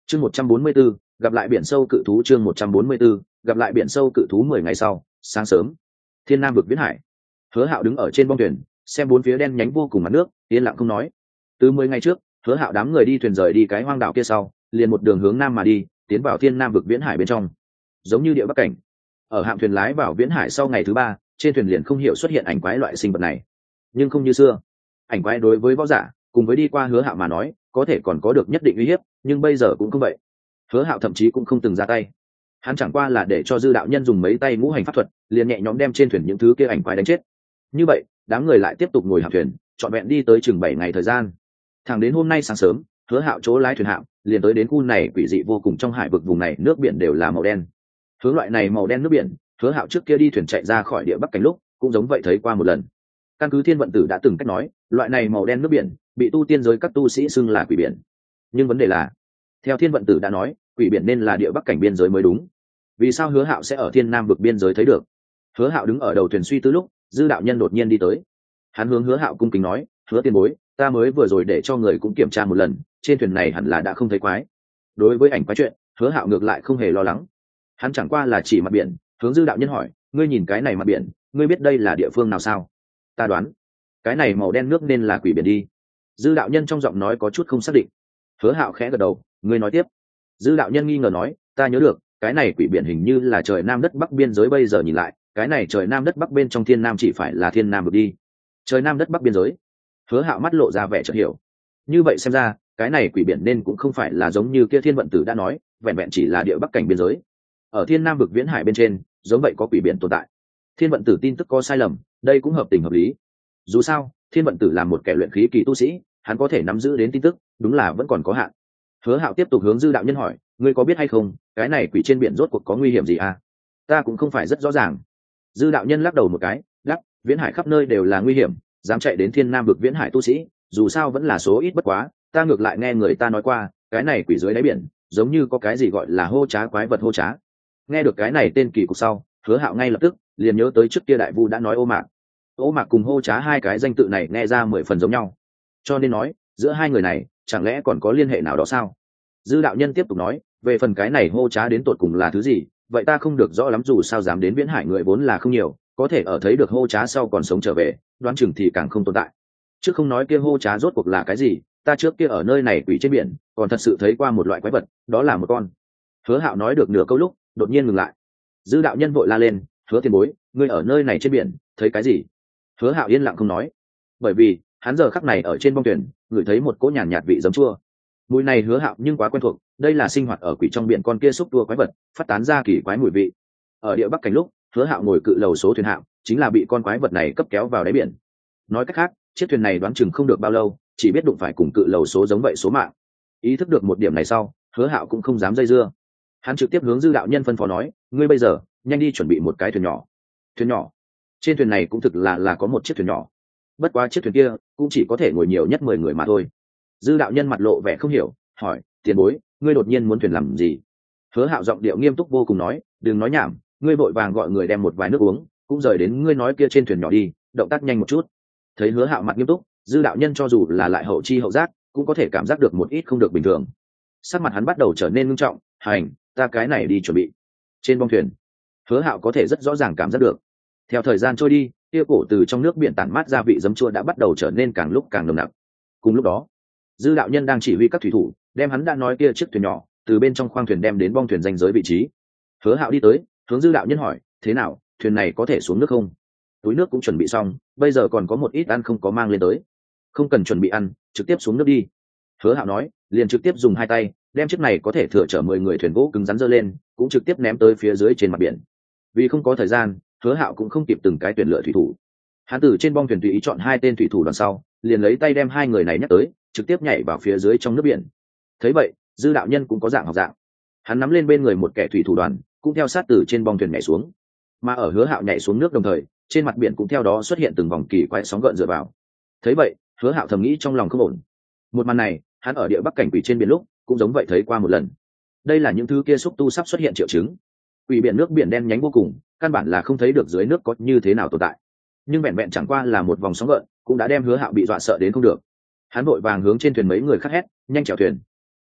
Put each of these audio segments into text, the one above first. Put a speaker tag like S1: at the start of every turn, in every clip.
S1: Chương 144, gặp lại biển sâu cự thú. Chương 144, gặp lại biển sâu cự thú. 10 ngày sau, sáng sớm, Thiên Nam vực Viễn Hải. Hứa Hạo đứng ở trên bong thuyền, xem bốn phía đen nhánh vô cùng mặt nước, yên lặng không nói. Từ 10 ngày trước, Hứa Hạo đám người đi thuyền rời đi cái hoang đảo kia sau, liền một đường hướng nam mà đi, tiến vào Thiên Nam vực Viễn Hải bên trong. Giống như địa bắc cảnh. Ở hạm thuyền lái vào Viễn Hải sau ngày thứ 3, trên thuyền liền không hiểu xuất hiện ảnh quái loại sinh vật này. Nhưng không như xưa, ảnh quái đối với võ giả, cùng với đi qua Hứa Hạo mà nói, có thể còn có được nhất định uy hiếp, nhưng bây giờ cũng không vậy. Hứa Hạo thậm chí cũng không từng ra tay, hắn chẳng qua là để cho Dư đạo nhân dùng mấy tay ngũ hành pháp thuật, liền nhẹ nhõm đem trên thuyền những thứ kia ảnh quái đánh chết. Như vậy, đám người lại tiếp tục ngồi hạm thuyền, trọn vẹn đi tới chừng 7 ngày thời gian. Thẳng đến hôm nay sáng sớm, Hứa Hạo chỗ lái thuyền hạm, liền tới đến khu này quỷ dị vô cùng trong hải vực vùng này, nước biển đều là màu đen. Hướng loại này màu đen nước biển, Hứa Hạo trước kia đi thuyền chạy ra khỏi địa bắc cảnh lúc, cũng giống vậy thấy qua một lần. Căn cứ Thiên Vận Tử đã từng cách nói, loại này màu đen nước biển bị tu tiên giới các tu sĩ xưng là quỷ biển. Nhưng vấn đề là, theo Thiên Vận Tử đã nói, quỷ biển nên là địa bắc cảnh biên giới mới đúng. Vì sao Hứa Hạo sẽ ở Thiên Nam vực biên giới thấy được? Hứa Hạo đứng ở đầu thuyền suy tư lúc, Dư đạo nhân đột nhiên đi tới. Hắn hướng Hứa Hạo cung kính nói, Hứa tiền bối, ta mới vừa rồi để cho người cũng kiểm tra một lần, trên thuyền này hẳn là đã không thấy quái. Đối với ảnh quái chuyện, Hứa Hạo ngược lại không hề lo lắng. Hắn chẳng qua là chỉ mặt biển, hướng Dư đạo nhân hỏi, ngươi nhìn cái này mặt biển, ngươi biết đây là địa phương nào sao? Ta đoán, cái này màu đen nước nên là quỷ biển đi. Dư đạo nhân trong giọng nói có chút không xác định. Hứa Hạo khẽ gật đầu, ngươi nói tiếp. Dư đạo nhân nghi ngờ nói, ta nhớ được, cái này quỷ biển hình như là trời nam đất bắc biên giới, bây giờ nhìn lại, cái này trời nam đất bắc bên trong Thiên Nam chỉ phải là Thiên Nam vực đi. Trời nam đất bắc biên giới. Hứa Hạo mắt lộ ra vẻ chợt hiểu. Như vậy xem ra, cái này quỷ biển nên cũng không phải là giống như kia Thiên Vận Tử đã nói, vẹn vẹn chỉ là địa bắc cảnh biên giới. Ở Thiên Nam vực Viễn Hải bên trên, giống vậy có quỷ biển tồn tại. Thiên Vận Tử tin tức có sai lầm, đây cũng hợp tình hợp lý. Dù sao, Thiên Vận Tử là một kẻ luyện khí kỳ tu sĩ, hắn có thể nắm giữ đến tin tức, đúng là vẫn còn có hạn. Hứa Hạo tiếp tục hướng Dư đạo nhân hỏi, ngươi có biết hay không, cái này quỷ trên biển rốt cuộc có nguy hiểm gì à? Ta cũng không phải rất rõ ràng. Dư đạo nhân lắc đầu một cái, lắc, Viễn Hải khắp nơi đều là nguy hiểm, dám chạy đến Thiên Nam vực Viễn Hải tu sĩ, dù sao vẫn là số ít bất quá, ta ngược lại nghe người ta nói qua, cái này quỷ dưới đáy biển, giống như có cái gì gọi là hô trá quái vật hô trá. Nghe được cái này tên kỳ cục sau, Hứa Hạo ngay lập tức liền nhớ tới trước kia Đại Vu đã nói Ô Mạc. Ô Mạc cùng hô trá hai cái danh tự này nghe ra 10 phần giống nhau. Cho nên nói, giữa hai người này, chẳng lẽ còn có liên hệ nào đó sao? Dư đạo nhân tiếp tục nói, về phần cái này hô trá đến tột cùng là thứ gì, vậy ta không được rõ lắm, dù sao dám đến Viễn Hải người vốn là không nhiều, có thể ở thấy được hô trá sau còn sống trở về, đoán chừng thì càng không tồn tại. Chứ không nói kia hô trá rốt cuộc là cái gì, ta trước kia ở nơi này quỷ trên biển, còn thật sự thấy qua một loại quái vật, đó là một con. Hứa Hạo nói được nửa câu lúc, đột nhiên ngừng lại. Dư đạo nhân vội la lên, Hứa tiền bối, ngươi ở nơi này trên biển, thấy cái gì? Hứa Hạo yên lặng không nói, bởi vì hắn giờ khắc này ở trên bong thuyền, ngửi thấy một cỗ nhàn nhạt vị giấm chua. Mùi này Hứa Hạo nhưng quá quen thuộc, đây là sinh hoạt ở quỷ trong biển con kia xúc tua quái vật, phát tán ra kỳ quái mùi vị. Ở địa bắc cảnh lúc, Hứa Hạo ngồi cự lầu số thuyền hạm, chính là bị con quái vật này cấp kéo vào đáy biển. Nói cách khác, chiếc thuyền này đoán chừng không được bao lâu, chỉ biết đụng phải cùng cự lầu số giống vậy số mạng. Ý thức được một điểm này sau, Hứa Hạo cũng không dám dây dưa. Hắn trực tiếp hướng Dư đạo nhân phân phó nói, ngươi bây giờ nhanh đi chuẩn bị một cái thuyền nhỏ. Thuyền nhỏ? Trên thuyền này cũng thực là có một chiếc thuyền nhỏ. Bất quá chiếc thuyền kia cũng chỉ có thể ngồi nhiều nhất 10 người mà thôi. Dư đạo nhân mặt lộ vẻ không hiểu, hỏi, tiền bối, ngươi đột nhiên muốn thuyền làm gì? Hứa Hạo giọng điệu nghiêm túc vô cùng nói, đừng nói nhảm, ngươi vội vàng gọi người đem một vài nước uống, cũng rời đến ngươi nói kia trên thuyền nhỏ đi, động tác nhanh một chút. Thấy Hứa Hạo mặt nghiêm túc, Dư đạo nhân cho dù là lại hậu chi hậu giác, cũng có thể cảm giác được một ít không được bình thường. Sắc mặt hắn bắt đầu trở nên nghiêm trọng, hành, ta cái này đi chuẩn bị. Trên bong thuyền, Hứa Hạo có thể rất rõ ràng cảm giác được. Theo thời gian trôi đi, kia cổ từ trong nước biển tản mát ra vị giấm chua đã bắt đầu trở nên càng lúc càng nồng nặc. Cùng lúc đó, Dư đạo nhân đang chỉ huy các thủy thủ, đem hắn đã nói kia chiếc thuyền nhỏ từ bên trong khoang thuyền đem đến bong thuyền ranh giới vị trí. Hứa Hạo đi tới, hướng Dư đạo nhân hỏi, thế nào, thuyền này có thể xuống nước không? Túi nước cũng chuẩn bị xong, bây giờ còn có một ít ăn không có mang lên tới. Không cần chuẩn bị ăn, trực tiếp xuống nước đi. Hứa Hạo nói, liền trực tiếp dùng hai tay đem chiếc này có thể thừa chở 10 người thuyền gỗ cứng rắn dơ lên, cũng trực tiếp ném tới phía dưới trên mặt biển. Vì không có thời gian, Hứa Hạo cũng không kịp từng cái tuyển lựa thủy thủ. Hắn từ trên bong thuyền tùy ý chọn 2 tên thủy thủ đoàn sau, liền lấy tay đem 2 người này nhắc tới, trực tiếp nhảy vào phía dưới trong nước biển. Thấy vậy, Dư đạo nhân cũng có dạng học dạng. Hắn nắm lên bên người một kẻ thủy thủ đoàn, cũng theo sát từ trên bong thuyền nhảy xuống. Mà ở Hứa Hạo nhảy xuống nước đồng thời, trên mặt biển cũng theo đó xuất hiện từng vòng kỳ quái sóng gợn dựa vào. Thấy vậy, Hứa Hạo thầm nghĩ trong lòng không ổn. Một màn này, hắn ở địa bắc cảnh quỷ trên biển lúc cũng giống vậy thấy qua một lần. Đây là những thứ kia xúc tu sắp xuất hiện triệu chứng. Quỷ biển nước biển đen nhánh vô cùng, căn bản là không thấy được dưới nước có như thế nào tồn tại. Nhưng vẹn vẹn chẳng qua là một vòng sóng gợn, cũng đã đem Hứa Hạo bị dọa sợ đến không được. Hắn vội vàng hướng trên thuyền mấy người khác hét, nhanh chèo thuyền.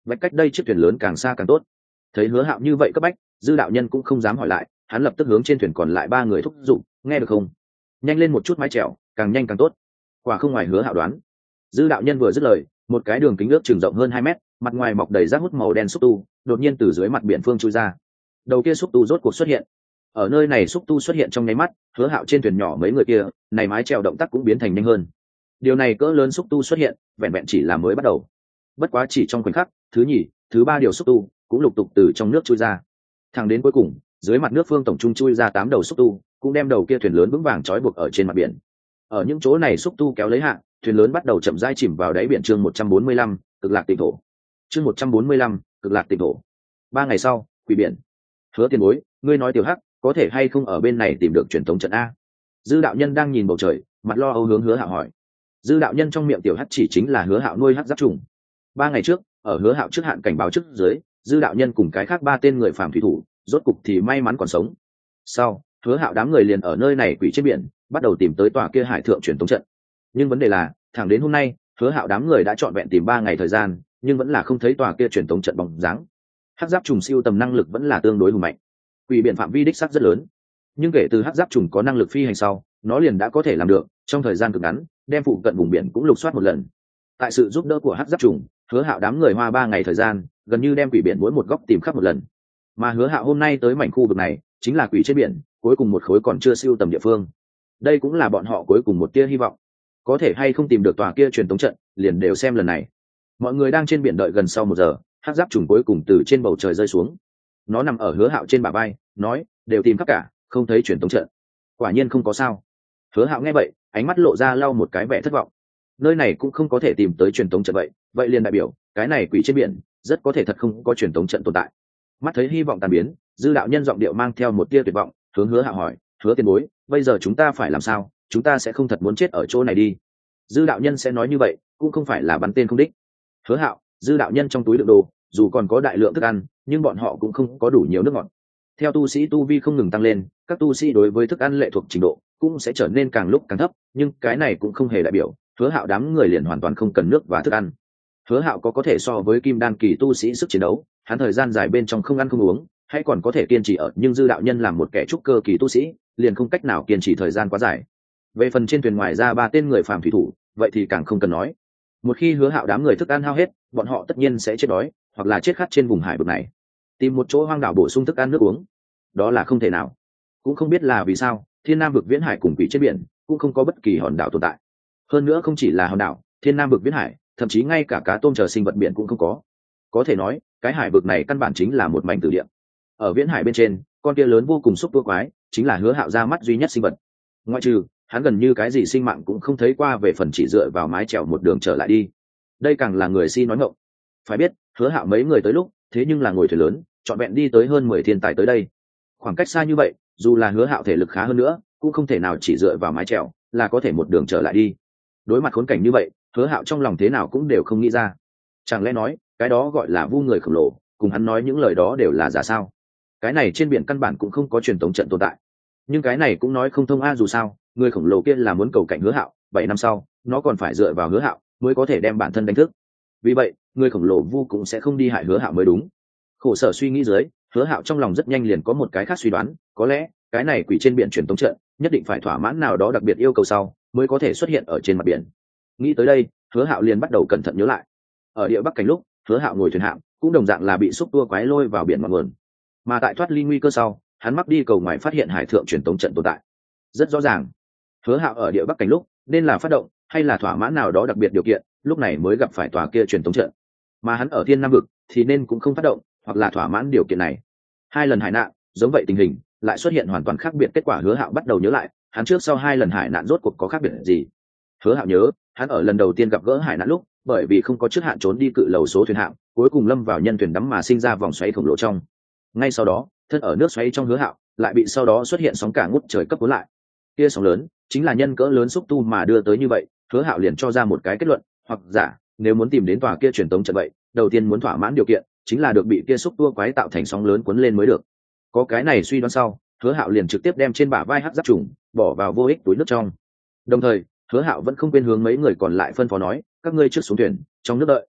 S1: vạch cách đây chiếc thuyền lớn càng xa càng tốt. Thấy Hứa Hạo như vậy cấp bách, Dư đạo nhân cũng không dám hỏi lại, hắn lập tức hướng trên thuyền còn lại ba người thúc giục, nghe được không, nhanh lên một chút mái chèo, càng nhanh càng tốt. Quả không ngoài Hứa Hạo đoán, Dư đạo nhân vừa dứt lời, một cái đường kính ước chừng rộng hơn 2 mét, mặt ngoài mọc đầy rác hút màu đen xúc tu, đột nhiên từ dưới mặt biển phương chui ra. Đầu kia xúc tu rốt cuộc xuất hiện. Ở nơi này xúc tu xuất hiện trong nháy mắt, Hứa Hạo trên thuyền nhỏ mấy người kia, này mái chèo động tác cũng biến thành nhanh hơn. Điều này cỡ lớn xúc tu xuất hiện, vẹn vẹn chỉ là mới bắt đầu. Bất quá chỉ trong khoảnh khắc, thứ nhì, thứ ba điều xúc tu cũng lục tục từ trong nước chui ra. Thẳng đến cuối cùng, dưới mặt nước phương tổng trung chui ra 8 đầu xúc tu, cũng đem đầu kia thuyền lớn vững vàng trói buộc ở trên mặt biển. Ở những chỗ này xúc tu kéo lấy hạ, thuyền lớn bắt đầu chậm rãi chìm vào đáy biển. Chương 145, cực lạc tịnh thổ. Chương 145, cực lạc tịnh thổ. 3 ngày sau, Quỷ biển. Hứa Tiền Bối, ngươi nói Tiểu Hắc có thể hay không ở bên này tìm được truyền thống trận a? Dư đạo nhân đang nhìn bầu trời, mặt lo âu hướng Hứa Hạo hỏi. Dư đạo nhân trong miệng Tiểu Hắc chỉ chính là Hứa Hạo nuôi hắc giáp trùng. 3 ngày trước, ở Hứa Hạo trước hạn cảnh báo trước dưới, Dư đạo nhân cùng cái khác 3 tên người phàm thủy thủ, rốt cục thì may mắn còn sống. Sau, Hứa Hạo đám người liền ở nơi này quỷ trên biển, bắt đầu tìm tới tòa kia hải thượng truyền thống trận. Nhưng vấn đề là, thẳng đến hôm nay, Hứa Hạo đám người đã trọn vẹn tìm 3 ngày thời gian, nhưng vẫn là không thấy tòa kia truyền thống trận bóng dáng. Hắc giáp trùng siêu tầm năng lực vẫn là tương đối hùng mạnh. Quỷ biển phạm vi đích xác rất lớn, nhưng kể từ hắc giáp trùng có năng lực phi hành sau, nó liền đã có thể làm được trong thời gian cực ngắn đem phụ cận vùng biển cũng lục soát một lần. Tại sự giúp đỡ của hắc giáp trùng, Hứa Hạo đám người hoa 3 ngày thời gian, gần như đem quỷ biển mỗi một góc tìm khắp một lần. Mà Hứa Hạo hôm nay tới mảnh khu vực này, chính là quỷ trên biển cuối cùng một khối còn chưa siêu tầm địa phương. Đây cũng là bọn họ cuối cùng một tia hy vọng. Có thể hay không tìm được tòa kia truyền tống trận, liền đều xem lần này. Mọi người đang trên biển đợi gần sau 1 giờ, hắc giáp trùng cuối cùng từ trên bầu trời rơi xuống. Nó nằm ở Hứa Hạo trên bả vai, nói, đều tìm khắp cả, không thấy truyền tống trận. Quả nhiên không có sao. Hứa Hạo nghe vậy, ánh mắt lộ ra lau một cái vẻ thất vọng. Nơi này cũng không có thể tìm tới truyền tống trận vậy liền đại biểu cái này quỷ trên biển rất có thể thật không có truyền tống trận tồn tại. Mắt thấy hy vọng tan biến, Dư đạo nhân giọng điệu mang theo một tia tuyệt vọng, hướng Hứa Hạo hỏi, Hứa Tiền Bối, bây giờ chúng ta phải làm sao? Chúng ta sẽ không thật muốn chết ở chỗ này đi. Dư đạo nhân sẽ nói như vậy, cũng không phải là bắn tên không đích. Hứa Hạo, Dư đạo nhân trong túi đựng đồ, dù còn có đại lượng thức ăn, nhưng bọn họ cũng không có đủ nhiều nước ngọt. Theo tu sĩ tu vi không ngừng tăng lên, các tu sĩ đối với thức ăn lệ thuộc trình độ cũng sẽ trở nên càng lúc càng thấp, nhưng cái này cũng không hề đại biểu Hứa Hạo đám người liền hoàn toàn không cần nước và thức ăn. Hứa Hạo có thể so với kim đan kỳ tu sĩ sức chiến đấu, hắn thời gian dài bên trong không ăn không uống, hay còn có thể kiên trì ở, nhưng Dư đạo nhân làm một kẻ trúc cơ kỳ tu sĩ, liền không cách nào kiên trì thời gian quá dài. Về phần trên thuyền ngoài ra 3 tên người phàm thủy thủ, vậy thì càng không cần nói. Một khi Hứa Hạo đám người thức ăn hao hết, bọn họ tất nhiên sẽ chết đói, hoặc là chết khát trên vùng hải vực này. Tìm một chỗ hoang đảo bổ sung thức ăn nước uống, đó là không thể nào. Cũng không biết là vì sao, Thiên Nam vực viễn hải cùng quỷ trên biển cũng không có bất kỳ hòn đảo tồn tại. Hơn nữa không chỉ là hòn đảo, Thiên Nam vực viễn hải, thậm chí ngay cả cá tôm chờ sinh vật biển cũng không có. Có thể nói, cái hải vực này căn bản chính là một mảnh tử địa. Ở viễn hải bên trên, con kia lớn vô cùng xúc tua quái, chính là Hứa Hạo ra mắt duy nhất sinh vật. Ngoại trừ, hắn gần như cái gì sinh mạng cũng không thấy qua, về phần chỉ dựa vào mái chèo một đường trở lại đi. Đây càng là người si nói ngọng. Phải biết, Hứa Hạo mấy người tới lúc, thế nhưng là ngồi thuyền lớn, trọn vẹn đi tới hơn 10 thiên tài tới đây. Khoảng cách xa như vậy, dù là Hứa Hạo thể lực khá hơn nữa, cũng không thể nào chỉ dựa vào mái chèo là có thể một đường trở lại đi. Đối mặt khốn cảnh như vậy, Hứa Hạo trong lòng thế nào cũng đều không nghĩ ra. Chẳng lẽ nói, cái đó gọi là vu người khổng lồ, cùng hắn nói những lời đó đều là giả sao? Cái này trên biển căn bản cũng không có truyền tống trận tồn tại. Nhưng cái này cũng nói không thông a, dù sao, người khổng lồ kia là muốn cầu cạnh Hứa Hạo, 7 năm sau, nó còn phải dựa vào Hứa Hạo mới có thể đem bản thân đánh thức. Vì vậy, người khổng lồ vu cũng sẽ không đi hại Hứa Hạo mới đúng. Khổ sở suy nghĩ dưới, Hứa Hạo trong lòng rất nhanh liền có một cái khác suy đoán, có lẽ cái này quỷ trên biển truyền tống trận nhất định phải thỏa mãn nào đó đặc biệt yêu cầu sau mới có thể xuất hiện ở trên mặt biển. Nghĩ tới đây, Hứa Hạo liền bắt đầu cẩn thận nhớ lại. Ở địa Bắc cảnh lúc, Hứa Hạo ngồi thuyền hạm, cũng đồng dạng là bị xúc tua quái lôi vào biển ngọn nguồn. Mà tại thoát ly nguy cơ sau, hắn mắc đi cầu ngoài phát hiện hải thượng truyền tống trận tồn tại. Rất rõ ràng, Hứa Hạo ở địa Bắc cảnh lúc nên là phát động hay là thỏa mãn nào đó đặc biệt điều kiện, lúc này mới gặp phải tòa kia truyền tống trận. Mà hắn ở Thiên Nam vực thì nên cũng không phát động, hoặc là thỏa mãn điều kiện này. 2 lần hải nạn, giống vậy tình hình lại xuất hiện hoàn toàn khác biệt kết quả. Hứa Hạo bắt đầu nhớ lại, hắn trước sau 2 lần hải nạn rốt cuộc có khác biệt gì. Hứa Hạo nhớ, hắn ở lần đầu tiên gặp gỡ hải nạn lúc, bởi vì không có trước hạn trốn đi cự lầu số thuyền hạm, cuối cùng lâm vào nhân thuyền đắm mà sinh ra vòng xoáy khổng lồ trong. Ngay sau đó, thân ở nước xoáy trong Hứa Hạo lại bị sau đó xuất hiện sóng cả ngút trời cấp cuốn lại. Kia sóng lớn chính là nhân cỡ lớn xúc tu mà đưa tới. như vậy, Hứa Hạo liền cho ra một cái kết luận, hoặc giả, nếu muốn tìm đến tòa kia truyền tống trận vậy, đầu tiên muốn thỏa mãn điều kiện chính là được bị kia xúc tua quái tạo thành sóng lớn cuốn lên mới được. Có cái này suy đoán sau, Hứa Hạo liền trực tiếp đem trên bả vai hắc giáp trùng bỏ vào vô ích túi nước trong. Đồng thời, Hứa Hạo vẫn không quên hướng mấy người còn lại phân phó nói, các ngươi trước xuống thuyền, trong nước đợi.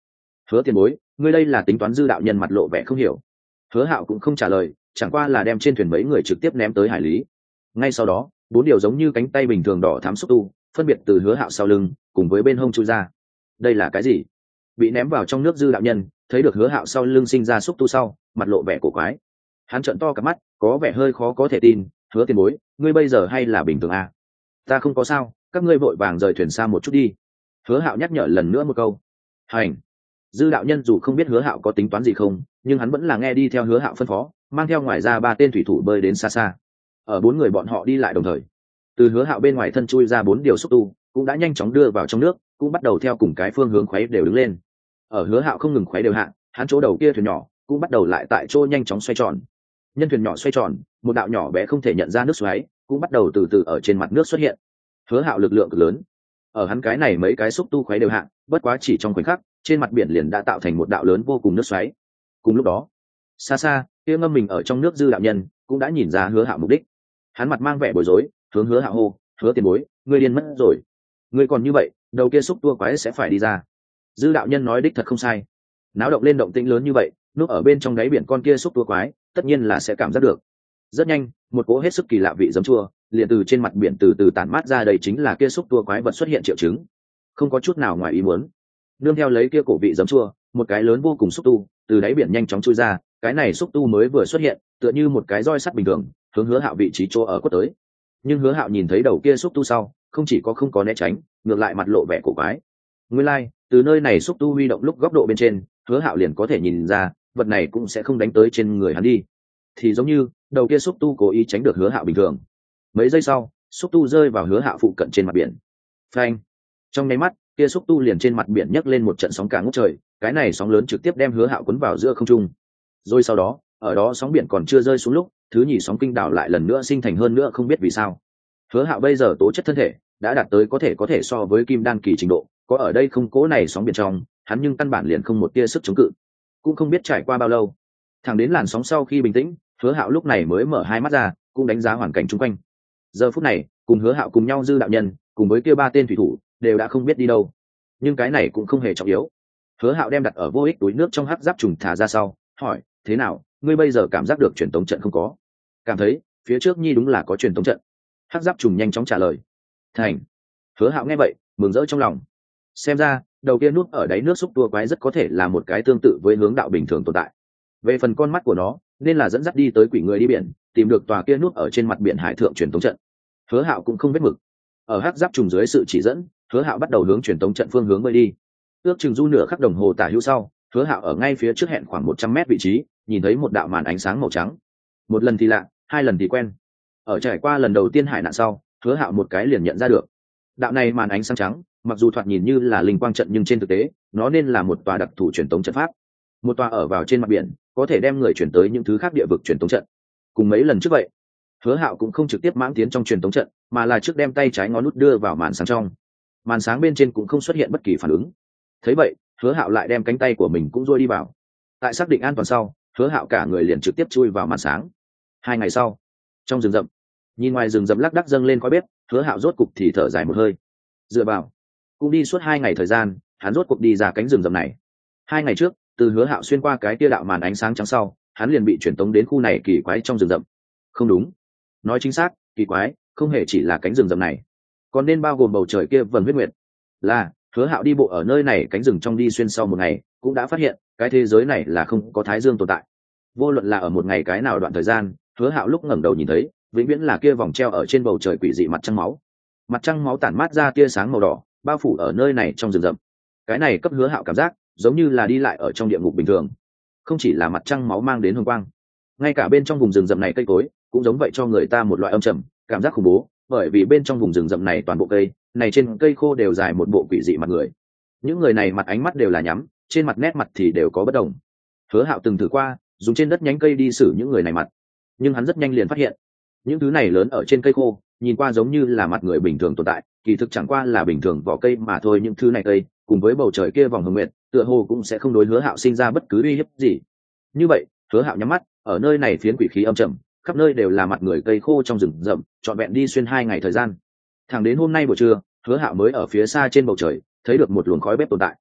S1: Hứa tiền bối, ngươi đây là tính toán? Dư đạo nhân mặt lộ vẻ không hiểu. Hứa Hạo cũng không trả lời, chẳng qua là đem trên thuyền mấy người trực tiếp ném tới hải lý. Ngay sau đó, 4 điều giống như cánh tay bình thường đỏ thắm xúc tu phân biệt từ Hứa Hạo sau lưng cùng với bên hông chui ra. Đây là cái gì? Bị ném vào trong nước Dư đạo nhân thấy được Hứa Hạo sau lưng sinh ra xúc tu sau, mặt lộ vẻ cổ quái. Hắn trợn to cả mắt, có vẻ hơi khó có thể tin. Hứa tiền bối, ngươi bây giờ hay là bình thường à? Ta không có sao, các ngươi vội vàng rời thuyền xa một chút đi. Hứa Hạo nhắc nhở lần nữa một câu. Hành. Dư đạo nhân dù không biết Hứa Hạo có tính toán gì không, nhưng hắn vẫn là nghe đi theo Hứa Hạo phân phó, mang theo ngoài ra 3 tên thủy thủ bơi đến xa xa. Ở 4 người bọn họ đi lại đồng thời, từ Hứa Hạo bên ngoài thân chui ra 4 điều xúc tu cũng đã nhanh chóng đưa vào trong nước, cũng bắt đầu theo cùng cái phương hướng khuấy đều đứng lên. Ở Hứa Hạo không ngừng khuấy đều hạ, hắn chỗ đầu kia thuyền nhỏ cũng bắt đầu lại tại chỗ nhanh chóng xoay tròn. Nhân thuyền nhỏ xoay tròn, một đạo nhỏ bé không thể nhận ra nước xoáy cũng bắt đầu từ từ ở trên mặt nước xuất hiện. Hứa Hạo lực lượng cực lớn, ở hắn cái này mấy cái xúc tu khuấy đều hạ, bất quá chỉ trong khoảnh khắc, trên mặt biển liền đã tạo thành một đạo lớn vô cùng nước xoáy. Cùng lúc đó, xa xa, kia ngâm mình ở trong nước Dư đạo nhân cũng đã nhìn ra Hứa Hạo mục đích. Hắn mặt mang vẻ bối rối, hướng Hứa Hạo hô: "Hứa tiền bối, ngươi điên mất rồi. Ngươi còn như vậy, đầu kia xúc tua quái sẽ phải đi ra." Dư đạo nhân nói đích thật không sai. Náo động lên động tĩnh lớn như vậy, núp ở bên trong đáy biển con kia xúc tua quái, tất nhiên là sẽ cảm giác được. Rất nhanh, một cỗ hết sức kỳ lạ vị giấm chua liền từ trên mặt biển từ từ tản mát ra, đây chính là kia xúc tua quái vật xuất hiện triệu chứng. Không có chút nào ngoài ý muốn. Nương theo lấy kia cổ vị giấm chua, một cái lớn vô cùng xúc tu từ đáy biển nhanh chóng chui ra, cái này xúc tu mới vừa xuất hiện, tựa như một cái roi sắt bình thường, hướng Hứa Hạo vị trí chỗ ở quất tới. Nhưng Hứa Hạo nhìn thấy đầu kia xúc tu sau, không chỉ có không có né tránh, ngược lại mặt lộ vẻ cổ quái. Nguyên lai, từ nơi này xúc tu huy động lúc góc độ bên trên, Hứa Hạo liền có thể nhìn ra, vật này cũng sẽ không đánh tới trên người hắn đi. Thì giống như, đầu kia xúc tu cố ý tránh được Hứa Hạo bình thường. Mấy giây sau, xúc tu rơi vào Hứa Hạo phụ cận trên mặt biển. Phanh! Trong nháy mắt, kia xúc tu liền trên mặt biển nhấc lên một trận sóng cả ngút trời, cái này sóng lớn trực tiếp đem Hứa Hạo cuốn vào giữa không trung. Rồi sau đó, ở đó sóng biển còn chưa rơi xuống lúc, thứ nhì sóng kinh đảo lại lần nữa sinh thành, hơn nữa không biết vì sao. Hứa Hạo bây giờ tố chất thân thể đã đạt tới có thể so với kim đan kỳ trình độ, có ở đây không cố này sóng biển trong, hắn nhưng căn bản liền không một tia sức chống cự. Cũng không biết trải qua bao lâu, thẳng đến làn sóng sau khi bình tĩnh, Hứa Hạo lúc này mới mở hai mắt ra, cũng đánh giá hoàn cảnh xung quanh. Giờ phút này, cùng Hứa Hạo cùng nhau Dư đạo nhân, cùng với kia 3 tên thủy thủ, đều đã không biết đi đâu. Nhưng cái này cũng không hề trọng yếu. Hứa Hạo đem đặt ở vô ích túi nước trong hắc giáp trùng thả ra sau, hỏi: "Thế nào, ngươi bây giờ cảm giác được truyền tống trận không có?" "Cảm thấy, phía trước nhi đúng là có truyền tống trận." Hắc giáp trùng nhanh chóng trả lời. "Thành." Hứa Hạo nghe vậy, mừng rỡ trong lòng. Xem ra, đầu kia núp ở đáy nước xúc tua quái rất có thể là một cái tương tự với hướng đạo bình thường tồn tại. Về phần con mắt của nó, nên là dẫn dắt đi tới quỷ người đi biển, tìm được tòa kia núp ở trên mặt biển hải thượng truyền tống trận. Hứa Hạo cũng không vết mực. Ở hắc giáp trùng dưới sự chỉ dẫn, Hứa Hạo bắt đầu hướng truyền tống trận phương hướng bơi đi. Ước chừng du nửa khắc đồng hồ tả hữu sau, Hứa Hạo ở ngay phía trước hẹn khoảng 100 mét vị trí, nhìn thấy một đạo màn ánh sáng màu trắng. Một lần thì lạ, 2 lần thì quen. Ở trải qua lần đầu tiên hải nạn sau, Hứa Hạo một cái liền nhận ra được. Đạo này màn ánh sáng trắng, mặc dù thoạt nhìn như là linh quang trận, nhưng trên thực tế, nó nên là một tòa đặc thù truyền tống trận pháp. Một tòa ở vào trên mặt biển, có thể đem người chuyển tới những thứ khác địa vực truyền tống trận. Cùng mấy lần trước vậy, Hứa Hạo cũng không trực tiếp mãng tiến trong truyền tống trận, mà là trước đem tay trái ngón nút đưa vào màn sáng trong. Màn sáng bên trên cũng không xuất hiện bất kỳ phản ứng. Thấy vậy, Hứa Hạo lại đem cánh tay của mình cũng duỗi đi vào. Tại xác định an toàn sau, Hứa Hạo cả người liền trực tiếp chui vào màn sáng. 2 ngày sau, trong rừng rậm, nhìn ngoài rừng rậm lác đác dâng lên khói bếp, Hứa Hạo rốt cục thì thở dài một hơi. Dựa vào, cũng đi suốt 2 ngày thời gian, hắn rốt cuộc đi ra cánh rừng rậm này. 2 ngày trước, từ Hứa Hạo xuyên qua cái tia đạo màn ánh sáng trắng sau, hắn liền bị chuyển tống đến khu này kỳ quái trong rừng rậm. Không đúng, nói chính xác, kỳ quái không hề chỉ là cánh rừng rậm này, còn nên bao gồm bầu trời kia vầng huyết nguyệt. Là Hứa Hạo đi bộ ở nơi này cánh rừng trong đi xuyên sau một ngày, cũng đã phát hiện cái thế giới này là không có thái dương tồn tại. Vô luận là ở một ngày cái nào đoạn thời gian, Hứa Hạo lúc ngẩng đầu nhìn thấy, vĩnh viễn là kia vòng treo ở trên bầu trời quỷ dị mặt trăng máu. Mặt trăng máu tản mát ra tia sáng màu đỏ, bao phủ ở nơi này trong rừng rậm. Cái này cấp Hứa Hạo cảm giác giống như là đi lại ở trong địa ngục bình thường. Không chỉ là mặt trăng máu mang đến hồng quang, ngay cả bên trong vùng rừng rậm này cây cối cũng giống vậy cho người ta một loại âm trầm, cảm giác khủng bố, bởi vì bên trong vùng rừng rậm này toàn bộ cây này trên cây khô đều dài một bộ quỷ dị mặt người. Những người này mặt ánh mắt đều là nhắm, trên mặt nét mặt thì đều có bất đồng. Hứa Hạo từng thử qua dùng trên đất nhánh cây đi xử những người này mặt, nhưng hắn rất nhanh liền phát hiện những thứ này lớn ở trên cây khô nhìn qua giống như là mặt người bình thường tồn tại, kỳ thực chẳng qua là bình thường vỏ cây mà thôi. Những thứ này cây cùng với bầu trời kia vòng hồng nguyệt tựa hồ cũng sẽ không đối Hứa Hạo sinh ra bất cứ uy hiếp gì. Như vậy, Hứa Hạo nhắm mắt, ở nơi này phiến quỷ khí âm trầm, khắp nơi đều là mặt người cây khô trong rừng rậm, trọn vẹn đi xuyên 2 ngày thời gian. Thẳng đến hôm nay buổi trưa, Hứa Hạo mới ở phía xa trên bầu trời thấy được một luồng khói bếp tồn tại.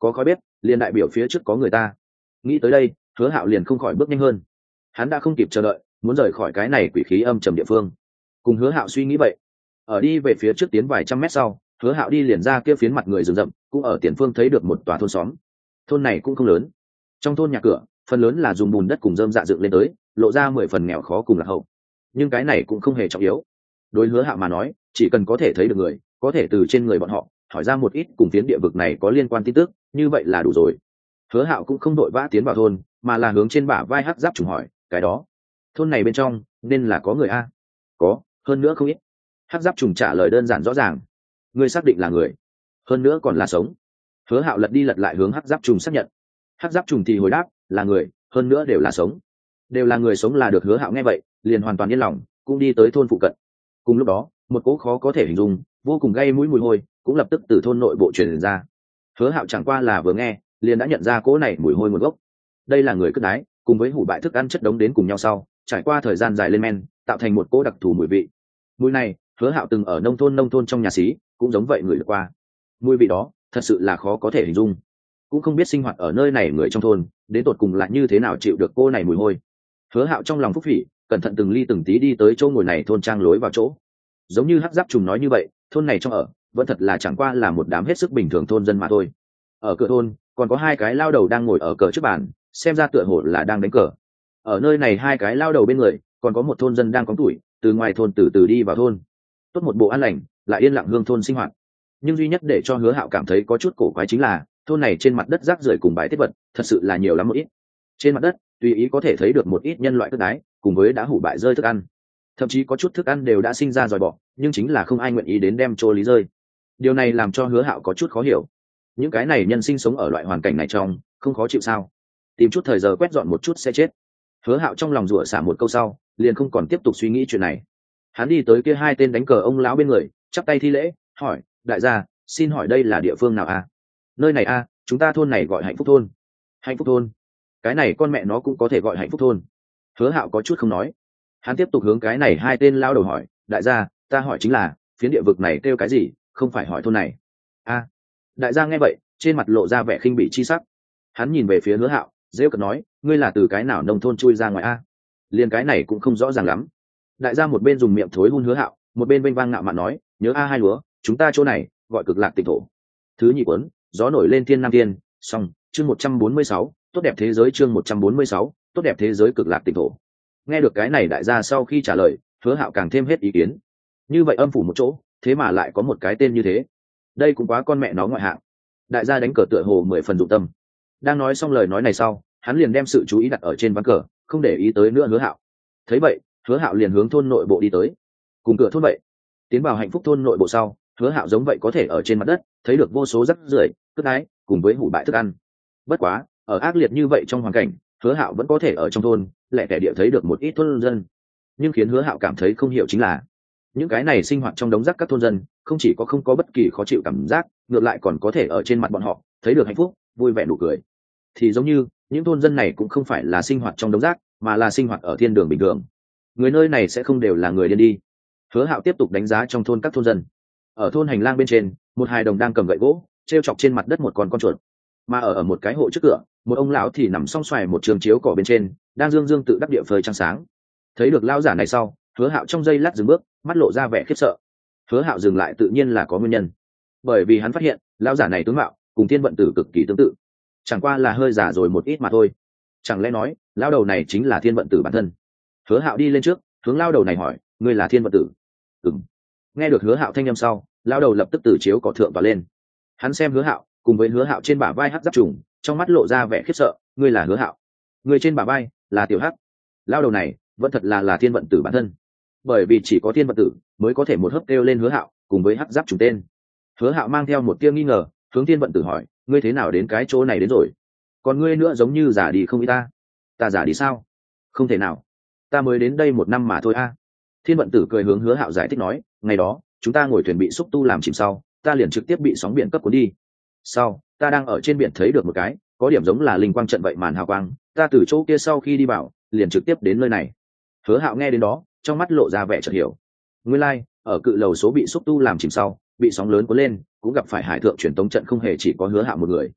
S1: có khói bếp liền đại biểu phía trước có người ta. Nghĩ tới đây, Hứa Hạo liền không khỏi bước nhanh hơn. Hắn đã không kịp chờ đợi, muốn rời khỏi cái này quỷ khí âm trầm địa phương. Cùng Hứa Hạo suy nghĩ vậy, ở đi về phía trước tiến vài trăm mét sau, Hứa Hạo đi liền ra kia phiến mặt người rừng rậm, cũng ở tiền phương thấy được một tòa thôn xóm. Thôn này cũng không lớn, trong thôn nhà cửa phần lớn là dùng bùn đất cùng rơm dạ dựng lên tới, lộ ra 10 phần nghèo khó cùng lạc hậu. Nhưng cái này cũng không hề trọng yếu. Đối Hứa Hạo mà nói, chỉ cần có thể thấy được người, có thể từ trên người bọn họ hỏi ra một ít cùng phiến địa vực này có liên quan tin tức, như vậy là đủ rồi. Hứa Hạo cũng không đội vã tiến vào thôn, mà là hướng trên bả vai Hắc Giáp Trùng hỏi, cái đó, thôn này bên trong nên là có người a? Có, hơn nữa không ít. Hắc Giáp Trùng trả lời đơn giản rõ ràng. Ngươi xác định là người, hơn nữa còn là sống. Hứa Hạo lật đi lật lại hướng Hắc Giáp Trùng xác nhận. Hắc Giáp Trùng thì hồi đáp, là người, hơn nữa đều là sống. Đều là người sống là được. Hứa Hạo nghe vậy, liền hoàn toàn yên lòng, cũng đi tới thôn phụ cận. Cùng lúc đó, một cỗ khó có thể hình dung, vô cùng gây mũi mùi hôi, cũng lập tức từ thôn nội bộ truyền ra. Hứa Hạo chẳng qua là vừa nghe, liền đã nhận ra cỗ này mùi hôi nguồn gốc. Đây là người cất đái, cùng với hủ bại thức ăn chất đống đến cùng nhau sau, trải qua thời gian dài lên men, tạo thành một cỗ đặc thù mùi vị. Mùi này, Hứa Hạo từng ở nông thôn trong nhà xí, cũng giống vậy người được qua. Mùi vị đó, thật sự là khó có thể hình dung. Cũng không biết sinh hoạt ở nơi này người trong thôn, đến tột cùng lại như thế nào chịu được cô này mùi hôi. Hứa Hạo trong lòng phúc phỉ, cẩn thận từng ly từng tí đi tới chỗ ngồi này thôn trang lối vào chỗ. Giống như Hắc Giáp Trùng nói như vậy, thôn này trong ở, vẫn thật là chẳng qua là một đám hết sức bình thường thôn dân mà thôi. Ở cửa thôn, còn có hai cái lao đầu đang ngồi ở cờ trước bàn, xem ra tựa hồ là đang đánh cờ. Ở nơi này hai cái lao đầu bên người, còn có một thôn dân đang có tuổi, từ ngoài thôn từ từ đi vào thôn. Tốt một bộ an lành, lại yên lặng hương thôn sinh hoạt. Nhưng duy nhất để cho Hứa Hạo cảm thấy có chút cổ quái chính là, thôn này trên mặt đất rác rưởi cùng bãi thiết vật, thật sự là nhiều lắm một ít. Trên mặt đất, tùy ý có thể thấy được một ít nhân loại cất đái, cùng với đã hủ bại rơi thức ăn. Thậm chí có chút thức ăn đều đã sinh ra dòi bọ, nhưng chính là không ai nguyện ý đến đem trô lý rơi. Điều này làm cho Hứa Hạo có chút khó hiểu. Những cái này nhân sinh sống ở loại hoàn cảnh này trong, không khó chịu sao? Tìm chút thời giờ quét dọn một chút sẽ chết. Hứa Hạo trong lòng rủa xả một câu sau, liền không còn tiếp tục suy nghĩ chuyện này. Hắn đi tới kia hai tên đánh cờ ông lão bên người, chắp tay thi lễ, hỏi, đại gia, xin hỏi đây là địa phương nào a? Nơi này a, chúng ta thôn này gọi Hạnh Phúc thôn. Hạnh Phúc thôn? Cái này con mẹ nó cũng có thể gọi Hạnh Phúc thôn. Hứa Hạo có chút không nói. Hắn tiếp tục hướng cái này hai tên lao đầu hỏi, đại gia, ta hỏi chính là, phiến địa vực này kêu cái gì, không phải hỏi thôn này. A. Đại gia nghe vậy, trên mặt lộ ra vẻ khinh bỉ chi sắc. Hắn nhìn về phía Hứa Hạo, rêu cợt nói, ngươi là từ cái nào nông thôn chui ra ngoài a? Liên cái này cũng không rõ ràng lắm. Đại gia một bên dùng miệng thối hun Hứa Hạo, một bên vênh vang ngạo mạn nói, nhớ a hai lúa, chúng ta chỗ này gọi Cực Lạc Tịnh thổ. Thứ nhị cuốn, gió nổi lên thiên nam thiên, xong, chương 146, tốt đẹp thế giới chương 146, tốt đẹp thế giới Cực Lạc Tịnh thổ. Nghe được cái này đại gia sau khi trả lời, Hứa Hạo càng thêm hết ý kiến. Như vậy âm phủ một chỗ, thế mà lại có một cái tên như thế, đây cũng quá con mẹ nó ngoại hạng. Đại gia đánh cờ tựa hồ 10 phần dụng tâm. Đang nói xong lời nói này sau, hắn liền đem sự chú ý đặt ở trên ván cờ, không để ý tới nữa Hứa Hạo. Thấy vậy, Hứa Hạo liền hướng thôn nội bộ đi tới. Cùng cửa thôn vậy, tiến vào Hạnh Phúc thôn nội bộ sau, Hứa Hạo giống vậy có thể ở trên mặt đất thấy được vô số rác rưởi, cất ái, cùng với hủ bại thức ăn. Bất quá, ở ác liệt như vậy trong hoàn cảnh, Hứa Hạo vẫn có thể ở trong thôn lẻ tẻ địa thấy được một ít thôn dân. Nhưng khiến Hứa Hạo cảm thấy không hiểu chính là, những cái này sinh hoạt trong đống rác các thôn dân, không chỉ có không có bất kỳ khó chịu cảm giác, ngược lại còn có thể ở trên mặt bọn họ thấy được hạnh phúc, vui vẻ nụ cười. Thì giống như những thôn dân này cũng không phải là sinh hoạt trong đống rác, mà là sinh hoạt ở thiên đường bình thường. Người nơi này sẽ không đều là người điên đi. Hứa Hạo tiếp tục đánh giá trong thôn các thôn dân. Ở thôn hành lang bên trên, một hài đồng đang cầm gậy gỗ, treo chọc trên mặt đất một con chuột. Mà ở một cái hộ trước cửa, một ông lão thì nằm song xoài một trường chiếu cỏ bên trên, đang dương dương tự đắc địa phơi trăng sáng. Thấy được lão giả này sau, Hứa Hạo trong giây lát dừng bước, mắt lộ ra vẻ khiếp sợ. Hứa Hạo dừng lại tự nhiên là có nguyên nhân, bởi vì hắn phát hiện lão giả này tướng mạo cùng Thiên Vận Tử cực kỳ tương tự, chẳng qua là hơi già rồi một ít mà thôi. Chẳng lẽ nói lão đầu này chính là Thiên Vận Tử bản thân? Hứa Hạo đi lên trước, hướng lão đầu này hỏi, ngươi là Thiên Vận Tử? Ừm. Nghe được Hứa Hạo thanh âm sau, lão đầu lập tức từ chiếu cỏ thượng và lên. Hắn xem Hứa Hạo, cùng với Hứa Hạo trên bả vai Hắc Giáp Trùng, trong mắt lộ ra vẻ khiếp sợ, ngươi là Hứa Hạo? Ngươi trên bả vai là Tiểu Hắc. Lão đầu này vẫn thật là Thiên Vận Tử bản thân, bởi vì chỉ có Thiên Vận Tử mới có thể một hớp kêu lên Hứa Hạo cùng với Hắc Giáp Trùng tên. Hứa Hạo mang theo một tia nghi ngờ, hướng Thiên Vận Tử hỏi, ngươi thế nào đến cái chỗ này đến rồi? Còn ngươi nữa giống như giả đi không ý ta? Ta giả đi sao? Không thể nào, ta mới đến đây 1 năm mà thôi a. Thiên Vận Tử cười hướng Hứa Hạo giải thích nói, ngày đó chúng ta ngồi thuyền bị xúc tu làm chìm sau, ta liền trực tiếp bị sóng biển cấp cuốn đi. Sau, ta đang ở trên biển thấy được một cái có điểm giống là linh quang trận vậy màn hào quang, ta từ chỗ kia sau khi đi vào, liền trực tiếp đến nơi này. Hứa Hạo nghe đến đó, trong mắt lộ ra vẻ chợt hiểu. Nguyên lai, ở cự lầu số bị xúc tu làm chìm sau, bị sóng lớn cuốn lên, cũng gặp phải hải thượng truyền tống trận không hề chỉ có Hứa Hạo một người.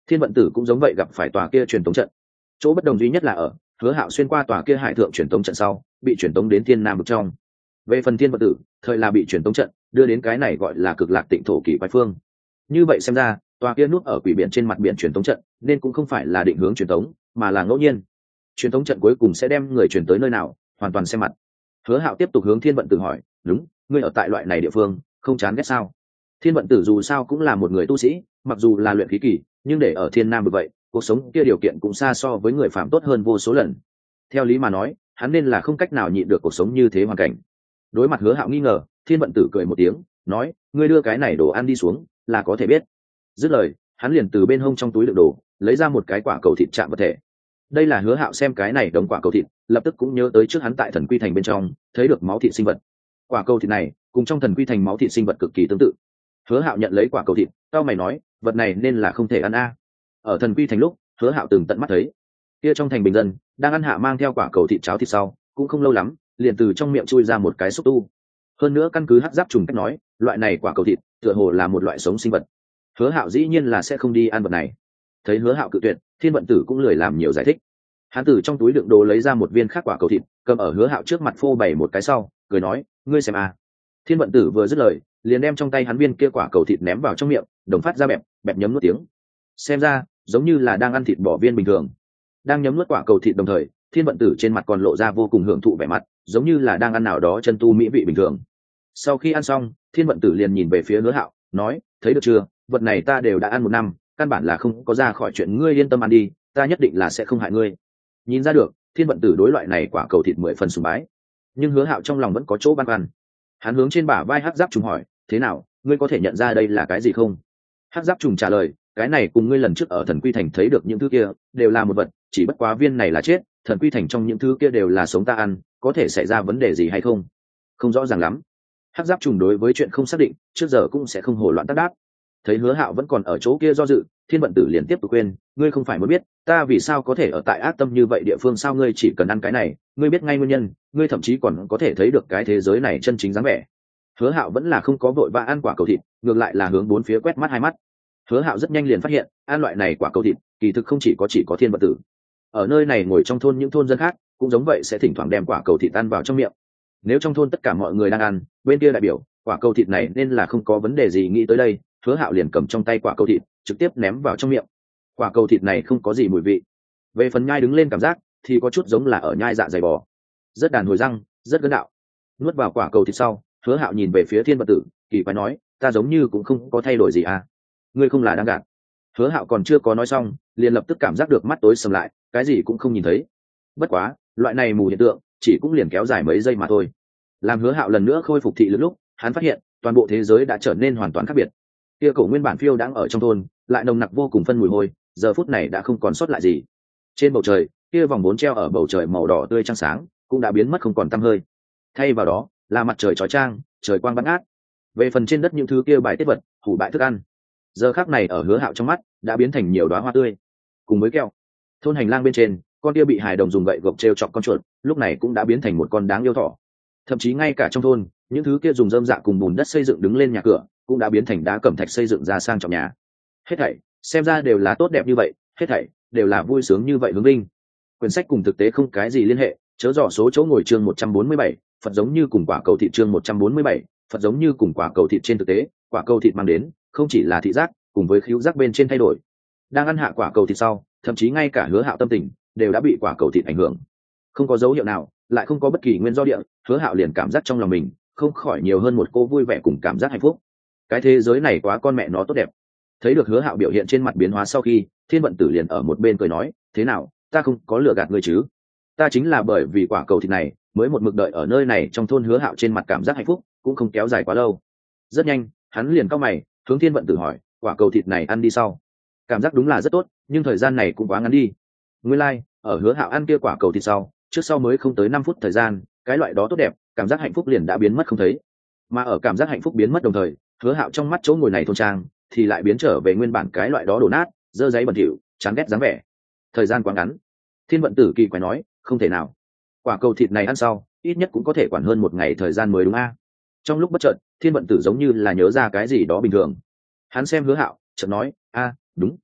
S1: Thiên vận tử cũng giống vậy gặp phải tòa kia truyền tống trận. Chỗ bất đồng duy nhất là ở Hứa Hạo xuyên qua tòa kia hải thượng truyền tống trận sau bị truyền tống đến thiên nam vực trong. Về phần thiên vận tử thời là bị truyền tống trận đưa đến cái này gọi là cực lạc tịnh thổ kỳ quái phương. Như vậy xem ra tòa kia nút ở quỷ biển trên mặt biển truyền tống trận nên cũng không phải là định hướng truyền tống mà là ngẫu nhiên. Truyền tống trận cuối cùng sẽ đem người truyền tới nơi nào hoàn toàn xem mặt. Hứa Hạo tiếp tục hướng thiên vận tử hỏi, đúng, ngươi ở tại loại này địa phương không chán ghét sao? Thiên vận tử dù sao cũng là một người tu sĩ, mặc dù là luyện khí kỳ nhưng để ở thiên nam vực vậy cuộc sống kia điều kiện cũng xa so với người phạm tốt hơn vô số lần. Theo lý mà nói hắn nên là không cách nào nhịn được cuộc sống như thế hoàn cảnh. Đối mặt Hứa Hạo nghi ngờ, thiên vận tử cười một tiếng nói, ngươi đưa cái này đồ ăn đi xuống là có thể biết. Dứt lời hắn liền từ bên hông trong túi đựng đồ lấy ra một cái quả cầu thịt chạm vật thể. Đây là Hứa Hạo xem cái này đống quả cầu thịt lập tức cũng nhớ tới trước hắn tại thần quy thành bên trong thấy được máu thịt sinh vật. Quả cầu thịt này cùng trong thần quy thành máu thịt sinh vật cực kỳ tương tự. Hứa Hạo nhận lấy quả cầu thịt, cao mày nói, vật này nên là không thể ăn a. Ở thần quy thành lúc Hứa Hạo từng tận mắt thấy kia trong thành bình dân đang ăn hạ mang theo quả cầu thịt cháo thịt sau cũng không lâu lắm liền từ trong miệng chui ra một cái xúc tu. Hơn nữa căn cứ hắc giáp trùng cách nói loại này quả cầu thịt tựa hồ là một loại sống sinh vật. Hứa Hạo dĩ nhiên là sẽ không đi ăn vật này. Thấy Hứa Hạo cự tuyệt, thiên vận tử cũng lười làm nhiều giải thích. Hắn từ trong túi đựng đồ lấy ra một viên khác quả cầu thịt cầm ở Hứa Hạo trước mặt phô bày một cái sau cười nói, ngươi xem a. Thiên vận tử vừa dứt lời liền đem trong tay hắn viên kia quả cầu thịt ném vào trong miệng đồng phát ra bẹp bẹp nhấm nuốt tiếng. Xem ra giống như là đang ăn thịt bò viên bình thường. Đang nhấm nuốt quả cầu thịt đồng thời thiên vận tử trên mặt còn lộ ra vô cùng hưởng thụ vẻ mặt giống như là đang ăn nào đó chân tu mỹ vị bình thường. Sau khi ăn xong thiên vận tử liền nhìn về phía Hứa Hạo nói, thấy được chưa, vật này ta đều đã ăn 1 năm, căn bản là không có ra khỏi chuyện, ngươi yên tâm ăn đi, ta nhất định là sẽ không hại ngươi. Nhìn ra được thiên vận tử đối loại này quả cầu thịt 10 phần sùng bái, nhưng Hứa Hạo trong lòng vẫn có chỗ băn khoăn. Hắn hướng trên bả vai hắc giáp trùng hỏi, thế nào, ngươi có thể nhận ra đây là cái gì không? Hắc giáp trùng trả lời, cái này cùng ngươi lần trước ở thần quy thành thấy được những thứ kia đều là một vật, chỉ bất quá viên này là chết, thần quy thành trong những thứ kia đều là sống, ta ăn có thể xảy ra vấn đề gì hay không? Không rõ ràng lắm. Hắc giáp trùng đối với chuyện không xác định trước giờ cũng sẽ không hồ loạn tác đáp. Thấy Hứa Hạo vẫn còn ở chỗ kia do dự, thiên vận tử liền tiếp tục khuyên, ngươi không phải muốn biết ta vì sao có thể ở tại ác tâm như vậy địa phương sao? Ngươi chỉ cần ăn cái này ngươi biết ngay nguyên nhân, ngươi thậm chí còn có thể thấy được cái thế giới này chân chính dáng vẻ. Hứa Hạo vẫn là không có vội vã ăn quả cầu thịt, ngược lại là hướng bốn phía quét mắt hai mắt. Hứa Hạo rất nhanh liền phát hiện ăn loại này quả cầu thịt kỳ thực không chỉ có thiên vận tử. Ở nơi này ngồi trong thôn những thôn dân khác cũng giống vậy, sẽ thỉnh thoảng đem quả cầu thịt ăn vào trong miệng. Nếu trong thôn tất cả mọi người đang ăn, bên kia đại biểu quả cầu thịt này nên là không có vấn đề gì. Nghĩ tới đây Hứa Hạo liền cầm trong tay quả cầu thịt trực tiếp ném vào trong miệng. Quả cầu thịt này không có gì mùi vị, về phần nhai đứng lên cảm giác thì có chút giống là ở nhai dạ dày bò, rất đàn hồi răng, rất gân đạo. Nuốt vào quả cầu thịt sau Hứa Hạo nhìn về phía thiên vận tử kỳ quái nói, ta giống như cũng không có thay đổi gì à, ngươi không là đang gạt? Hứa Hạo còn chưa có nói xong liền lập tức cảm giác được mắt tối sầm lại, cái gì cũng không nhìn thấy. Bất quá loại này mù hiện tượng chỉ cũng liền kéo dài mấy giây mà thôi. Làm Hứa Hạo lần nữa khôi phục thị lực lúc hắn phát hiện toàn bộ thế giới đã trở nên hoàn toàn khác biệt. Kia cổ nguyên bản phiêu đang ở trong thôn lại nồng nặc vô cùng phân mùi hôi giờ phút này đã không còn sót lại gì. Trên bầu trời kia vòng 4 treo ở bầu trời màu đỏ tươi trăng sáng cũng đã biến mất không còn tăm hơi, thay vào đó là mặt trời chói chang, trời quang bắn át. Về phần trên đất những thứ kia bài tiết vật, hủ bại thức ăn, giờ khắc này ở Hứa Hạo trong mắt đã biến thành nhiều đóa hoa tươi cùng với keo. Thôn hành lang bên trên con kia bị hài đồng dùng gậy gộc treo chọc con chuột lúc này cũng đã biến thành một con đáng yêu thỏ. Thậm chí ngay cả trong thôn những thứ kia dùng rơm dạ cùng bùn đất xây dựng đứng lên nhà cửa cũng đã biến thành đá cẩm thạch xây dựng ra sang trọng nhà. Hết thảy xem ra đều là tốt đẹp như vậy, hết thảy đều là vui sướng như vậy hướng linh. Quyển sách cùng thực tế không cái gì liên hệ, chớ dò số chỗ ngồi chương 147, Phật giống như cùng quả cầu thịt chương 147, Phật giống như cùng quả cầu thịt. Trên thực tế quả cầu thịt mang đến không chỉ là thị giác cùng với khứu giác bên trên thay đổi. Đang ăn hạ quả cầu thịt sau thậm chí ngay cả Hứa Hạo tâm tình đều đã bị quả cầu thịt ảnh hưởng. Không có dấu hiệu nào, lại không có bất kỳ nguyên do địa, Hứa Hạo liền cảm giác trong lòng mình không khỏi nhiều hơn một cô vui vẻ cùng cảm giác hạnh phúc. Cái thế giới này quá con mẹ nó tốt đẹp. Thấy được Hứa Hạo biểu hiện trên mặt biến hóa sau khi, thiên vận tử liền ở một bên cười nói, thế nào, ta không có lừa gạt ngươi chứ? Ta chính là bởi vì quả cầu thịt này mới một mực đợi ở nơi này trong thôn. Hứa Hạo trên mặt cảm giác hạnh phúc cũng không kéo dài quá lâu. Rất nhanh hắn liền cau mày hướng thiên vận tử hỏi, quả cầu thịt này ăn đi sau cảm giác đúng là rất tốt, nhưng thời gian này cũng quá ngắn đi. Nguyên lai ở Hứa Hạo ăn kia quả cầu thịt sau trước sau mới không tới 5 phút thời gian, cái loại đó tốt đẹp cảm giác hạnh phúc liền đã biến mất không thấy. Mà ở cảm giác hạnh phúc biến mất đồng thời, Hứa Hạo trong mắt chỗ ngồi này thôn trang thì lại biến trở về nguyên bản cái loại đó đổ nát, dơ giấy bẩn thỉu, chán ghét dáng vẻ. Thời gian quá ngắn. Thiên vận tử kỳ quái nói, không thể nào, quả cầu thịt này ăn sau ít nhất cũng có thể quản hơn 1 ngày thời gian mới đúng a? Trong lúc bất chợt thiên vận tử giống như là nhớ ra cái gì đó bình thường, hắn xem Hứa Hạo chợt nói, a đúng,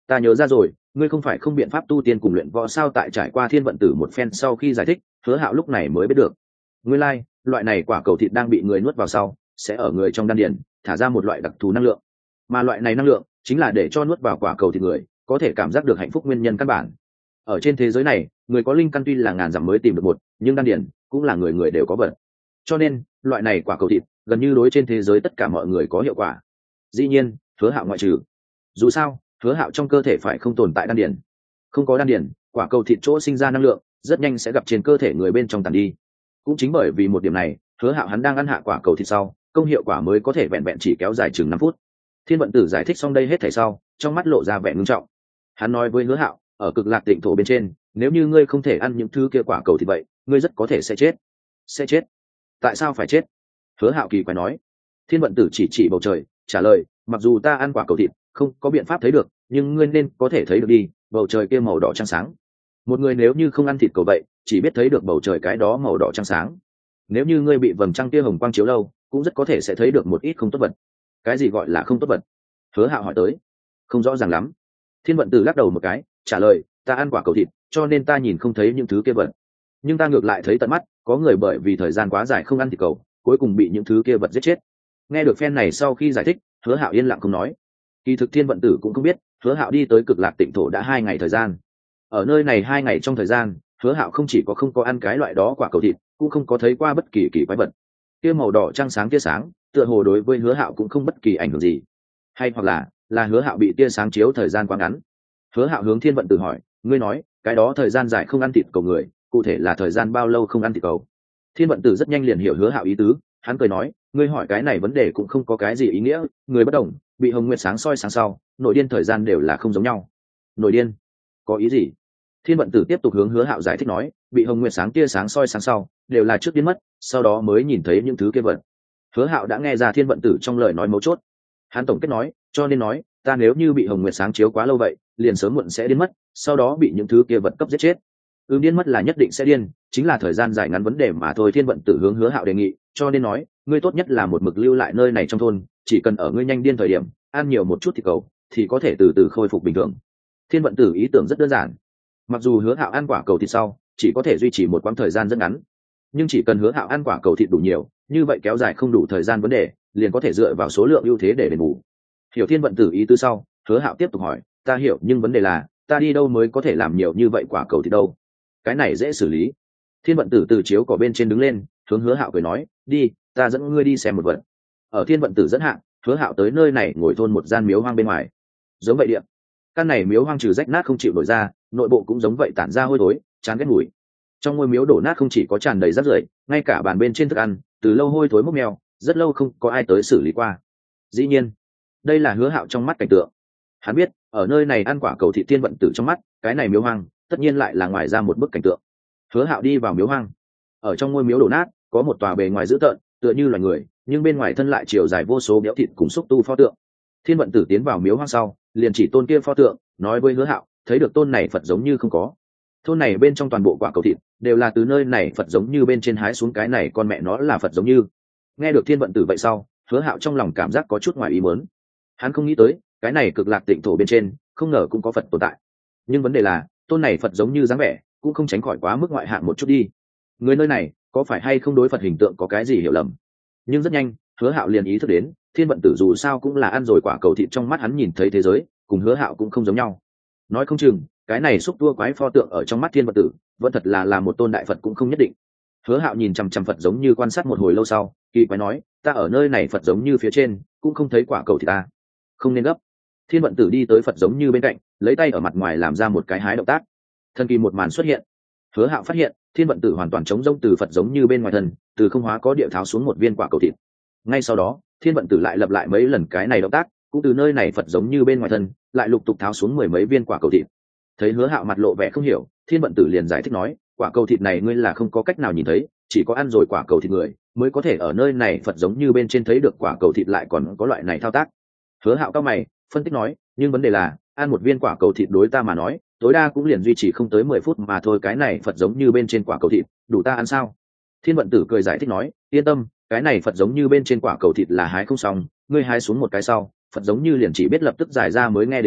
S1: Ta nhớ ra rồi, ngươi không phải không biện pháp tu tiên cùng luyện võ sao? Tại trải qua thiên vận tử một phen sau khi giải thích, Hứa Hạo lúc này mới biết được, nguyên lai loại này quả cầu thịt đang bị người nuốt vào sau sẽ ở người trong đan điền thả ra một loại đặc thù năng lượng, mà loại này năng lượng chính là để cho nuốt vào quả cầu thịt người có thể cảm giác được hạnh phúc nguyên nhân căn bản. Ở trên thế giới này, người có linh căn tuy là ngàn dặm mới tìm được một, nhưng đan điền cũng là người người đều có vật, cho nên loại này quả cầu thịt gần như đối trên thế giới tất cả mọi người có hiệu quả. Dĩ nhiên Hứa Hạo ngoại trừ, dù sao Hứa Hạo trong cơ thể phải không tồn tại đan điền, không có đan điền, quả cầu thịt chỗ sinh ra năng lượng rất nhanh sẽ gặp trên cơ thể người bên trong tàn đi. Cũng chính bởi vì một điểm này, Hứa Hạo hắn đang ăn hạ quả cầu thịt sau, công hiệu quả mới có thể vẹn vẹn chỉ kéo dài chừng 5 phút. Thiên vận tử giải thích xong đây hết thảy sau, trong mắt lộ ra vẻ ngưng trọng. Hắn nói với Hứa Hạo, ở Cực Lạc Tịnh thổ bên trên, nếu như ngươi không thể ăn những thứ kia quả cầu thịt vậy, ngươi rất có thể sẽ chết. Sẽ chết? Tại sao phải chết? Hứa Hạo kỳ quái nói. Thiên vận tử chỉ chỉ bầu trời, trả lời, mặc dù ta ăn quả cầu thịt, không có biện pháp thấy được, nhưng ngươi nên có thể thấy được đi, bầu trời kia màu đỏ trắng sáng. Một người nếu như không ăn thịt cầu vậy, chỉ biết thấy được bầu trời cái đó màu đỏ trắng sáng. Nếu như ngươi bị vầng trăng kia hồng quang chiếu lâu, cũng rất có thể sẽ thấy được một ít không tốt vật. Cái gì gọi là không tốt vật? Hứa Hạo hỏi tới. Không rõ ràng lắm. Thiên vận tử lắc đầu một cái, trả lời, ta ăn quả cầu thịt, cho nên ta nhìn không thấy những thứ kia vật, nhưng ta ngược lại thấy tận mắt, có người bởi vì thời gian quá dài không ăn thịt cầu, cuối cùng bị những thứ kia vật giết chết. Nghe được phen này sau khi giải thích, Hứa Hạo yên lặng không nói. Kỳ thực Thiên vận tử cũng không biết, Hứa Hạo đi tới Cực Lạc Tịnh thổ đã 2 ngày thời gian. Ở nơi này 2 ngày trong thời gian, Hứa Hạo không chỉ có không có ăn cái loại đó quả cầu thịt, cũng không có thấy qua bất kỳ kỳ quái vật. Kia màu đỏ trăng sáng tia sáng, tựa hồ đối với Hứa Hạo cũng không bất kỳ ảnh hưởng gì. Hay hoặc là Hứa Hạo bị tia sáng chiếu thời gian quá ngắn. Hứa Hạo hướng Thiên vận tử hỏi, ngươi nói, cái đó thời gian dài không ăn thịt cầu người, cụ thể là thời gian bao lâu không ăn thịt cầu? Thiên vận tử rất nhanh liền hiểu Hứa Hạo ý tứ, hắn cười nói, ngươi hỏi cái này vấn đề cũng không có cái gì ý nghĩa, người bất đồng, bị hồng nguyệt sáng soi sáng sau, nội điên thời gian đều là không giống nhau. Nội điên? Có ý gì? Thiên vận tử tiếp tục hướng Hứa Hạo giải thích nói, bị hồng nguyệt sáng tia sáng soi sáng sau, đều là trước biến mất, sau đó mới nhìn thấy những thứ kia vật. Hứa Hạo đã nghe ra Thiên vận tử trong lời nói mấu chốt. Hắn tổng kết nói, cho nên nói, ta nếu như bị hồng nguyệt sáng chiếu quá lâu vậy, liền sớm muộn sẽ điên mất, sau đó bị những thứ kia vật cấp giết chết. Điên mất là nhất định sẽ điên, chính là thời gian dài ngắn vấn đề mà thôi. Thiên vận tử hướng Hứa Hạo đề nghị, cho nên nói, ngươi tốt nhất là một mực lưu lại nơi này trong thôn, chỉ cần ở ngươi nhanh điên thời điểm, ăn nhiều một chút thịt cầu, thì có thể từ từ khôi phục bình thường. Thiên vận tử ý tưởng rất đơn giản. Mặc dù Hứa Hạo ăn quả cầu thịt sau, chỉ có thể duy trì một quãng thời gian rất ngắn, nhưng chỉ cần Hứa Hạo ăn quả cầu thịt đủ nhiều, như vậy kéo dài không đủ thời gian vấn đề, liền có thể dựa vào số lượng ưu thế để đền bù. Hiểu Thiên vận tử ý tứ sau, Hứa Hạo tiếp tục hỏi, ta hiểu, nhưng vấn đề là, ta đi đâu mới có thể làm nhiều như vậy quả cầu thịt đâu? Cái này dễ xử lý. Thiên vận tử từ chiếu cỏ bên trên đứng lên, hướng Hứa Hạo cười nói, đi, ta dẫn ngươi đi xem một vật. Ở Thiên vận tử dẫn hạ, Hứa Hạo tới nơi này ngồi thôn một gian miếu hoang bên ngoài. Giống vậy điện, căn này miếu hoang trừ rách nát không chịu nổi ra, nội bộ cũng giống vậy tản ra hôi thối, chán ghét mùi. Trong ngôi miếu đổ nát không chỉ có tràn đầy rác rưởi, ngay cả bàn bên trên thức ăn, từ lâu hôi thối mốc meo, rất lâu không có ai tới xử lý qua. Dĩ nhiên, đây là Hứa Hạo trong mắt cảnh tượng. Hắn biết, ở nơi này ăn quả cầu thị Thiên vận tử trong mắt, cái này miếu hoang, tất nhiên lại là ngoài ra một bức cảnh tượng. Hứa Hạo đi vào miếu hoang. Ở trong ngôi miếu đổ nát, có một tòa bề ngoài dữ tợn, tựa như loài người, nhưng bên ngoài thân lại chiều dài vô số béo thịt cùng xúc tu pho tượng. Thiên vận tử tiến vào miếu hoang sau, liền chỉ tôn kia pho tượng, nói với Hứa Hạo, thấy được tôn này Phật giống như không có. Thôn này bên trong toàn bộ quả cầu thịt đều là từ nơi này Phật giống như bên trên hái xuống, cái này con mẹ nó là Phật giống như. Nghe được Thiên vận tử vậy sau, Hứa Hạo trong lòng cảm giác có chút ngoài ý muốn. Hắn không nghĩ tới, cái này Cực Lạc Tịnh thổ bên trên, không ngờ cũng có Phật tồn tại. Nhưng vấn đề là, tôn này Phật giống như dáng vẻ, cũng không tránh khỏi quá mức ngoại hạng một chút đi. Người nơi này, có phải hay không đối Phật hình tượng có cái gì hiểu lầm? Nhưng rất nhanh, Hứa Hạo liền ý thức đến, Thiên vận tử dù sao cũng là ăn rồi quả cầu thịt, trong mắt hắn nhìn thấy thế giới, cùng Hứa Hạo cũng không giống nhau. Nói không chừng, cái này xúc tua quái pho tượng ở trong mắt Thiên vận tử, vẫn thật là một tôn đại Phật cũng không nhất định. Hứa Hạo nhìn chằm chằm Phật giống như quan sát một hồi lâu sau, kỳ quái nói, ta ở nơi này Phật giống như phía trên, cũng không thấy quả cầu thịt ta. Không nên gấp. Thiên vận tử đi tới Phật giống như bên cạnh, lấy tay ở mặt ngoài làm ra một cái hái động tác. Thần kỳ một màn xuất hiện. Hứa Hạo phát hiện, Thiên vận tử hoàn toàn trống rỗng từ Phật giống như bên ngoài thân, từ không hóa có địa tháo xuống một viên quả cầu thịt. Ngay sau đó, Thiên vận tử lại lặp lại mấy lần cái này động tác, cũng từ nơi này Phật giống như bên ngoài thân, lại lục tục tháo xuống 10 mấy viên quả cầu thịt. Thấy Hứa Hạo mặt lộ vẻ không hiểu, Thiên vận tử liền giải thích nói, quả cầu thịt này ngươi là không có cách nào nhìn thấy, chỉ có ăn rồi quả cầu thịt người mới có thể ở nơi này Phật giống như bên trên thấy được quả cầu thịt, lại còn có loại này thao tác. Hứa Hạo cao mày, phân tích nói, nhưng vấn đề là, ăn một viên quả cầu thịt đối ta mà nói, tối đa cũng liền duy trì không tới 10 phút mà thôi, cái này Phật giống như bên trên quả cầu thịt, đủ ta ăn sao? Thiên vận tử cười giải thích nói, yên tâm, cái này Phật giống như bên trên quả cầu thịt là hái không xong, ngươi hái xuống một cái sau, Phật giống như liền chỉ biết lập tức giải ra mới nghe đến đó,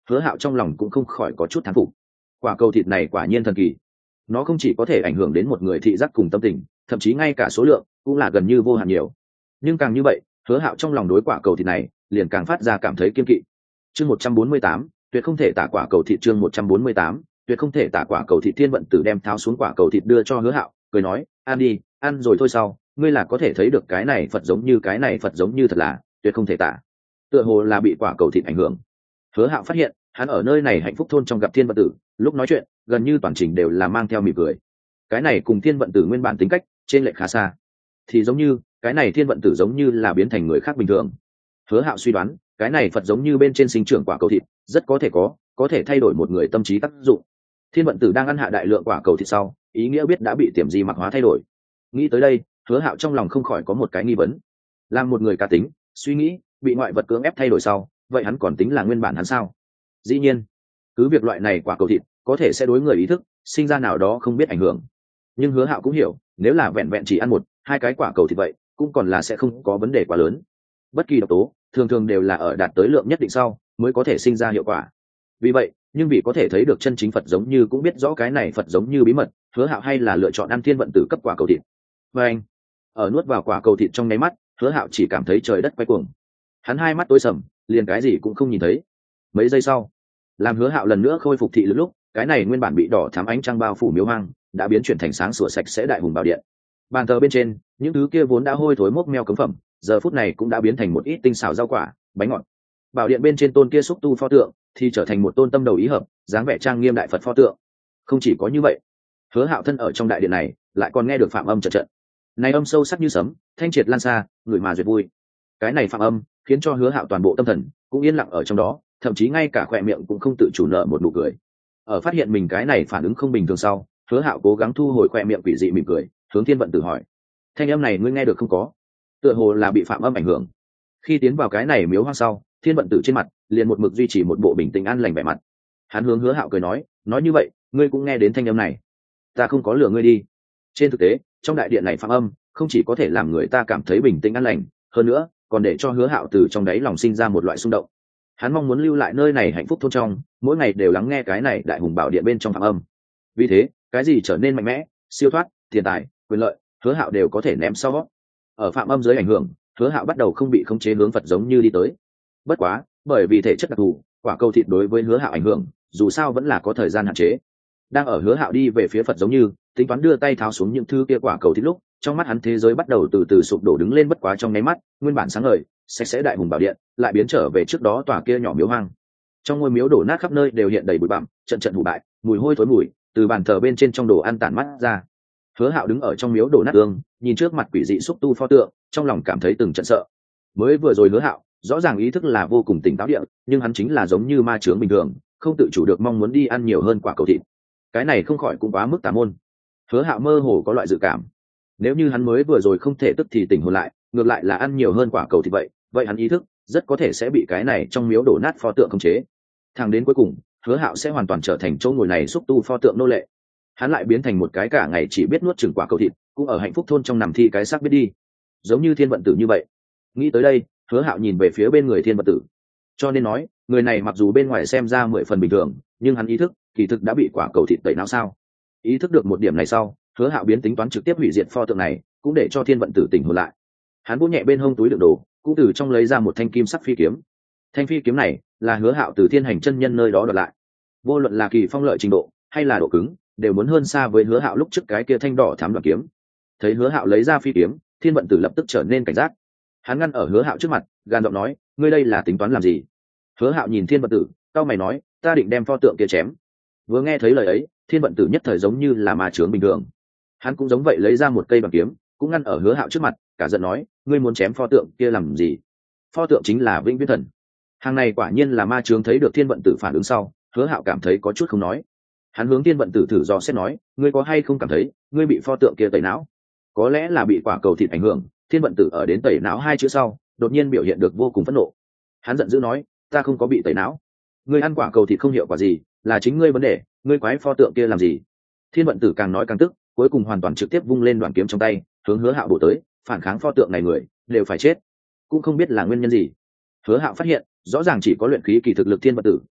S1: Hứa Hạo trong lòng cũng không khỏi có chút thán phục. Quả cầu thịt này quả nhiên thần kỳ, nó không chỉ có thể ảnh hưởng đến một người thị giác cùng tâm tình, thậm chí ngay cả số lượng cũng là gần như vô hạn nhiều. Nhưng càng như vậy, Hứa Hạo trong lòng đối quả cầu thịt này liền càng phát ra cảm thấy kiên kỵ. Chương 148, tuyệt không thể tả quả cầu thịt. Chương 148, tuyệt không thể tả quả cầu thịt. Thiên vận tử đem tháo xuống quả cầu thịt đưa cho Hứa Hạo, cười nói, ăn đi, ăn rồi thôi sau, ngươi là có thể thấy được cái này Phật giống như thật là tuyệt không thể tả. Tựa hồ là bị quả cầu thịt ảnh hưởng. Hứa Hạo phát hiện, hắn ở nơi này hạnh phúc thôn trong gặp Thiên vận tử, lúc nói chuyện, gần như toàn trình đều là mang theo mỉm cười. Cái này cùng Thiên vận tử nguyên bản tính cách trên lệch khá xa. Thì giống như, cái này Thiên vận tử giống như là biến thành người khác bình thường. Hứa Hạo suy đoán, cái này Phật giống như bên trên sinh trưởng quả cầu thịt, rất có thể có thể thay đổi một người tâm trí tác dụng. Thiên vận tử đang ăn hạ đại lượng quả cầu thịt sau, ý nghĩa biết đã bị tiềm di mặc hóa thay đổi. Nghĩ tới đây, Hứa Hạo trong lòng không khỏi có một cái nghi vấn. Làm một người cá tính, suy nghĩ, bị ngoại vật cưỡng ép thay đổi sau, vậy hắn còn tính là nguyên bản hắn sao? Dĩ nhiên, cứ việc loại này quả cầu thịt có thể sẽ đối người ý thức sinh ra nào đó không biết ảnh hưởng. Nhưng Hứa Hạo cũng hiểu, nếu là vẹn vẹn chỉ ăn một, hai cái quả cầu thịt vậy, cũng còn là sẽ không có vấn đề quá lớn. Bất kỳ độc tố thường thường đều là ở đạt tới lượng nhất định sau mới có thể sinh ra hiệu quả. Vì vậy, nhưng vì có thể thấy được chân chính Phật giống như cũng biết rõ cái này Phật giống như bí mật, Hứa Hạo hay là lựa chọn ăn Thiên vận tử cấp quả cầu thịt. Và anh, ở nuốt vào quả cầu thịt trong nháy mắt, Hứa Hạo chỉ cảm thấy trời đất quay cuồng. Hắn hai mắt tối sầm, liền cái gì cũng không nhìn thấy. Mấy giây sau, làm Hứa Hạo lần nữa khôi phục thị lực lúc, cái này nguyên bản bị đỏ thắm ánh trăng bao phủ miếu hoang, đã biến chuyển thành sáng sủa sạch sẽ đại hùng bảo điện. Bàn thờ bên trên, những thứ kia vốn đã hôi thối mốc meo cấm phẩm, giờ phút này cũng đã biến thành một ít tinh xảo rau quả, bánh ngọt. Bảo điện bên trên tôn kia xúc tu pho tượng thì trở thành một tôn tâm đầu ý hợp, dáng vẻ trang nghiêm đại Phật pho tượng. Không chỉ có như vậy, Hứa Hạo thân ở trong đại điện này, lại còn nghe được phạm âm trận trận. Này âm sâu sắc như sấm, thanh triệt lan xa, người mà duyệt vui. Cái này phạm âm khiến cho Hứa Hạo toàn bộ tâm thần cũng yên lặng ở trong đó, thậm chí ngay cả khóe miệng cũng không tự chủ nở một nụ cười. Ở phát hiện mình cái này phản ứng không bình thường sau, Hứa Hạo cố gắng thu hồi khóe miệng quỷ dị mỉm cười, hướng Thiên vận tử hỏi: thanh âm này ngươi nghe được không có? Tựa hồ là bị phạm âm ảnh hưởng. Khi tiến vào cái này miếu hoang sau, Thiên vận tử trên mặt liền một mực duy trì một bộ bình tĩnh an lành vẻ mặt. Hắn hướng Hứa Hạo cười nói như vậy, ngươi cũng nghe đến thanh âm này. Ta không có lừa ngươi đi. Trên thực tế, trong đại điện này phạm âm không chỉ có thể làm người ta cảm thấy bình tĩnh an lành, hơn nữa còn để cho Hứa Hạo từ trong đáy lòng sinh ra một loại xung động. Hắn mong muốn lưu lại nơi này hạnh phúc thôn trong, mỗi ngày đều lắng nghe cái này đại hùng bảo điện bên trong phạm âm. Vì thế, cái gì trở nên mạnh mẽ, siêu thoát, tiền tài, quyền lợi, Hứa Hạo đều có thể ném sau. Ở phạm âm dưới ảnh hưởng, Hứa Hạo bắt đầu không bị khống chế hướng Phật giống như đi tới. Bất quá, bởi vì thể chất đặc thù, quả cầu thịt đối với Hứa Hạo ảnh hưởng, dù sao vẫn là có thời gian hạn chế. Đang ở Hứa Hạo đi về phía Phật giống như, tính toán đưa tay tháo xuống những thứ kia quả cầu thịt lúc, trong mắt hắn thế giới bắt đầu từ từ sụp đổ đứng lên. Bất quá trong nháy mắt, nguyên bản sáng ngời, sạch sẽ đại hùng bảo điện lại biến trở về trước đó tòa kia nhỏ miếu hoang. Trong ngôi miếu đổ nát khắp nơi đều hiện đầy bụi bặm, trận trận hủ bại, mùi hôi thối mùi từ bàn thờ bên trên trong đồ ăn tản mắt ra. Hứa Hạo đứng ở trong miếu đổ nát tương, nhìn trước mặt quỷ dị xúc tu pho tượng, trong lòng cảm thấy từng trận sợ. Mới vừa rồi Hứa Hạo rõ ràng ý thức là vô cùng tỉnh táo địa, nhưng hắn chính là giống như ma chướng bình thường, không tự chủ được mong muốn đi ăn nhiều hơn quả cầu thịt. Cái này không khỏi cũng quá mức tà môn. Hứa Hạo mơ hồ có loại dự cảm, nếu như hắn mới vừa rồi không thể tức thì tỉnh hồn lại, ngược lại là ăn nhiều hơn quả cầu thịt vậy hắn ý thức rất có thể sẽ bị cái này trong miếu đổ nát pho tượng khống chế. Thẳng đến cuối cùng, Hứa Hạo sẽ hoàn toàn trở thành chỗ ngồi này xúc tu pho tượng nô lệ. Hắn lại biến thành một cái cả ngày chỉ biết nuốt chửng quả cầu thịt, cũng ở hạnh phúc thôn trong nằm thi cái xác biết đi, giống như Thiên vận tử như vậy. Nghĩ tới đây, Hứa Hạo nhìn về phía bên người Thiên vận tử. Cho nên nói, người này mặc dù bên ngoài xem ra 10 phần bình thường, nhưng hắn ý thức kỳ thực đã bị quả cầu thịt tẩy não sao? Ý thức được một điểm này sau, Hứa Hạo biến tính toán trực tiếp hủy diệt pho tượng này, cũng để cho Thiên vận tử tỉnh hồn lại. Hắn vỗ nhẹ bên hông túi đựng đồ, cũng từ trong lấy ra một thanh kim sắc phi kiếm. Thanh phi kiếm này là Hứa Hạo từ Thiên Hành chân nhân nơi đó đoạt lại. Vô luận là kỳ phong lợi trình độ hay là độ cứng, đều muốn hơn xa với Hứa Hạo lúc trước cái kia thanh đỏ thắm đoạt kiếm. Thấy Hứa Hạo lấy ra phi kiếm, Thiên vận tử lập tức trở nên cảnh giác. Hắn ngăn ở Hứa Hạo trước mặt, gàn giọng nói: ngươi đây là tính toán làm gì? Hứa Hạo nhìn Thiên vận tử, cau mày nói: ta định đem pho tượng kia chém. Vừa nghe thấy lời ấy, Thiên vận tử nhất thời giống như là ma chướng bình thường. Hắn cũng giống vậy lấy ra một cây bằng kiếm, cũng ngăn ở Hứa Hạo trước mặt, cả giận nói: ngươi muốn chém pho tượng kia làm gì? Pho tượng chính là Vĩnh Viễn Thần. Hàng này quả nhiên là ma chướng. Thấy được Thiên vận tử phản ứng sau, Hứa Hạo cảm thấy có chút không nói. Hắn hướng Thiên vận tử thử dò xét nói: ngươi có hay không cảm thấy ngươi bị pho tượng kia tẩy não? Có lẽ là bị quả cầu thịt ảnh hưởng. Thiên vận tử ở đến tẩy não 2 chữ sau, đột nhiên biểu hiện được vô cùng phẫn nộ. Hắn giận dữ nói: ta không có bị tẩy não. Ngươi ăn quả cầu thịt không hiệu quả gì, là chính ngươi vấn đề, ngươi quái pho tượng kia làm gì? Thiên vận tử càng nói càng tức, cuối cùng hoàn toàn trực tiếp vung lên đoạn kiếm trong tay, hướng Hứa Hạo bổ tới. Phản kháng pho tượng này người đều phải chết. Cũng không biết là nguyên nhân gì, Hứa Hạo phát hiện rõ ràng chỉ có luyện khí kỳ thực lực Thiên vận tử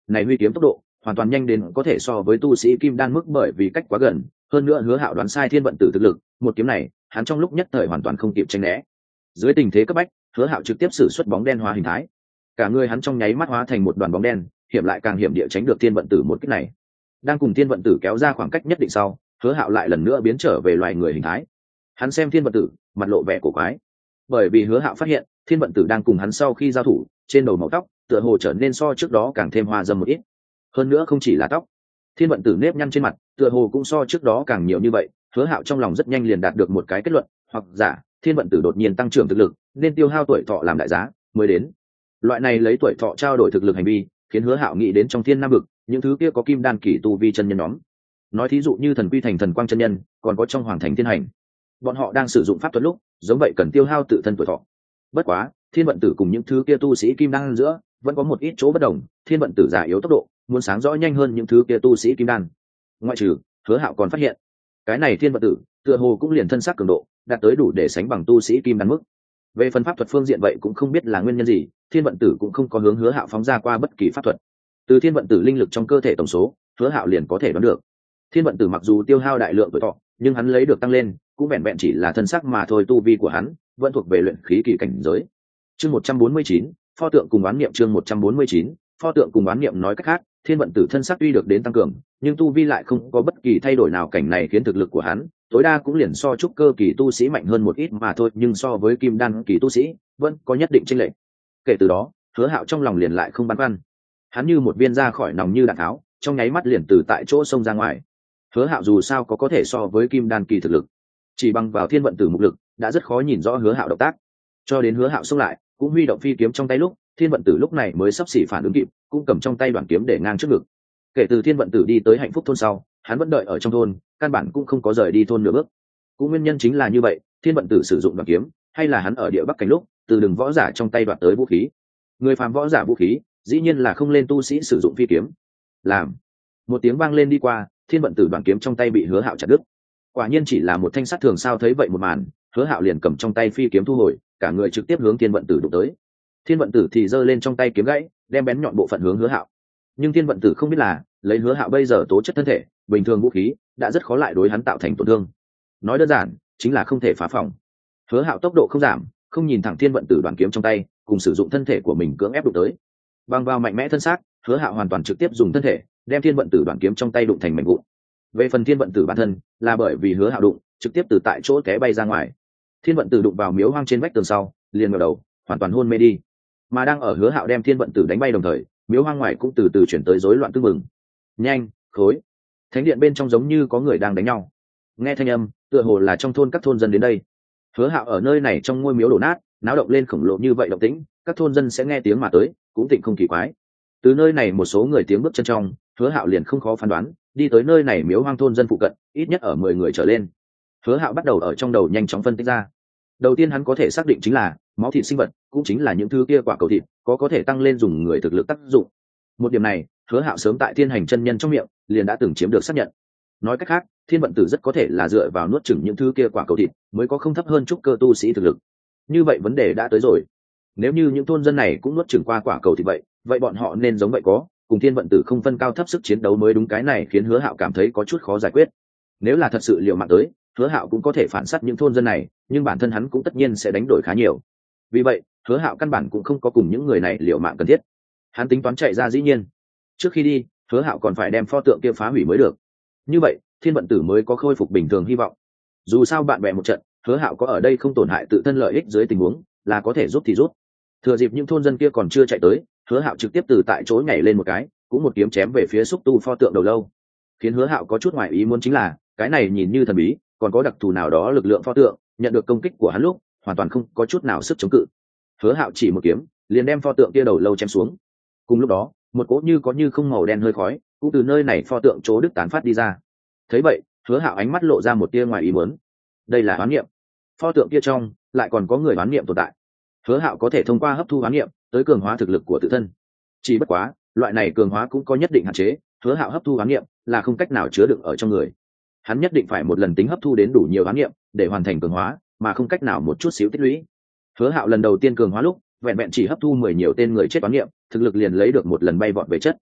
S1: này huy kiếm tốc độ hoàn toàn nhanh đến có thể so với tu sĩ kim đan mức, bởi vì cách quá gần, hơn nữa Hứa Hạo đoán sai thiên vận tử thực lực, một kiếm này hắn trong lúc nhất thời hoàn toàn không kịp tránh né. Dưới tình thế cấp bách, Hứa Hạo trực tiếp sử xuất bóng đen hóa hình thái, cả người hắn trong nháy mắt hóa thành một đoàn bóng đen, hiểm lại càng hiểm địa tránh được thiên vận tử một kích này. Đang cùng thiên vận tử kéo ra khoảng cách nhất định sau, Hứa Hạo lại lần nữa biến trở về loài người hình thái. Hắn xem thiên vận tử, mặt lộ vẻ cổ quái, bởi vì Hứa Hạo phát hiện thiên vận tử đang cùng hắn sau khi giao thủ, trên đầu màu tóc tựa hồ trở nên so trước đó càng thêm hoa dâm một ít. Hơn nữa không chỉ là tóc, thiên vận tử nếp nhăn trên mặt tựa hồ cũng so trước đó càng nhiều như vậy. Hứa Hạo trong lòng rất nhanh liền đạt được một cái kết luận, hoặc giả thiên vận tử đột nhiên tăng trưởng thực lực, nên tiêu hao tuổi thọ làm đại giá mới đến. Loại này lấy tuổi thọ trao đổi thực lực hành vi, khiến Hứa Hạo nghĩ đến trong thiên nam vực những thứ kia có kim đan kỳ tu vi chân nhân nhóm. Nói thí dụ như thần quy thành thần quang chân nhân, còn có trong hoàng thành thiên hành, bọn họ đang sử dụng pháp thuật lúc giống vậy cần tiêu hao tự thân tuổi thọ. Bất quá thiên vận tử cùng những thứ kia tu sĩ kim đan giữa vẫn có một ít chỗ bất đồng. Thiên vận tử già yếu tốc độ muốn sáng rõ nhanh hơn những thứ kia tu sĩ kim đan. Ngoại trừ, Hứa Hạo còn phát hiện cái này thiên vận tử tựa hồ cũng liền thân xác cường độ đạt tới đủ để sánh bằng tu sĩ kim đan mức. Về phần pháp thuật phương diện vậy cũng không biết là nguyên nhân gì, thiên vận tử cũng không có hướng Hứa Hạo phóng ra qua bất kỳ pháp thuật. Từ thiên vận tử linh lực trong cơ thể tổng số, Hứa Hạo liền có thể đoán được thiên vận tử mặc dù tiêu hao đại lượng tuổi thọ, nhưng hắn lấy được tăng lên cũng vẹn vẹn chỉ là thân sắc mà thôi. Tu vi của hắn vẫn thuộc về luyện khí kỳ cảnh giới. Chương 149, pho tượng cùng oán niệm. Chương 149, pho tượng cùng oán niệm. Nói cách khác, thiên vận tử thân sắc tuy được đến tăng cường, nhưng tu vi lại không có bất kỳ thay đổi nào. Cảnh này khiến thực lực của hắn tối đa cũng liền so trúc cơ kỳ tu sĩ mạnh hơn một ít mà thôi, nhưng so với kim đan kỳ tu sĩ vẫn có nhất định chênh lệch. Kể từ đó, Hứa Hạo trong lòng liền lại không băn khoăn. Hắn như một viên ra khỏi nòng như đạn tháo, trong nháy mắt liền từ tại chỗ xông ra ngoài. Hứa Hạo dù sao có thể so với kim đan kỳ thực lực, chỉ bằng vào thiên vận tử mục lực đã rất khó nhìn rõ Hứa Hạo động tác. Cho đến Hứa Hạo xông lại cũng huy động phi kiếm trong tay lúc, thiên vận tử lúc này mới sắp xỉ phản ứng kịp, cũng cầm trong tay đoạn kiếm để ngang trước ngực. Kể từ thiên vận tử đi tới Hạnh Phúc thôn sau, hắn vẫn đợi ở trong thôn, căn bản cũng không có rời đi thôn nửa bước. Cũng nguyên nhân chính là như vậy, thiên vận tử sử dụng đoạn kiếm, hay là hắn ở địa bắc cảnh lúc từ đường võ giả trong tay đoạt tới vũ khí. Người phàm võ giả vũ khí dĩ nhiên là không lên tu sĩ sử dụng phi kiếm. Làm một tiếng vang lên đi qua, thiên vận tử đoạn kiếm trong tay bị Hứa Hạo chặt đứt. Quả nhiên chỉ là một thanh sắt thường sao. Thấy vậy một màn, Hứa Hạo liền cầm trong tay phi kiếm thu hồi, cả người trực tiếp hướng thiên vận tử đụng tới. Thiên vận tử thì giơ lên trong tay kiếm gãy, đem bén nhọn bộ phận hướng Hứa Hạo. Nhưng thiên vận tử không biết là, lấy Hứa Hạo bây giờ tố chất thân thể, bình thường vũ khí đã rất khó lại đối hắn tạo thành tổn thương. Nói đơn giản, chính là không thể phá phòng. Hứa Hạo tốc độ không giảm, không nhìn thẳng thiên vận tử đoạn kiếm trong tay, cùng sử dụng thân thể của mình cưỡng ép đụng tới. Bằng vào mạnh mẽ thân xác, Hứa Hạo hoàn toàn trực tiếp dùng thân thể đem thiên vận tử đoạn kiếm trong tay đụng thành mảnh vụn. Về phần thiên vận tử bản thân, là bởi vì Hứa Hạo đụng trực tiếp từ tại chỗ té bay ra ngoài. Thiên vận tử đụng vào miếu hoang trên vách tường sau, liền ngửa đầu, hoàn toàn hôn mê đi. Mà đang ở Hứa Hạo đem thiên vận tử đánh bay đồng thời, miếu hoang ngoài cũng từ từ chuyển tới rối loạn tương mừng. Nhanh, khối! Thánh điện bên trong giống như có người đang đánh nhau. Nghe thanh âm, tựa hồ là trong thôn các thôn dân đến đây. Hứa Hạo ở nơi này trong ngôi miếu đổ nát, náo động lên khổng lồ như vậy động tĩnh, các thôn dân sẽ nghe tiếng mà tới, cũng tịnh không kỳ quái. Từ nơi này một số người tiếng bước chân trong, Hứa Hạo liền không khó phán đoán, đi tới nơi này miếu hoang thôn dân phụ cận, ít nhất ở 10 người trở lên. Hứa Hạo bắt đầu ở trong đầu nhanh chóng phân tích ra. Đầu tiên hắn có thể xác định chính là máu thịt sinh vật, cũng chính là những thứ kia quả cầu thịt, có thể tăng lên dùng người thực lực tác dụng. Một điểm này, Hứa Hạo sớm tại Thiên Hành chân nhân trong miệng liền đã từng chiếm được xác nhận. Nói cách khác, thiên vận tử rất có thể là dựa vào nuốt chửng những thứ kia quả cầu thịt mới có không thấp hơn chút cơ tu sĩ thực lực. Như vậy vấn đề đã tới rồi. Nếu như những thôn dân này cũng nuốt chửng qua quả cầu thịt vậy bọn họ nên giống vậy có cùng thiên vận tử không phân cao thấp sức chiến đấu mới đúng. Cái này khiến Hứa Hạo cảm thấy có chút khó giải quyết. Nếu là thật sự liều mạng tới, Hứa Hạo cũng có thể phản sát những thôn dân này, nhưng bản thân hắn cũng tất nhiên sẽ đánh đổi khá nhiều. Vì vậy, Hứa Hạo căn bản cũng không có cùng những người này liều mạng cần thiết. Hắn tính toán chạy ra dĩ nhiên. Trước khi đi, Hứa Hạo còn phải đem pho tượng kia phá hủy mới được. Như vậy, thiên vận tử mới có khôi phục bình thường hy vọng. Dù sao bạn bè một trận, Hứa Hạo có ở đây không tổn hại tự thân lợi ích dưới tình huống, là có thể giúp thì giúp. Thừa dịp những thôn dân kia còn chưa chạy tới, Hứa Hạo trực tiếp từ tại chỗ nhảy lên một cái, cũng một kiếm chém về phía xúc tu pho tượng đầu lâu. Khiến Hứa Hạo có chút ngoài ý muốn chính là, cái này nhìn như thần bí, còn có đặc thù nào đó lực lượng pho tượng, nhận được công kích của hắn lúc, hoàn toàn không có chút nào sức chống cự. Hứa Hạo chỉ một kiếm, liền đem pho tượng kia đầu lâu chém xuống. Cùng lúc đó, một cỗ như có như không màu đen hơi khói, cũng từ nơi này pho tượng chỗ đứt tán phát đi ra. Thấy vậy, Hứa Hạo ánh mắt lộ ra một tia ngoài ý muốn. Đây là oán niệm. Pho tượng kia trong lại còn có người oán niệm tồn tại. Hứa Hạo có thể thông qua hấp thu oán niệm tới cường hóa thực lực của tự thân. Chỉ bất quá, loại này cường hóa cũng có nhất định hạn chế, Hứa Hạo hấp thu oán niệm là không cách nào chứa đựng ở trong người. Hắn nhất định phải một lần tính hấp thu đến đủ nhiều oán niệm để hoàn thành cường hóa, mà không cách nào một chút xíu tích lũy. Hứa Hạo lần đầu tiên cường hóa lúc, vẹn vẹn chỉ hấp thu 10 nhiều tên người chết oán niệm, thực lực liền lấy được một lần bay vọt về chất.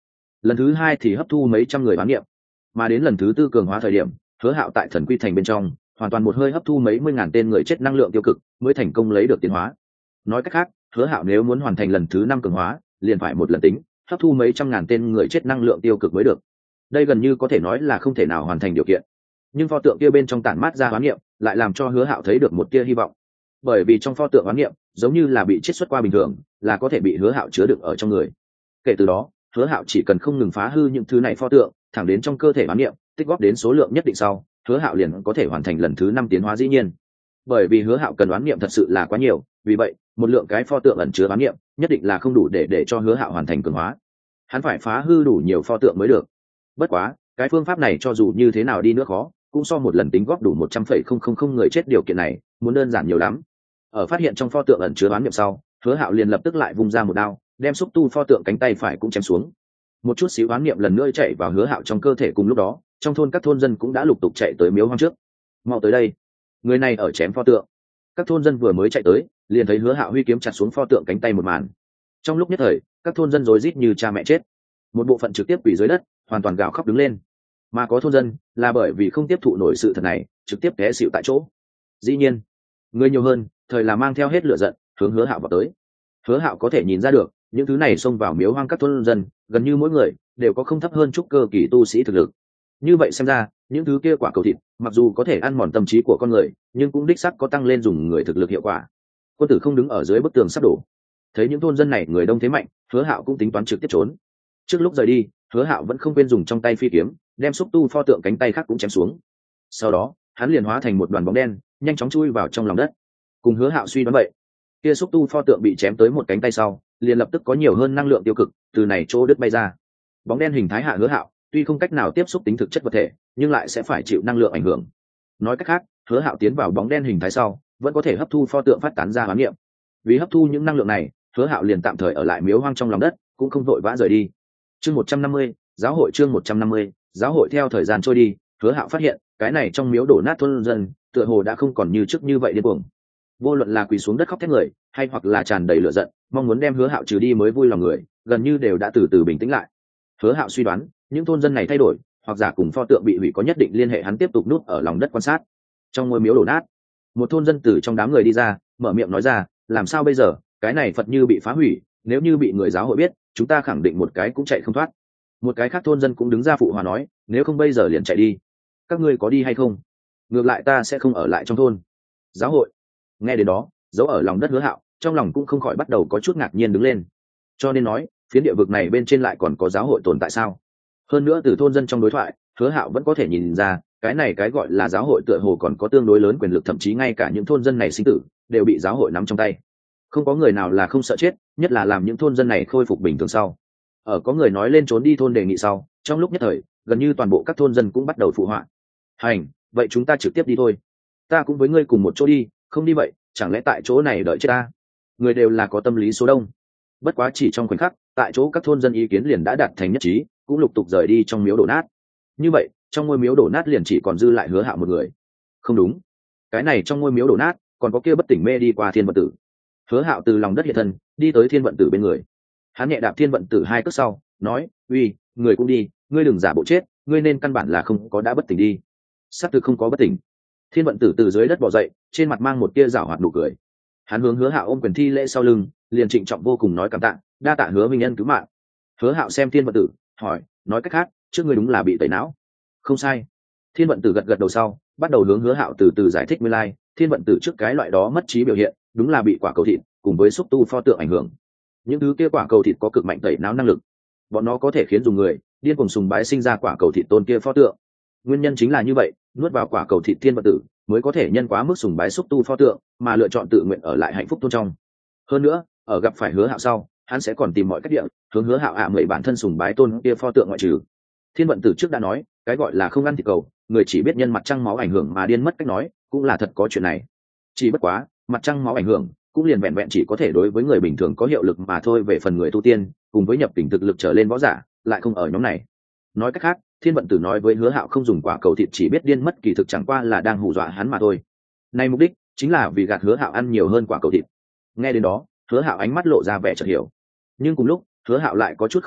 S1: lần thứ hai thì hấp thu mấy trăm người bán niệm, mà đến lần thứ tư cường hóa thời điểm, Hứa Hạo tại thần quy thành bên trong hoàn toàn một hơi hấp thu mấy mươi ngàn tên người chết năng lượng tiêu cực mới thành công lấy được tiến hóa. Nói cách khác, Hứa Hạo nếu muốn hoàn thành lần thứ năm cường hóa liền phải một lần tính hấp thu mấy trăm ngàn tên người chết năng lượng tiêu cực mới được. Đây gần như có thể nói là không thể nào hoàn thành điều kiện, nhưng pho tượng kia bên trong tản mát ra hoán niệm lại làm cho Hứa Hạo thấy được một tia hy vọng, bởi vì trong pho tượng hoán niệm giống như là bị chiết xuất qua bình thường, là có thể bị Hứa Hạo chứa đựng ở trong người. Kể từ đó, Hứa Hạo chỉ cần không ngừng phá hư những thứ này pho tượng thẳng đến trong cơ thể hoán niệm tích góp đến số lượng nhất định sau, Hứa Hạo liền có thể hoàn thành lần thứ năm tiến hóa. Dĩ nhiên, bởi vì Hứa Hạo cần hoán niệm thật sự là quá nhiều, vì vậy một lượng cái pho tượng ẩn chứa hoán niệm nhất định là không đủ để cho Hứa Hạo hoàn thành cường hóa. Hắn phải phá hư đủ nhiều pho tượng mới được. Bất quá cái phương pháp này cho dù như thế nào đi nữa khó, cũng so một lần tính góp đủ 100,000 người chết điều kiện này muốn đơn giản nhiều lắm. Ở phát hiện trong pho tượng ẩn chứa hoán niệm sau, Hứa Hạo liền lập tức lại vung ra một đao, đem xúc tu pho tượng cánh tay phải cũng chém xuống. Một chút xíu hoán niệm lần nữa chạy vào Hứa Hạo trong cơ thể, cùng lúc đó trong thôn các thôn dân cũng đã lục tục chạy tới miếu hoang trước. Mau tới đây, người này ở chém pho tượng. Các thôn dân vừa mới chạy tới liền thấy Hứa Hạo huy kiếm chặt xuống pho tượng cánh tay một màn. Trong lúc nhất thời, các thôn dân rối rít như cha mẹ chết, một bộ phận trực tiếp quỳ dưới đất hoàn toàn gào khóc đứng lên, mà có thôn dân là bởi vì không tiếp thụ nổi sự thật này trực tiếp té xỉu tại chỗ. Dĩ nhiên người nhiều hơn thời là mang theo hết lửa giận hướng Hứa Hạo vào tới. Hứa Hạo có thể nhìn ra được những thứ này xông vào miếu hoang các thôn dân gần như mỗi người đều có không thấp hơn trúc cơ kỳ tu sĩ thực lực. Như vậy xem ra những thứ kia quả cầu thịt mặc dù có thể ăn mòn tâm trí của con người, nhưng cũng đích xác có tăng lên dùng người thực lực hiệu quả. Quân tử không đứng ở dưới bức tường sắp đổ, thấy những thôn dân này người đông thế mạnh, Hứa Hạo cũng tính toán trực tiếp trốn. Trước lúc rời đi, Hứa Hạo vẫn không quên dùng trong tay phi kiếm đem xúc tu pho tượng cánh tay khác cũng chém xuống. Sau đó hắn liền hóa thành một đoàn bóng đen nhanh chóng chui vào trong lòng đất. Cùng Hứa Hạo suy đoán vậy, kia xúc tu pho tượng bị chém tới một cánh tay sau liền lập tức có nhiều hơn năng lượng tiêu cực từ này chỗ đứt bay ra. Bóng đen hình thái hạ Hứa Hạo tuy không cách nào tiếp xúc tính thực chất vật thể, nhưng lại sẽ phải chịu năng lượng ảnh hưởng. Nói cách khác, Hứa Hạo tiến vào bóng đen hình thái sau vẫn có thể hấp thu pho tượng phát tán ra hoán niệm. Vì hấp thu những năng lượng này, Hứa Hạo liền tạm thời ở lại miếu hoang trong lòng đất, cũng không vội vã rời đi. Chương 150, giáo hội. Chương 150, giáo hội. Theo thời gian trôi đi, Hứa Hạo phát hiện cái này trong miếu đổ nát thôn dân tựa hồ đã không còn như trước như vậy điên cuồng. Vô luận là quỳ xuống đất khóc thét người, hay hoặc là tràn đầy lửa giận mong muốn đem Hứa Hạo trừ đi mới vui lòng người, gần như đều đã từ từ bình tĩnh lại. Hứa Hạo suy đoán những thôn dân này thay đổi, hoặc giả cùng pho tượng bị hủy có nhất định liên hệ. Hắn tiếp tục núp ở lòng đất quan sát. Trong ngôi miếu đổ nát, một thôn dân từ trong đám người đi ra, mở miệng nói ra, làm sao bây giờ, cái này Phật như bị phá hủy, nếu như bị người giáo hội biết, chúng ta khẳng định một cái cũng chạy không thoát. Một cái khác thôn dân cũng đứng ra phụ hòa nói, nếu không bây giờ liền chạy đi. Các ngươi có đi hay không? Ngược lại ta sẽ không ở lại trong thôn. Giáo hội. Nghe đến đó, giấu ở lòng đất Hứa Hạo trong lòng cũng không khỏi bắt đầu có chút ngạc nhiên đứng lên. Cho nên nói phiến địa vực này bên trên lại còn có giáo hội tồn tại sao? Hơn nữa từ thôn dân trong đối thoại, Hứa Hạo vẫn có thể nhìn ra cái này cái gọi là giáo hội tựa hồ còn có tương đối lớn quyền lực, thậm chí ngay cả những thôn dân này sinh tử đều bị giáo hội nắm trong tay. Không có người nào là không sợ chết, nhất là làm những thôn dân này khôi phục bình thường sau. Ở có người nói lên trốn đi thôn đề nghị sau, trong lúc nhất thời gần như toàn bộ các thôn dân cũng bắt đầu phụ họa. Hành, vậy chúng ta trực tiếp đi thôi. Ta cũng với ngươi cùng một chỗ đi, không đi vậy chẳng lẽ tại chỗ này đợi chết ta? Người đều là có tâm lý số đông. Bất quá chỉ trong khoảnh khắc, tại chỗ các thôn dân ý kiến liền đã đạt thành nhất trí, cũng lục tục rời đi trong miếu đổ nát. Như vậy trong ngôi miếu đổ nát liền chỉ còn dư lại Hứa Hạo một người. Không đúng, cái này trong ngôi miếu đổ nát còn có kia bất tỉnh mê đi qua Thiên Vận Tử. Hứa Hạo từ lòng đất hiện thân đi tới Thiên Vận Tử bên người. Hắn nhẹ đạp Thiên Vận Tử hai cước sau nói, uy, người cũng đi, ngươi đừng giả bộ chết, ngươi nên căn bản là không có đã bất tỉnh đi. Xác thực không có bất tỉnh. Thiên Vận Tử từ dưới đất bò dậy, trên mặt mang một tia giảo hoạt nụ cười. Hắn hướng Hứa Hạo ôm quyền thi lễ sau lưng, liền trịnh trọng vô cùng nói cảm tạ, đa tạ Hứa minh nhân cứu mạng. Hứa Hạo xem Thiên Vận Tử, hỏi, nói cách khác, trước ngươi đúng là bị tẩy não? Không sai. Thiên Vận Tử gật gật đầu sau, bắt đầu hướng Hứa Hạo từ từ giải thích nguyên lai, Thiên Vận Tử trước cái loại đó mất trí biểu hiện, đúng là bị quả cầu thịt cùng với xúc tu pho tượng ảnh hưởng. Những thứ kia quả cầu thịt có cực mạnh tẩy não năng lực, bọn nó có thể khiến dùng người điên cuồng sùng bái sinh ra quả cầu thịt tôn kia pho tượng. Nguyên nhân chính là như vậy, nuốt vào quả cầu thịt Thiên Vận Tử mới có thể nhân quá mức sùng bái xúc tu pho tượng mà lựa chọn tự nguyện ở lại hạnh phúc tôn trong. Hơn nữa, ở gặp phải Hứa Hạo sau, hắn sẽ còn tìm mọi cách địa hướng Hứa Hạo người bản thân sùng bái tôn kia pho tượng ngoại trừ. Thiên Vận Tử trước đã nói, cái gọi là không ăn thịt cầu, người chỉ biết nhân mặt trăng máu ảnh hưởng mà điên mất cách nói, cũng là thật có chuyện này. Chỉ bất quá, mặt trăng máu ảnh hưởng cũng liền vẹn vẹn chỉ có thể đối với người bình thường có hiệu lực mà thôi, về phần người tu tiên cùng với nhập cảnh thực lực trở lên võ giả lại không ở nhóm này. Nói cách khác, Thiên Vận Tử nói với Hứa Hạo không dùng quả cầu thịt chỉ biết điên mất, kỳ thực chẳng qua là đang hù dọa hắn mà thôi. Này mục đích chính là vì gạt Hứa Hạo ăn nhiều hơn quả cầu thịt. Nghe đến đó, Hứa Hạo ánh mắt lộ ra vẻ chợt hiểu. Nhưng cùng lúc, Hứa Hạo lại có chút không hiểu,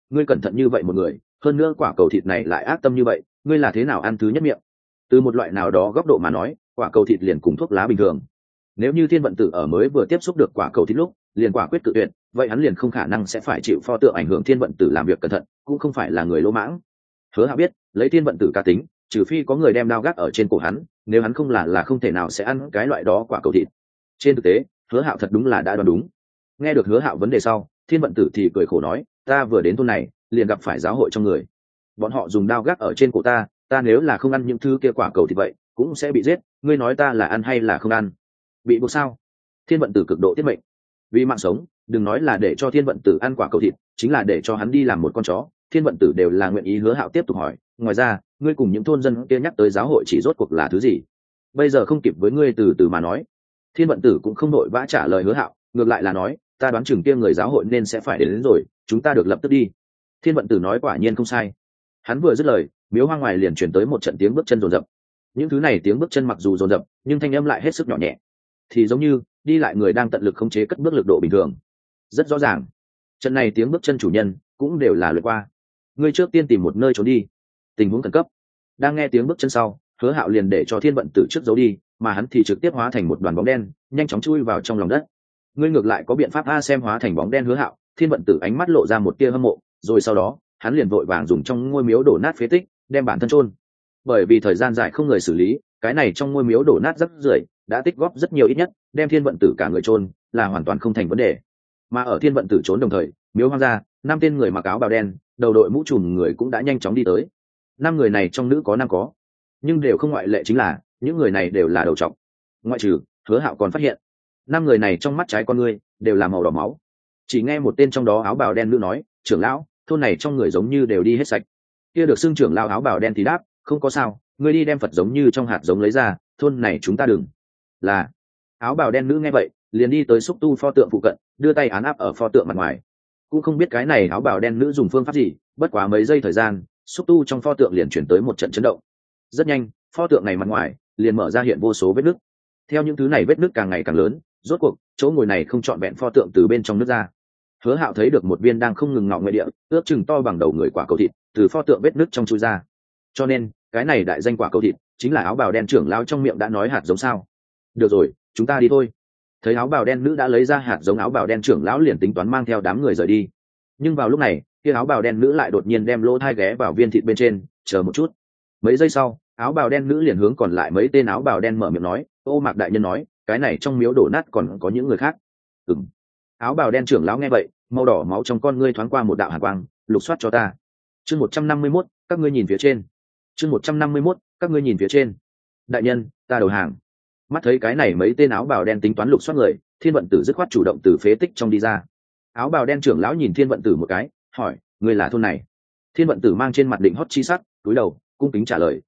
S1: ngươi cẩn thận như vậy một người, hơn nữa quả cầu thịt này lại ác tâm như vậy, ngươi là thế nào ăn thứ nhất miệng? Từ một loại nào đó góc độ mà nói, quả cầu thịt liền cùng thuốc lá bình thường. Nếu như thiên vận tử ở mới vừa tiếp xúc được quả cầu thịt lúc liền quả quyết cự tuyệt, vậy hắn liền không khả năng sẽ phải chịu pho tượng ảnh hưởng thiên vận tử làm việc cẩn thận, cũng không phải là người lỗ mãng. Hứa Hạo biết, lấy thiên vận tử cá tính, trừ phi có người đem đao gác ở trên cổ hắn, nếu hắn không là không thể nào sẽ ăn cái loại đó quả cầu thịt. Trên thực tế, Hứa Hạo thật đúng là đã đoán đúng. Nghe được Hứa Hạo vấn đề sau, thiên vận tử thì cười khổ nói, ta vừa đến thôn này liền gặp phải giáo hội trong người, bọn họ dùng đao gác ở trên cổ ta, ta nếu là không ăn những thứ kia quả cầu thịt vậy cũng sẽ bị giết, ngươi nói ta là ăn hay là không ăn? Bị buộc sao? Thiên vận tử cực độ tiết mệnh, vì mạng sống đừng nói là để cho thiên vận tử ăn quả cầu thịt, chính là để cho hắn đi làm một con chó, thiên vận tử đều là nguyện ý. Hứa Hạo tiếp tục hỏi, ngoài ra ngươi cùng những thôn dân kia nhắc tới giáo hội chỉ rốt cuộc là thứ gì? Bây giờ không kịp với ngươi từ từ mà nói. Thiên vận tử cũng không đội vã trả lời Hứa Hạo, ngược lại là nói, ta đoán chừng kia người giáo hội nên sẽ phải đến rồi, chúng ta được lập tức đi. Thiên vận tử nói quả nhiên không sai. Hắn vừa dứt lời, miếu hoang ngoài liền chuyển tới một trận tiếng bước chân rồn rập. Những thứ này tiếng bước chân mặc dù rồn rập nhưng thanh âm lại hết sức nhỏ nhẹ, thì giống như đi lại người đang tận lực khống chế cất bước lực độ bình thường. Rất rõ ràng, trận này tiếng bước chân chủ nhân cũng đều là lượt qua. Ngươi trước tiên tìm một nơi trốn đi, tình huống khẩn cấp. Đang nghe tiếng bước chân sau, Hứa Hạo liền để cho thiên vận tử trước giấu đi, mà hắn thì trực tiếp hóa thành một đoàn bóng đen nhanh chóng chui vào trong lòng đất. Ngươi ngược lại có biện pháp a? Xem hóa thành bóng đen Hứa Hạo, thiên vận tử ánh mắt lộ ra một tia hâm mộ, rồi sau đó hắn liền vội vàng dùng trong ngôi miếu đổ nát phế tích đem bản thân chôn. Bởi vì thời gian dài không người xử lý, cái này trong ngôi miếu đổ nát rất rưởi đã tích góp rất nhiều, ít nhất đem thiên vận tử cả người chôn là hoàn toàn không thành vấn đề. Mà ở thiên vận tử trốn đồng thời, miếu hoang ra 5 tên người mặc áo bào đen đầu đội mũ trùm người cũng đã nhanh chóng đi tới. 5 người này trong nữ có nam có, nhưng đều không ngoại lệ, chính là những người này đều là đầu trọc. Ngoại trừ Hứa Hạo còn phát hiện 5 người này trong mắt trái con người đều là màu đỏ máu. Chỉ nghe một tên trong đó áo bào đen nữ nói, trưởng lão, thôn này trong người giống như đều đi hết sạch. Kia được xưng trưởng lão áo bào đen thì đáp, không có sao, ngươi đi đem Phật giống như trong hạt giống lấy ra, thôn này chúng ta đừng. Là. Áo bào đen nữ nghe vậy liền đi tới xúc tu pho tượng phụ cận, đưa tay án áp ở pho tượng mặt ngoài. Cũng không biết cái này áo bào đen nữ dùng phương pháp gì, bất quá mấy giây thời gian, xúc tu trong pho tượng liền chuyển tới một trận chấn động. Rất nhanh, pho tượng này mặt ngoài liền mở ra hiện vô số vết nứt. Theo những thứ này vết nứt càng ngày càng lớn, rốt cuộc chỗ ngồi này không trọn vẹn pho tượng từ bên trong nứt ra. Hứa Hạo thấy được một viên đang không ngừng ngọ ngoại địa, ước chừng to bằng đầu người quả cầu thịt từ pho tượng vết nứt trong chui ra. Cho nên cái này đại danh quả cầu thịt chính là áo bào đen trưởng lão trong miệng đã nói hạt giống sao? Được rồi, chúng ta đi thôi. Thấy áo bào đen nữ đã lấy ra hạt giống, áo bào đen trưởng lão liền tính toán mang theo đám người rời đi. Nhưng vào lúc này, kia áo bào đen nữ lại đột nhiên đem lỗ thai ghé vào viên thịt bên trên, chờ một chút. Mấy giây sau, áo bào đen nữ liền hướng còn lại mấy tên áo bào đen mở miệng nói, ô Mạc đại nhân nói, cái này trong miếu đổ nát còn có những người khác. Ừm. Áo bào đen trưởng lão nghe vậy, màu đỏ máu trong con ngươi thoáng qua một đạo hàn quang, lục soát cho ta. Chương 151, các ngươi nhìn phía trên. Chương 151, các ngươi nhìn phía trên. Đại nhân, ta đầu hàng. Mắt thấy cái này mấy tên áo bào đen tính toán lục soát người, thiên vận tử dứt khoát chủ động từ phế tích trong đi ra. Áo bào đen trưởng lão nhìn thiên vận tử một cái, hỏi, ngươi là thôn này? Thiên vận tử mang trên mặt định hót chi sắc, cúi đầu cung kính trả lời,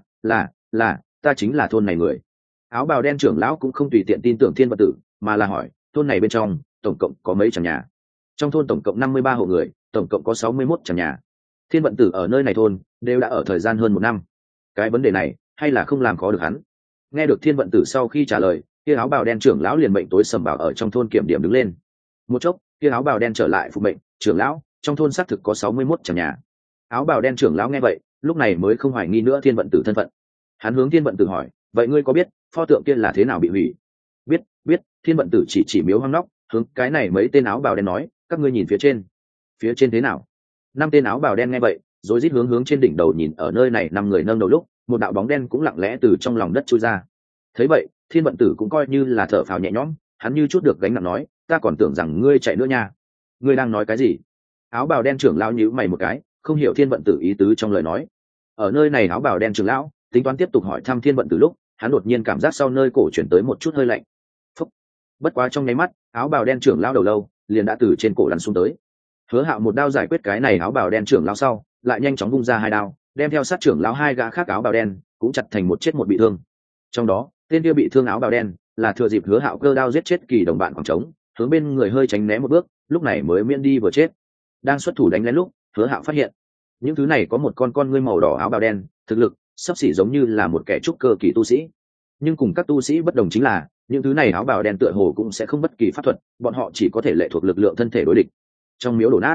S1: là, ta chính là thôn này người. Áo bào đen trưởng lão cũng không tùy tiện tin tưởng thiên vận tử, mà là hỏi, thôn này bên trong tổng cộng có mấy tràng nhà? Trong thôn tổng cộng 53 hộ người, tổng cộng có 61 tràng nhà. Thiên vận tử ở nơi này thôn đều đã ở thời gian hơn 1 năm, cái vấn đề này hay là không làm khó được hắn. Nghe được thiên vận tử sau khi trả lời, kia áo bào đen trưởng lão liền mệnh tối sầm bảo ở trong thôn kiểm điểm đứng lên. Một chốc, kia áo bào đen trở lại phục mệnh, trưởng lão, trong thôn xác thực có 61 tràng nhà. Áo bào đen trưởng lão nghe vậy, lúc này mới không hoài nghi nữa thiên vận tử thân phận. Hắn hướng thiên vận tử hỏi, vậy ngươi có biết pho tượng kia là thế nào bị hủy? Biết. Thiên vận tử chỉ miếu hoang nóc, hướng cái này mấy tên áo bào đen nói, các ngươi nhìn phía trên. Phía trên thế nào? 5 tên áo bào đen nghe vậy, rồi rít hướng trên đỉnh đầu nhìn. Ở nơi này 5 người nâng đầu lúc, một đạo bóng đen cũng lặng lẽ từ trong lòng đất chui ra. Thấy vậy, thiên vận tử cũng coi như là thở phào nhẹ nhõm, hắn như chút được gánh nặng nói, ta còn tưởng rằng ngươi chạy nữa nha. Ngươi đang nói cái gì? Áo bào đen trưởng lão nhíu mày một cái, không hiểu thiên vận tử ý tứ trong lời nói. Ở nơi này áo bào đen trưởng lão tính toán tiếp tục hỏi thăm thiên vận tử lúc, hắn đột nhiên cảm giác sau nơi cổ chuyển tới một chút hơi lạnh. Phúc. Bất quá trong nháy mắt, áo bào đen trưởng lão đầu lâu liền đã từ trên cổ lăn xuống tới. Hứa Hạo một đao giải quyết cái này áo bào đen trưởng lão sau, lại nhanh chóng vung ra 2 đao, đem theo sát trưởng lão 2 gã khác áo bào đen cũng chặt thành một chết một bị thương. Trong đó, tên kia bị thương áo bào đen là thừa dịp Hứa Hạo cơ đao giết chết kỳ đồng bạn khoảng trống, hướng bên người hơi tránh né một bước, lúc này mới miễn đi vừa chết. Đang xuất thủ đánh lén lúc, Hứa Hạo phát hiện những thứ này có một con ngươi màu đỏ áo bào đen, thực lực sắp xỉ giống như là một kẻ trúc cơ kỳ tu sĩ. Nhưng cùng các tu sĩ bất đồng chính là, những thứ này áo bào đen tựa hồ cũng sẽ không bất kỳ pháp thuật, bọn họ chỉ có thể lệ thuộc lực lượng thân thể đối địch. Trong miếu đổ nát,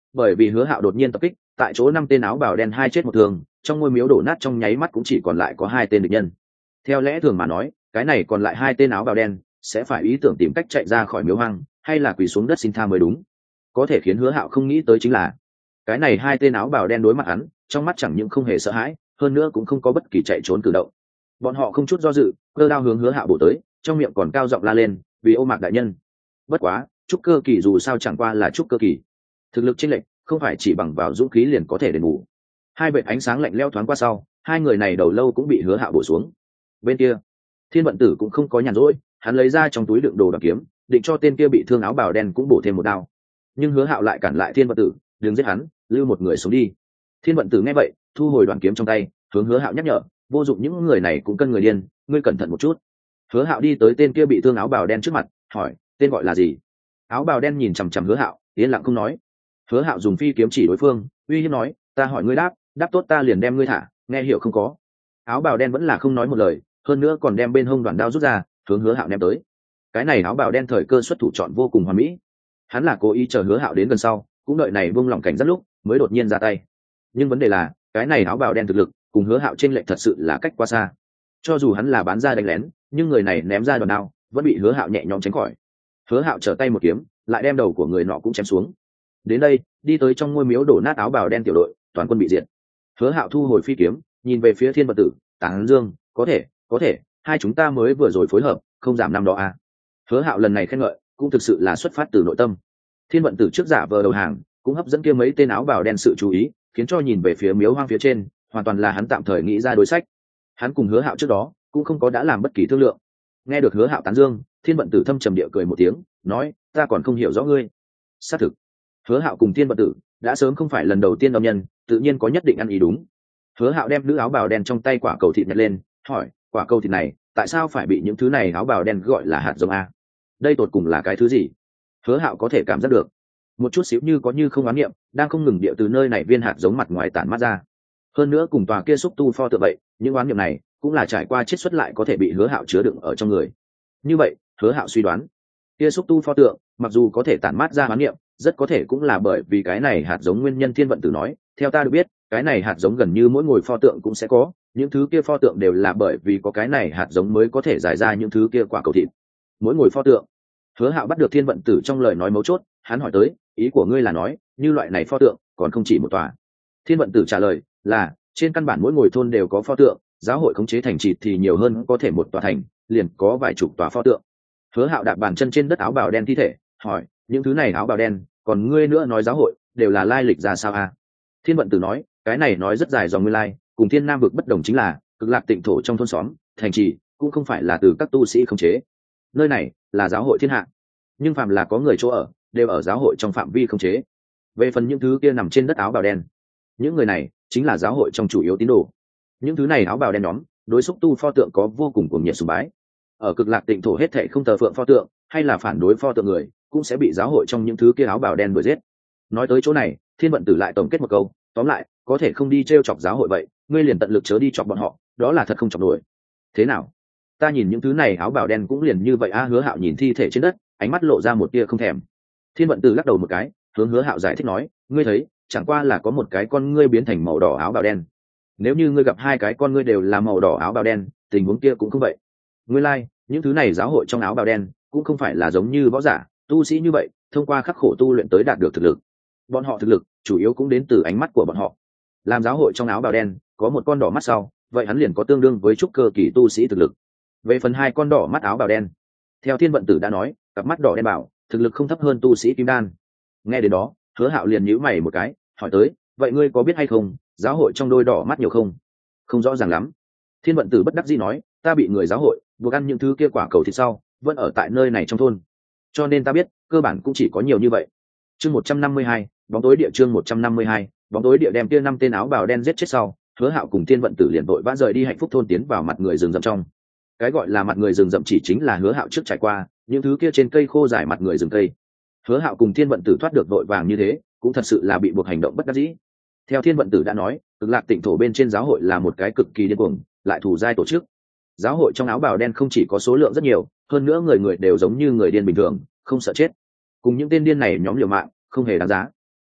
S1: bởi vì Hứa Hạo đột nhiên tập kích, tại chỗ 5 tên áo bào đen 2 chết 1 thương, trong ngôi miếu đổ nát trong nháy mắt cũng chỉ còn lại có 2 tên địch nhân. Theo lẽ thường mà nói, cái này còn lại 2 tên áo bào đen sẽ phải ý tưởng tìm cách chạy ra khỏi miếu hoang, hay là quỳ xuống đất xin tha mới đúng. Có thể khiến Hứa Hạo không nghĩ tới chính là, cái này 2 tên áo bào đen đối mặt hắn, trong mắt chẳng những không hề sợ hãi, hơn nữa cũng không có bất kỳ chạy trốn cử động. Bọn họ không chút do dự, cơ đao hướng Hứa Hạo bổ tới, trong miệng còn cao giọng la lên, "Vì Ô Mạc đại nhân." Bất quá, trúc cơ kỳ dù sao chẳng qua là trúc cơ kỳ, thực lực chênh lệch không phải chỉ bằng vào dũng khí liền có thể đền bù. Hai vệt ánh sáng lạnh lẽo thoáng qua sau, hai người này đầu lâu cũng bị Hứa Hạo bổ xuống. Bên kia, Thiên Vận Tử cũng không có nhàn rỗi, hắn lấy ra trong túi đựng đồ đoạt kiếm, định cho tên kia bị thương áo bào đen cũng bổ thêm một đao. Nhưng Hứa Hạo lại cản lại Thiên Vận Tử, "Đừng giết hắn, lưu một người sống đi." Thiên Vận Tử nghe vậy, thu hồi đoạn kiếm trong tay, hướng Hứa Hạo nhắc nhở, "Vô dụng, những người này cũng cân người điên, ngươi cẩn thận một chút." Hứa Hạo đi tới tên kia bị thương áo bào đen trước mặt, hỏi, "Tên gọi là gì?" Áo bào đen nhìn chằm chằm Hứa Hạo, yên lặng không nói. Hứa Hạo dùng phi kiếm chỉ đối phương, uy hiếp nói, "Ta hỏi ngươi đáp, đáp tốt ta liền đem ngươi thả, nghe hiểu không có?" Áo bào đen vẫn là không nói một lời, hơn nữa còn đem bên hông đoạn đao rút ra, hướng Hứa Hạo ném tới. Cái này áo bào đen thời cơ xuất thủ chọn vô cùng hoàn mỹ. Hắn là cố ý chờ Hứa Hạo đến gần sau, cũng đợi này buông lỏng cảnh rất lúc, mới đột nhiên ra tay. Nhưng vấn đề là, cái này áo bào đen thực lực cùng Hứa Hạo chênh lệch thật sự là cách quá xa. Cho dù hắn là bán ra đánh lén, nhưng người này ném ra đòn đao, vẫn bị Hứa Hạo nhẹ nhõm tránh khỏi. Hứa Hạo trở tay một kiếm, lại đem đầu của người nọ cũng chém xuống. Đến đây, đi tới trong ngôi miếu đổ nát áo bào đen tiểu đội, toàn quân bị diệt. Hứa Hạo thu hồi phi kiếm, nhìn về phía Thiên Vận Tử, "Táng Dương, có thể, hai chúng ta mới vừa rồi phối hợp, không giảm năm đó à?" Hứa Hạo lần này khen ngợi, cũng thực sự là xuất phát từ nội tâm. Thiên Vận Tử trước giả vờ đầu hàng, cũng hấp dẫn kia mấy tên áo bào đen sự chú ý, khiến cho nhìn về phía miếu hoang phía trên, hoàn toàn là hắn tạm thời nghĩ ra đối sách. Hắn cùng Hứa Hạo trước đó cũng không có đã làm bất kỳ thương lượng. Nghe được Hứa Hạo tán dương, Thiên Vận Tử thâm trầm địa cười một tiếng, nói, "Ta còn không hiểu rõ ngươi." Xác thực, Hứa Hạo cùng Thiên Vận Tử đã sớm không phải lần đầu tiên âm nhân, tự nhiên có nhất định ăn ý đúng. Hứa Hạo đem nữ áo bào đen trong tay quả cầu thịt nhặt lên, hỏi, "Quả cầu thịt này, tại sao phải bị những thứ này áo bào đen gọi là hạt giống a? Đây tột cùng là cái thứ gì?" Hứa Hạo có thể cảm giác được một chút xíu như có như không oán niệm đang không ngừng địa từ nơi này viên hạt giống mặt ngoài tản mát ra. Hơn nữa cùng tòa kia xúc tu pho tượng vậy, những oán niệm này cũng là trải qua chiết xuất lại có thể bị Hứa Hạo chứa đựng ở trong người. Như vậy, Hứa Hạo suy đoán, kia xúc tu pho tượng mặc dù có thể tản mát ra oán niệm, rất có thể cũng là bởi vì cái này hạt giống nguyên nhân. Thiên Vận Tử nói, "Theo ta được biết, cái này hạt giống gần như mỗi ngồi pho tượng cũng sẽ có, những thứ kia pho tượng đều là bởi vì có cái này hạt giống mới có thể giải ra những thứ kia quả cầu thịt." Mỗi ngồi pho tượng. Hứa Hạo bắt được Thiên Vận Tử trong lời nói mấu chốt, hắn hỏi tới, "Ý của ngươi là nói, như loại này pho tượng còn không chỉ một tòa?" Thiên Vận Tử trả lời là, "Trên căn bản mỗi ngồi thôn đều có pho tượng, giáo hội khống chế thành trì thì nhiều hơn có thể một tòa thành, liền có vài chục tòa pho tượng." Hứa Hạo đạp bàn chân trên đất áo bào đen thi thể, hỏi, "Những thứ này áo bào đen, còn ngươi nữa nói giáo hội đều là lai lịch ra sao a?" Thiên Vận Tử nói, "Cái này nói rất dài dòng nguyên lai, cùng Thiên Nam vực bất đồng chính là, Cực Lạc Tịnh thổ trong thôn xóm, thành trì cũng không phải là từ các tu sĩ khống chế. Nơi này là giáo hội thiên hạ, nhưng phàm là có người chỗ ở, đều ở giáo hội trong phạm vi khống chế. Về phần những thứ kia nằm trên đất áo bào đen, những người này chính là giáo hội trong chủ yếu tín đồ. Những thứ này áo bào đen nhóm, đối xúc tu pho tượng có vô cùng cuồng nhiệt sùng bái. Ở Cực Lạc Tịnh thổ hết thảy không thờ phượng pho tượng, hay là phản đối pho tượng người, cũng sẽ bị giáo hội trong những thứ kia áo bào đen đuổi giết." Nói tới chỗ này, Thiên Vận Tử lại tổng kết một câu, "Tóm lại, có thể không đi trêu chọc giáo hội vậy, ngươi liền tận lực chớ đi chọc bọn họ, đó là thật không chọc nổi." "Thế nào? Ta nhìn những thứ này áo bào đen cũng liền như vậy a." Hứa Hạo nhìn thi thể trên đất, ánh mắt lộ ra một tia không thèm. Thiên Vận Tử lắc đầu một cái, hướng Hứa Hạo giải thích nói, "Ngươi thấy, chẳng qua là có một cái con ngươi biến thành màu đỏ áo bào đen. Nếu như ngươi gặp hai cái con ngươi đều là màu đỏ áo bào đen, tình huống kia cũng không vậy. Nguyên lai, những thứ này giáo hội trong áo bào đen cũng không phải là giống như võ giả, tu sĩ như vậy, thông qua khắc khổ tu luyện tới đạt được thực lực. Bọn họ thực lực chủ yếu cũng đến từ ánh mắt của bọn họ. Làm giáo hội trong áo bào đen có một con đỏ mắt sau, vậy hắn liền có tương đương với trúc cơ kỳ tu sĩ thực lực. Về phần hai con đỏ mắt áo bào đen, theo Thiên Vận Tử đã nói, cặp mắt đỏ đen bảo thực lực không thấp hơn tu sĩ kim đan." Nghe đến đó, Hứa Hạo liền nhíu mày một cái, hỏi tới, "Vậy ngươi có biết hay không, giáo hội trong đôi đỏ mắt nhiều không?" "Không rõ ràng lắm." Thiên Vận Tử bất đắc dĩ nói, "Ta bị người giáo hội buộc ăn những thứ kia quả cầu thịt sau, vẫn ở tại nơi này trong thôn, cho nên ta biết cơ bản cũng chỉ có nhiều như vậy." Chương 152, bóng tối địa. Chương 152, bóng tối địa. Đem kia 5 tên áo bào đen giết chết sau, Hứa Hạo cùng Thiên Vận Tử liền vội vã rời đi Hạnh Phúc thôn, tiến vào mặt người rừng rậm trong. Cái gọi là mặt người rừng rậm chỉ chính là Hứa Hạo trước trải qua những thứ kia trên cây khô dài mặt người rừng cây. Hứa Hạo cùng Thiên Vận Tử thoát được vội vàng như thế, cũng thật sự là bị buộc hành động bất đắc dĩ. Theo Thiên Vận Tử đã nói, Cực Lạc Tịnh thổ bên trên giáo hội là một cái cực kỳ điên cuồng, lại thủ giai tổ chức. Giáo hội trong áo bào đen không chỉ có số lượng rất nhiều, hơn nữa người người đều giống như người điên bình thường, không sợ chết. Cùng những tên điên này nhóm liều mạng, không hề đáng giá. Vì vậy,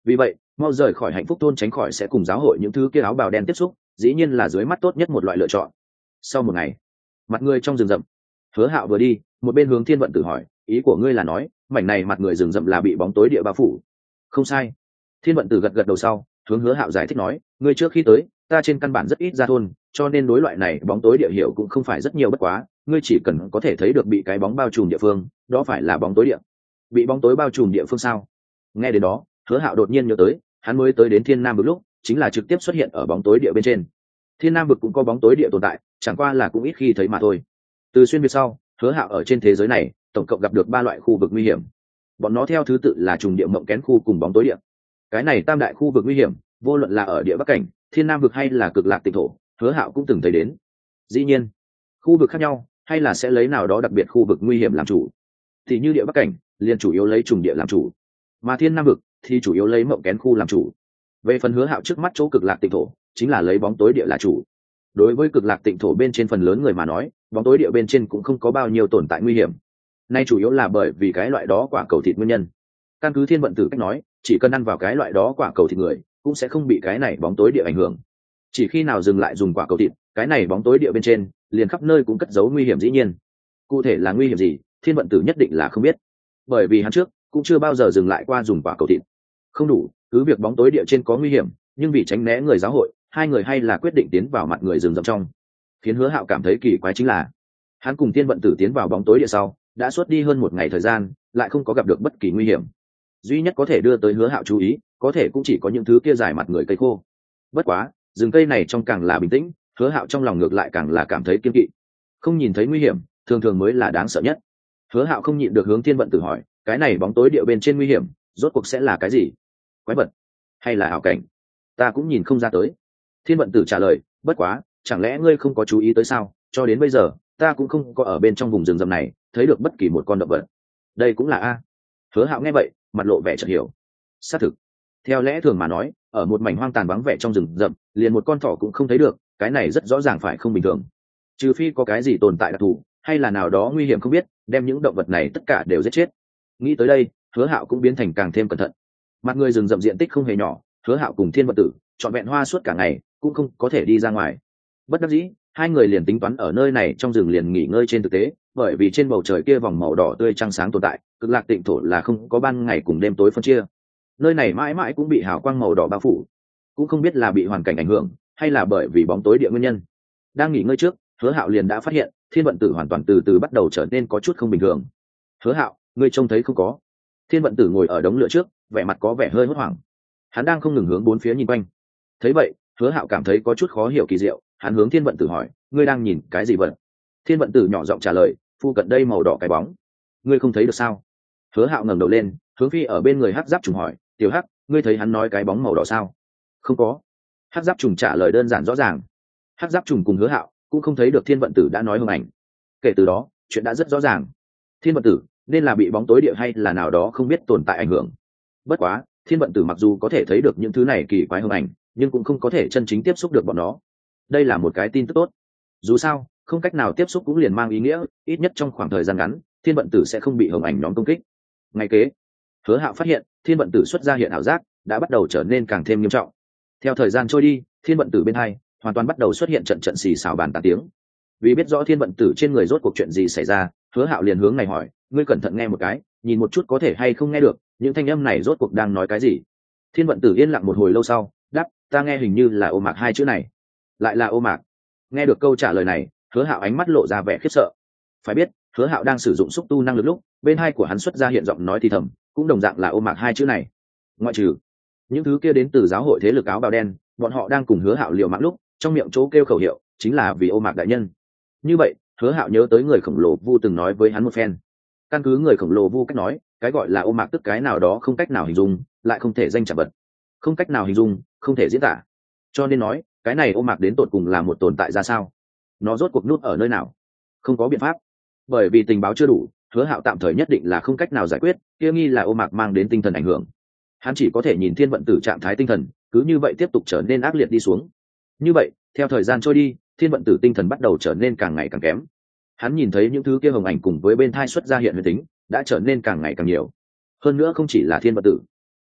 S1: mau rời khỏi hạnh phúc thôn, tránh khỏi sẽ cùng giáo hội những thứ kia áo bào đen tiếp xúc, dĩ nhiên là dưới mắt tốt nhất một loại lựa chọn. Sau một ngày, mặt người trong rừng rậm, Hứa Hạo vừa đi một bên hướng Thiên Vận Tử hỏi, ý của ngươi là nói mảnh này mặt người rừng rậm là bị bóng tối địa bao phủ? Không sai. Thiên Vận Tử gật gật đầu sau hướng Hứa Hạo giải thích nói, ngươi trước khi tới ta trên căn bản rất ít ra thôn, cho nên đối loại này bóng tối địa hiểu cũng không phải rất nhiều, bất quá ngươi chỉ cần có thể thấy được bị cái bóng bao trùm địa phương, đó phải là bóng tối địa. Bị bóng tối bao trùm địa phương sao? Nghe đến đó, Hứa Hạo đột nhiên nhớ tới, hắn mới tới đến Thiên Nam vực lúc chính là trực tiếp xuất hiện ở bóng tối địa bên trên. Thiên Nam vực cũng có bóng tối địa tồn tại, chẳng qua là cũng ít khi thấy mà thôi. Từ xuyên việt sau, Hứa Hạo ở trên thế giới này tổng cộng gặp được 3 loại khu vực nguy hiểm, bọn nó theo thứ tự là trùng địa, mộng kén khu cùng bóng tối địa. Cái này tam đại khu vực nguy hiểm, vô luận là ở địa bắc cảnh, Thiên Nam vực hay là cực lạc tịnh thổ, Hứa Hạo cũng từng thấy đến. Dĩ nhiên, khu vực khác nhau hay là sẽ lấy nào đó đặc biệt khu vực nguy hiểm làm chủ. Thì như địa bắc cảnh liền chủ yếu lấy trùng địa làm chủ, mà Thiên Nam vực thì chủ yếu lấy mộng kén khu làm chủ. Về phần Hứa Hạo trước mắt chỗ cực lạc tịnh thổ chính là lấy bóng tối địa là chủ. Đối với cực lạc tịnh thổ bên trên phần lớn người mà nói, bóng tối địa bên trên cũng không có bao nhiêu tồn tại nguy hiểm. Nay chủ yếu là bởi vì cái loại đó quả cầu thịt nguyên nhân. Căn cứ Thiên Vận Tử cách nói, chỉ cần ăn vào cái loại đó quả cầu thịt người cũng sẽ không bị cái này bóng tối địa ảnh hưởng. Chỉ khi nào dừng lại dùng quả cầu thịt, cái này bóng tối địa bên trên liền khắp nơi cũng cất giấu nguy hiểm. Dĩ nhiên, cụ thể là nguy hiểm gì, Thiên Vận Tử nhất định là không biết, bởi vì hắn trước cũng chưa bao giờ dừng lại qua dùng quả cầu thịt. Không đủ, cứ việc bóng tối địa trên có nguy hiểm, nhưng vì tránh né người giáo hội, hai người hay là quyết định tiến vào mặt người rừng rậm trong. Khiến Hứa Hạo cảm thấy kỳ quái chính là, hắn cùng Thiên Vận Tử tiến vào bóng tối địa sau đã suốt đi hơn một ngày thời gian, lại không có gặp được bất kỳ nguy hiểm. Duy nhất có thể đưa tới Hứa Hạo chú ý, có thể cũng chỉ có những thứ kia dài mặt người cây khô. Bất quá, rừng cây này trong càng là bình tĩnh, Hứa Hạo trong lòng ngược lại càng là cảm thấy kiêng kỵ. Không nhìn thấy nguy hiểm, thường thường mới là đáng sợ nhất. Hứa Hạo không nhịn được hướng Thiên Vận Tử hỏi, cái này bóng tối địa bên trên nguy hiểm, rốt cuộc sẽ là cái gì? Quái vật hay là ảo cảnh? Ta cũng nhìn không ra tới. Thiên Vận Tử trả lời, bất quá, chẳng lẽ ngươi không có chú ý tới sao? Cho đến bây giờ, ta cũng không có ở bên trong vùng rừng rậm này thấy được bất kỳ một con động vật. Đây cũng là a. Hứa Hạo nghe vậy, mặt lộ vẻ chợt hiểu. Xác thực, theo lẽ thường mà nói, ở một mảnh hoang tàn vắng vẻ trong rừng rậm, liền một con thỏ cũng không thấy được, cái này rất rõ ràng phải không bình thường. Trừ phi có cái gì tồn tại đặc thù, hay là nào đó nguy hiểm không biết, đem những động vật này tất cả đều giết chết. Nghĩ tới đây, Hứa Hạo cũng biến thành càng thêm cẩn thận. Mặt người rừng rậm diện tích không hề nhỏ, Hứa Hạo cùng Thiên Vận Tử trọn vẹn hoa suốt cả ngày, cũng không có thể đi ra ngoài. Bất đắc dĩ, hai người liền tính toán ở nơi này trong rừng liền nghỉ ngơi. Trên thực tế, bởi vì trên bầu trời kia vòng màu đỏ tươi trăng sáng tồn tại, cực lạc tịnh thổ là không có ban ngày cùng đêm tối phân chia. Nơi này mãi mãi cũng bị hào quang màu đỏ bao phủ, cũng không biết là bị hoàn cảnh ảnh hưởng hay là bởi vì bóng tối địa nguyên nhân. Đang nghỉ ngơi trước, Hứa Hạo liền đã phát hiện Thiên Vận Tử hoàn toàn từ từ bắt đầu trở nên có chút không bình thường. Hứa Hạo, ngươi trông thấy không có? Thiên Vận Tử ngồi ở đống lửa trước, vẻ mặt có vẻ hơi hốt hoảng. Hắn đang không ngừng hướng bốn phía nhìn quanh. Thấy vậy, Hứa Hạo cảm thấy có chút khó hiểu kỳ diệu, hắn hướng Thiên Vận Tử hỏi, ngươi đang nhìn cái gì vậy? Thiên Vận Tử nhỏ giọng trả lời, phu cận đây màu đỏ cái bóng, ngươi không thấy được sao? Hứa Hạo ngẩng đầu lên, hướng phi ở bên người Hắc Giáp Trùng hỏi, tiểu Hắc, ngươi thấy hắn nói cái bóng màu đỏ sao? Không có. Hắc Giáp Trùng trả lời đơn giản rõ ràng. Hắc Giáp Trùng cùng Hứa Hạo cũng không thấy được Thiên Vận Tử đã nói hung ảnh. Kể từ đó, chuyện đã rất rõ ràng. Thiên Vận Tử nên là bị bóng tối địa hay là nào đó không biết tồn tại ảnh hưởng. Bất quá, Thiên Vận Tử mặc dù có thể thấy được những thứ này kỳ quái hung ảnh, nhưng cũng không có thể chân chính tiếp xúc được bọn nó. Đây là một cái tin tức tốt. Dù sao, không cách nào tiếp xúc cũng liền mang ý nghĩa, ít nhất trong khoảng thời gian ngắn, Thiên Vận Tử sẽ không bị hồng ảnh nhóm công kích. Ngay kế, Hứa Hạo phát hiện, Thiên Vận Tử xuất ra hiện ảo giác đã bắt đầu trở nên càng thêm nghiêm trọng. Theo thời gian trôi đi, Thiên Vận Tử bên hai hoàn toàn bắt đầu xuất hiện trận trận xì xào bàn tán tiếng. Vì biết rõ Thiên Vận Tử trên người rốt cuộc chuyện gì xảy ra, Hứa Hạo liền hướng này hỏi, ngươi cẩn thận nghe một cái, nhìn một chút có thể hay không nghe được những thanh âm này rốt cuộc đang nói cái gì. Thiên Vận Tử yên lặng một hồi lâu sau đáp, ta nghe hình như là ô mạc hai chữ này. Lại là ô mạc? Nghe được câu trả lời này, Hứa Hạo ánh mắt lộ ra vẻ khiếp sợ. Phải biết, Hứa Hạo đang sử dụng xúc tu năng lực lúc, bên hai của hắn xuất ra hiện giọng nói thì thầm, cũng đồng dạng là ô mạc hai chữ này. Ngoại trừ những thứ kia đến từ giáo hội thế lực áo bào đen, bọn họ đang cùng Hứa Hạo liều mạng lúc, trong miệng chỗ kêu khẩu hiệu chính là vì ô mạc đại nhân. Như vậy, Hứa Hạo nhớ tới người khổng lồ Vu từng nói với hắn một phen. Căn cứ người khổng lồ Vu cách nói, cái gọi là ô mạc tức cái nào đó không cách nào hình dung, lại không thể danh trả vật. Không cách nào hình dung, không thể diễn tả. Cho nên nói, cái này ô mạc đến tột cùng là một tồn tại ra sao? Nó rốt cuộc nút ở nơi nào? Không có biện pháp. Bởi vì tình báo chưa đủ, Hứa Hạo tạm thời nhất định là không cách nào giải quyết, kia nghi là ô mạc mang đến tinh thần ảnh hưởng. Hắn chỉ có thể nhìn Thiên Vận Tử trạng thái tinh thần, cứ như vậy tiếp tục trở nên ác liệt đi xuống. Như vậy, theo thời gian trôi đi, Thiên Vận Tử tinh thần bắt đầu trở nên càng ngày càng kém. Hắn nhìn thấy những thứ kia hồng ảnh cùng với bên thai xuất ra hiện huyền tính, đã trở nên càng ngày càng nhiều. Hơn nữa không chỉ là Thiên Vận Tử,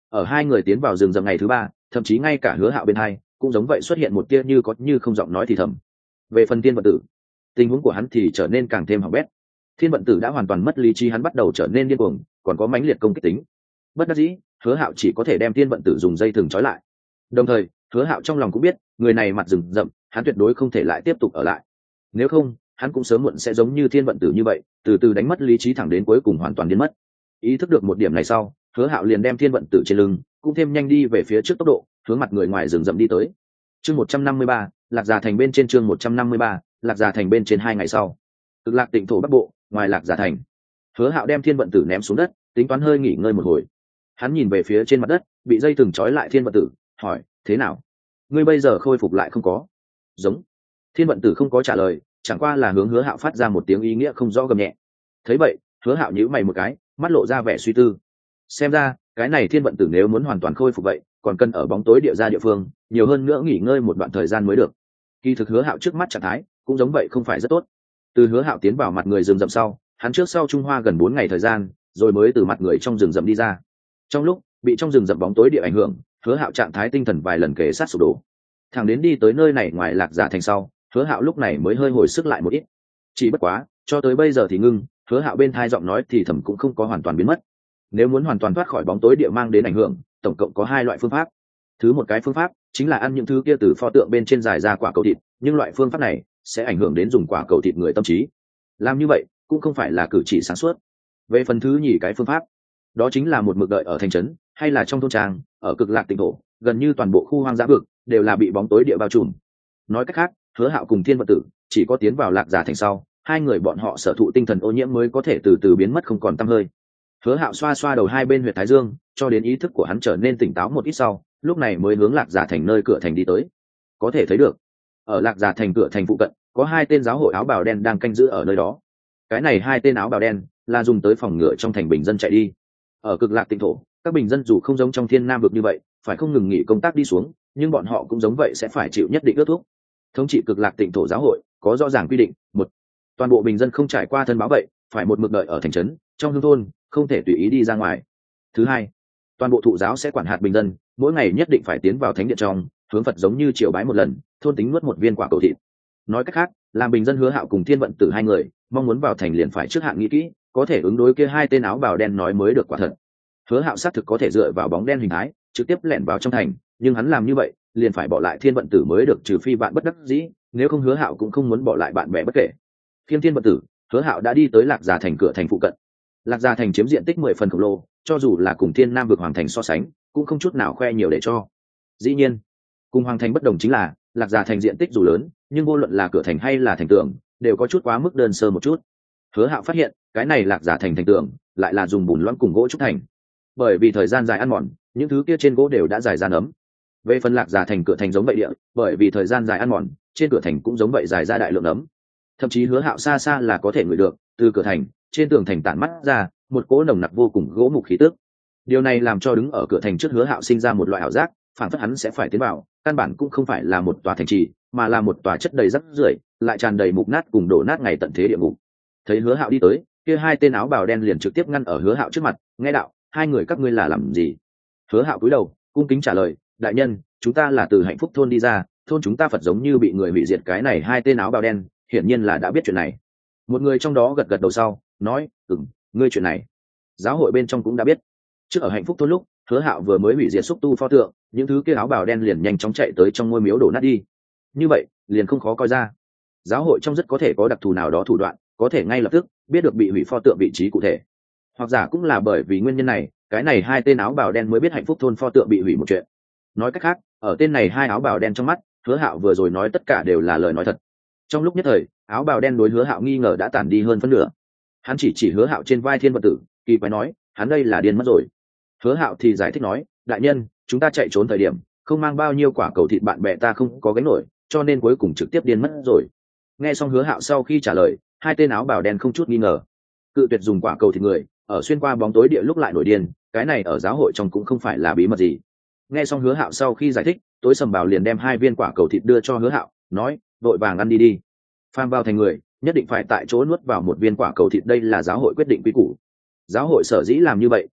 S1: Ở hai người tiến vào rừng rậm ngày thứ ba, thậm chí ngay cả Hứa Hạo bên hai cũng giống vậy xuất hiện một tia như có như không giọng nói thì thầm. Về phần Thiên Vận Tử, tình huống của hắn thì trở nên càng thêm hỏng bét. Thiên Vận Tử đã hoàn toàn mất lý trí, hắn bắt đầu trở nên điên cuồng, còn có mãnh liệt công kích tính. Bất đắc dĩ, Hứa Hạo chỉ có thể đem Thiên Vận Tử dùng dây thừng trói lại. Đồng thời, Hứa Hạo trong lòng cũng biết, người này mặt rừng rậm, hắn tuyệt đối không thể lại tiếp tục ở lại. Nếu không, hắn cũng sớm muộn sẽ giống như Thiên Vận Tử như vậy, từ từ đánh mất lý trí thẳng đến cuối cùng hoàn toàn biến mất. Ý thức được một điểm này sau, Hứa Hạo liền đem Thiên Vận Tử trên lưng, cũng thêm nhanh đi về phía trước tốc độ, hướng mặt người ngoài rừng rậm đi tới. Chương 153, Lạc Già Thành bên trên. Chương 153, Lạc Già Thành bên trên. 2 ngày sau, Cực Lạc Tịnh thổ Bắc Bộ, ngoài Lạc Già Thành. Hứa Hạo đem Thiên Vận Tử ném xuống đất, tính toán hơi nghỉ ngơi một hồi. Hắn nhìn về phía trên mặt đất, bị dây thừng trói lại Thiên Vận Tử, hỏi: "Thế nào? Ngươi bây giờ khôi phục lại không có?" Giống. Thiên Vận Tử không có trả lời, chẳng qua là hướng Hứa Hạo phát ra một tiếng ý nghĩa không rõ gầm nhẹ. Thấy vậy, Hứa Hạo nhíu mày một cái, mắt lộ ra vẻ suy tư. Xem ra, cái này Thiên Vận Tử nếu muốn hoàn toàn khôi phục vậy, còn cần ở bóng tối địa gia địa phương, nhiều hơn nữa nghỉ ngơi một đoạn thời gian mới được. Kỳ thực Hứa Hạo trước mắt trạng thái cũng giống vậy không phải rất tốt. Từ Hứa Hạo tiến vào mặt người rừng rậm sau, hắn trước sau Trung Hoa gần 4 ngày thời gian, rồi mới từ mặt người trong rừng rậm đi ra. Trong lúc bị trong rừng rậm bóng tối địa ảnh hưởng, Hứa Hạo trạng thái tinh thần vài lần kể sát sụp đổ. Thằng đến đi tới nơi này ngoài Lạc Già Thành sau, Hứa Hạo lúc này mới hơi hồi sức lại một ít. Chỉ bất quá, cho tới bây giờ thì ngưng, Hứa Hạo bên tai giọng nói thì thầm cũng không có hoàn toàn biến mất. Nếu muốn hoàn toàn thoát khỏi bóng tối địa mang đến ảnh hưởng, tổng cộng có 2 loại phương pháp. Thứ một cái phương pháp chính là ăn những thứ kia từ pho tượng bên trên dài ra quả cầu thịt, nhưng loại phương pháp này sẽ ảnh hưởng đến dùng quả cầu thịt người tâm trí. Làm như vậy cũng không phải là cử chỉ sáng suốt. Về phần thứ nhì cái phương pháp, đó chính là một mực đợi ở thành trấn hay là trong thôn trang, ở Cực Lạc Tịnh thổ, gần như toàn bộ khu hoang dã vực đều là bị bóng tối địa bao trùm. Nói cách khác, Hứa Hạo cùng Thiên Vận Tử chỉ có tiến vào Lạc Già Thành sau, hai người bọn họ sở thụ tinh thần ô nhiễm mới có thể từ từ biến mất không còn tăm hơi. Hứa Hạo xoa xoa đầu hai bên huyệt thái dương, cho đến ý thức của hắn trở nên tỉnh táo một ít sau, lúc này mới hướng Lạc Già Thành nơi cửa thành đi tới. Có thể thấy được, ở Lạc Già Thành cửa thành phụ cận, có 2 tên giáo hội áo bào đen đang canh giữ ở nơi đó. Cái này 2 tên áo bào đen là dùng tới phòng ngừa trong thành bình dân chạy đi. Ở Cực Lạc Tịnh thổ, các bình dân dù không giống trong Thiên Nam vực như vậy, phải không ngừng nghỉ công tác đi xuống, nhưng bọn họ cũng giống vậy sẽ phải chịu nhất định ước thúc. Thống trị Cực Lạc Tịnh thổ giáo hội có rõ ràng quy định: 1. Toàn bộ bình dân không trải qua thân báo vậy, phải một mực đợi ở thành trấn, trong hương thôn, không thể tùy ý đi ra ngoài. Thứ 2, toàn bộ thụ giáo sẽ quản hạt bình dân, mỗi ngày nhất định phải tiến vào thánh điện trong, hướng Phật giống như triều bái một lần, thôn tính nuốt một viên quả cầu thịt. Nói cách khác, làm bình dân Hứa Hạo cùng Thiên Vận Tử 2 người mong muốn vào thành liền phải trước hạn nghĩ kỹ, có thể ứng đối kia 2 tên áo bào đen nói mới được quả thật. Hứa Hạo xác thực có thể dựa vào bóng đen hình thái trực tiếp lẻn vào trong thành, nhưng hắn làm như vậy liền phải bỏ lại Thiên Vận Tử mới được, trừ phi bạn bất đắc dĩ, nếu không Hứa Hạo cũng không muốn bỏ lại bạn bè bất kể. Khiêm Thiên Vận Tử, Hứa Hạo đã đi tới Lạc Già Thành cửa thành phụ cận. Lạc Già Thành chiếm diện tích 10 phần khổng lồ, cho dù là cùng Thiên Nam vực hoàng thành so sánh, cũng không chút nào khoe nhiều để cho. Dĩ nhiên, cùng hoàng thành bất đồng chính là, Lạc Già Thành diện tích dù lớn, nhưng vô luận là cửa thành hay là thành tường, đều có chút quá mức đơn sơ một chút. Hứa Hạo phát hiện, cái này Lạc Già Thành thành tường lại là dùng bùn loãng cùng gỗ trúc thành. Bởi vì thời gian dài ăn mòn, những thứ kia trên gỗ đều đã dài ra nấm. Về phần Lạc Già Thành cửa thành giống vậy địa, bởi vì thời gian dài ăn mòn, trên cửa thành cũng giống vậy dài ra đại lượng nấm. Thậm chí Hứa Hạo xa xa là có thể ngửi được, từ cửa thành, trên tường thành tản mắt ra một cỗ nồng nặc vô cùng gỗ mục khí tức. Điều này làm cho đứng ở cửa thành trước Hứa Hạo sinh ra một loại ảo giác, phản phất hắn sẽ phải tiến vào, căn bản cũng không phải là một tòa thành trì, mà là một tòa chất đầy rác rưởi, lại tràn đầy mục nát cùng đổ nát ngày tận thế địa ngục. Thấy Hứa Hạo đi tới, kia 2 tên áo bào đen liền trực tiếp ngăn ở Hứa Hạo trước mặt, nghe đạo: "2 người các ngươi là làm gì?" Hứa Hạo cúi đầu, cung kính trả lời: "Đại nhân, chúng ta là từ Hạnh Phúc thôn đi ra, thôn chúng ta Phật giống như bị người hủy diệt." Cái này 2 tên áo bào đen hiển nhiên là đã biết chuyện này. Một người trong đó gật gật đầu sau, nói: "Ngươi chuyện này, giáo hội bên trong cũng đã biết." Trước ở Hạnh Phúc thôn lúc, Hứa Hạo vừa mới hủy diệt xúc tu pho tượng, những thứ kia áo bào đen liền nhanh chóng chạy tới trong ngôi miếu đổ nát đi. Như vậy, liền không khó coi ra, giáo hội trong rất có thể có đặc thù nào đó thủ đoạn, có thể ngay lập tức biết được bị hủy pho tượng vị trí cụ thể. Hoặc giả cũng là bởi vì nguyên nhân này, cái này 2 tên áo bào đen mới biết Hạnh Phúc thôn pho tượng bị hủy một chuyện. Nói cách khác, ở tên này 2 áo bào đen trong mắt, Hứa Hạo vừa rồi nói tất cả đều là lời nói thật. Trong lúc nhất thời, áo bào đen đối Hứa Hạo nghi ngờ đã tản đi hơn phân nửa. Hắn chỉ Hứa Hạo trên vai Thiên Vận Tử, kỳ quái nói: "Hắn đây là điên mất rồi." Hứa Hạo thì giải thích nói: "Đại nhân, chúng ta chạy trốn thời điểm, không mang bao nhiêu quả cầu thịt, bạn bè ta không có gánh nổi, cho nên cuối cùng trực tiếp điên mất rồi." Nghe xong Hứa Hạo sau khi trả lời, 2 tên áo bào đen không chút nghi ngờ, cự tuyệt dùng quả cầu thịt người, ở xuyên qua bóng tối địa lúc lại nổi điên, cái này ở giáo hội trong cũng không phải là bí mật gì. Nghe xong Hứa Hạo sau khi giải thích, tối sầm bào liền đem 2 viên quả cầu thịt đưa cho Hứa Hạo, nói: "Vội vàng ăn đi đi. Phàm vào thành người, nhất định phải tại chỗ nuốt vào 1 viên quả cầu thịt, đây là giáo hội quyết định quy củ." Giáo hội sở dĩ làm như vậy,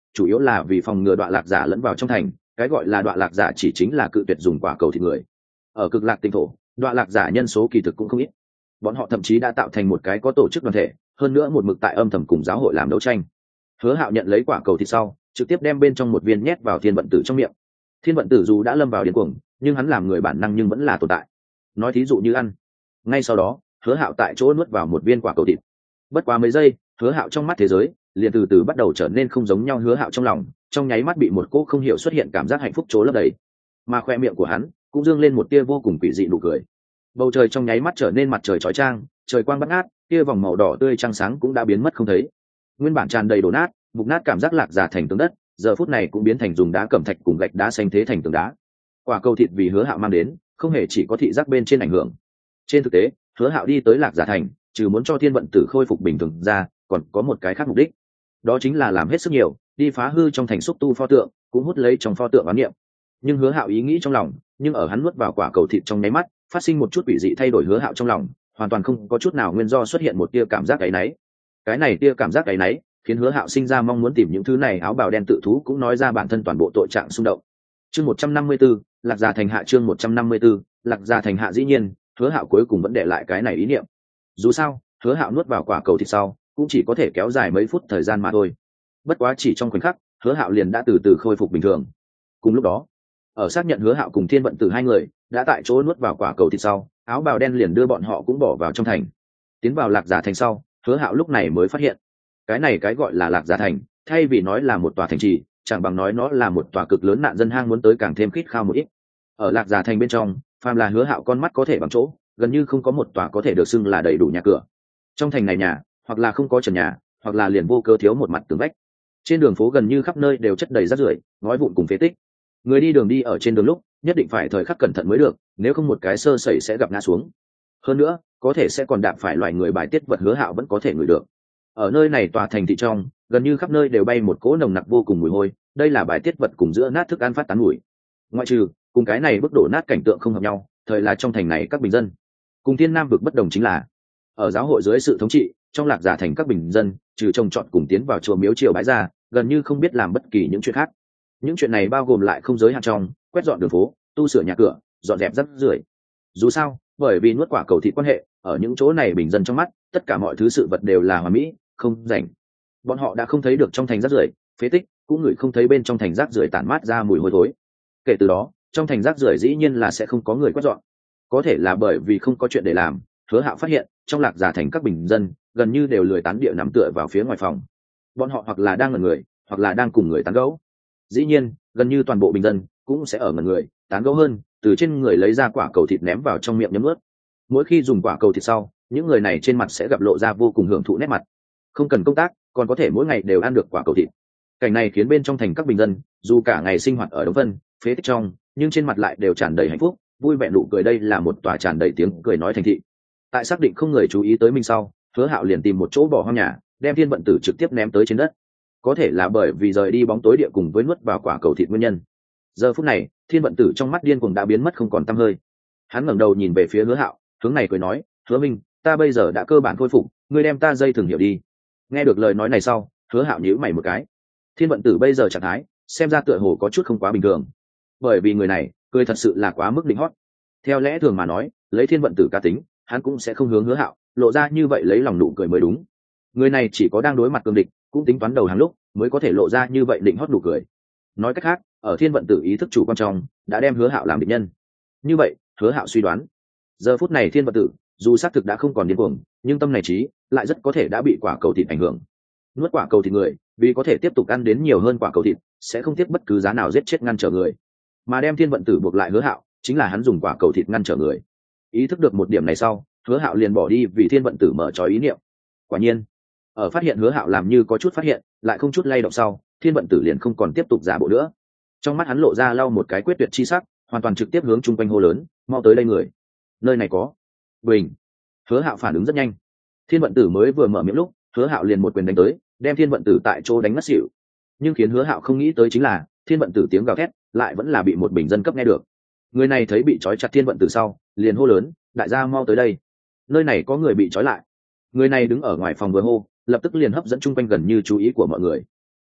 S1: chủ yếu là vì phòng ngừa đoạn lạc giả lẫn vào trong thành. Cái gọi là đoạn lạc giả chỉ chính là cự tuyệt dùng quả cầu thịt người. Ở cực lạc tinh thổ, đoạn lạc giả nhân số kỳ thực cũng không ít, bọn họ thậm chí đã tạo thành một cái có tổ chức đoàn thể, hơn nữa một mực tại âm thầm cùng giáo hội làm đấu tranh. Hứa Hạo nhận lấy quả cầu thịt sau, trực tiếp đem bên trong một viên nhét vào thiên vận tử trong miệng. Thiên vận tử dù đã lâm vào điên cuồng, nhưng hắn làm người bản năng nhưng vẫn là tồn tại. Nói thí dụ như ăn. Ngay sau đó, Hứa Hạo tại chỗ nuốt vào một viên quả cầu thịt. Bất quá mấy giây, Hứa Hạo trong mắt thế giới liền từ từ bắt đầu trở nên không giống nhau. Hứa Hạo trong lòng trong nháy mắt bị một cô không hiểu xuất hiện cảm giác hạnh phúc trố lấp đầy, mà khoe miệng của hắn cũng dương lên một tia vô cùng quỷ dị nụ cười. Bầu trời trong nháy mắt trở nên mặt trời chói chang, trời quang bắt ngát, tia vòng màu đỏ tươi trăng sáng cũng đã biến mất không thấy. Nguyên bản tràn đầy đổ nát mục nát cảm giác lạc giả thành tường đất, giờ phút này cũng biến thành dùng đá cẩm thạch cùng gạch đá xanh thế thành tường đá. Quả cầu thịt vì Hứa Hạo mang đến không hề chỉ có thị giác bên trên ảnh hưởng. Trên thực tế, Hứa Hạo đi tới lạc giả thành trừ muốn cho thiên vận tử khôi phục bình thường ra, còn có một cái khác mục đích, đó chính là làm hết sức nhiều đi phá hư trong thành xúc tu pho tượng, cũng hút lấy trong pho tượng oán niệm. Nhưng Hứa Hạo ý nghĩ trong lòng, nhưng ở hắn nuốt vào quả cầu thịt trong nháy mắt phát sinh một chút quỷ dị thay đổi. Hứa Hạo trong lòng hoàn toàn không có chút nào nguyên do xuất hiện một tia cảm giác áy náy. Cái này tia cảm giác áy náy khiến Hứa Hạo sinh ra mong muốn tìm những thứ này áo bào đen tự thú cũng nói ra bản thân toàn bộ tội trạng xung động. Chương 154, lạc gia thành hạ. Chương 154, lạc gia thành hạ. Dĩ nhiên, Hứa Hạo cuối cùng vẫn để lại cái này ý niệm. Dù sao, Hứa Hạo nuốt vào quả cầu thịt sau, cũng chỉ có thể kéo dài mấy phút thời gian mà thôi. Bất quá chỉ trong khoảnh khắc, Hứa Hạo liền đã từ từ khôi phục bình thường. Cùng lúc đó, ở xác nhận Hứa Hạo cùng thiên vận tử hai người đã tại chỗ nuốt vào quả cầu thịt sau, áo bào đen liền đưa bọn họ cũng bỏ vào trong thành. Tiến vào lạc giả thành sau, Hứa Hạo lúc này mới phát hiện, cái này cái gọi là lạc giả thành, thay vì nói là một tòa thành trì, chẳng bằng nói nó là một tòa cực lớn nạn dân hang muốn tới càng thêm khít khao một ít. Ở lạc giả thành bên trong, phàm là Hứa Hạo con mắt có thể bằng chỗ, gần như không có một tòa có thể được xưng là đầy đủ nhà cửa. Trong thành này nhà, hoặc là không có trần nhà, hoặc là liền vô cớ thiếu một mặt tường vách. Trên đường phố gần như khắp nơi đều chất đầy rác rưởi, ngói vụn cùng phế tích. Người đi đường đi ở trên đường lúc nhất định phải thời khắc cẩn thận mới được, nếu không một cái sơ sẩy sẽ gặp ngã xuống. Hơn nữa, có thể sẽ còn đạp phải loài người bài tiết vật. Hứa Hạo vẫn có thể ngửi được. Ở nơi này tòa thành thị trong, gần như khắp nơi đều bay một cỗ nồng nặc vô cùng mùi hôi, đây là bài tiết vật cùng giữa nát thức ăn phát tán mùi. Ngoại trừ cùng cái này bức đổ nát cảnh tượng không hợp nhau, thời là trong thành này các bình dân cùng thiên nam vực bất đồng chính là, ở giáo hội dưới sự thống trị, trong lạc giả thành các bình dân trừ trồng trọt cùng tiến vào chùa miếu triều bái ra, gần như không biết làm bất kỳ những chuyện khác. Những chuyện này bao gồm lại không giới hạn trong quét dọn đường phố, tu sửa nhà cửa, dọn dẹp rác rưởi. Dù sao, bởi vì nuốt quả cầu thịt quan hệ, ở những chỗ này bình dân trong mắt, tất cả mọi thứ sự vật đều là hoàn mỹ, không rảnh. Bọn họ đã không thấy được trong thành rác rưởi, phế tích, cũng ngửi không thấy bên trong thành rác rưởi tản mát ra mùi hôi thối. Kể từ đó, trong thành rác rưởi dĩ nhiên là sẽ không có người quét dọn. Có thể là bởi vì không có chuyện để làm, Hứa Hạo phát hiện, trong lạc giả thành các bình dân gần như đều lười tán địa nằm tựa vào phía ngoài phòng. Bọn họ hoặc là đang ngẩn người, hoặc là đang cùng người tán gẫu. Dĩ nhiên, gần như toàn bộ bình dân cũng sẽ ở ngẩn người, tán gẫu hơn, từ trên người lấy ra quả cầu thịt ném vào trong miệng nhấm nuốt. Mỗi khi dùng quả cầu thịt sau, những người này trên mặt sẽ gặp lộ ra vô cùng hưởng thụ nét mặt. Không cần công tác, còn có thể mỗi ngày đều ăn được quả cầu thịt. Cảnh này khiến bên trong thành các bình dân, dù cả ngày sinh hoạt ở đống phân, phế tích trong, nhưng trên mặt lại đều tràn đầy hạnh phúc, vui vẻ nụ cười. Đây là một tòa tràn đầy tiếng cười nói thành thị. Tại xác định không người chú ý tới mình sau, Hứa Hạo liền tìm một chỗ bỏ hoang nhà, đem thiên vận tử trực tiếp ném tới trên đất. Có thể là bởi vì rời đi bóng tối địa cùng với nuốt vào quả cầu thịt nguyên nhân, giờ phút này thiên vận tử trong mắt điên cuồng đã biến mất không còn tăm hơi. Hắn ngẩng đầu nhìn về phía Hứa Hạo, hướng này cười nói, Hứa Minh, ta bây giờ đã cơ bản khôi phục, ngươi đem ta dây thừng hiểu đi. Nghe được lời nói này sau, Hứa Hạo nhíu mày một cái. Thiên vận tử bây giờ trạng thái xem ra tựa hồ có chút không quá bình thường, bởi vì người này cười thật sự là quá mức đỉnh hót. Theo lẽ thường mà nói, lấy thiên vận tử cá tính, hắn cũng sẽ không hướng Hứa Hạo lộ ra như vậy lấy lòng nụ cười mới đúng. Người này chỉ có đang đối mặt cương địch, cũng tính toán đầu hàng lúc mới có thể lộ ra như vậy định hót nụ cười. Nói cách khác, ở thiên vận tử ý thức chủ quan trọng đã đem Hứa Hạo làm địch nhân. Như vậy, Hứa Hạo suy đoán, giờ phút này thiên vận tử dù xác thực đã không còn điên cuồng, nhưng tâm này trí lại rất có thể đã bị quả cầu thịt ảnh hưởng. Nuốt quả cầu thịt người, vì có thể tiếp tục ăn đến nhiều hơn quả cầu thịt, sẽ không tiếc bất cứ giá nào giết chết ngăn trở người. Mà đem thiên vận tử buộc lại Hứa Hạo, chính là hắn dùng quả cầu thịt ngăn trở người. Ý thức được một điểm này sau, Hứa Hạo liền bỏ đi vì thiên vận tử mở trói ý niệm. Quả nhiên, ở phát hiện Hứa Hạo làm như có chút phát hiện, lại không chút lay động sau, thiên vận tử liền không còn tiếp tục giả bộ nữa. Trong mắt hắn lộ ra lau một cái quyết tuyệt chi sắc, hoàn toàn trực tiếp hướng chung quanh hô lớn, mau tới đây người, nơi này có bình. Hứa Hạo phản ứng rất nhanh, thiên vận tử mới vừa mở miệng lúc, Hứa Hạo liền một quyền đánh tới, đem thiên vận tử tại chỗ đánh ngất xỉu. Nhưng khiến Hứa Hạo không nghĩ tới chính là, thiên vận tử tiếng gào thét lại vẫn là bị một bình dân cấp nghe được. Người này thấy bị trói chặt thiên vận tử sau, liền hô lớn, đại gia mau tới đây, nơi này có người bị trói lại. Người này đứng ở ngoài phòng vừa hô, lập tức liền hấp dẫn chung quanh gần như chú ý của mọi người.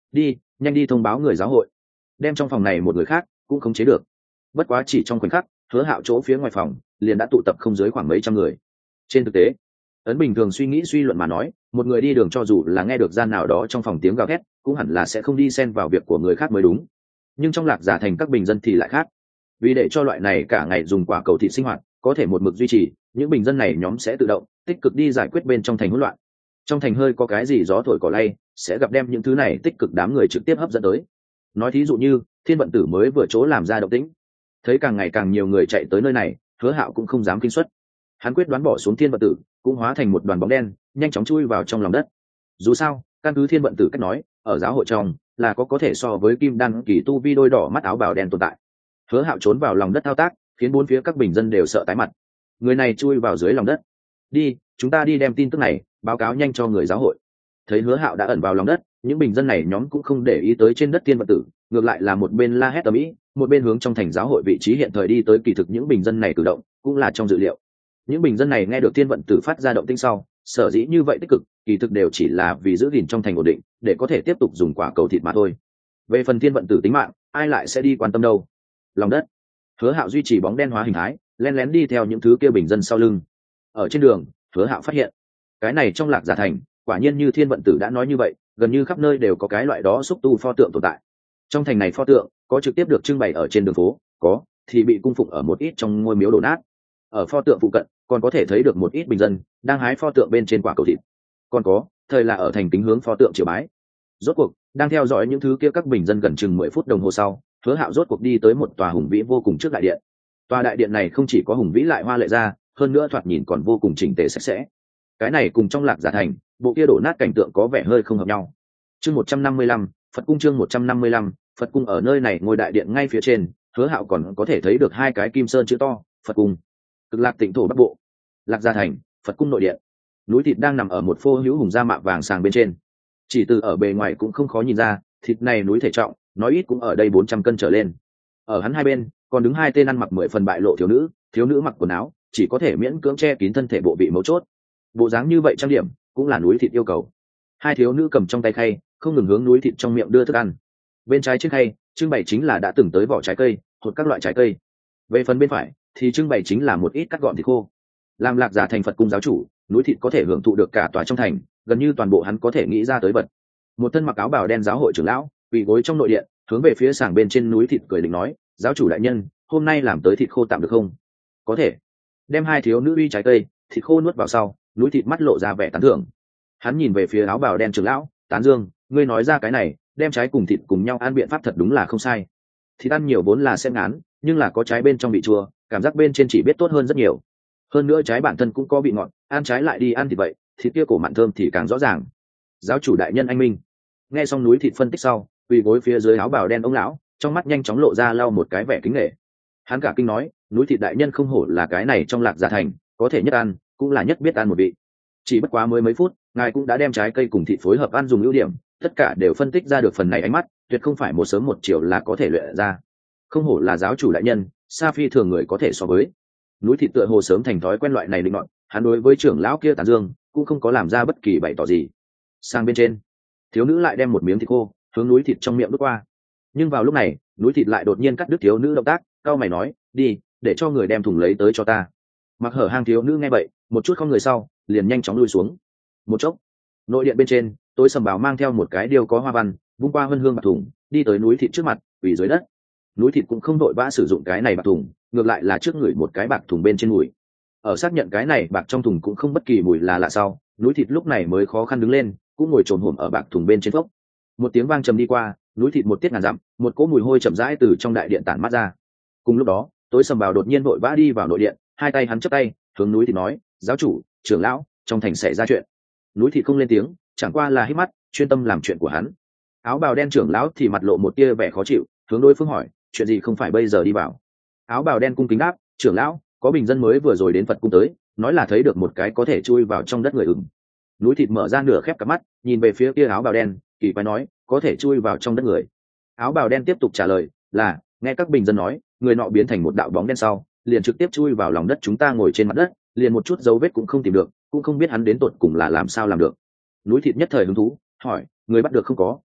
S1: đi, nhanh đi thông báo người giáo hội, đem trong phòng này một người khác cũng khống chế được. Bất quá chỉ trong khoảnh khắc, Hứa Hạo chỗ phía ngoài phòng liền đã tụ tập không dưới khoảng mấy trăm người. Trên thực tế, ấn bình thường suy nghĩ suy luận mà nói, một người đi đường cho dù là nghe được gian nào đó trong phòng tiếng gào thét, cũng hẳn là sẽ không đi xen vào việc của người khác mới đúng. Nhưng trong Lạc Giả thành các bình dân thì lại khác. Vì để cho loại này cả ngày dùng quả cầu thịt sinh hoạt có thể một mực duy trì, những bình dân này nhóm sẽ tự động tích cực đi giải quyết bên trong thành hỗn loạn. Trong thành hơi có cái gì gió thổi cỏ lay, sẽ gặp đem những thứ này tích cực đám người trực tiếp hấp dẫn tới. Nói thí dụ như Thiên Vận Tử mới vừa chỗ làm ra động tĩnh, thấy càng ngày càng nhiều người chạy tới nơi này, Hứa Hạo cũng không dám kinh suất. Hắn quyết đoán bỏ xuống Thiên Vận Tử, cũng hóa thành một đoàn bóng đen nhanh chóng chui vào trong lòng đất. Dù sao căn cứ Thiên Vận Tử cách nói, ở giáo hội trong là có thể so với kim đan kỳ tu vi đôi đỏ mắt áo bào đen tồn tại. Hứa Hạo trốn vào lòng đất thao tác, khiến bốn phía các bình dân đều sợ tái mặt. Người này chui vào dưới lòng đất. Đi, chúng ta đi đem tin tức này báo cáo nhanh cho người giáo hội. Thấy Hứa Hạo đã ẩn vào lòng đất, những bình dân này nhóm cũng không để ý tới trên đất Thiên Vận Tử, ngược lại là một bên la hét ầm ĩ, một bên hướng trong thành giáo hội vị trí hiện thời đi tới. Kỳ thực những bình dân này cử động cũng là trong dự liệu. Những bình dân này nghe được Thiên Vận Tử phát ra động tĩnh sau, sở dĩ như vậy tích cực, kỳ thực đều chỉ là vì giữ gìn trong thành ổn định, để có thể tiếp tục dùng quả cầu thịt mà thôi. Về phần Thiên Vận Tử tính mạng, ai lại sẽ đi quan tâm đâu. Lòng đất, Hứa Hạo duy trì bóng đen hóa hình thái, lén lén đi theo những thứ kia bình dân sau lưng. Ở trên đường, Hứa Hạo phát hiện, cái này trong Lạc Giả thành, quả nhiên như Thiên Vận Tử đã nói như vậy, gần như khắp nơi đều có cái loại đó xúc tu pho tượng tồn tại. Trong thành này pho tượng có trực tiếp được trưng bày ở trên đường phố, có thì bị cung phụng ở một ít trong ngôi miếu đổ nát. Ở pho tượng phụ cận còn có thể thấy được một ít bình dân đang hái pho tượng bên trên quả cầu thịt. Còn có thời là ở thành kính hướng pho tượng triều bái. Rốt cuộc đang theo dõi những thứ kia các bình dân gần chừng 10 phút đồng hồ sau, Hứa Hạo rốt cuộc đi tới một tòa hùng vĩ vô cùng trước đại điện. Tòa đại điện này không chỉ có hùng vĩ lại hoa lệ ra, hơn nữa thoạt nhìn còn vô cùng chỉnh tề sạch sẽ. Cái này cùng trong Lạc Giả thành, bộ kia đổ nát cảnh tượng có vẻ hơi không hợp nhau. Chương 155, Phật cung chương 155, Phật cung. Ở nơi này ngôi đại điện ngay phía trên, Hứa Hạo còn có thể thấy được hai cái kim sơn chữ to, Phật cung. Cực Lạc Tịnh thổ Bắc Bộ, Lạc Gia thành, Phật cung nội điện. Núi thịt đang nằm ở một phô hữu hùng da mạ vàng sàng bên trên. Chỉ từ ở bề ngoài cũng không khó nhìn ra, thịt này núi thể trọng, nói ít cũng ở đây 400 cân trở lên. Ở hắn hai bên còn đứng hai tên ăn mặc 10 phần bại lộ thiếu nữ mặc quần áo chỉ có thể miễn cưỡng che kín thân thể bộ vị mấu chốt. Bộ dáng như vậy trang điểm cũng là núi thịt yêu cầu. Hai thiếu nữ cầm trong tay khay, không ngừng hướng núi thịt trong miệng đưa thức ăn. Bên trái trên khay trưng bày chính là đã từng tới vỏ trái cây, hột các loại trái cây. Về phần bên phải thì trưng bày chính là một ít cắt gọn thịt khô. Làm Lạc Giả thành Phật cung giáo chủ, núi thịt có thể hưởng thụ được cả tòa trong thành, gần như toàn bộ hắn có thể nghĩ ra tới vật. Một thân mặc áo bào đen giáo hội trưởng lão quỳ gối trong nội điện, hướng về phía sàng bên trên núi thịt cười định nói: giáo chủ đại nhân, hôm nay làm tới thịt khô tạm được không? Có thể. Đem hai thiếu nữ uy trái cây thịt khô nuốt vào sau, núi thịt mắt lộ ra vẻ tán thưởng. Hắn nhìn về phía áo bào đen trưởng lão, tán dương: ngươi nói ra cái này, đem trái cùng thịt cùng nhau ăn biện pháp thật đúng là không sai. Thịt ăn nhiều vốn là sẽ ngán, nhưng là có trái bên trong bị chua, cảm giác bên trên chỉ biết tốt hơn rất nhiều. Hơn nữa trái bản thân cũng có vị ngọt, ăn trái lại đi ăn thịt vậy, thịt kia cổ mặn thơm thì càng rõ ràng. Giáo chủ đại nhân anh minh. Nghe xong núi thịt phân tích sau, quỳ gối phía dưới áo bào đen ông lão, trong mắt nhanh chóng lộ ra lau một cái vẻ kính nể. Hắn cả kinh nói: núi thịt đại nhân không hổ là cái này trong Lạc Giả thành có thể nhất ăn, cũng là nhất biết ăn một vị. Chỉ bất quá mới mấy phút, ngài cũng đã đem trái cây cùng thịt phối hợp ăn dùng ưu điểm, tất cả đều phân tích ra được phần này ánh mắt, tuyệt không phải một sớm một chiều là có thể luyện ra. Không hổ là giáo chủ đại nhân, sa phi thường người có thể so với. Núi thịt tựa hồ sớm thành thói quen loại này định nọt, hắn đối với trưởng lão kia tán dương cũng không có làm ra bất kỳ bày tỏ gì. Sang bên trên, thiếu nữ lại đem một miếng thịt khô hướng núi thịt trong miệng đút qua. Nhưng vào lúc này, núi thịt lại đột nhiên cắt đứt thiếu nữ động tác, cau mày nói: đi, để cho người đem thùng lấy tới cho ta. Mặc hở hang thiếu nữ nghe vậy, một chút không người sau, liền nhanh chóng lui xuống. Một chốc, nội điện bên trên, Tối Sầm Báo mang theo một cái điêu có hoa văn, vung qua vân hương bạc thùng, đi tới núi thịt trước mặt, quỳ dưới đất. Núi thịt cũng không đội vã sử dụng cái này bạc thùng, ngược lại là trước người một cái bạc thùng bên trên mùi. Ở xác nhận cái này bạc trong thùng cũng không bất kỳ mùi là lạ sau, núi thịt lúc này mới khó khăn đứng lên, cũng ngồi trồm hổm ở bạc thùng bên trên phốc. Một tiếng vang trầm đi qua, núi thịt một tiết ngàn dặm, một cỗ mùi hôi chậm rãi từ trong đại điện tản mát ra. Cùng lúc đó, Tối Sầm Báo đột nhiên vội vã đi vào nội điện, hai tay hắn chắp tay, hướng núi thịt nói: giáo chủ, trưởng lão, trong thành xảy ra chuyện. Núi thịt không lên tiếng, chẳng qua là hít mắt, chuyên tâm làm chuyện của hắn. Áo bào đen trưởng lão thì mặt lộ một tia vẻ khó chịu, hướng đối phương hỏi: chuyện gì không phải bây giờ đi vào? Áo bào đen cung kính đáp: trưởng lão, có bình dân mới vừa rồi đến Phật cung tới, nói là thấy được một cái có thể chui vào trong đất người ửng. Núi thịt mở ra nửa khép cả mắt, nhìn về phía kia áo bào đen, kỳ quái nói: có thể chui vào trong đất người? Áo bào đen tiếp tục trả lời: là, nghe các bình dân nói, người nọ biến thành một đạo bóng đen sau, liền trực tiếp chui vào lòng đất, chúng ta ngồi trên mặt đất, liền một chút dấu vết cũng không tìm được, cũng không biết hắn đến tột cùng là làm sao làm được. Núi thịt nhất thời hứng thú, hỏi: người bắt được không có?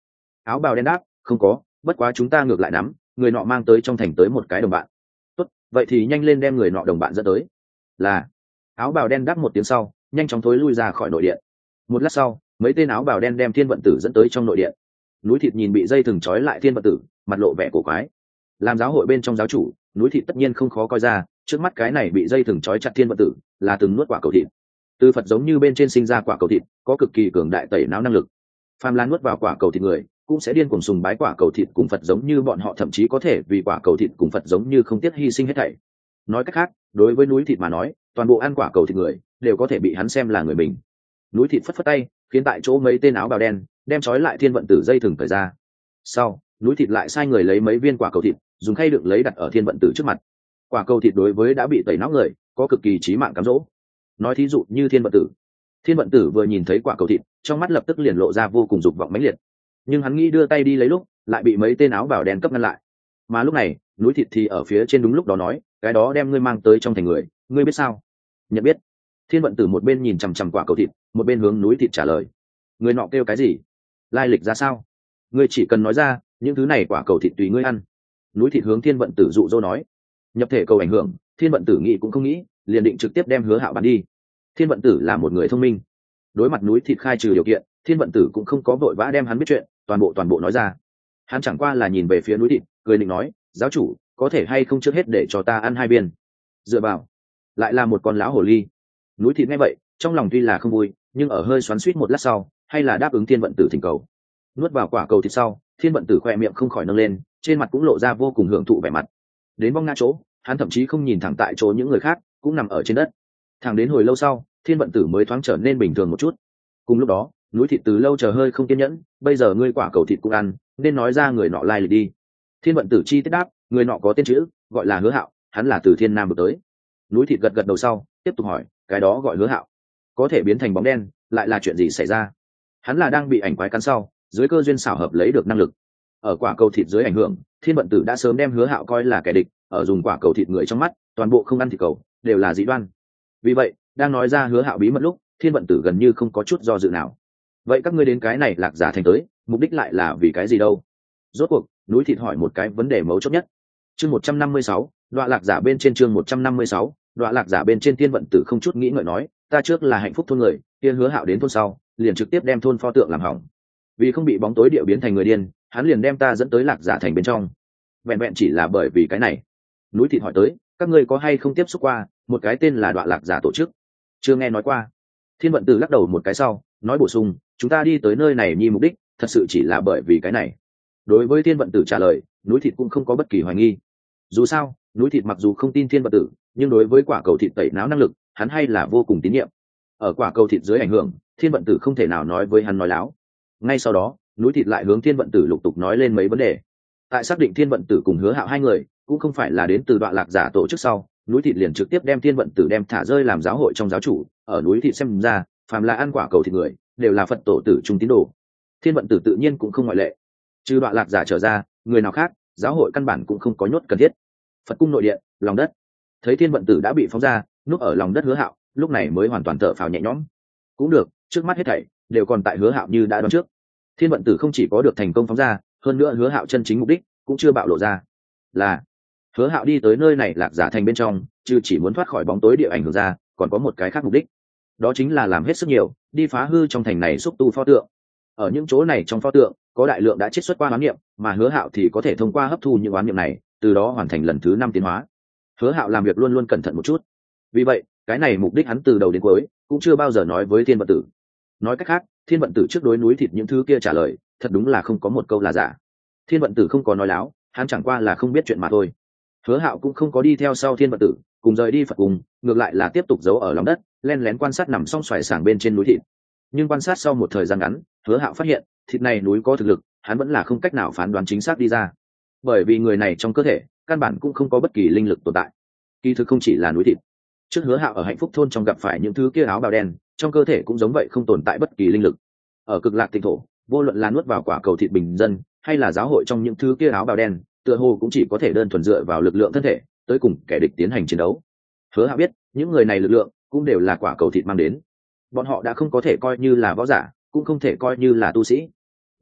S1: Áo bào đen đáp, không có, bất quá chúng ta ngược lại nắm, người nọ mang tới trong thành tới một cái đồng bạn. Tốt, vậy thì nhanh lên đem người nọ đồng bạn dẫn tới. Là. Áo bào đen đáp một tiếng sau, nhanh chóng thối lui ra khỏi nội điện. Một lát sau, mấy tên áo bào đen đem thiên vận tử dẫn tới trong nội điện. Núi thịt nhìn bị dây thừng trói lại thiên vận tử, mặt lộ vẻ cổ quái. Làm giáo hội bên trong giáo chủ, núi thịt tất nhiên không khó coi ra, trước mắt cái này bị dây thừng trói chặt thiên vận tử là từng nuốt quả cầu thịt. Từ Phật giống như bên trên sinh ra quả cầu thịt, có cực kỳ cường đại tẩy não năng lực. Phàm là nuốt vào quả cầu thịt người, cũng sẽ điên cuồng sùng bái quả cầu thịt cùng Phật giống như bọn họ, thậm chí có thể vì quả cầu thịt cùng Phật giống như không tiếc hy sinh hết thảy. Nói cách khác, đối với núi thịt mà nói, toàn bộ ăn quả cầu thịt người đều có thể bị hắn xem là người mình. Núi thịt phất phất tay, khiến tại chỗ mấy tên áo bào đen đem trói lại thiên vận tử dây thừng cởi ra. Sau, núi thịt lại sai người lấy mấy viên quả cầu thịt, dùng khay đựng lấy đặt ở thiên vận tử trước mặt. Quả cầu thịt đối với đã bị tẩy não người có cực kỳ chí mạng cám dỗ. Nói thí dụ như thiên vận tử vừa nhìn thấy quả cầu thịt, trong mắt lập tức liền lộ ra vô cùng dục vọng mãnh liệt. Nhưng hắn nghĩ đưa tay đi lấy lúc, lại bị mấy tên áo bào đen cấp ngăn lại. Mà lúc này, núi thịt thì ở phía trên đúng lúc đó nói, cái đó đem ngươi mang tới trong thành người, ngươi biết sao? Nhận biết. Thiên vận tử một bên nhìn chằm chằm quả cầu thịt, một bên hướng núi thịt trả lời. Người nọ kêu cái gì? Lai lịch ra sao? Ngươi chỉ cần nói ra, những thứ này quả cầu thịt tùy ngươi ăn. Núi thịt hướng thiên vận tử dụ dỗ nói. Nhập thể cầu ảnh hưởng, thiên vận tử nghĩ cũng không nghĩ, liền định trực tiếp đem Hứa Hạo bắn đi. Thiên vận tử là một người thông minh, đối mặt núi thịt khai trừ điều kiện, thiên vận tử cũng không có vội vã đem hắn biết chuyện toàn bộ nói ra. Hắn chẳng qua là nhìn về phía núi thịt, cười định nói, giáo chủ có thể hay không trước hết để cho ta ăn 2 viên. Dựa vào, lại là một con lão hồ ly. Núi thịt nghe vậy, trong lòng tuy là không vui, nhưng ở hơi xoắn xuýt một lát sau, hay là đáp ứng thiên vận tử thỉnh cầu. Nuốt vào quả cầu thịt sau, thiên vận tử khoe miệng không khỏi nâng lên, trên mặt cũng lộ ra vô cùng hưởng thụ vẻ mặt. Đến vong ngã chỗ, hắn thậm chí không nhìn thẳng tại chỗ những người khác cũng nằm ở trên đất. Thẳng đến hồi lâu sau, thiên vận tử mới thoáng trở nên bình thường một chút. Cùng lúc đó, núi thịt từ lâu chờ hơi không kiên nhẫn, bây giờ ngươi quả cầu thịt cũng ăn, nên nói ra người nọ lai lịch đi. Thiên vận tử chi tiết đáp, người nọ có tên chữ, gọi là Hứa Hạo, hắn là từ thiên nam vực tới. Núi thịt gật gật đầu sau, tiếp tục hỏi, cái đó gọi Hứa Hạo, có thể biến thành bóng đen, lại là chuyện gì xảy ra? Hắn là đang bị ảnh quái cắn sau, dưới cơ duyên xảo hợp lấy được năng lực. Ở quả cầu thịt dưới ảnh hưởng, thiên vận tử đã sớm đem Hứa Hạo coi là kẻ địch, ở dùng quả cầu thịt người trong mắt, toàn bộ không ăn thịt cầu đều là dị đoan. Vì vậy, đang nói ra Hứa Hạo bí mật lúc, thiên vận tử gần như không có chút do dự nào. Vậy các ngươi đến cái này Lạc Giả thành tới, mục đích lại là vì cái gì đâu? Rốt cuộc, núi thịt hỏi một cái vấn đề mấu chốt nhất. Chương 156, Đoạ Lạc Giả bên trên, chương 156, Đoạ Lạc Giả bên trên. Thiên vận tử không chút nghĩ ngợi nói, ta trước là hạnh phúc thôn người, kia Hứa Hạo đến thôn sau, liền trực tiếp đem thôn pho tượng làm hỏng. Vì không bị bóng tối điệu biến thành người điên, hắn liền đem ta dẫn tới Lạc Giả thành bên trong. Vẹn vẹn chỉ là bởi vì cái này. Núi thịt hỏi tới, các ngươi có hay không tiếp xúc qua một cái tên là Đoạ Lạc Giả tổ chức? Chưa nghe nói qua. Thiên vận tử lắc đầu một cái sau, nói bổ sung, chúng ta đi tới nơi này nhi mục đích thật sự chỉ là bởi vì cái này. Đối với thiên vận tử trả lời, núi thịt cũng không có bất kỳ hoài nghi. Dù sao, núi thịt mặc dù không tin thiên vận tử, nhưng đối với quả cầu thịt tẩy não năng lực, hắn hay là vô cùng tín nhiệm. Ở quả cầu thịt dưới ảnh hưởng, thiên vận tử không thể nào nói với hắn nói láo. Ngay sau đó, núi thịt lại hướng thiên vận tử lục tục nói lên mấy vấn đề. Tại xác định thiên vận tử cùng Hứa Hạo hai người cũng không phải là đến từ Đoạ Lạc Giả tổ chức sau, núi thịt liền trực tiếp đem thiên vận tử đem thả rơi làm giáo hội trong giáo chủ. Ở núi thịt xem ra, phàm là ăn quả cầu thịt người đều là Phật tổ tử trung tín đồ. Thiên vận tử tự nhiên cũng không ngoại lệ. Trừ Đoạ Lạc Giả trở ra, người nào khác giáo hội căn bản cũng không có nhốt cần thiết. Phật cung nội điện, lòng đất. Thấy thiên vận tử đã bị phóng ra, núp ở lòng đất Hứa Hạo lúc này mới hoàn toàn thở phào nhẹ nhõm. Cũng được, trước mắt hết thảy đều còn tại Hứa Hạo như đã đoán trước. Thiên vận tử không chỉ có được thành công phóng ra, hơn nữa Hứa Hạo chân chính mục đích cũng chưa bạo lộ ra. Là Hứa Hạo đi tới nơi này Lạc Giả thành bên trong, chứ chỉ muốn thoát khỏi bóng tối địa ảnh hưởng ra, còn có một cái khác mục đích. Đó chính là làm hết sức nhiều, đi phá hư trong thành này xúc tu pho tượng. Ở những chỗ này trong pho tượng, có đại lượng đã chiết xuất qua oán niệm, mà Hứa Hạo thì có thể thông qua hấp thu những oán niệm này, từ đó hoàn thành lần thứ 5 tiến hóa. Hứa Hạo làm việc luôn luôn cẩn thận một chút. Vì vậy, cái này mục đích hắn từ đầu đến cuối cũng chưa bao giờ nói với thiên vận tử. Nói cách khác, thiên vận tử trước đối núi thịt những thứ kia trả lời, thật đúng là không có một câu là giả. Thiên vận tử không có nói láo, hắn chẳng qua là không biết chuyện mà thôi. Hứa Hạo cũng không có đi theo sau thiên vận tử cùng rời đi Phật cùng, ngược lại là tiếp tục giấu ở lòng đất, len lén quan sát nằm song xoài sảng bên trên núi thịt. Nhưng quan sát sau một thời gian ngắn, Hứa Hạo phát hiện thịt này núi có thực lực, hắn vẫn là không cách nào phán đoán chính xác đi ra, bởi vì người này trong cơ thể căn bản cũng không có bất kỳ linh lực tồn tại. Kỳ thực không chỉ là núi thịt, trước Hứa Hạo ở hạnh phúc thôn trong gặp phải những thứ kia áo bào đen, trong cơ thể cũng giống vậy, không tồn tại bất kỳ linh lực. Ở Cực Lạc Tịnh thổ, vô luận là nuốt vào quả cầu thịt bình dân, hay là giáo hội trong những thứ kia áo bào đen, tựa hồ cũng chỉ có thể đơn thuần dựa vào lực lượng thân thể tới cùng kẻ địch tiến hành chiến đấu. Hứa Hạo biết, những người này lực lượng cũng đều là quả cầu thịt mang đến. Bọn họ đã không có thể coi như là võ giả, cũng không thể coi như là tu sĩ. Vì vậy,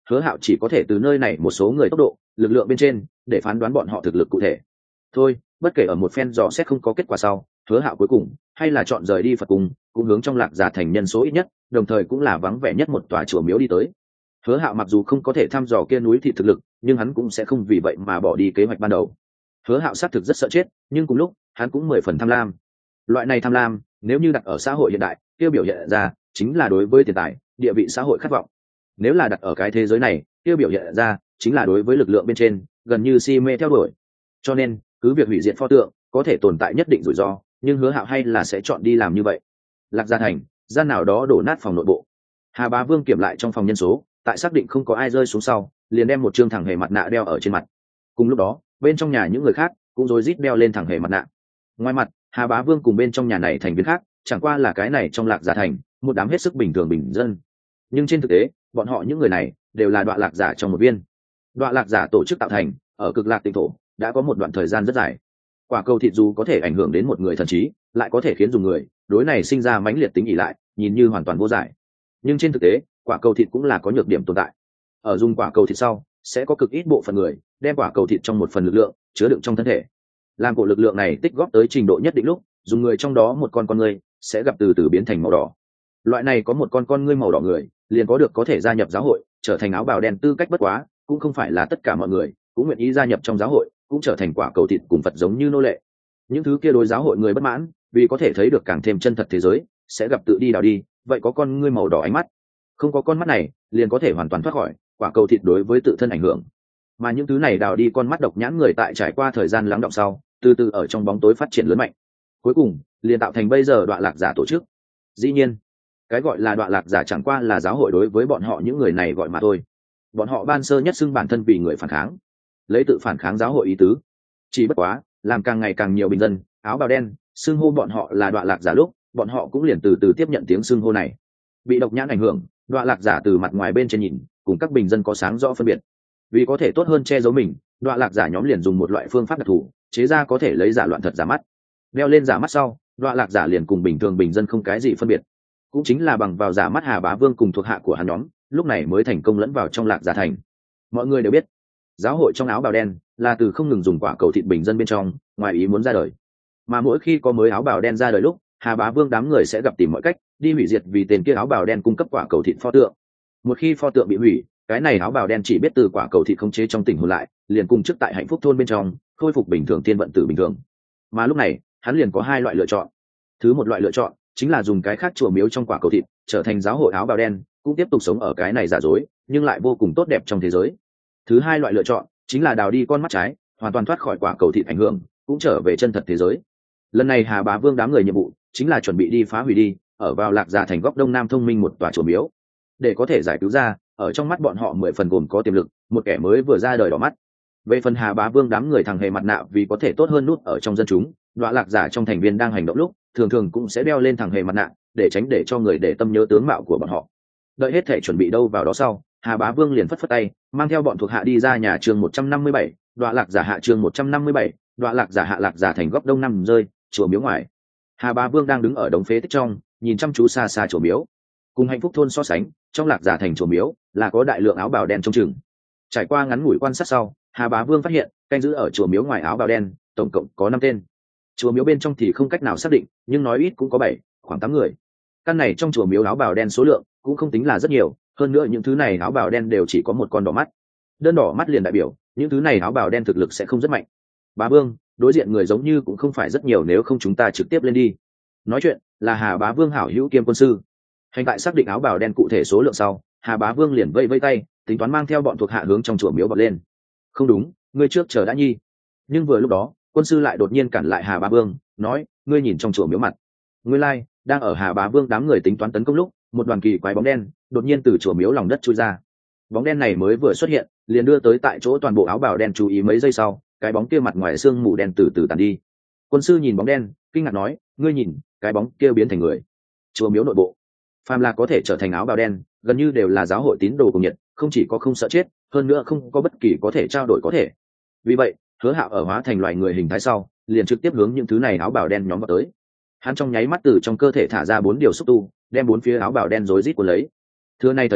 S1: Hứa Hạo chỉ có thể từ nơi này một số người tốc độ, lực lượng bên trên để phán đoán bọn họ thực lực cụ thể. Thôi, bất kể ở một phen dò xét không có kết quả sau, Hứa Hạo cuối cùng hay là chọn rời đi Phật cung, cũng hướng trong Lạc Giả thành nhân số ít nhất, đồng thời cũng là vắng vẻ nhất một tòa chùa miếu đi tới. Hứa Hạo mặc dù không có thể thăm dò kia núi thị thực lực, nhưng hắn cũng sẽ không vì vậy mà bỏ đi kế hoạch ban đầu. Hứa Hạo xác thực rất sợ chết, nhưng cùng lúc, hắn cũng 10 phần tham lam. Loại này tham lam, nếu như đặt ở xã hội hiện đại, kia biểu hiện ra chính là đối với tiền tài, địa vị xã hội khát vọng. Nếu là đặt ở cái thế giới này, kia biểu hiện ra chính là đối với lực lượng bên trên, gần như si mê theo đuổi. Cho nên, cứ việc hủy diệt pho tượng, có thể tồn tại nhất định rủi ro, nhưng Hứa Hạo hay là sẽ chọn đi làm như vậy. Lạc Gia thành, gian nào đó đổ nát phòng nội bộ. Hà Bá Vương kiểm lại trong phòng nhân số, tại xác định không có ai rơi xuống sau, liền đem một trương thẳng hề mặt nạ đeo ở trên mặt. Cùng lúc đó, bên trong nhà những người khác cũng rối rít đeo lên thẳng hề mặt nạ. Ngoài mặt, Hà Bá Vương cùng bên trong nhà này thành viên khác, chẳng qua là cái này trong Lạc Giả thành, một đám hết sức bình thường bình dân. Nhưng trên thực tế, bọn họ những người này đều là Đoạ Lạc Giả trong một viên. Đoạ Lạc Giả tổ chức tạo thành, ở Cực Lạc Tịnh thổ, đã có một đoạn thời gian rất dài. Quả cầu thịt dù có thể ảnh hưởng đến một người thần trí, lại có thể khiến dùng người đối này sinh ra mãnh liệt tính ỷ lại, nhìn như hoàn toàn vô giải. Nhưng trên thực tế, quả cầu thịt cũng là có nhược điểm tồn tại. Ở dùng quả cầu thịt sau, sẽ có cực ít bộ phận người đem quả cầu thịt trong một phần lực lượng chứa đựng trong thân thể. Làm cổ lực lượng này tích góp tới trình độ nhất định lúc, dùng người trong đó một con người sẽ gặp từ từ biến thành màu đỏ. Loại này có một con ngươi màu đỏ người, liền có được có thể gia nhập giáo hội, trở thành áo bào đen tư cách. Bất quá, cũng không phải là tất cả mọi người cũng nguyện ý gia nhập trong giáo hội, cũng trở thành quả cầu thịt cùng Phật giống như nô lệ. Những thứ kia đối giáo hội người bất mãn, vì có thể thấy được càng thêm chân thật thế giới, sẽ gặp tự đi đào đi, vậy có con ngươi màu đỏ ánh mắt. Không có con mắt này, liền có thể hoàn toàn thoát khỏi quả cầu thịt đối với tự thân ảnh hưởng. Mà những thứ này đào đi con mắt độc nhãn người tại trải qua thời gian lắng đọng sau, từ từ ở trong bóng tối phát triển lớn mạnh. Cuối cùng, liền tạo thành bây giờ Đoạ Lạc Giả tổ chức. Dĩ nhiên, cái gọi là Đoạ Lạc Giả chẳng qua là giáo hội đối với bọn họ những người này gọi mà thôi. Bọn họ ban sơ nhất xưng bản thân vì người phản kháng, lấy tự phản kháng giáo hội ý tứ. Chỉ bất quá, làm càng ngày càng nhiều bình dân áo bào đen xưng hô bọn họ là Đoạ Lạc Giả lúc, bọn họ cũng liền từ từ tiếp nhận tiếng xưng hô này. Bị độc nhãn ảnh hưởng, Đoạ Lạc Giả từ mặt ngoài bên trên nhìn, cùng các bình dân có sáng rõ phân biệt. Vì có thể tốt hơn che giấu mình, Đoạ Lạc Giả nhóm liền dùng một loại phương pháp đặc thù, chế ra có thể lấy giả loạn thật giả mắt. Đeo lên giả mắt sau, Đoạ Lạc Giả liền cùng bình thường bình dân không cái gì phân biệt. Cũng chính là bằng vào giả mắt Hà Bá Vương cùng thuộc hạ của hắn nhóm, lúc này mới thành công lẫn vào trong Lạc Giả thành. Mọi người đều biết, giáo hội trong áo bào đen là từ không ngừng dùng quả cầu thịt bình dân bên trong, ngoài ý muốn ra đời. Mà mỗi khi có mới áo bào đen ra đời lúc, Hà Bá Vương đám người sẽ gặp tìm mọi cách đi hủy diệt vì tên kia áo bào đen cung cấp quả cầu thịt pho tượng. Một khi pho tượng bị hủy, cái này áo bào đen chỉ biết từ quả cầu thịt khống chế trong tỉnh hồn lại, liền cùng trước tại Hạnh Phúc thôn bên trong khôi phục bình thường tiên vận tử bình thường. Mà lúc này, hắn liền có hai loại lựa chọn. Thứ một loại lựa chọn chính là dùng cái khác chùa miếu trong quả cầu thịt, trở thành giáo hội áo bào đen, cũng tiếp tục sống ở cái này giả dối, nhưng lại vô cùng tốt đẹp trong thế giới. Thứ hai loại lựa chọn chính là đào đi con mắt trái, hoàn toàn thoát khỏi quả cầu thịt ảnh hưởng, cũng trở về chân thật thế giới. Lần này Hà Bá Vương đám người nhiệm vụ chính là chuẩn bị đi phá hủy đi ở vào Lạc Giả thành góc đông nam thông minh một tòa chùa miếu, để có thể giải cứu ra ở trong mắt bọn họ 10 phần gồm có tiềm lực một kẻ mới vừa ra đời đỏ mắt. Về phần Hà Bá Vương đám người thằng hề mặt nạ, vì có thể tốt hơn nút ở trong dân chúng, Đoạ Lạc Giả trong thành viên đang hành động lúc thường thường cũng sẽ đeo lên thằng hề mặt nạ, để tránh để cho người để tâm nhớ tướng mạo của bọn họ. Đợi hết thể chuẩn bị đâu vào đó sau, Hà Bá Vương liền phất phất tay, mang theo bọn thuộc hạ đi ra nhà chương 157, Đoạ Lạc Giả hạ chương 157, Đoạ Lạc Giả hạ Lạc Giả thành góc đông nam rơi, chùa miếu ngoài. Hà Bá Vương đang đứng ở đống phế tích trong, nhìn chăm chú xa xa chùa miếu. Cùng Hạnh Phúc thôn so sánh, trong Lạc Giả thành chùa miếu là có đại lượng áo bào đen trông chừng. Trải qua ngắn ngủi quan sát sau, Hà Bá Vương phát hiện canh giữ ở chùa miếu ngoài áo bào đen tổng cộng có 5 tên. Chùa miếu bên trong thì không cách nào xác định, nhưng nói ít cũng có 7, khoảng 8 người. Căn này trong chùa miếu áo bào đen số lượng cũng không tính là rất nhiều, hơn nữa những thứ này áo bào đen đều chỉ có một con đỏ mắt. Đơn đỏ mắt liền đại biểu những thứ này áo bào đen thực lực sẽ không rất mạnh. Bá Vương, đối diện người giống như cũng không phải rất nhiều, nếu không chúng ta trực tiếp lên đi. Nói chuyện là Hà Bá Vương hảo hữu kiêm quân sư. Hành tại xác định áo bào đen cụ thể số lượng sau, Hà Bá Vương liền vây vây tay, tính toán mang theo bọn thuộc hạ hướng trong chùa miếu bật lên. Không đúng, ngươi trước chờ đã nhi. Nhưng vừa lúc đó, quân sư lại đột nhiên cản lại Hà Bá Vương, nói, ngươi nhìn trong chùa miếu mặt. Ngươi lai, đang ở Hà Bá Vương đám người tính toán tấn công lúc, một đoàn kỳ quái bóng đen đột nhiên từ chùa miếu lòng đất chui ra. Bóng đen này mới vừa xuất hiện, liền đưa tới tại chỗ toàn bộ áo bào đen chú ý. Mấy giây sau, cái bóng kia mặt ngoài xương mù đen từ từ tàn đi. Quân sư nhìn bóng đen, kinh ngạc nói, ngươi nhìn, cái bóng kia biến thành người. Chùa miếu nội bộ, phàm là có thể trở thành áo bào đen, gần như đều là giáo hội tín đồ cùng nhiệt, không chỉ có không sợ chết, hơn nữa không có bất kỳ có thể trao đổi có thể. Vì vậy, Hứa Hạo ở hóa thành loài người hình thái sau, liền trực tiếp hướng những thứ này áo bào đen nhóm vào tới. Hắn trong nháy mắt từ trong cơ thể thả ra 4 điều xúc tu, đem 4 phía áo bào đen rối rít cuốn lấy. Thừa này thời cơ,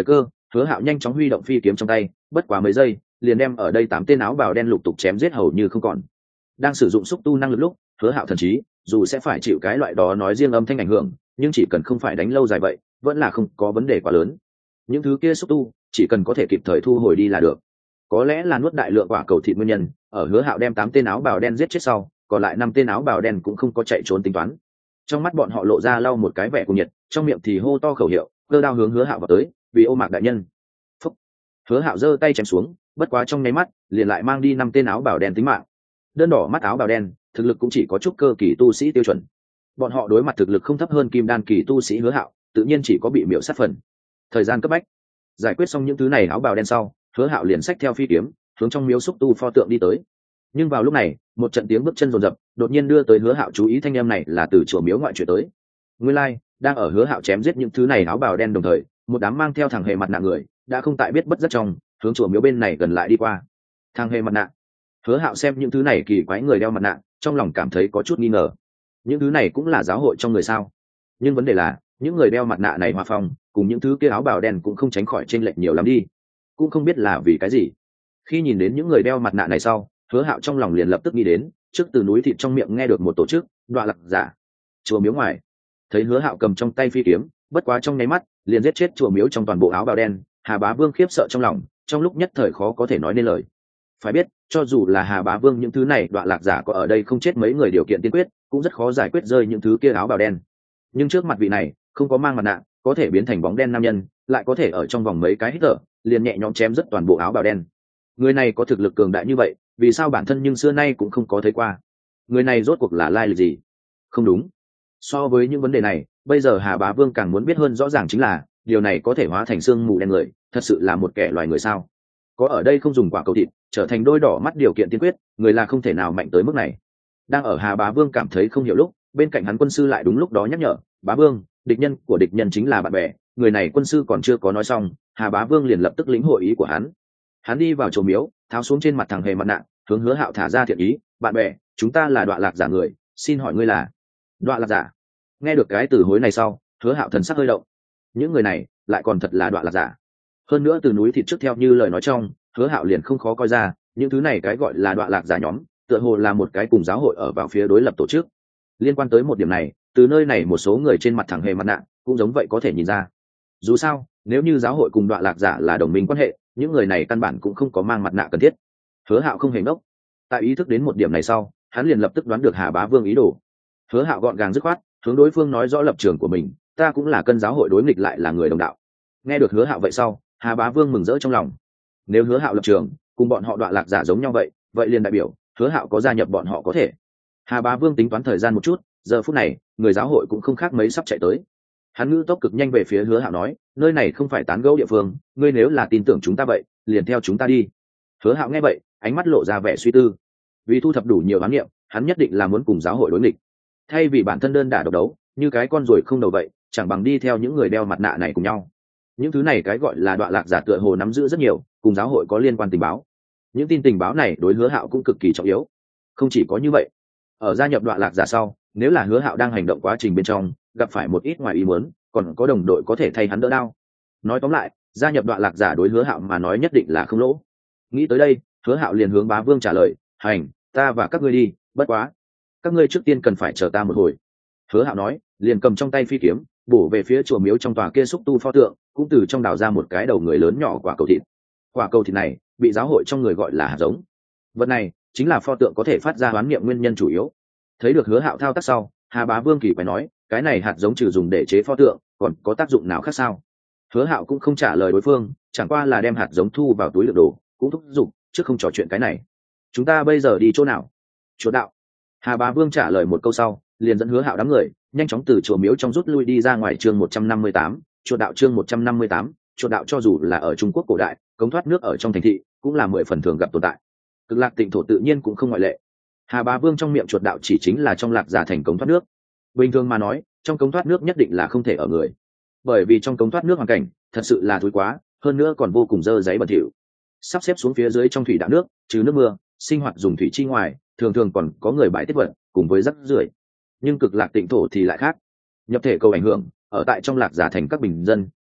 S1: Hứa Hạo nhanh chóng huy động phi kiếm trong tay, bất quá mấy giây liền đem ở đây 8 tên áo bào đen lục tục chém giết hầu như không còn. Đang sử dụng xúc tu năng lực lúc, Hứa Hạo thần trí dù sẽ phải chịu cái loại đó nói riêng âm thanh ảnh hưởng, nhưng chỉ cần không phải đánh lâu dài vậy vẫn là không có vấn đề quá lớn. Những thứ kia xúc tu chỉ cần có thể kịp thời thu hồi đi là được. Có lẽ là nuốt đại lượng quả cầu thịt nguyên nhân, ở Hứa Hạo đem 8 tên áo bào đen giết chết sau, còn lại 5 tên áo bào đen cũng không có chạy trốn tính toán. Trong mắt bọn họ lộ ra lau một cái vẻ cuồng nhiệt, trong miệng thì hô to khẩu hiệu, cơ đao hướng Hứa Hạo vào tới, vì Ô Mạc đại nhân. Phúc. Hứa Hạo giơ tay chém xuống, bất quá trong nháy mắt liền lại mang đi 5 tên áo bào đen tính mạng. Đơn đỏ mắt áo bào đen thực lực cũng chỉ có chút cơ kỳ tu sĩ tiêu chuẩn, bọn họ đối mặt thực lực không thấp hơn kim đan kỳ tu sĩ Hứa Hạo, tự nhiên chỉ có bị miểu sát phần. Thời gian cấp bách, giải quyết xong những thứ này áo bào đen sau, Hứa Hạo liền xách theo phi kiếm hướng trong miếu xúc tu pho tượng đi tới. Nhưng vào lúc này, một trận tiếng bước chân rồn rập đột nhiên đưa tới Hứa Hạo chú ý, thanh âm này là từ chùa miếu ngoại chuyển tới. Nguyên lai, đang ở Hứa Hạo chém giết những thứ này áo bào đen đồng thời, một đám mang theo thằng hề mặt nạ người đã không tại biết bất rất trong hướng chùa miếu bên này gần lại đi qua. Thằng hề mặt nạ. Hứa Hạo xem những thứ này kỳ quái người đeo mặt nạ, trong lòng cảm thấy có chút nghi ngờ. Những thứ này cũng là giáo hội trong người sao? Nhưng vấn đề là, những người đeo mặt nạ này hòa phong cùng những thứ kia áo bào đen cũng không tránh khỏi chênh lệch nhiều lắm đi. Cũng không biết là vì cái gì. Khi nhìn đến những người đeo mặt nạ này sau, Hứa Hạo trong lòng liền lập tức nghĩ đến, trước từ núi thịt trong miệng nghe được một tổ chức, Đoạ Lạc Giả. Chùa miếu ngoài, thấy Hứa Hạo cầm trong tay phi kiếm, bất quá trong nháy mắt, liền giết chết chùa miếu trong toàn bộ áo bào đen, Hà Bá Vương khiếp sợ trong lòng, trong lúc nhất thời khó có thể nói nên lời. Phải biết, cho dù là Hà Bá Vương những thứ này Đoạ Lạc Giả có ở đây không chết mấy người điều kiện tiên quyết, cũng rất khó giải quyết rơi những thứ kia áo bào đen. Nhưng trước mặt vị này, không có mang mặt nạ, có thể biến thành bóng đen nam nhân, lại có thể ở trong vòng mấy cái hít thở, liền nhẹ nhõm chém rất toàn bộ áo bào đen. Người này có thực lực cường đại như vậy, vì sao bản thân nhưng xưa nay cũng không có thấy qua? Người này rốt cuộc là lai lịch gì? Không đúng. So với những vấn đề này, bây giờ Hà Bá Vương càng muốn biết hơn rõ ràng chính là, điều này có thể hóa thành xương mù đen người, thật sự là một kẻ loài người sao? Có ở đây không dùng quả cầu thịt, trở thành đôi đỏ mắt điều kiện tiên quyết, người là không thể nào mạnh tới mức này. Đang ở Hà Bá Vương cảm thấy không hiểu lúc, bên cạnh hắn quân sư lại đúng lúc đó nhắc nhở, Bá Vương, địch nhân của địch nhân chính là bạn bè. Người này quân sư còn chưa có nói xong, Hà Bá Vương liền lập tức lĩnh hội ý của hắn. Hắn đi vào chùa miếu, tháo xuống trên mặt thằng hề mặt nạ, hướng Hứa Hạo thả ra thiện ý, bạn bè, chúng ta là Đoạ Lạc Giả người, xin hỏi ngươi là? Đoạ Lạc Giả. Nghe được cái từ hối này sau, Hứa Hạo thần sắc hơi động. Những người này lại còn thật là Đoạ Lạc Giả. Hơn nữa từ núi thịt trước theo như lời nói trong, Hứa Hạo liền không khó coi ra, những thứ này cái gọi là Đoạ Lạc Giả nhóm, tựa hồ là một cái cùng giáo hội ở vào phía đối lập tổ chức. Liên quan tới một điểm này, từ nơi này một số người trên mặt thằng hề mặt nạ cũng giống vậy có thể nhìn ra. Dù sao, nếu như giáo hội cùng Đoạ Lạc Giả là đồng minh quan hệ, những người này căn bản cũng không có mang mặt nạ cần thiết. Hứa Hạo không hề ngốc, tại ý thức đến một điểm này sau, hắn liền lập tức đoán được Hà Bá Vương ý đồ. Hứa Hạo gọn gàng dứt khoát, hướng đối phương nói rõ lập trường của mình, ta cũng là cân giáo hội đối nghịch lại là người đồng đạo. Nghe được Hứa Hạo vậy sau, Hà Bá Vương mừng rỡ trong lòng. Nếu Hứa Hạo lập trường cùng bọn họ Đoạ Lạc Giả giống nhau vậy liền đại biểu Hứa Hạo có gia nhập bọn họ có thể. Hà Bá Vương tính toán thời gian một chút, giờ phút này người giáo hội cũng không khác mấy sắp chạy tới. Hắn ngữ tốc cực nhanh về phía Hứa Hạo nói, nơi này không phải tán gẫu địa phương, ngươi nếu là tin tưởng chúng ta vậy, liền theo chúng ta đi. Hứa Hạo nghe vậy, ánh mắt lộ ra vẻ suy tư. Vì thu thập đủ nhiều ám niệm, hắn nhất định là muốn cùng giáo hội đối nghịch. Thay vì bản thân đơn đả độc đấu, như cái con ruồi không đầu vậy, chẳng bằng đi theo những người đeo mặt nạ này cùng nhau. Những thứ này cái gọi là Đoạ Lạc Giả tựa hồ nắm giữ rất nhiều, cùng giáo hội có liên quan tình báo. Những tin tình báo này đối Hứa Hạo cũng cực kỳ trọng yếu. Không chỉ có như vậy, ở gia nhập Đoạ Lạc Giả sau, nếu là Hứa Hạo đang hành động quá trình bên trong gặp phải một ít ngoài ý muốn, còn có đồng đội có thể thay hắn đỡ đau. Nói tóm lại, gia nhập Đoạ Lạc Giả đối Hứa Hạo mà nói nhất định là không lỗ. Nghĩ tới đây, Hứa Hạo liền hướng Bá Vương trả lời, hành, ta và các ngươi đi, bất quá các ngươi trước tiên cần phải chờ ta một hồi. Hứa Hạo nói, liền cầm trong tay phi kiếm bổ về phía chùa miếu trong tòa kia xúc tu pho tượng, cũng từ trong đào ra một cái đầu người lớn nhỏ quả cầu thịt. Quả cầu thịt này bị giáo hội trong người gọi là hạt giống. Vật này chính là pho tượng có thể phát ra hoán niệm nguyên nhân chủ yếu. Thấy được Hứa Hạo thao tác sau, Hà Bá Vương kỳ phải nói, cái này hạt giống trừ dùng để chế pho tượng, còn có tác dụng nào khác sao? Hứa Hạo cũng không trả lời đối phương, chẳng qua là đem hạt giống thu vào túi đựng đồ, cũng thúc giục, trước không trò chuyện cái này. Chúng ta bây giờ đi chỗ nào? Chỗ đạo. Hà Bá Vương trả lời một câu sau, liền dẫn Hứa Hạo đám người nhanh chóng từ chùa miếu trong rút lui đi ra ngoài. Chương 158, chùa đạo. Chương 158, chùa đạo. Cho dù là ở Trung Quốc cổ đại, cống thoát nước ở trong thành thị cũng là 10 phần thường gặp tồn tại. Cực Lạc Tịnh thổ tự nhiên cũng không ngoại lệ. Hà Bá Vương trong miệng chuột đạo chỉ chính là trong Lạc Giả thành cống thoát nước. Bình thường mà nói, trong cống thoát nước nhất định là không thể ở người, bởi vì trong cống thoát nước hoàn cảnh thật sự là thối quá, hơn nữa còn vô cùng dơ giấy bẩn thỉu. Sắp xếp xuống phía dưới trong thủy đạo nước, trừ nước mưa sinh hoạt dùng thủy chi ngoài, thường thường còn có người bãi tiết vật cùng với rác rưởi. Nhưng Cực Lạc Tịnh thổ thì lại khác. Nhập thể cầu ảnh hưởng ở tại trong Lạc Giả thành các bình dân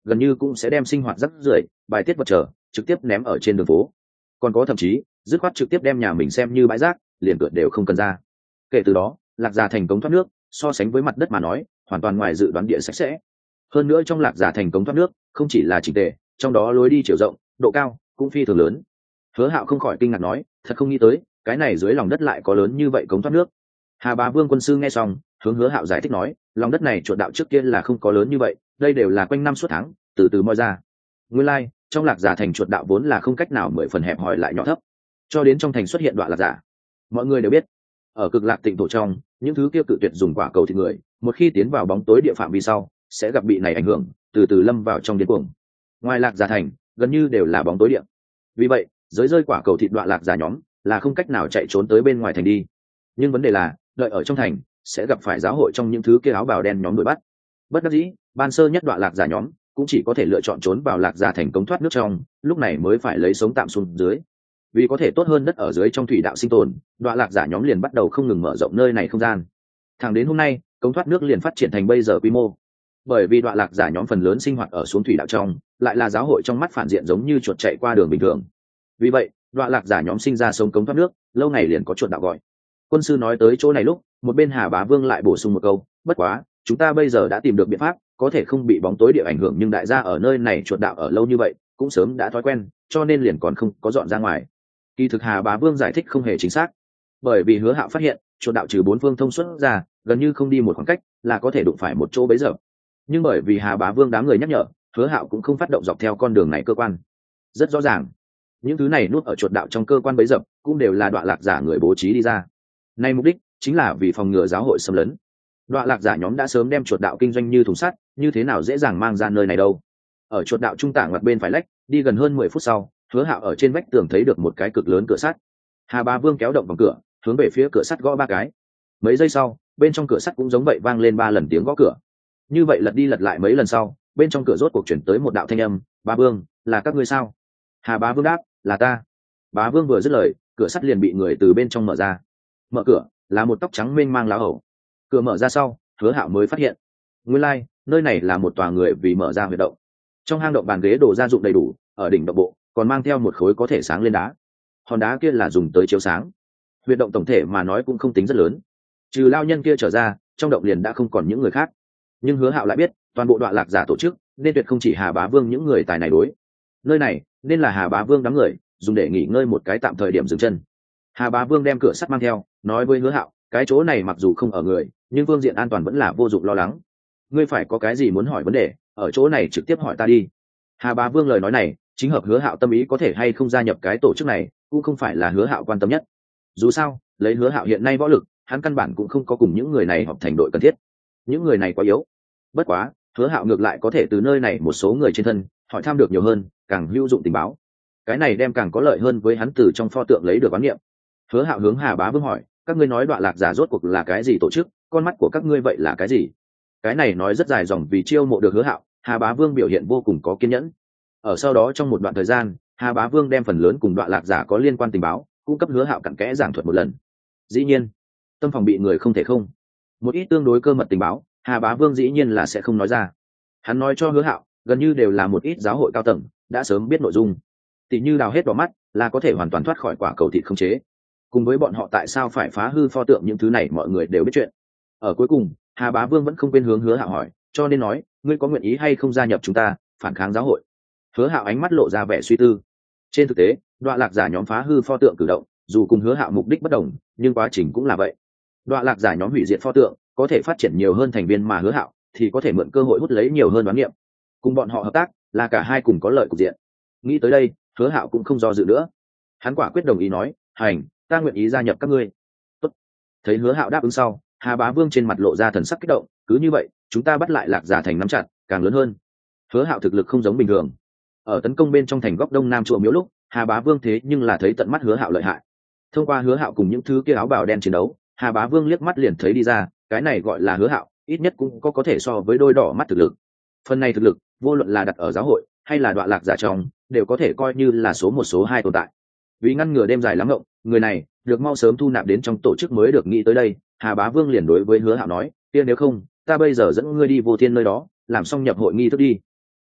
S1: gần như cũng sẽ đem sinh hoạt rác rưởi bài tiết vật trở trực tiếp ném ở trên đường phố, còn có thậm chí dứt khoát trực tiếp đem nhà mình xem như bãi rác, liền cửa đều không cần ra. Kể từ đó Lạc Già thành cống thoát nước so sánh với mặt đất mà nói hoàn toàn ngoài dự đoán địa sạch sẽ. Hơn nữa trong Lạc Già thành cống thoát nước không chỉ là chỉnh tề, trong đó lối đi chiều rộng, độ cao cũng phi thường lớn. Hứa Hạo không khỏi kinh ngạc nói, thật không nghĩ tới cái này dưới lòng đất lại có lớn như vậy cống thoát nước. Hà Bá Vương quân sư nghe xong hướng Hứa Hạo giải thích nói, lòng đất này chuột đạo trước kia là không có lớn như vậy, đây đều là quanh năm suốt tháng từ từ moi ra. Nguyên lai trong Lạc Già thành chuột đạo vốn là không cách nào 10 phần hẹp hòi lại nhỏ thấp, cho đến trong thành xuất hiện đoạn lạc giả. Mọi người đều biết ở Cực Lạc Tịnh thổ trong, những thứ kia cự tuyệt dùng quả cầu thịt người, một khi tiến vào bóng tối địa phạm vi sau sẽ gặp bị này ảnh hưởng, từ từ lâm vào trong điên cuồng. Ngoài Lạc Già thành gần như đều là bóng tối địa, vì vậy giới rơi quả cầu thịt đoạn lạc giả nhóm là không cách nào chạy trốn tới bên ngoài thành đi. Nhưng vấn đề là đợi ở trong thành sẽ gặp phải giáo hội trong những thứ kia áo bào đen nhóm đuổi bắt. Bất đắc dĩ ban sơ nhất đoạn lạc giả nhóm cũng chỉ có thể lựa chọn trốn vào Lạc Già thành cống thoát nước trong, lúc này mới phải lấy sống tạm xuống dưới. Vì có thể tốt hơn đất ở dưới trong thủy đạo sinh tồn, đoạn lạc giả nhóm liền bắt đầu không ngừng mở rộng nơi này không gian. Thẳng đến hôm nay cống thoát nước liền phát triển thành bây giờ quy mô. Bởi vì đoạn lạc giả nhóm phần lớn sinh hoạt ở xuống thủy đạo trong, lại là giáo hội trong mắt phản diện giống như chuột chạy qua đường bình thường. Vì vậy đoạn lạc giả nhóm sinh ra sống cống thoát nước, lâu ngày liền có chuột đạo gọi. Quân sư nói tới chỗ này lúc, một bên Hà Bá Vương lại bổ sung một câu, bất quá chúng ta bây giờ đã tìm được biện pháp có thể không bị bóng tối địa ảnh hưởng, nhưng đại gia ở nơi này chuột đạo ở lâu như vậy cũng sớm đã thói quen, cho nên liền còn không có dọn ra ngoài. Kỳ thực Hà Bá Vương giải thích không hề chính xác, bởi vì Hứa Hạo phát hiện chuột đạo trừ 4 phương thông suốt ra, gần như không đi một khoảng cách là có thể đụng phải một chỗ bấy giờ. Nhưng bởi vì Hà Bá Vương đám người nhắc nhở, Hứa Hạo cũng không phát động dọc theo con đường này cơ quan. Rất rõ ràng những thứ này nuốt ở chuột đạo trong cơ quan bấy dập cũng đều là đoạn lạc giả người bố trí đi ra. Nay mục đích chính là vì phòng ngừa giáo hội xâm lấn. Đoạn lạc giả nhóm đã sớm đem chuột đạo kinh doanh như thùng sắt, như thế nào dễ dàng mang ra nơi này đâu. Ở chuột đạo trung tả ngoặt bên phải lách, đi gần hơn 10 phút sau, Hứa Hạo ở trên vách tường thấy được một cái cực lớn cửa sắt. Hà Bá Vương kéo động vòng cửa, hướng về phía cửa sắt gõ 3 cái. Mấy giây sau, bên trong cửa sắt cũng giống vậy vang lên 3 lần tiếng gõ cửa. Như vậy lật đi lật lại mấy lần sau, bên trong cửa rốt cuộc chuyển tới một đạo thanh âm, "Bá Vương, là các ngươi sao?" Hà Bá Vương đáp, "Là ta." Bá Vương vừa dứt lời, cửa sắt liền bị người từ bên trong mở ra. Mở cửa là một tóc trắng mênh mang lá hầu. Cửa mở ra sau, Hứa Hạo mới phát hiện, nguyên lai nơi này là một tòa người vì mở ra huyệt động. Trong hang động bàn ghế đồ gia dụng đầy đủ, ở đỉnh động bộ còn mang theo một khối có thể sáng lên đá. Hòn đá kia là dùng tới chiếu sáng. Huyệt động tổng thể mà nói cũng không tính rất lớn, trừ lao nhân kia trở ra, trong động liền đã không còn những người khác. Nhưng Hứa Hạo lại biết, toàn bộ đoạn lạc giả tổ chức nên tuyệt không chỉ Hà Bá Vương những người tài này đối. Nơi này nên là Hà Bá Vương đám người dùng để nghỉ ngơi một cái tạm thời điểm dừng chân. Hà Bá Vương đem cửa sắt mang theo, nói với Hứa Hạo, cái chỗ này mặc dù không ở người, nhưng phương diện an toàn vẫn là vô dụng lo lắng. Ngươi phải có cái gì muốn hỏi vấn đề, ở chỗ này trực tiếp hỏi ta đi. Hà Bá Vương lời nói này chính hợp Hứa Hạo tâm ý, có thể hay không gia nhập cái tổ chức này cũng không phải là Hứa Hạo quan tâm nhất. Dù sao lấy Hứa Hạo hiện nay võ lực, hắn căn bản cũng không có cùng những người này họp thành đội cần thiết. Những người này quá yếu. Bất quá Hứa Hạo ngược lại có thể từ nơi này một số người trên thân hỏi thăm được nhiều hơn, càng hữu dụng tình báo. Cái này đem càng có lợi hơn với hắn từ trong pho tượng lấy được quán niệm. Hứa Hạo hướng Hà Bá Vương hỏi, các ngươi nói đoạn lạc giả rốt cuộc là cái gì tổ chức, con mắt của các ngươi vậy là cái gì? Cái này nói rất dài dòng, vì chiêu mộ được Hứa Hạo, Hà Bá Vương biểu hiện vô cùng có kiên nhẫn. Ở sau đó trong một đoạn thời gian, Hà Bá Vương đem phần lớn cùng đoạn lạc giả có liên quan tình báo cung cấp Hứa Hạo cặn kẽ giảng thuật một lần. Dĩ nhiên tâm phòng bị người không thể không, một ít tương đối cơ mật tình báo Hà Bá Vương dĩ nhiên là sẽ không nói ra. Hắn nói cho Hứa Hạo gần như đều là một ít giáo hội cao tầng đã sớm biết nội dung, tỉ như đào hết đỏ mắt là có thể hoàn toàn thoát khỏi quả cầu thịt không chế, cùng với bọn họ tại sao phải phá hư pho tượng, những thứ này mọi người đều biết chuyện. Ở cuối cùng Hà Bá Vương vẫn không quên hướng Hứa Hạo hỏi, cho nên nói ngươi có nguyện ý hay không gia nhập chúng ta phản kháng giáo hội? Hứa Hạo ánh mắt lộ ra vẻ suy tư. Trên thực tế đoạn lạc giả nhóm phá hư pho tượng cử động dù cùng Hứa Hạo mục đích bất đồng, nhưng quá trình cũng là vậy. Đoạn lạc giả nhóm hủy diệt pho tượng có thể phát triển nhiều hơn thành viên, mà Hứa Hạo thì có thể mượn cơ hội hút lấy nhiều hơn đoán niệm. Cùng bọn họ hợp tác là cả hai cùng có lợi cục diện. Nghĩ tới đây Hứa Hạo cũng không do dự nữa, hắn quả quyết đồng ý nói, hành, ta nguyện ý gia nhập các ngươi. Tốt. Thấy Hứa Hạo đáp ứng sau, Hà Bá Vương trên mặt lộ ra thần sắc kích động, cứ như vậy chúng ta bắt lại lạc giả thành nắm chặt càng lớn hơn. Hứa Hạo thực lực không giống bình thường. Ở tấn công bên trong thành góc đông nam chùa miếu lúc, Hà Bá Vương thế nhưng là thấy tận mắt Hứa Hạo lợi hại. Thông qua Hứa Hạo cùng những thứ kia áo bào đen chiến đấu, Hà Bá Vương liếc mắt liền thấy đi ra, cái này gọi là Hứa Hạo ít nhất cũng có thể so với đôi đỏ mắt thực lực. Phần này thực lực vô luận là đặt ở giáo hội hay là đoạn lạc giả trong đều có thể coi như là số 1 số 2 tồn tại. Vì ngăn ngừa đêm dài lắm ngộng, người này được mau sớm thu nạp đến trong tổ chức mới được. Nghĩ tới đây Hà Bá Vương liền đối với Hứa Hạo nói, kia nếu không ta bây giờ dẫn ngươi đi Vô Thiên nơi đó làm xong nhập hội nghi thức đi.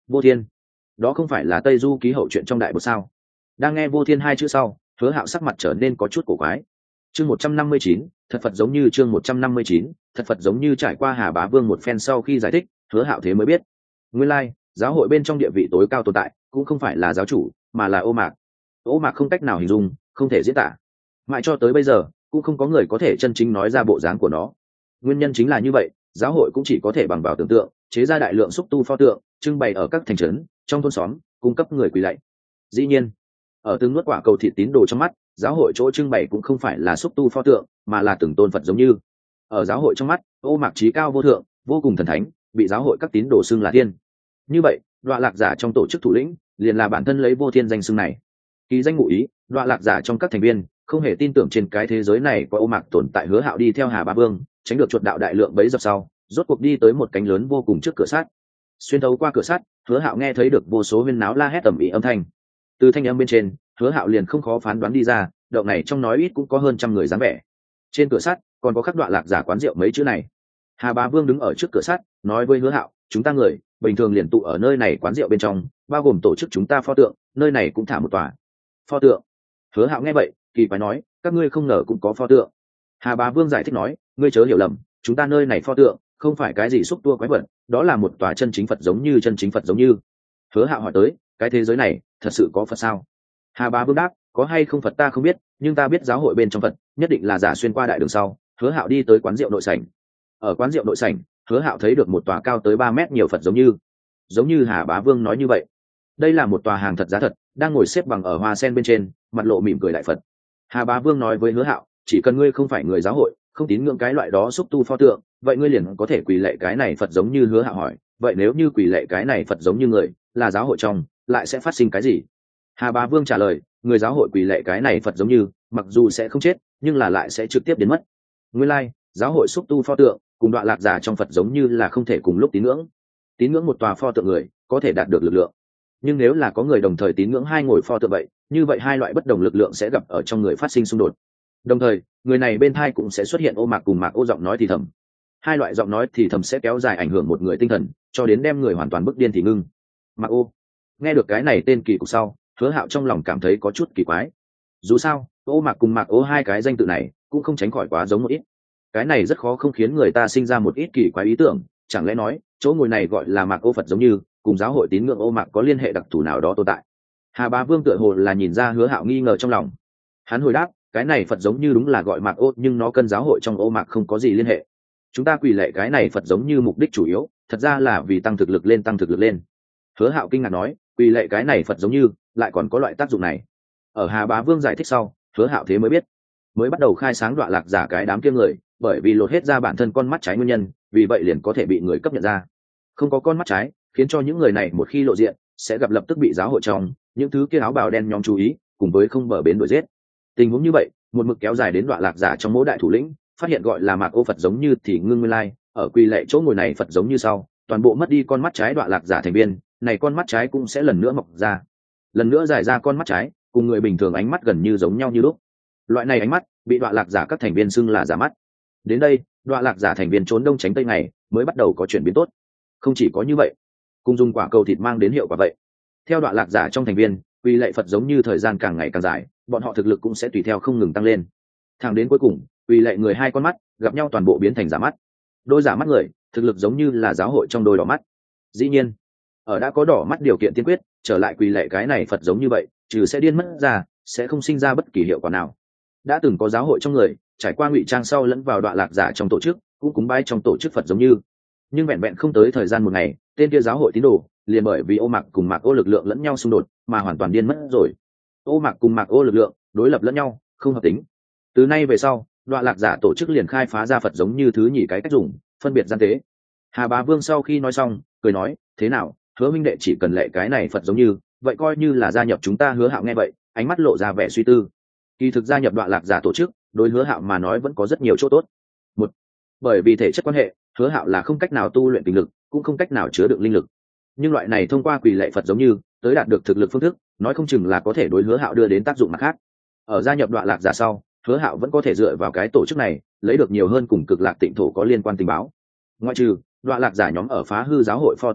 S1: Vô Thiên, đó không phải là Tây Du ký hậu chuyện trong đại bột sao? Đang nghe Vô Thiên hai chữ sau, Hứa Hạo sắc mặt trở nên có chút cổ quái. Chương 159, thật Phật giống như chương 159, thật Phật giống như trải qua Hà Bá Vương một phen sau khi giải thích, Hứa Hạo thế mới biết. Nguyên lai, giáo hội bên trong địa vị tối cao tồn tại, cũng không phải là giáo chủ, mà là Ô Mạc. Ô Mạc không cách nào hình dung, không thể diễn tả. Mãi cho tới bây giờ, cũng không có người có thể chân chính nói ra bộ dáng của nó. Nguyên nhân chính là như vậy, giáo hội cũng chỉ có thể bằng vào tưởng tượng, chế ra đại lượng xúc tu pho tượng, trưng bày ở các thành trấn, trong thôn xóm, cung cấp người quỳ lạy. Dĩ nhiên, ở từng nuốt quả cầu thịt tín đồ trong mắt, giáo hội chỗ trưng bày cũng không phải là xúc tu pho tượng, mà là từng tôn Phật giống như. Ở giáo hội trong mắt, Ô Mạc trí cao vô thượng, vô cùng thần thánh, bị giáo hội các tín đồ xưng là thiên. Như vậy, Đọa Lạc Giả trong tổ chức thủ lĩnh, liền là bản thân lấy Vô Thiên danh xưng này. Kỳ danh ngụ ý, Đọa Lạc Giả trong các thành viên, không hề tin tưởng trên cái thế giới này có Ô Mạc tồn tại. Hứa Hạo đi theo Hà Bá Vương, tránh được chuột đạo đại lượng bấy dập sau, rốt cuộc đi tới một cánh lớn vô cùng trước cửa sắt. Xuyên thấu qua cửa sắt, Hứa Hạo nghe thấy được vô số huyên náo la hét tầm ĩ âm thanh. Từ thanh âm bên trên, Hứa Hạo liền không khó phán đoán đi ra, động này trong nói ít cũng có hơn trăm người dáng vẻ. Trên cửa sắt còn có khắc Đọa Lạc Giả quán rượu mấy chữ này. Hà Bá Vương đứng ở trước cửa sắt, nói với Hứa Hạo, chúng ta người bình thường liền tụ ở nơi này quán rượu bên trong, bao gồm tổ chức chúng ta pho tượng, nơi này cũng thả một tòa pho tượng. Hứa Hạo nghe vậy, kỳ quái nói, các ngươi không ngờ cũng có pho tượng. Hà Bá Vương giải thích nói, ngươi chớ hiểu lầm, chúng ta nơi này pho tượng không phải cái gì xúc tua quái vật, đó là một tòa chân chính Phật giống như chân chính Phật giống như. Hứa Hạo hỏi tới, cái thế giới này thật sự có Phật sao? Hà Bá Vương đáp, có hay không Phật ta không biết, nhưng ta biết giáo hội bên trong Phật nhất định là giả. Xuyên qua đại đường sau, Hứa Hạo đi tới quán rượu nội sảnh. Ở quán rượu nội sảnh, Hứa Hạo thấy được một tòa cao tới 3 mét nhiều Phật giống như Hà Bá Vương nói như vậy. Đây là một tòa hàng thật giá thật, đang ngồi xếp bằng ở hoa sen bên trên, mặt lộ mỉm cười đại Phật. Hà Bá Vương nói với Hứa Hạo, chỉ cần ngươi không phải người giáo hội, không tín ngưỡng cái loại đó xúc tu pho tượng, vậy ngươi liền có thể quỳ lạy cái này Phật giống như. Hứa Hạo hỏi, vậy nếu như quỳ lạy cái này Phật giống như người là giáo hội trong, lại sẽ phát sinh cái gì? Hà Bá Vương trả lời, người giáo hội quỳ lạy cái này Phật giống như, mặc dù sẽ không chết, nhưng là lại sẽ trực tiếp biến mất. Nguyên lai, giáo hội xúc tu pho tượng cùng Đọa Lạc Giả trong Phật giống như là không thể cùng lúc tín ngưỡng một tòa pho tượng người có thể đạt được lực lượng, nhưng nếu là có người đồng thời tín ngưỡng hai ngôi pho tượng vậy, như vậy hai loại bất đồng lực lượng sẽ gặp ở trong người phát sinh xung đột. Đồng thời, người này bên thai cũng sẽ xuất hiện Ô Mạc cùng Mạc Ô giọng nói thì thầm. Hai loại giọng nói thì thầm sẽ kéo dài ảnh hưởng một người tinh thần, cho đến đem người hoàn toàn bức điên thì ngưng. Mạc Ô. Nghe được cái này tên kỳ cục sau, Hứa Hạo trong lòng cảm thấy có chút kỳ quái. Dù sao, Ô Mạc cùng Mạc Ô hai cái danh tự này cũng không tránh khỏi quá giống một ít. Cái này rất khó không khiến người ta sinh ra một ít kỳ quái ý tưởng, chẳng lẽ nói chỗ ngồi này gọi là Mạc Ô Phật giống như cùng giáo hội tín ngưỡng Ô Mạc có liên hệ đặc thù nào đó tồn tại? Hà Bá Vương tựa hồ là nhìn ra Hứa Hạo nghi ngờ trong lòng. Hắn hồi đáp, cái này Phật giống như đúng là gọi Mạc Ô, nhưng nó cân giáo hội trong Ô Mạc không có gì liên hệ. Chúng ta quỳ lạy cái này Phật giống như mục đích chủ yếu thật ra là vì tăng thực lực lên. Hứa Hạo kinh ngạc nói, quỳ lạy cái này Phật giống như lại còn có loại tác dụng này. Ở Hà Bá Vương giải thích sau, Hứa Hạo thế mới biết, mới bắt đầu khai sáng Đọa Lạc Giả cái đám kia người, bởi vì lột hết ra bản thân con mắt trái nguyên nhân, vì vậy liền có thể bị người cấp nhận ra. Không có con mắt trái, khiến cho những người này một khi lộ diện sẽ gặp lập tức bị giáo hội trong những thứ kia áo bào đen nhóm chú ý, cùng với không bờ bến đuổi giết. Tình huống như vậy một mực kéo dài đến Đọa Lạc Giả trong mỗi đại thủ lĩnh phát hiện gọi là Mạc Ô Phật giống như thì ngưng nguyên lai ở quỳ lệ chỗ ngồi này Phật giống như sau, toàn bộ mất đi con mắt trái Đọa Lạc Giả thành viên này, con mắt trái cũng sẽ lần nữa mọc ra, lần nữa dài ra con mắt trái, cùng người bình thường ánh mắt gần như giống nhau như lúc. Loại này ánh mắt bị Đọa Lạc Giả các thành viên xưng là giả mắt. Đến đây, Đọa Lạc Giả thành viên trốn đông tránh tây ngày mới bắt đầu có chuyển biến tốt. Không chỉ có như vậy, cùng dùng quả cầu thịt mang đến hiệu quả vậy. Theo Đọa Lạc Giả trong thành viên quỳ lạy Phật giống như thời gian càng ngày càng dài, bọn họ thực lực cũng sẽ tùy theo không ngừng tăng lên, thẳng đến cuối cùng quỳ lạy người hai con mắt gặp nhau toàn bộ biến thành giả mắt. Đôi giả mắt người thực lực giống như là giáo hội trong đôi đỏ mắt. Dĩ nhiên, ở đã có đỏ mắt điều kiện tiên quyết, trở lại quỳ lạy cái này Phật giống như vậy, trừ sẽ điên mất ra, sẽ không sinh ra bất kỳ hiệu quả nào. Đã từng có giáo hội trong người trải qua ngụy trang sau lẫn vào Đọa Lạc Giả trong tổ chức, cũng cúng bái trong tổ chức Phật giống như, nhưng vẹn vẹn không tới thời gian một ngày, tên kia giáo hội tín đồ liền bởi vì Ô Mạc cùng Mạc Ô lực lượng lẫn nhau xung đột mà hoàn toàn điên mất rồi. Ô Mạc cùng Mạc Ô lực lượng đối lập lẫn nhau, không hợp tính. Từ nay về sau, Đọa Lạc Giả tổ chức liền khai phá ra Phật giống như thứ nhì cái cách dùng, phân biệt gian tế. Hà Bá Vương sau khi nói xong, cười nói, thế nào, Hứa minh đệ chỉ cần lệ cái này Phật giống như, vậy coi như là gia nhập chúng ta. Hứa Hạo nghe vậy, ánh mắt lộ ra vẻ suy tư. Kỳ thực gia nhập Đọa Lạc Giả tổ chức, đối Hứa Hạo mà nói vẫn có rất nhiều chỗ tốt. Một, bởi vì thể chất quan hệ, Hứa Hạo là không cách nào tu luyện tình lực, cũng không cách nào chứa đựng linh lực. Nhưng loại này thông qua quỳ lạy Phật giống như, tới đạt được thực lực phương thức, nói không chừng là có thể đối Hứa Hạo đưa đến tác dụng mặt khác. Ở gia nhập Đọa Lạc Giả sau, Hứa Hạo vẫn có thể dựa vào cái tổ chức này, lấy được nhiều hơn cùng Cực Lạc Tịnh thổ có liên quan tình báo. Ngoại trừ Đọa Lạc Giả nhóm ở phá hư giáo hội pho tượng lúc,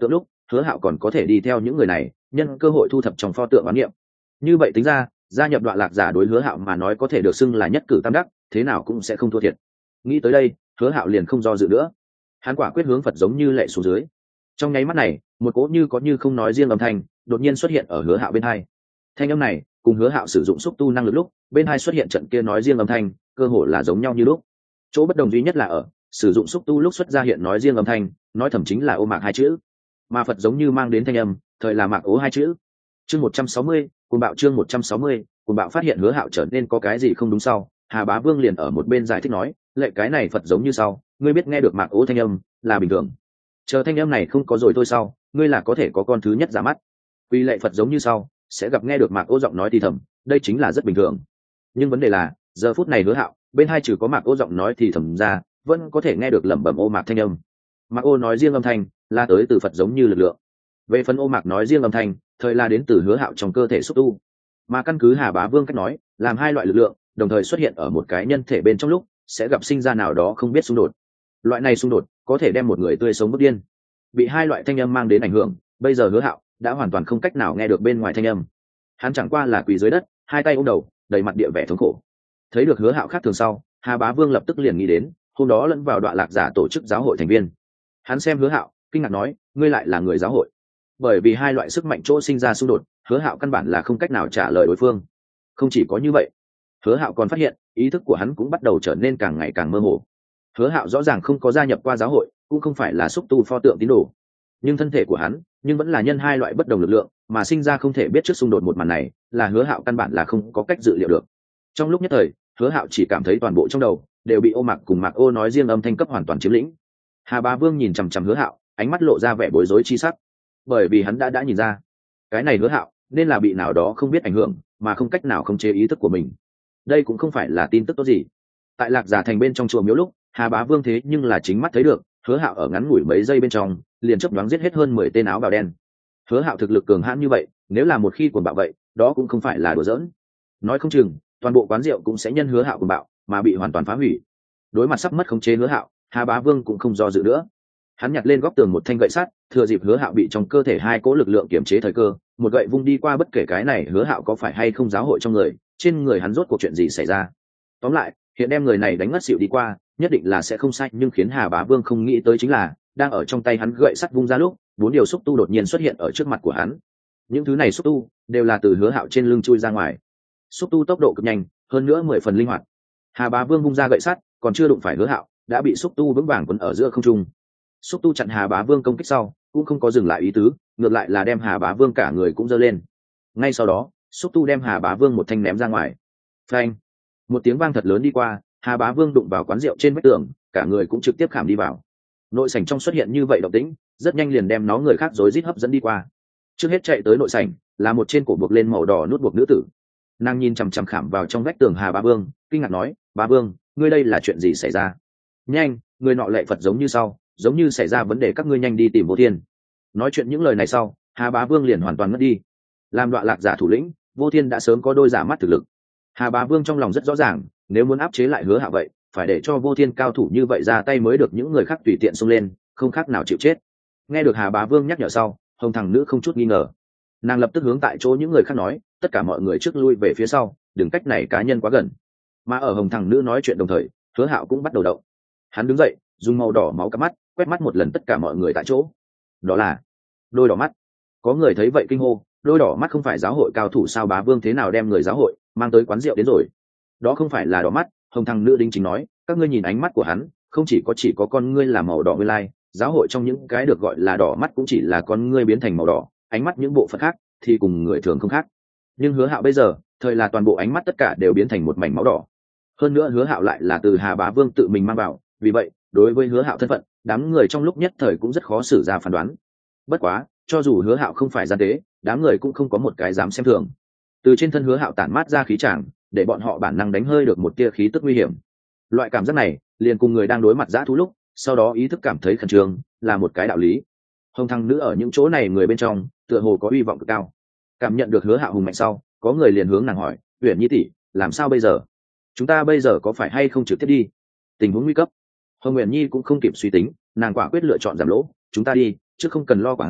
S1: hứa hạo còn có thể đi theo những người này nhân cơ hội thu thập trong pho tượng oán niệm. Như vậy tính ra gia nhập đoạn lạc giả đối hứa hạo mà nói có thể được xưng là nhất cử tam đắc, thế nào cũng sẽ không thua thiệt. Nghĩ tới đây hứa hạo liền không do dự nữa, hắn quả quyết hướng Phật giống như lệ xuống dưới. Trong nháy mắt này một cỗ như có như không nói riêng âm thanh đột nhiên xuất hiện ở hứa hạo bên hai. Thanh âm này cùng hứa hạo sử dụng xúc tu năng lực lúc bên hai xuất hiện trận kia nói riêng âm thanh cơ hồ là giống nhau như lúc. Chỗ bất đồng duy nhất là ở sử dụng xúc tu lúc xuất ra hiện nói riêng âm thanh nói thầm chính là ô mạc hai chữ, mà Phật giống như mang đến thanh âm thời là mạc ố hai chữ. Chương 160, cùng bạo. Chương 160, cùng bạo. Phát hiện hứa hạo trở nên có cái gì không đúng sau, Hà Bá Vương liền ở một bên giải thích nói, lệ cái này Phật giống như sau, ngươi biết nghe được mạc ố thanh âm là bình thường, chờ thanh âm này không có rồi thôi sau ngươi là có thể có con thứ nhất ra mắt. Quy lệ Phật giống như sau sẽ gặp nghe được mạc ố giọng nói thì thầm, đây chính là rất bình thường. Nhưng vấn đề là giờ phút này hứa hạo bên hai trừ có mạc ố giọng nói thì thầm ra vẫn có thể nghe được lẩm bẩm ô mạc thanh âm. Mạc ô nói riêng âm thanh là tới từ Phật giống như lực lượng, về phần ô mạc nói riêng âm thanh thời là đến từ hứa hạo trong cơ thể xúc tu. Mà căn cứ Hà Bá Vương cách nói làm hai loại lực lượng đồng thời xuất hiện ở một cái nhân thể bên trong lúc sẽ gặp sinh ra nào đó không biết xung đột. Loại này xung đột có thể đem một người tươi sống bất điên. Bị hai loại thanh âm mang đến ảnh hưởng, bây giờ hứa hạo đã hoàn toàn không cách nào nghe được bên ngoài thanh âm. Hắn chẳng qua là quỳ dưới đất hai tay ôm đầu đầy mặt địa vẻ thống khổ. Thấy được hứa hạo khác thường sau, Hà Bá Vương lập tức liền nghĩ đến hôm đó lẫn vào đoạn lạc giả tổ chức giáo hội thành viên. Hắn xem hứa hạo kinh ngạc nói, ngươi lại là người giáo hội? Bởi vì hai loại sức mạnh chỗ sinh ra xung đột, hứa hạo căn bản là không cách nào trả lời đối phương. Không chỉ có như vậy, hứa hạo còn phát hiện ý thức của hắn cũng bắt đầu trở nên càng ngày càng mơ hồ. Hứa hạo rõ ràng không có gia nhập qua giáo hội, cũng không phải là xúc tu pho tượng tín đồ, nhưng thân thể của hắn nhưng vẫn là nhân hai loại bất đồng lực lượng mà sinh ra không thể biết trước xung đột. Một màn này là hứa hạo căn bản là không có cách dự liệu được. Trong lúc nhất thời hứa hạo chỉ cảm thấy toàn bộ trong đầu đều bị ô mạc cùng mạc ô nói riêng âm thanh cấp hoàn toàn chiếm lĩnh. Hà Bá Vương nhìn chằm chằm hứa hạo, ánh mắt lộ ra vẻ bối rối chi sắc, bởi vì hắn đã nhìn ra cái này hứa hạo nên là bị nào đó không biết ảnh hưởng mà không cách nào khống chế ý thức của mình. Đây cũng không phải là tin tức tốt gì. Tại lạc giả thành bên trong chùa miếu lúc Hà Bá Vương thế nhưng là chính mắt thấy được hứa hạo ở ngắn ngủi mấy giây bên trong liền chớp nhoáng giết hết hơn 10 tên áo bào đen. Hứa hạo thực lực cường hãn như vậy, nếu là một khi cuồng bạo vậy đó cũng không phải là đùa giỡn. Nói không chừng toàn bộ quán rượu cũng sẽ nhân hứa hạo cuồng bạo mà bị hoàn toàn phá hủy. Đối mặt sắp mất khống chế hứa hạo, Hà Bá Vương cũng không do dự nữa. Hắn nhặt lên góc tường một thanh gậy sắt, thừa dịp hứa hạo bị trong cơ thể hai cỗ lực lượng kiểm chế thời cơ, một gậy vung đi qua. Bất kể cái này hứa hạo có phải hay không giáo hội trong người, trên người hắn rốt cuộc chuyện gì xảy ra. Tóm lại hiện đem người này đánh ngất xỉu đi qua nhất định là sẽ không sai. Nhưng khiến Hà Bá Vương không nghĩ tới chính là đang ở trong tay hắn gậy sắt vung ra lúc 4 điều xúc tu đột nhiên xuất hiện ở trước mặt của hắn. Những thứ này xúc tu đều là từ hứa hạo trên lưng chui ra ngoài. Xúc tu tốc độ cực nhanh, hơn nữa 10 phần linh hoạt. Hà Bá Vương vung ra gậy sắt còn chưa đụng phải hứa hạo đã bị xúc tu vững vàng quấn ở giữa không trung. Xúc tu chặn Hà Bá Vương công kích sau cũng không có dừng lại ý tứ, ngược lại là đem Hà Bá Vương cả người cũng giơ lên. Ngay sau đó xúc tu đem Hà Bá Vương một thanh ném ra ngoài. Phanh! Một tiếng vang thật lớn đi qua, Hà Bá Vương đụng vào quán rượu trên vách tường, cả người cũng trực tiếp khảm đi vào. Nội sảnh trong xuất hiện như vậy động tĩnh, rất nhanh liền đem nó người khác rối rít hấp dẫn đi qua. Trước hết chạy tới nội sảnh là một trên cổ buộc lên màu đỏ nút buộc nữ tử. Nàng nhìn chằm chằm khảm vào trong vách tường Hà Bá Vương, kinh ngạc nói, Bá Vương, ngươi đây là chuyện gì xảy ra? Nhanh, người nọ lệ Phật giống như sau, giống như xảy ra vấn đề, các ngươi nhanh đi tìm Vô Thiên. Nói chuyện những lời này sau, Hà Bá Vương liền hoàn toàn ngất đi. Làm đoạn lạc giả thủ lĩnh, Vô Thiên đã sớm có đôi giả mắt thực lực. Hà Bá Vương trong lòng rất rõ ràng, nếu muốn áp chế lại hứa hạo vậy phải để cho Vô Thiên cao thủ như vậy ra tay mới được, những người khác tùy tiện xông lên không khác nào chịu chết. Nghe được Hà Bá Vương nhắc nhở sau, hồng thằng nữ không chút nghi ngờ, nàng lập tức hướng tại chỗ những người khác nói, tất cả mọi người trước lui về phía sau, đừng cách này cá nhân quá gần. Mà ở hồng thằng nữ nói chuyện đồng thời, hứa hạo cũng bắt đầu động. Hắn đứng dậy dùng màu đỏ máu cắp mắt quét mắt một lần tất cả mọi người tại chỗ. Đó là đôi đỏ mắt. Có người thấy vậy kinh hô, đôi đỏ mắt không phải giáo hội cao thủ sao? Bá Vương thế nào đem người giáo hội mang tới quán rượu đến rồi? Đó không phải là đỏ mắt. Hồng thằng nữ đính chính nói, các ngươi nhìn ánh mắt của hắn, không chỉ có con ngươi là màu đỏ nguyên lai, giáo hội trong những cái được gọi là đỏ mắt cũng chỉ là con ngươi biến thành màu đỏ, ánh mắt những bộ phận khác thì cùng người thường không khác. Nhưng hứa hạo bây giờ thời là toàn bộ ánh mắt tất cả đều biến thành một mảnh máu đỏ. Hơn nữa hứa hạo lại là từ Hà Bá Vương tự mình mang vào, vì vậy đối với hứa hạo thân phận, đám người trong lúc nhất thời cũng rất khó xử ra phán đoán. Bất quá cho dù hứa hạo không phải gian tế, đám người cũng không có một cái dám xem thường. Từ trên thân hứa hạo tản mát ra khí tràng, để bọn họ bản năng đánh hơi được một tia khí tức nguy hiểm. Loại cảm giác này liền cùng người đang đối mặt dã thú lúc sau đó ý thức cảm thấy khẩn trương là một cái đạo lý. Hồng thăng nữ ở những chỗ này người bên trong tựa hồ có hy vọng cực cao. Cảm nhận được hứa hạo hùng mạnh sau, có người liền hướng nàng hỏi, Uyển Nhi tỷ, làm sao bây giờ? Chúng ta bây giờ có phải hay không trực tiếp đi? Tình huống nguy cấp. Hồng Uyển Nhi cũng không kịp suy tính, nàng quả quyết lựa chọn giảm lỗ, chúng ta đi, chứ không cần lo quán rượu,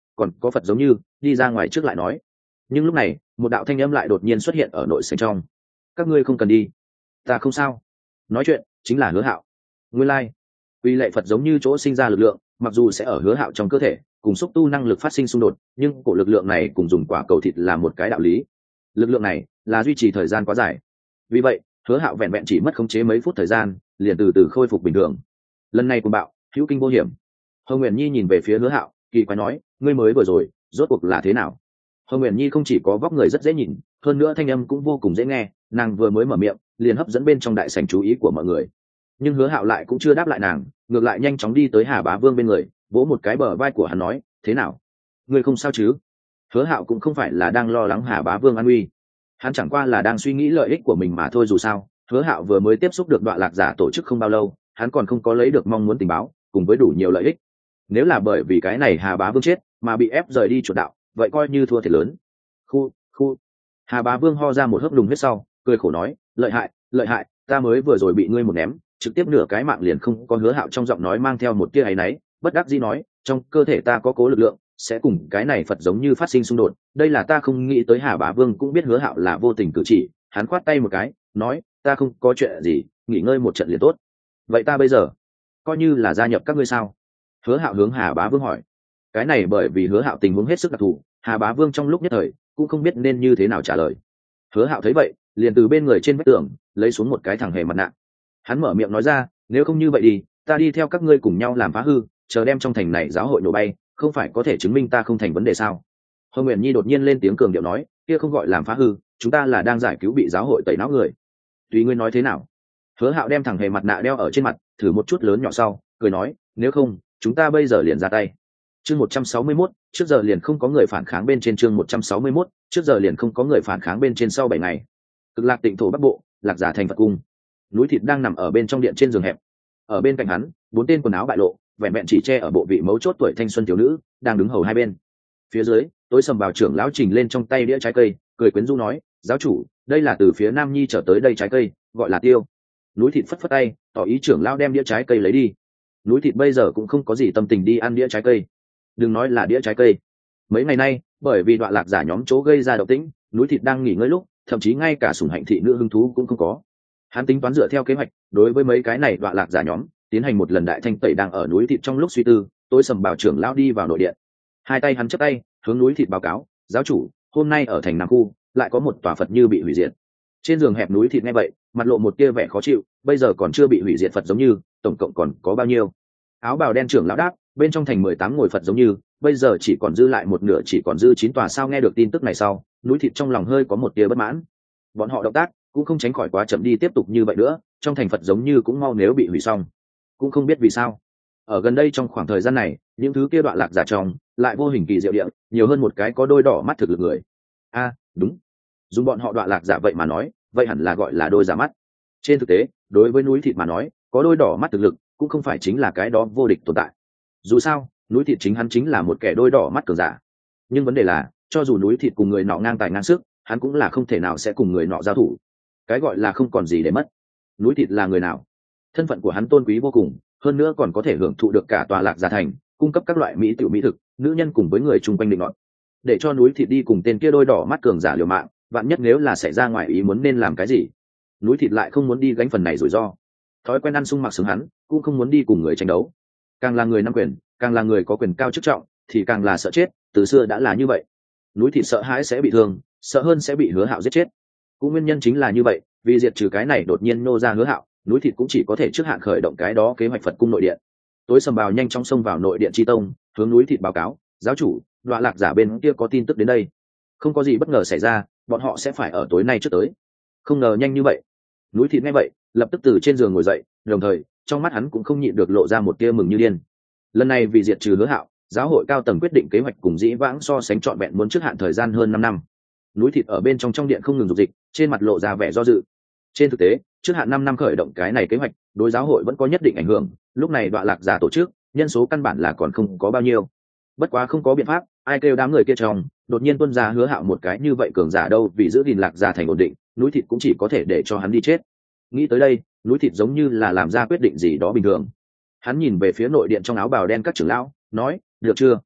S1: còn có Phật giống như đi ra ngoài trước lại nói. Nhưng lúc này một đạo thanh âm lại đột nhiên xuất hiện ở nội sảnh trong. Các ngươi không cần đi, ta không sao. Nói chuyện chính là Hứa Hạo. Nguyên lai, quy lệ Phật giống như chỗ sinh ra lực lượng, mặc dù sẽ ở Hứa Hạo trong cơ thể cùng xúc tu năng lực phát sinh xung đột, nhưng cổ lực lượng này cùng dùng quả cầu thịt là một cái đạo lý. Lực lượng này là duy trì thời gian quá dài, vì vậy Hứa Hạo vẹn vẹn chỉ mất khống chế mấy phút thời gian, liền từ từ khôi phục bình thường. Lần này cùng bạo hữu kinh vô hiểm. Hồng Nguyễn Nhi nhìn về phía Hứa Hạo, kỳ quái nói, ngươi mới vừa rồi rốt cuộc là thế nào? Hồng Nguyễn Nhi không chỉ có vóc người rất dễ nhìn, hơn nữa thanh âm cũng vô cùng dễ nghe, nàng vừa mới mở miệng liền hấp dẫn bên trong đại sảnh chú ý của mọi người. Nhưng Hứa Hạo lại cũng chưa đáp lại nàng, ngược lại nhanh chóng đi tới Hà Bá Vương bên người, vỗ một cái bờ vai của hắn nói, thế nào, ngươi không sao chứ? Hứa Hạo cũng không phải là đang lo lắng Hà Bá Vương an nguy, hắn chẳng qua là đang suy nghĩ lợi ích của mình mà thôi. Dù sao Hứa Hạo vừa mới tiếp xúc được Đoạ Lạc Giả tổ chức không bao lâu, hắn còn không có lấy được mong muốn tình báo cùng với đủ nhiều lợi ích. Nếu là bởi vì cái này Hà Bá Vương chết mà bị ép rời đi chuột đạo, vậy coi như thua thiệt lớn. Khu Hà Bá Vương ho ra một hớp đùng huyết sau, cười khổ nói, lợi hại, ta mới vừa rồi bị ngươi một ném, trực tiếp nửa cái mạng liền không có. Hứa Hạo trong giọng nói mang theo một tia áy náy, bất đắc dĩ nói, trong cơ thể ta có cố lực lượng sẽ cùng cái này Phật giống như phát sinh xung đột, đây là ta không nghĩ tới. Hà Bá Vương cũng biết Hứa Hạo là vô tình cử chỉ, hắn khoát tay một cái nói, ta không có chuyện gì, nghỉ ngơi một trận liền tốt. Vậy ta bây giờ coi như là gia nhập các ngươi sao? Hứa Hạo hướng Hà Bá Vương hỏi. Cái này bởi vì Hứa Hạo tình huống hết sức đặc thù, Hà Bá Vương trong lúc nhất thời cũng không biết nên như thế nào trả lời. Hứa Hạo thấy vậy liền từ bên người trên vách tường lấy xuống một cái thằng hề mặt nạ. Hắn mở miệng nói ra, nếu không như vậy đi, ta đi theo các ngươi cùng nhau làm phá hư, chờ đem trong thành này giáo hội nổ bay, không phải có thể chứng minh ta không thành vấn đề sao? Hồng Nguyễn Nhi đột nhiên lên tiếng cường điệu nói, kia không gọi làm phá hư, chúng ta là đang giải cứu bị giáo hội tẩy não người. Tùy ngươi nói thế nào. Hứa Hạo đem thằng hề mặt nạ đeo ở trên mặt, thử một chút lớn nhỏ sau, cười nói, nếu không chúng ta bây giờ liền ra tay. Chương 161, trước giờ liền không có người phản kháng bên trên. Chương 161, trước giờ liền không có người phản kháng bên trên. Sau 7 ngày, Cực Lạc Tịnh thổ Bắc Bộ, Lạc Giả thành Phật cung. Núi Thịt đang nằm ở bên trong điện trên giường hẹp. Ở bên cạnh hắn, 4 tên quần áo bại lộ, vẹn vẹn chỉ che ở bộ vị mấu chốt tuổi thanh xuân thiếu nữ, đang đứng hầu hai bên. Phía dưới, tối sầm bào trưởng lão trình lên trong tay đĩa trái cây, cười quyến rũ nói, giáo chủ, đây là từ phía Nam Nhi trở tới đây trái cây, gọi là tiêu. Núi Thịt phất phất tay, tỏ ý trưởng lão đem đĩa trái cây lấy đi. Núi Thịt bây giờ cũng không có gì tâm tình đi ăn đĩa trái cây, đừng nói là đĩa trái cây. Mấy ngày nay bởi vì Đoạ Lạc Giả nhóm chỗ gây ra động tĩnh, Núi Thịt đang nghỉ ngơi lúc, thậm chí ngay cả sủng hạnh thị nữ hứng thú cũng không có. Hắn tính toán dựa theo kế hoạch, đối với mấy cái này Đoạ Lạc Giả nhóm tiến hành một lần đại thanh tẩy. Đang ở Núi Thịt trong lúc suy tư, tối sầm bảo trưởng lão đi vào nội điện, hai tay hắn chắp tay hướng Núi Thịt báo cáo, giáo chủ, hôm nay ở thành Nam khu lại có một tòa Phật như bị hủy diệt. Trên giường hẹp Núi Thịt nghe vậy mặt lộ một tia vẻ khó chịu, bây giờ còn chưa bị hủy diệt Phật giống như tổng cộng còn có bao nhiêu? Áo bào đen trưởng lão đáp, bên trong thành 18 ngồi Phật giống như bây giờ chỉ còn dư lại một nửa, chỉ còn dư 9 tòa. Sao nghe được tin tức này sau, Núi Thịt trong lòng hơi có một tia bất mãn. Bọn họ động tác cũng không tránh khỏi quá chậm đi, tiếp tục như vậy nữa trong thành Phật giống như cũng mau nếu bị hủy xong. Cũng không biết vì sao ở gần đây trong khoảng thời gian này, những thứ kia Đoạ Lạc Giả trong lại vô hình kỳ diệu địa nhiều hơn một cái có đôi đỏ mắt thực lực người. Đúng, dùng bọn họ Đoạ Lạc Giả vậy mà nói, vậy hẳn là gọi là đôi giả mắt. Trên thực tế đối với Núi Thịt mà nói, có đôi đỏ mắt thực lực cũng không phải chính là cái đó vô địch tồn tại. Dù sao Núi Thịt chính hắn chính là một kẻ đôi đỏ mắt cường giả, nhưng vấn đề là cho dù Núi Thịt cùng người nọ ngang tài ngang sức, hắn cũng là không thể nào sẽ cùng người nọ giao thủ. Cái gọi là không còn gì để mất. Núi Thịt là người nào? Thân phận của hắn tôn quý vô cùng, hơn nữa còn có thể hưởng thụ được cả tòa Lạc Giả thành cung cấp các loại mỹ tiểu mỹ thực, nữ nhân cùng với người chung quanh định nọt. Để cho Núi Thịt đi cùng tên kia đôi đỏ mắt cường giả liều mạng, vạn nhất nếu là xảy ra ngoài ý muốn nên làm cái gì? Núi Thịt lại không muốn đi gánh phần này rủi ro. Thói quen ăn sung mặc sướng hắn cũng không muốn đi cùng người tranh đấu. Càng là người nắm quyền, càng là người có quyền cao chức trọng, thì càng là sợ chết, từ xưa đã là như vậy. Núi Thịt sợ hãi sẽ bị thương, sợ hơn sẽ bị Hứa Hạo giết chết. Cũng nguyên nhân chính là như vậy, vì diệt trừ cái này đột nhiên nô ra Hứa Hạo, Núi Thịt cũng chỉ có thể trước hạn khởi động cái đó kế hoạch Phật cung nội điện. Tối sầm bào nhanh chóng xông vào nội điện chi tông, hướng Núi Thịt báo cáo, giáo chủ, Đoạ Lạc Giả bên kia có tin tức đến đây. Không có gì bất ngờ xảy ra, bọn họ sẽ phải ở tối nay trước tới. Không ngờ nhanh như vậy. Núi Thịt nghe vậy lập tức từ trên giường ngồi dậy, đồng thời trong mắt hắn cũng không nhịn được lộ ra một tia mừng như điên. Lần này vì diệt trừ Hứa Hạo, giáo hội cao tầng quyết định kế hoạch cùng dĩ vãng so sánh trọn vẹn, muốn trước hạn thời gian hơn 5 năm. Núi Thịt ở bên trong điện không ngừng dục dịch, trên mặt lộ ra vẻ do dự. Trên thực tế trước hạn 5 năm khởi động cái này kế hoạch, đối giáo hội vẫn có nhất định ảnh hưởng. Lúc này Đoạ Lạc Giả tổ chức nhân số căn bản là còn không có bao nhiêu. Bất quá không có biện pháp, ai kêu đám người kia trong đột nhiên tuân ra Hứa Hạo một cái như vậy cường giả đâu, vì giữ gìn Lạc Giả thành ổn định, Núi Thịt cũng chỉ có thể để cho hắn đi chết. Nghĩ tới đây, Núi Thịt giống như là làm ra quyết định gì đó bình thường. Hắn nhìn về phía nội điện trong áo bào đen các trưởng lão, nói, được chưa?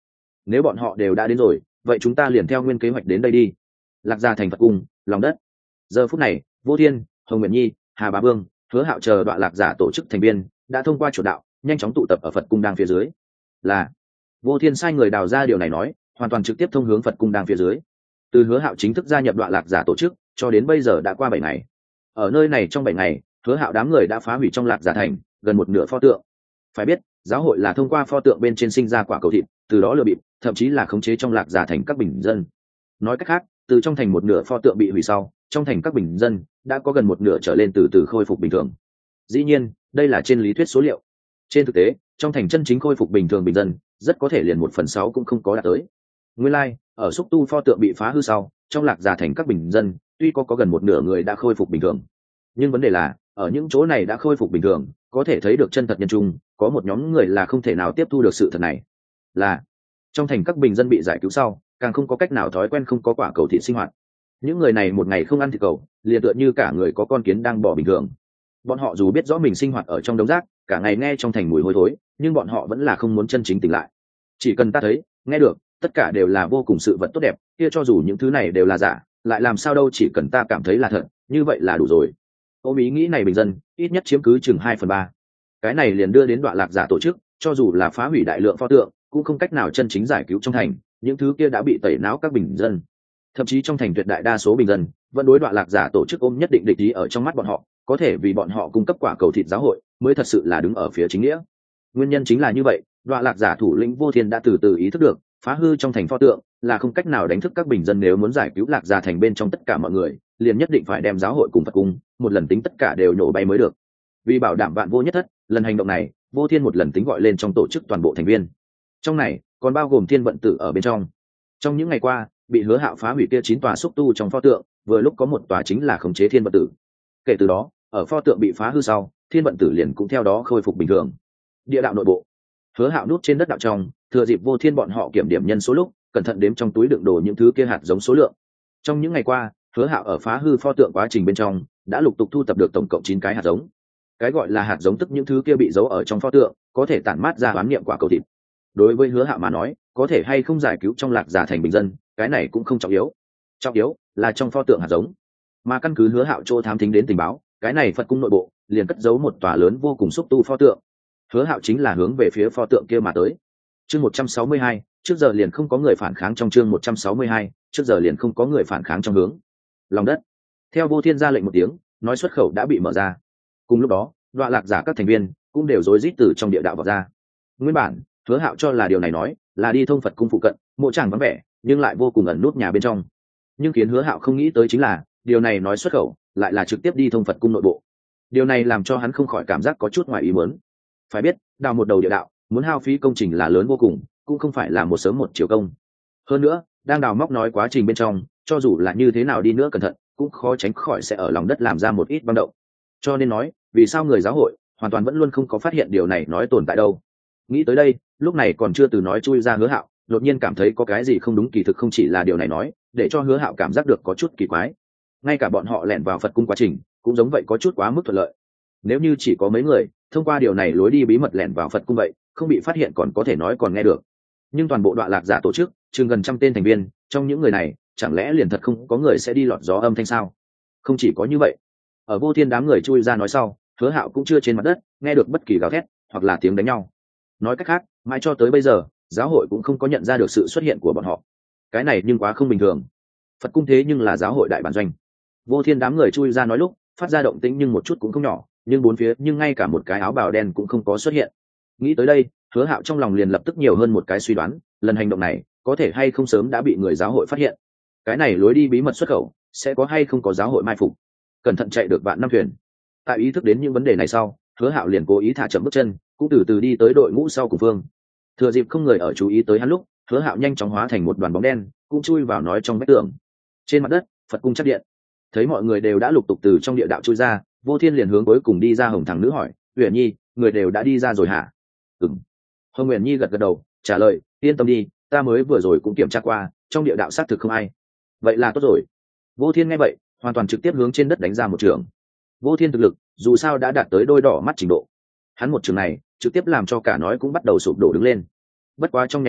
S1: nếu bọn họ đều đã đến rồi vậy chúng ta liền theo nguyên kế hoạch đến đây đi. Lạc Gia thành Phật cung, lòng đất. Giờ phút này Vô Thiên, Hồng Nguyện Nhi, Hà Bá Vương, Hứa Hạo chờ đoạn lạc giả tổ chức thành viên đã thông qua chuột đạo nhanh chóng tụ tập ở Phật cung đang phía dưới. Là Vô Thiên sai người đào ra điều này nói, hoàn toàn trực tiếp thông hướng Phật cung đang phía dưới. Từ Hứa Hạo chính thức gia nhập đoạn lạc giả tổ chức cho đến bây giờ đã qua 7 ngày. Ở nơi này trong 7 ngày, Hứa Hạo đám người đã phá hủy trong lạc giả thành gần một nửa pho tượng. Phải biết, giáo hội là thông qua pho tượng bên trên sinh ra quả cầu thịt, từ đó lừa bịp, thậm chí là khống chế trong lạc giả thành các bình dân. Nói cách khác, từ trong thành một nửa pho tượng bị hủy sau, trong thành các bình dân đã có gần một nửa trở lên từ từ khôi phục bình thường. Dĩ nhiên, đây là trên lý thuyết số liệu. Trên thực tế, trong thành chân chính khôi phục bình thường bình dân, rất có thể liền 1/6 cũng không có đạt tới. Nguyên lai, ở xúc tu pho tượng bị phá hư sau, trong lạc giả thành các bình dân, tuy có gần một nửa người đã khôi phục bình thường, nhưng vấn đề là, ở những chỗ này đã khôi phục bình thường, có thể thấy được chân thật nhân trung, có một nhóm người là không thể nào tiếp thu được sự thật này. Là trong thành các bình dân bị giải cứu sau, càng không có cách nào thói quen không có quả cầu thịt sinh hoạt. Những người này một ngày không ăn thịt cầu, liền tựa như cả người có con kiến đang bò bình thường. Bọn họ dù biết rõ mình sinh hoạt ở trong đống rác, cả ngày nghe trong thành mùi hôi thối, nhưng bọn họ vẫn là không muốn chân chính tỉnh lại. Chỉ cần ta thấy, nghe được, tất cả đều là vô cùng sự vật tốt đẹp, kia cho dù những thứ này đều là giả, lại làm sao đâu, chỉ cần ta cảm thấy là thật, như vậy là đủ rồi. Ôm ý nghĩ này bình dân, ít nhất chiếm cứ chừng 2/3. Cái này liền đưa đến đoạn lạc giả tổ chức, cho dù là phá hủy đại lượng pho tượng, cũng không cách nào chân chính giải cứu trong thành, những thứ kia đã bị tẩy não các bình dân. Thậm chí trong thành tuyệt đại đa số bình dân vẫn đối đoạn lạc giả tổ chức ôm nhất định địch ý ở trong mắt bọn họ, có thể vì bọn họ cung cấp quả cầu thịt giáo hội mới thật sự là đứng ở phía chính nghĩa. Nguyên nhân chính là như vậy, đoạn lạc giả thủ lĩnh Vô Thiên đã từ từ ý thức được, phá hư trong thành pho tượng là không cách nào đánh thức các bình dân, nếu muốn giải cứu lạc giả thành bên trong tất cả mọi người, liền nhất định phải đem giáo hội cùng Phật cung một lần tính tất cả đều nhổ bay mới được. Vì bảo đảm vạn vô nhất thất, lần hành động này Vô Thiên một lần tính gọi lên trong tổ chức toàn bộ thành viên, trong này còn bao gồm Thiên vận tử ở bên trong. Trong những ngày qua, bị Hứa Hạo phá hủy kia 9 tòa xúc tu trong pho tượng, vừa lúc có một tòa chính là khống chế Thiên vận tử. Kể từ đó, ở pho tượng bị phá hư sau, Thiên vận tử liền cũng theo đó khôi phục bình thường. Địa đạo nội bộ, Hứa Hạo núp trên đất đạo trong, thừa dịp Vô Thiên bọn họ kiểm điểm nhân số lúc, cẩn thận đếm trong túi đựng đồ những thứ kia hạt giống số lượng. Trong những ngày qua, Hứa Hạo ở phá hư pho tượng quá trình bên trong, đã lục tục thu tập được tổng cộng 9 cái hạt giống. Cái gọi là hạt giống tức những thứ kia bị giấu ở trong pho tượng, có thể tản mát ra oán niệm quả cầu thịt. Đối với Hứa Hạo mà nói, có thể hay không giải cứu trong lạc giả thành bình dân, cái này cũng không trọng yếu. Trọng yếu là trong pho tượng hạt giống. Mà căn cứ Hứa Hạo chỗ thám thính đến tình báo, cái này Phật cung nội bộ liền cất giấu một tòa lớn vô cùng xúc tu pho tượng. Hứa Hạo chính là hướng về phía pho tượng kia mà tới. Chương 162, trước giờ liền không có người phản kháng. Trong chương 162, trước giờ liền không có người phản kháng trong hướng lòng đất. Theo Vô Thiên ra lệnh một tiếng, nói xuất khẩu đã bị mở ra. Cùng lúc đó, đoạn lạc giả các thành viên cũng đều rối rít từ trong địa đạo vào ra. Nguyên bản, Hứa Hạo cho là điều này nói là đi thông Phật cung phụ cận, mộ tràng vắng vẻ, nhưng lại vô cùng ẩn nút nhà bên trong. Nhưng khiến Hứa Hạo không nghĩ tới chính là, điều này nói xuất khẩu lại là trực tiếp đi thông Phật cung nội bộ. Điều này làm cho hắn không khỏi cảm giác có chút ngoài ý muốn. Phải biết, đào một đầu địa đạo, muốn hao phí công trình là lớn vô cùng, cũng không phải là một sớm một chiều công. Hơn nữa, đang đào móc nói quá trình bên trong, cho dù là như thế nào đi nữa cẩn thận, cũng khó tránh khỏi sẽ ở lòng đất làm ra một ít băng động. Cho nên nói, vì sao người giáo hội hoàn toàn vẫn luôn không có phát hiện điều này nói tồn tại đâu. Nghĩ tới đây, lúc này còn chưa từ nói chui ra Hứa Hạo, đột nhiên cảm thấy có cái gì không đúng, kỳ thực không chỉ là điều này nói, để cho Hứa Hạo cảm giác được có chút kỳ quái. Ngay cả bọn họ lẻn vào Phật cung quá trình, cũng giống vậy có chút quá mức thuận lợi. Nếu như chỉ có mấy người thông qua điều này lối đi bí mật lẻn vào Phật cung vậy, không bị phát hiện còn có thể nói còn nghe được. Nhưng toàn bộ đoạn lạc giả tổ chức, chừng gần 100 tên thành viên, trong những người này, chẳng lẽ liền thật không có người sẽ đi lọt gió âm thanh sao? Không chỉ có như vậy, ở Vô Thiên đám người chui ra nói sau, Hứa Hạo cũng chưa trên mặt đất nghe được bất kỳ gào thét hoặc là tiếng đánh nhau. Nói cách khác, mãi cho tới bây giờ, giáo hội cũng không có nhận ra được sự xuất hiện của bọn họ. Cái này nhưng quá không bình thường. Phật cung thế nhưng là giáo hội đại bản doanh. Vô Thiên đám người chui ra nói lúc, phát ra động tĩnh nhưng một chút cũng không nhỏ, nhưng bốn phía nhưng ngay cả một cái áo bào đen cũng không có xuất hiện. Nghĩ tới đây, Hứa Hạo trong lòng liền lập tức nhiều hơn một cái suy đoán, lần hành động này có thể hay không sớm đã bị người giáo hội phát hiện. Cái này lối đi bí mật xuất khẩu sẽ có hay không có giáo hội mai phục, cẩn thận chạy được vạn năm thuyền. Tại ý thức đến những vấn đề này sau, Hứa Hạo liền cố ý thả chậm bước chân, cũng từ từ đi tới đội ngũ sau cùng phương. Thừa dịp không người ở chú ý tới hắn lúc, Hứa Hạo nhanh chóng hóa thành một đoàn bóng đen, cũng chui vào nói trong vách tường. Trên mặt đất, Phật cung chắc điện. Thấy mọi người đều đã lục tục từ trong địa đạo chui ra, Vô Thiên liền hướng cuối cùng đi ra Hồng thằng nữ hỏi, Uyển Nhi, người đều đã đi ra rồi hả? Ừm. Hồng Uyển Nhi gật gật đầu, trả lời, yên tâm đi, ta mới vừa rồi cũng kiểm tra qua, trong địa đạo xác thực không ai. Vậy là tốt rồi. Vô Thiên nghe vậy, hoàn toàn trực tiếp hướng trên đất đánh ra một trường. Vô Thiên thực lực, dù sao đã đạt tới đôi đỏ mắt trình độ. Hắn một trường này, trực tiếp làm cho cả nói cũng bắt đầu sụp đổ đứng lên. Bất quá trong nháy mắt,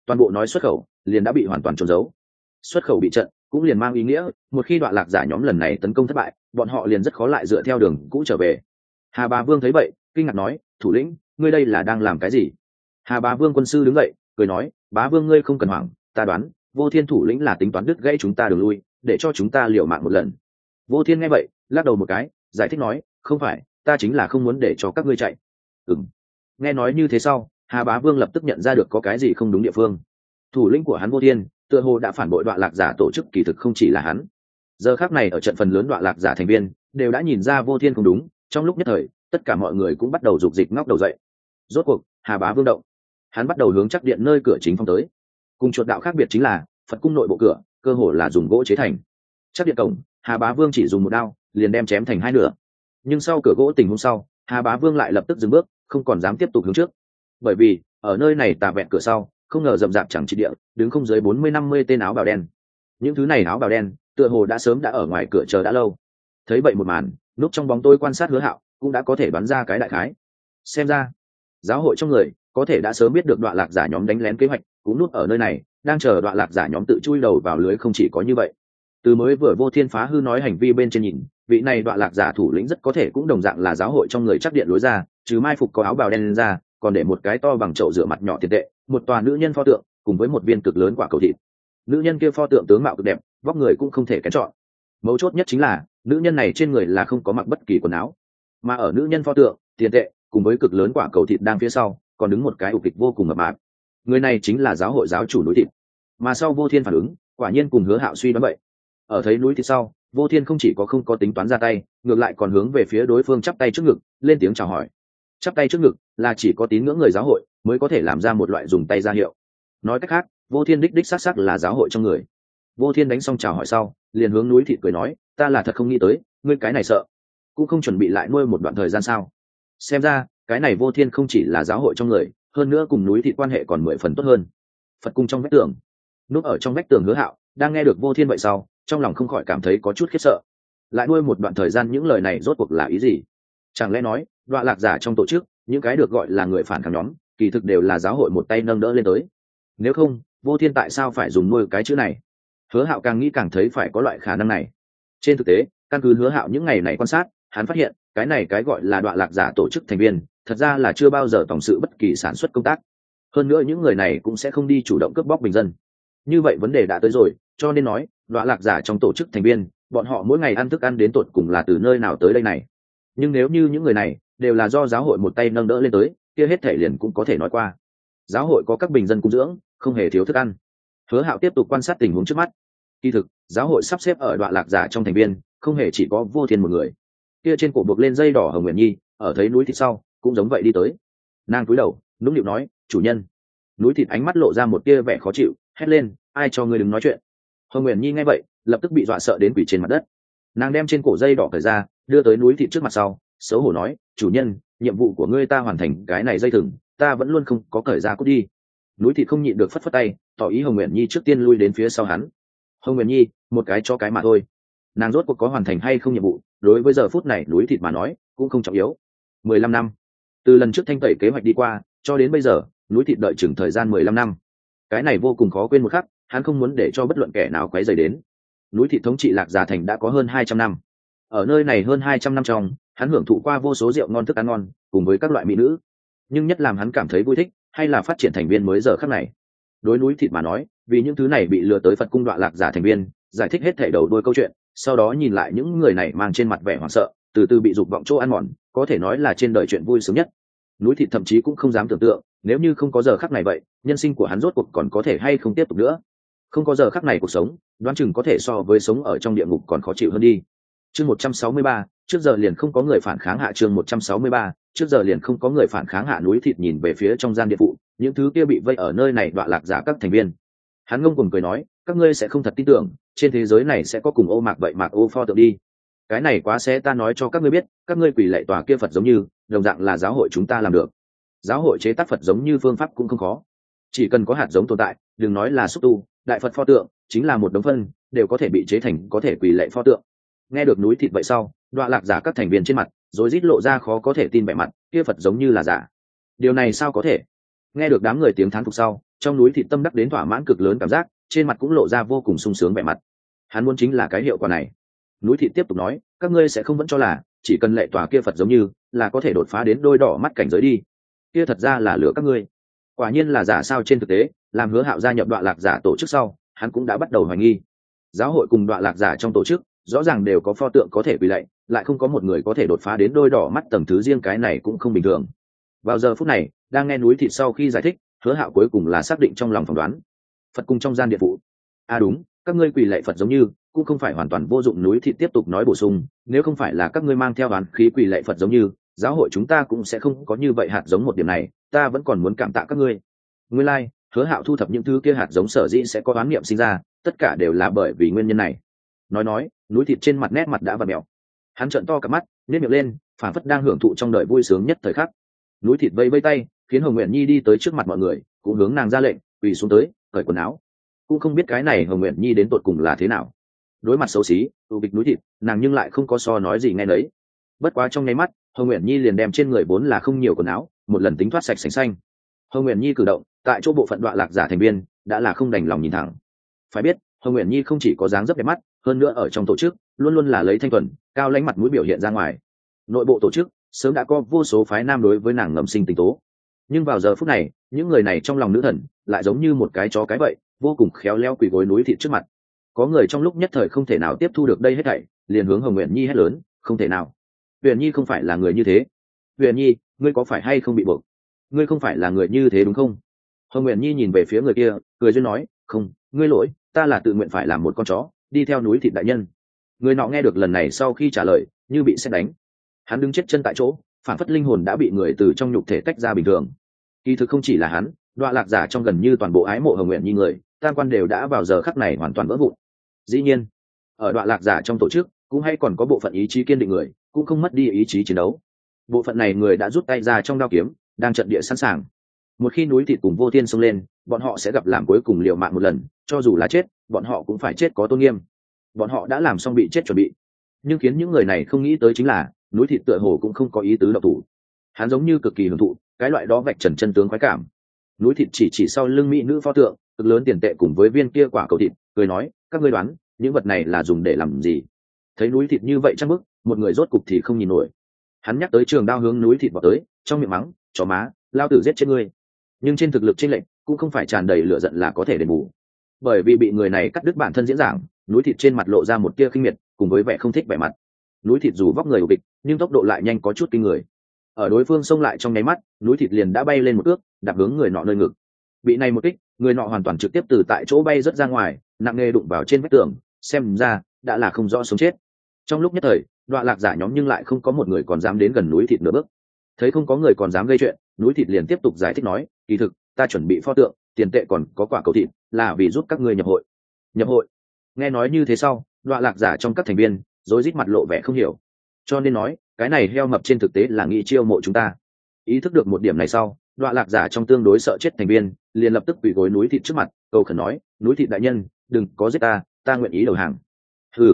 S1: toàn bộ nói xuất khẩu liền đã bị hoàn toàn trốn giấu. Xuất khẩu bị trận cũng liền mang ý nghĩa một khi đoạn lạc giả nhóm lần này tấn công thất bại, bọn họ liền rất khó lại dựa theo đường cũ trở về. Hà Bá Vương thấy vậy kinh ngạc nói, thủ lĩnh, ngươi đây là đang làm cái gì? Hà Bá Vương quân sư đứng dậy cười nói, Bá Vương ngươi không cần hoảng, ta đoán Vô Thiên thủ lĩnh là tính toán đứt gãy chúng ta đường lui, để cho chúng ta liều mạng một lần. Vô Thiên nghe vậy lắc đầu một cái, giải thích nói, không phải, ta chính là không muốn để cho các ngươi chạy. Nghe nói như thế sau, Hà Bá Vương lập tức nhận ra được có cái gì không đúng địa phương. Thủ lĩnh của hắn Vô Thiên tựa hồ đã phản bội Đoạn Lạc giả tổ chức, kỳ thực không chỉ là hắn. Giờ khắc này ở trận phần lớn Đoạn Lạc giả thành viên đều đã nhìn ra Vô Thiên không đúng, trong lúc nhất thời tất cả mọi người cũng bắt đầu rục dịch ngóc đầu dậy. Rốt cuộc Hà Bá Vương động, hắn bắt đầu hướng chắc điện nơi cửa chính phong tới. Cùng chuột đạo khác biệt chính là Phật cung nội bộ cửa cơ hồ là dùng gỗ chế thành. Chắc điện cổng, Hà Bá Vương chỉ dùng một đao liền đem chém thành hai nửa. Nhưng sau cửa gỗ tình huống sau, Hà Bá Vương lại lập tức dừng bước, không còn dám tiếp tục hướng trước. Bởi vì ở nơi này tà vẹn cửa sau, không ngờ rậm rạp chẳng trị địa đứng không dưới 40-50 tên áo bào đen. Những thứ này áo bào đen tựa hồ đã sớm đã ở ngoài cửa chờ đã lâu. Thấy vậy một màn, núp trong bóng tối quan sát Hứa Hạo cũng đã có thể đoán ra cái đại khái. Xem ra giáo hội trong người có thể đã sớm biết được Đoạn Lạc giả nhóm đánh lén kế hoạch, cũng núp ở nơi này đang chờ Đoạn Lạc giả nhóm tự chui đầu vào lưới. Không chỉ có như vậy, từ mới vừa Vô Thiên phá hư nói hành vi bên trên nhìn, vị này Đoạn Lạc giả thủ lĩnh rất có thể cũng đồng dạng là giáo hội trong người chắc điện lối ra, trừ mai phục có áo bào đen lên ra, còn để một cái to bằng chậu rửa mặt nhỏ tiền tệ, một tòa nữ nhân pho tượng cùng với một viên cực lớn quả cầu thịt. Nữ nhân kia pho tượng tướng mạo cực đẹp, vóc người cũng không thể kén chọn. Mấu chốt nhất chính là nữ nhân này trên người là không có mặc bất kỳ quần áo, mà ở nữ nhân pho tượng, tiền tệ cùng với cực lớn quả cầu thịt đang phía sau còn đứng một cái ục kịch vô cùng mập mạp. Người này chính là giáo hội giáo chủ núi thịt. Mà sau Vô Thiên phản ứng quả nhiên cùng Hứa Hạo suy đoán vậy. Ở thấy núi thịt sau, Vô Thiên không chỉ có không có tính toán ra tay, ngược lại còn hướng về phía đối phương chắp tay trước ngực, lên tiếng chào hỏi. Chắp tay trước ngực là chỉ có tín ngưỡng người giáo hội mới có thể làm ra một loại dùng tay ra hiệu. Nói cách khác, Vô Thiên đích xác xác là giáo hội trong người. Vô Thiên đánh xong chào hỏi sau, liền hướng núi thịt cười nói, ta là thật không nghĩ tới, ngươi cái này sợ cũng không chuẩn bị lại nuôi một đoạn thời gian sao? Xem ra cái này Vô Thiên không chỉ là giáo hội trong người, hơn nữa cùng núi thịt quan hệ còn 10 phần tốt hơn. Phật cung trong vách tường, núp ở trong vách tường Hứa Hạo đang nghe được Vô Thiên vậy sau, trong lòng không khỏi cảm thấy có chút khiếp sợ. Lại nuôi một đoạn thời gian, những lời này rốt cuộc là ý gì? Chẳng lẽ nói Đoạn Lạc giả trong tổ chức những cái được gọi là người phản kháng nhóm kỳ thực đều là giáo hội một tay nâng đỡ lên tới? Nếu không, Vô Thiên tại sao phải dùng nuôi cái chữ này? Hứa Hạo càng nghĩ càng thấy phải có loại khả năng này. Trên thực tế, căn cứ Hứa Hạo những ngày này quan sát, hắn phát hiện cái này cái gọi là Đoạn Lạc giả tổ chức thành viên thật ra là chưa bao giờ tổng sự bất kỳ sản xuất công tác. Hơn nữa những người này cũng sẽ không đi chủ động cướp bóc bình dân. Như vậy vấn đề đã tới rồi, cho nên nói Đoạn Lạc giả trong tổ chức thành viên, bọn họ mỗi ngày ăn thức ăn đến tột cùng là từ nơi nào tới đây này. Nhưng nếu như những người này đều là do giáo hội một tay nâng đỡ lên tới, kia hết thể liền cũng có thể nói qua giáo hội có các bình dân cung dưỡng, không hề thiếu thức ăn. Hứa Hạo tiếp tục quan sát tình huống trước mắt. Kỳ thực giáo hội sắp xếp ở Đoạn Lạc giả trong thành viên không hề chỉ có Vô Thiên một người. Kia trên cổ buộc lên dây đỏ Hồng Nguyện Nhi ở thấy núi thịt sau cũng giống vậy đi tới. Nàng cúi đầu nũng nịu nói, chủ nhân. Núi thịt ánh mắt lộ ra một tia vẻ khó chịu, hét lên, ai cho ngươi đừng nói chuyện? Hồng Nguyện Nhi nghe vậy lập tức bị dọa sợ đến quỳ trên mặt đất. Nàng đem trên cổ dây đỏ cởi ra đưa tới núi thịt trước mặt sau, xấu hổ nói, chủ nhân, nhiệm vụ của ngươi ta hoàn thành, cái này dây thừng ta vẫn luôn không có cởi ra, cút đi. Núi thịt không nhịn được phất phất tay, tỏ ý Hồng Nguyện Nhi trước tiên lui đến phía sau hắn. Hồng Nguyện Nhi một cái cho cái mà thôi, nàng rốt cuộc có hoàn thành hay không nhiệm vụ, đối với giờ phút này núi thịt mà nói cũng không trọng yếu. 15 năm từ lần trước thanh tẩy kế hoạch đi qua cho đến bây giờ, núi thịt đợi chừng thời gian 15 năm. Cái này vô cùng khó quên một khắc, hắn không muốn để cho bất luận kẻ nào quấy rầy đến. Núi thịt thống trị Lạc Giả thành đã có hơn 200 năm. Ở nơi này hơn 200 năm trong, hắn hưởng thụ qua vô số rượu ngon thức ăn ngon cùng với các loại mỹ nữ, nhưng nhất làm hắn cảm thấy vui thích hay là phát triển thành viên mới giờ khắc này. Đối núi thịt mà nói, vì những thứ này bị lừa tới Phật cung Đoạn Lạc giả thành viên giải thích hết thảy đầu đuôi câu chuyện, sau đó nhìn lại những người này mang trên mặt vẻ hoảng sợ, từ từ bị dục vọng chỗ ăn mòn, có thể nói là trên đời chuyện vui sướng nhất. Núi thịt thậm chí cũng không dám tưởng tượng, nếu như không có giờ khắc này vậy, nhân sinh của hắn rốt cuộc còn có thể hay không tiếp tục nữa. Không có giờ khắc này cuộc sống, đoán chừng có thể so với sống ở trong địa ngục còn khó chịu hơn đi. Chương 163, trước giờ liền không có người phản kháng hạ. Chương 163, trước giờ liền không có người phản kháng hạ. Núi thịt nhìn về phía trong gian địa phụ, những thứ kia bị vây ở nơi này Đoạn Lạc giả các thành viên. Hắn ngông cuồng cười nói, các ngươi sẽ không thật tin tưởng, trên thế giới này sẽ có cùng ô mạc vậy mạc ô pho tượng đi. Cái này quá sẽ, ta nói cho các ngươi biết, các ngươi quỳ lạy tòa kia Phật giống như, đồng dạng là giáo hội chúng ta làm được. Giáo hội chế tác Phật giống như phương pháp cũng không khó, chỉ cần có hạt giống tồn tại, đừng nói là xúc tu, đại Phật pho tượng chính là một đống phân, đều có thể bị chế thành có thể quỳ lạy pho tượng. Nghe được núi thịt vậy sau, Đoạn Lạc giả các thành viên trên mặt rồi rít lộ ra khó có thể tin vẻ mặt, kia Phật giống như là giả. Điều này sao có thể? Nghe được đám người tiếng thán phục sau, trong núi thịt tâm đắc đến thỏa mãn cực lớn cảm giác, trên mặt cũng lộ ra vô cùng sung sướng vẻ mặt. Hắn muốn chính là cái hiệu quả này. Núi thịt tiếp tục nói, các ngươi sẽ không vẫn cho là chỉ cần lệ tòa kia Phật giống như là có thể đột phá đến đôi đỏ mắt cảnh giới đi. Kia thật ra là lừa các ngươi. Quả nhiên là giả sao. Trên thực tế, làm Hứa Hạo gia nhập Đoạ Lạc Giả tổ chức sau, hắn cũng đã bắt đầu hoài nghi. Giáo hội cùng Đoạ Lạc Giả trong tổ chức rõ ràng đều có pho tượng có thể quỳ lạy, lại không có một người có thể đột phá đến đôi đỏ mắt tầng thứ riêng, cái này cũng không bình thường. Vào giờ phút này, đang nghe núi thịt sau khi giải thích, Hứa Hạo cuối cùng là xác định trong lòng phỏng đoán. Phật cùng trong gian địa phủ. Đúng, các ngươi quỳ lạy Phật giống như cũng không phải hoàn toàn vô dụng. Núi thịt tiếp tục nói bổ sung, nếu không phải là các ngươi mang theo oán khí quỳ lạy Phật giống như, giáo hội chúng ta cũng sẽ không có như vậy hạt giống. Một điểm này ta vẫn còn muốn cảm tạ các ngươi. Nguyên lai, Hứa Hạo thu thập những thứ kia hạt giống sở dĩ sẽ có oán niệm sinh ra, tất cả đều là bởi vì nguyên nhân này. Nói, núi thịt trên mặt nét mặt đã vặn mèo. Hắn trợn to cả mắt, nhếch miệng lên, phảng phất đang hưởng thụ trong đời vui sướng nhất thời khắc. Núi thịt vây vây tay, khiến Hồng Nguyện Nhi đi tới trước mặt mọi người, cũng hướng nàng ra lệnh, quỳ xuống tới, cởi quần áo. Cũng không biết cái này Hồng Nguyện Nhi đến tột cùng là thế nào. Đối mặt xấu xí, tụ bịch núi thịt, nàng nhưng lại không có so nói gì nghe nấy. Bất quá trong nháy mắt, Hồng Nguyện Nhi liền đem trên người vốn là không nhiều quần áo, một lần tính thoát sạch sành xanh. Hồng Nguyện Nhi cử động, tại chỗ bộ phận Đoạ Lạc Giả thành viên đã là không đành lòng nhìn thẳng. Phải biết, Hồng Nguyện Nhi không chỉ có dáng dấp đẹp mắt, hơn nữa ở trong tổ chức luôn luôn là lấy thanh thuần, cao lãnh mặt mũi biểu hiện ra ngoài. Nội bộ tổ chức sớm đã có vô số phái nam đối với nàng ngầm sinh tình tố. Nhưng vào giờ phút này, những người này trong lòng nữ thần lại giống như một cái chó cái vậy, vô cùng khéo léo quỳ gối núi thịt trước mặt. Có người trong lúc nhất thời không thể nào tiếp thu được đây hết thảy, liền hướng Hồng Nguyện Nhi hét lớn, không thể nào. Huyền Nhi không phải là người như thế. Huyền Nhi, ngươi có phải hay không bị buộc? Ngươi không phải là người như thế đúng không? Hồng Nguyện Nhi nhìn về phía người kia, cười duyên nói, không, ngươi lỗi, ta là tự nguyện phải làm một con chó, đi theo núi thịt đại nhân. Người nọ nghe được lần này sau khi trả lời, như bị sét đánh. Hắn đứng chết chân tại chỗ, phản phất linh hồn đã bị người từ trong nhục thể tách ra bình thường. Kỳ thực không chỉ là hắn, Đoạ Lạc Giả trong gần như toàn bộ ái mộ Hồng Nguyện Nhi người, tam quan đều đã vào giờ khắc này hoàn toàn vỡ vụn. Dĩ nhiên, ở Đoạ Lạc Giả trong tổ chức cũng hay còn có bộ phận ý chí kiên định người, cũng không mất đi ý chí chiến đấu. Bộ phận này người đã rút tay ra trong đao kiếm, đang trận địa sẵn sàng. Một khi núi thịt cùng Vô Thiên xông lên, bọn họ sẽ gặp làm cuối cùng liều mạng một lần, cho dù là chết, bọn họ cũng phải chết có tôn nghiêm. Bọn họ đã làm xong bị chết chuẩn bị. Nhưng khiến những người này không nghĩ tới chính là, núi thịt tựa hồ cũng không có ý tứ động thủ. Hắn giống như cực kỳ hưởng thụ cái loại đó vạch trần chân tướng khoái cảm. Núi thịt chỉ sau lưng mỹ nữ pho tượng cực lớn tiền tệ cùng với viên kia quả cầu thịt, cười nói, các ngươi đoán những vật này là dùng để làm gì? Thấy núi thịt như vậy chắc bức, một người rốt cục thì không nhìn nổi. Hắn nhắc tới trường đao hướng núi thịt vào tới, trong miệng mắng, chó má, lao tử giết chết ngươi. Nhưng trên thực lực chênh lệch cũng không phải tràn đầy lửa giận là có thể đền bù. Bởi vì bị người này cắt đứt bản thân diễn giảng, núi thịt trên mặt lộ ra một tia khinh miệt, cùng với vẻ không thích vẻ mặt. Núi thịt dù vóc người ục địch, nhưng tốc độ lại nhanh có chút kinh người. Ở đối phương xông lại trong nháy mắt, núi thịt liền đã bay lên một ước, đạp hướng người nọ nơi ngực. Bị này một kích, người nọ hoàn toàn trực tiếp từ tại chỗ bay rất ra ngoài, nặng nề đụng vào trên vách tường, xem ra đã là không rõ sống chết. Trong lúc nhất thời, Đoạ Lạc Giả nhóm nhưng lại không có một người còn dám đến gần núi thịt nửa bước. Thấy không có người còn dám gây chuyện, núi thịt liền tiếp tục giải thích nói, kỳ thực ta chuẩn bị pho tượng, tiền tệ còn có quả cầu thịt, là vì giúp các ngươi nhập hội. Nhập hội? Nghe nói như thế sau, Đoạ Lạc Giả trong các thành viên rối rít mặt lộ vẻ không hiểu. Cho nên nói, cái này heo mập trên thực tế là nghĩ chiêu mộ chúng ta. Ý thức được một điểm này sau, Đoạ Lạc Giả trong tương đối sợ chết thành viên liền lập tức quỳ gối núi thịt trước mặt, cầu khẩn nói, núi thịt đại nhân, đừng có giết ta nguyện ý đầu hàng. Hừ.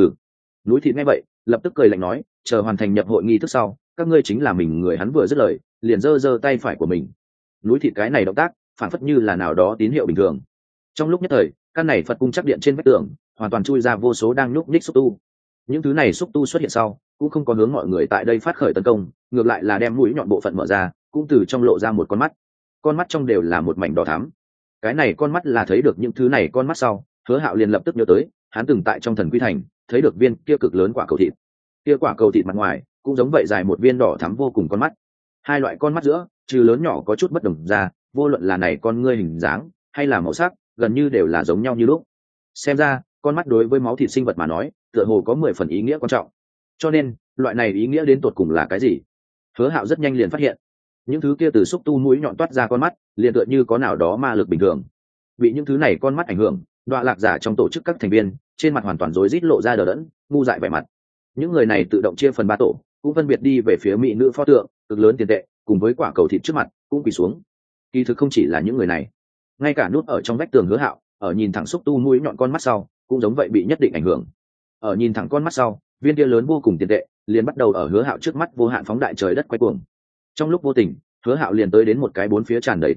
S1: Núi thịt nghe vậy, lập tức cười lạnh nói, chờ hoàn thành nhập hội nghi thức sau, các ngươi chính là mình người. Hắn vừa dứt lời, liền giơ tay phải của mình. Núi thịt cái này động tác phản phất như là nào đó tín hiệu bình thường. Trong lúc nhất thời, căn này Phật cung chắc điện trên vách tường hoàn toàn chui ra vô số đang nhúc nhích xúc tu. Những thứ này xúc tu xuất hiện sau, cũng không có hướng mọi người tại đây phát khởi tấn công, ngược lại là đem mũi nhọn bộ phận mở ra, cũng từ trong lộ ra một con mắt trong đều là một mảnh đỏ thắm. Cái này con mắt là thấy được những thứ này con mắt sau, Hứa Hạo liền lập tức nhớ tới, hắn từng tại trong Thần Quy Thành thấy được viên kia cực lớn quả cầu thịt. Kia quả cầu thịt mặt ngoài cũng giống vậy dài một viên đỏ thắm vô cùng con mắt. Hai loại con mắt giữa, trừ lớn nhỏ có chút bất đồng ra, vô luận là này con ngươi hình dáng hay là màu sắc, gần như đều là giống nhau như lúc. Xem ra, con mắt đối với máu thịt sinh vật mà nói, tựa hồ có 10 phần ý nghĩa quan trọng. Cho nên, loại này ý nghĩa đến tột cùng là cái gì? Hứa Hạo rất nhanh liền phát hiện, những thứ kia từ xúc tu mũi nhọn toát ra con mắt, liền tựa như có nào đó ma lực bình thường. Bị những thứ này con mắt ảnh hưởng, Đoạ Lạc Giả trong tổ chức các thành viên, trên mặt hoàn toàn rối rít lộ ra đờ đẫn, ngu dại vẻ mặt. Những người này tự động chia phần 3 tổ, cũng phân biệt đi về phía mỹ nữ pho tượng, cực lớn tiền tệ, cùng với quả cầu thịt trước mặt, cũng quỳ xuống. Kỳ thực không chỉ là những người này, ngay cả nút ở trong vách tường Hứa Hạo, ở nhìn thẳng xúc tu mũi nhọn con mắt sau, cũng giống vậy bị nhất định ảnh hưởng. Ở nhìn thẳng con mắt sau, viên kia lớn vô cùng tiền tệ, liền bắt đầu ở Hứa Hạo trước mắt vô hạn phóng đại trời đất quay cuồng. Trong lúc vô tình, Hứa Hạo liền tới đến một cái bốn phía tràn đầy tiền tệ,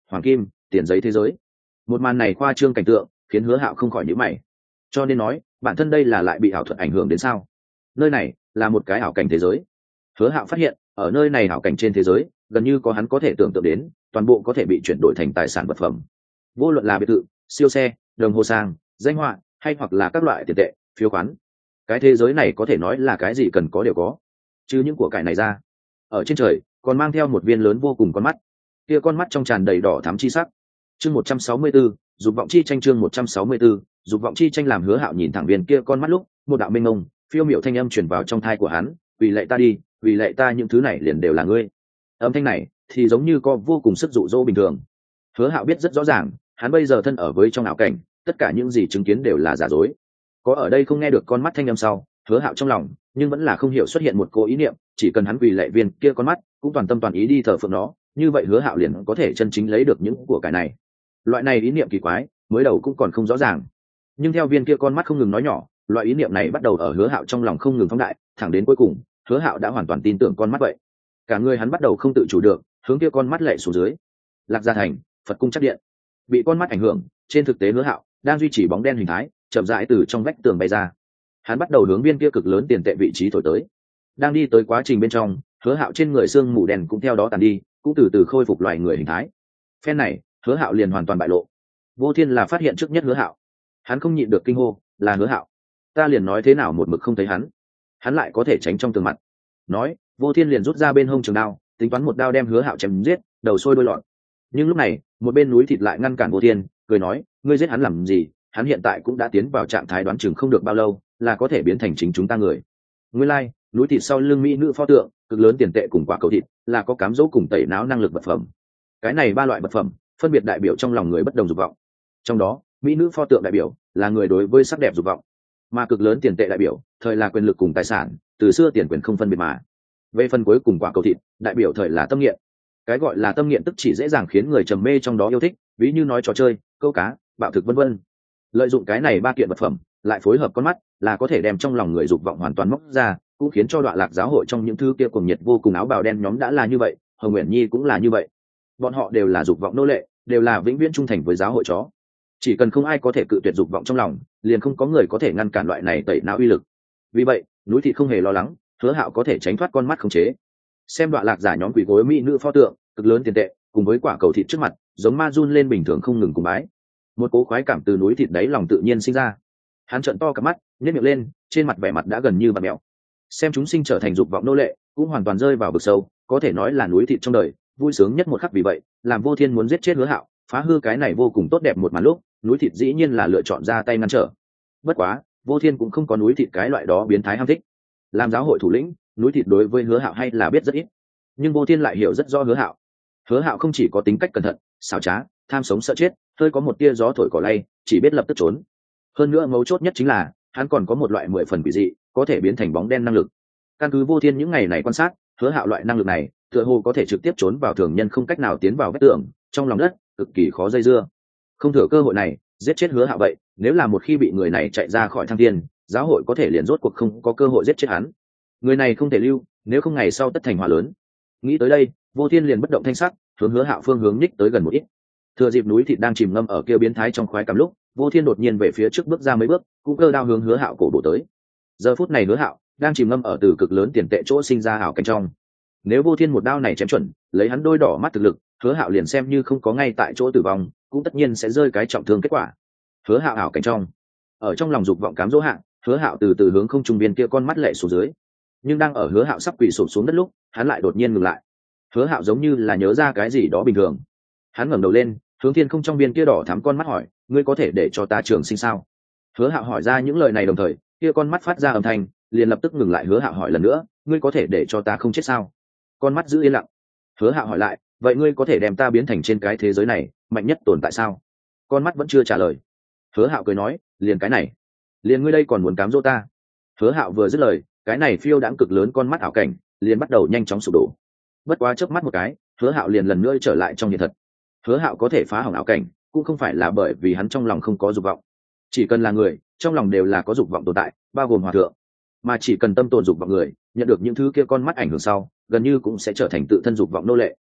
S1: hoàng kim, tiền giấy thế giới. Một màn này khoa trương cảnh tượng khiến Hứa Hạo không khỏi nhíu mày. Cho nên nói bản thân đây là lại bị ảo thuật ảnh hưởng đến sao? Nơi này là một cái ảo cảnh thế giới. Hứa Hạo phát hiện ở nơi này ảo cảnh trên thế giới gần như có hắn có thể tưởng tượng đến, toàn bộ có thể bị chuyển đổi thành tài sản vật phẩm, vô luận là biệt thự, siêu xe, đồng hồ sang, danh họa hay hoặc là các loại tiền tệ, phiếu khoán. Cái thế giới này có thể nói là cái gì cần có đều có. Chứ những của cải này ra, ở trên trời còn mang theo một viên lớn vô cùng con mắt, kia con mắt trong tràn đầy đỏ thắm chi sắc. Chương 164, dục vọng chi tranh. Chương 164, dục vọng chi tranh. Làm Hứa Hạo nhìn thẳng viên kia con mắt lúc, một đạo mênh mông phiêu miểu thanh âm truyền vào trong tai của hắn, vì lệ ta đi, vì lệ ta, những thứ này liền đều là ngươi. Âm thanh này thì giống như có vô cùng sức dụ dỗ bình thường. Hứa Hạo biết rất rõ ràng, hắn bây giờ thân ở với trong ảo cảnh, tất cả những gì chứng kiến đều là giả dối. Có ở đây không nghe được con mắt thanh âm sau, Hứa Hạo trong lòng nhưng vẫn là không hiểu xuất hiện một cố ý niệm, chỉ cần hắn quỳ lệ viên kia con mắt, cũng toàn tâm toàn ý đi thờ phượng nó, như vậy Hứa Hạo liền có thể chân chính lấy được những của cải này. Loại này ý niệm kỳ quái, mới đầu cũng còn không rõ ràng, nhưng theo viên kia con mắt không ngừng nói nhỏ, loại ý niệm này bắt đầu ở Hứa Hạo trong lòng không ngừng phóng đại, thẳng đến cuối cùng, Hứa Hạo đã hoàn toàn tin tưởng con mắt vậy. Cả người hắn bắt đầu không tự chủ được, hướng kia con mắt lệ xuống dưới. Lạc Gia Thành, Phật cung chắc điện. Bị con mắt ảnh hưởng, trên thực tế Hứa Hạo đang duy trì bóng đen hình thái, chậm rãi từ trong vách tường bay ra. Hắn bắt đầu hướng viên kia cực lớn tiền tệ vị trí thổi tới. Đang đi tới quá trình bên trong, Hứa Hạo trên người xương mù đen cũng theo đó tàn đi, cũng từ từ khôi phục loài người hình thái. Phen này, Hứa Hạo liền hoàn toàn bại lộ. Vô Thiên là phát hiện trước nhất Hứa Hạo. Hắn không nhịn được kinh hô, là Hứa Hạo. Ta liền nói thế nào một mực không thấy hắn, hắn lại có thể tránh trong tường mặt. Nói, Vô Thiên liền rút ra bên hông trường đao, tính toán một đao đem Hứa Hạo chém giết, đầu sôi đôi lọt. Nhưng lúc này, một bên núi thịt lại ngăn cản Vô Thiên, cười nói, ngươi giết hắn làm gì? Hắn hiện tại cũng đã tiến vào trạng thái đoán chừng không được bao lâu, là có thể biến thành chính chúng ta người. Nguyên lai, núi thịt sau lưng mỹ nữ pho tượng, cực lớn tiền tệ cùng quả cầu thịt, là có cám dỗ cùng tẩy não năng lực vật phẩm. Cái này ba loại vật phẩm, phân biệt đại biểu trong lòng người bất đồng dục vọng. Trong đó, mỹ nữ pho tượng đại biểu là người đối với sắc đẹp dục vọng, mà cực lớn tiền tệ đại biểu thời là quyền lực cùng tài sản, từ xưa tiền quyền không phân biệt mà. Về phần cuối cùng quả cầu thịt, đại biểu thời là tâm nghiện. Cái gọi là tâm nghiện tức chỉ dễ dàng khiến người trầm mê trong đó yêu thích, ví như nói trò chơi, câu cá, bạo thực vân vân. Lợi dụng cái này ba kiện vật phẩm, lại phối hợp con mắt, là có thể đem trong lòng người dục vọng hoàn toàn móc ra, cũng khiến cho Đọa Lạc giáo hội trong những thứ kia cuồng nhiệt vô cùng áo bào đen nhóm đã là như vậy, Hồng Uyển Nhi cũng là như vậy. Bọn họ đều là dục vọng nô lệ, đều là vĩnh viễn trung thành với giáo hội chó. Chỉ cần không ai có thể cự tuyệt dục vọng trong lòng, liền không có người có thể ngăn cản loại này tẩy não uy lực. Vì vậy, núi thịt không hề lo lắng, Hứa Hạo có thể tránh thoát con mắt khống chế. Xem Đọa Lạc giả nhóm quỳ gối mỹ nữ pho tượng, cực lớn tiền tệ, cùng với quả cầu thịt trước mặt, giống ma run lên bình thường không ngừng cùng bái. Một cố khoái cảm từ núi thịt đáy lòng tự nhiên sinh ra. Hắn trợn to cả mắt, nhếch miệng lên, trên mặt vẻ mặt đã gần như bặm mèo. Xem chúng sinh trở thành dục vọng nô lệ, cũng hoàn toàn rơi vào vực sâu, có thể nói là núi thịt trong đời vui sướng nhất một khắc. Vì vậy, làm Vô Thiên muốn giết chết Hứa Hạo, phá hư cái này vô cùng tốt đẹp một màn lúc, núi thịt dĩ nhiên là lựa chọn ra tay ngăn trở. Bất quá, Vô Thiên cũng không có núi thịt cái loại đó biến thái ham thích. Làm giáo hội thủ lĩnh, núi thịt đối với Hứa Hạo hay là biết rất ít, nhưng Vô Thiên lại hiểu rất rõ Hứa Hạo. Hứa Hạo không chỉ có tính cách cẩn thận, xảo trá, tham sống sợ chết, hơi có một tia gió thổi cỏ lay, chỉ biết lập tức trốn. Hơn nữa mấu chốt nhất chính là, hắn còn có một loại 10 phần quỷ dị, có thể biến thành bóng đen năng lực. Căn cứ Vô Thiên những ngày này quan sát, Hứa Hạo loại năng lực này, tựa hồ có thể trực tiếp trốn vào thường nhân không cách nào tiến vào vách tường, trong lòng đất, cực kỳ khó dây dưa. Không thừa cơ hội này, giết chết Hứa Hạo vậy, nếu là một khi bị người này chạy ra khỏi thăng thiên, giáo hội có thể liền rốt cuộc không có cơ hội giết chết hắn. Người này không thể lưu, nếu không ngày sau tất thành họa lớn. Nghĩ tới đây, Vô Thiên liền bất động thanh sắc, hướng Hứa Hạo phương hướng nhích tới gần một ít. Thừa dịp núi thịt đang chìm ngâm ở kia biến thái trong khoái cảm lúc, Vô Thiên đột nhiên về phía trước bước ra mấy bước, cũng cơ đao hướng Hứa Hạo cổ bổ tới. Giờ phút này Hứa Hạo đang chìm ngâm ở từ cực lớn tiền tệ chỗ sinh ra ảo cảnh trong. Nếu Vô Thiên một đao này chém chuẩn, lấy hắn đôi đỏ mắt thực lực, Hứa Hạo liền xem như không có ngay tại chỗ tử vong, cũng tất nhiên sẽ rơi cái trọng thương kết quả. Hứa Hạo ảo cảnh trong, ở trong lòng dục vọng cám dỗ hạ, Hứa Hạo từ từ hướng không trung biên kia con mắt lệ xuống dưới. Nhưng đang ở Hứa Hạo sắp quỳ sụp xuống đất lúc, hắn lại đột nhiên ngừng lại. Hứa Hạo giống như là nhớ ra cái gì đó bình thường, hắn ngẩng đầu lên, hướng thiên không trong biên kia đỏ thắm con mắt hỏi, ngươi có thể để cho ta trường sinh sao? Hứa Hạo hỏi ra những lời này đồng thời, kia con mắt phát ra âm thanh, liền lập tức ngừng lại. Hứa Hạo hỏi lần nữa, ngươi có thể để cho ta không chết sao? Con mắt giữ yên lặng. Hứa Hạo hỏi lại, vậy ngươi có thể đem ta biến thành trên cái thế giới này mạnh nhất tồn tại sao? Con mắt vẫn chưa trả lời. Hứa Hạo cười nói, liền cái này, liền ngươi đây còn muốn cám dỗ ta? Hứa Hạo vừa dứt lời, cái này phiêu đãng cực lớn con mắt ảo cảnh liền bắt đầu nhanh chóng sụp đổ. Bất quá chớp mắt một cái, Hứa Hạo liền lần nữa trở lại trong hiện thật. Hứa Hạo có thể phá hỏng ảo cảnh, cũng không phải là bởi vì hắn trong lòng không có dục vọng. Chỉ cần là người, trong lòng đều là có dục vọng tồn tại, bao gồm hòa thượng. Mà chỉ cần tâm tồn dục vọng người, nhận được những thứ kia con mắt ảnh hưởng sau, gần như cũng sẽ trở thành tự thân dục vọng nô lệ.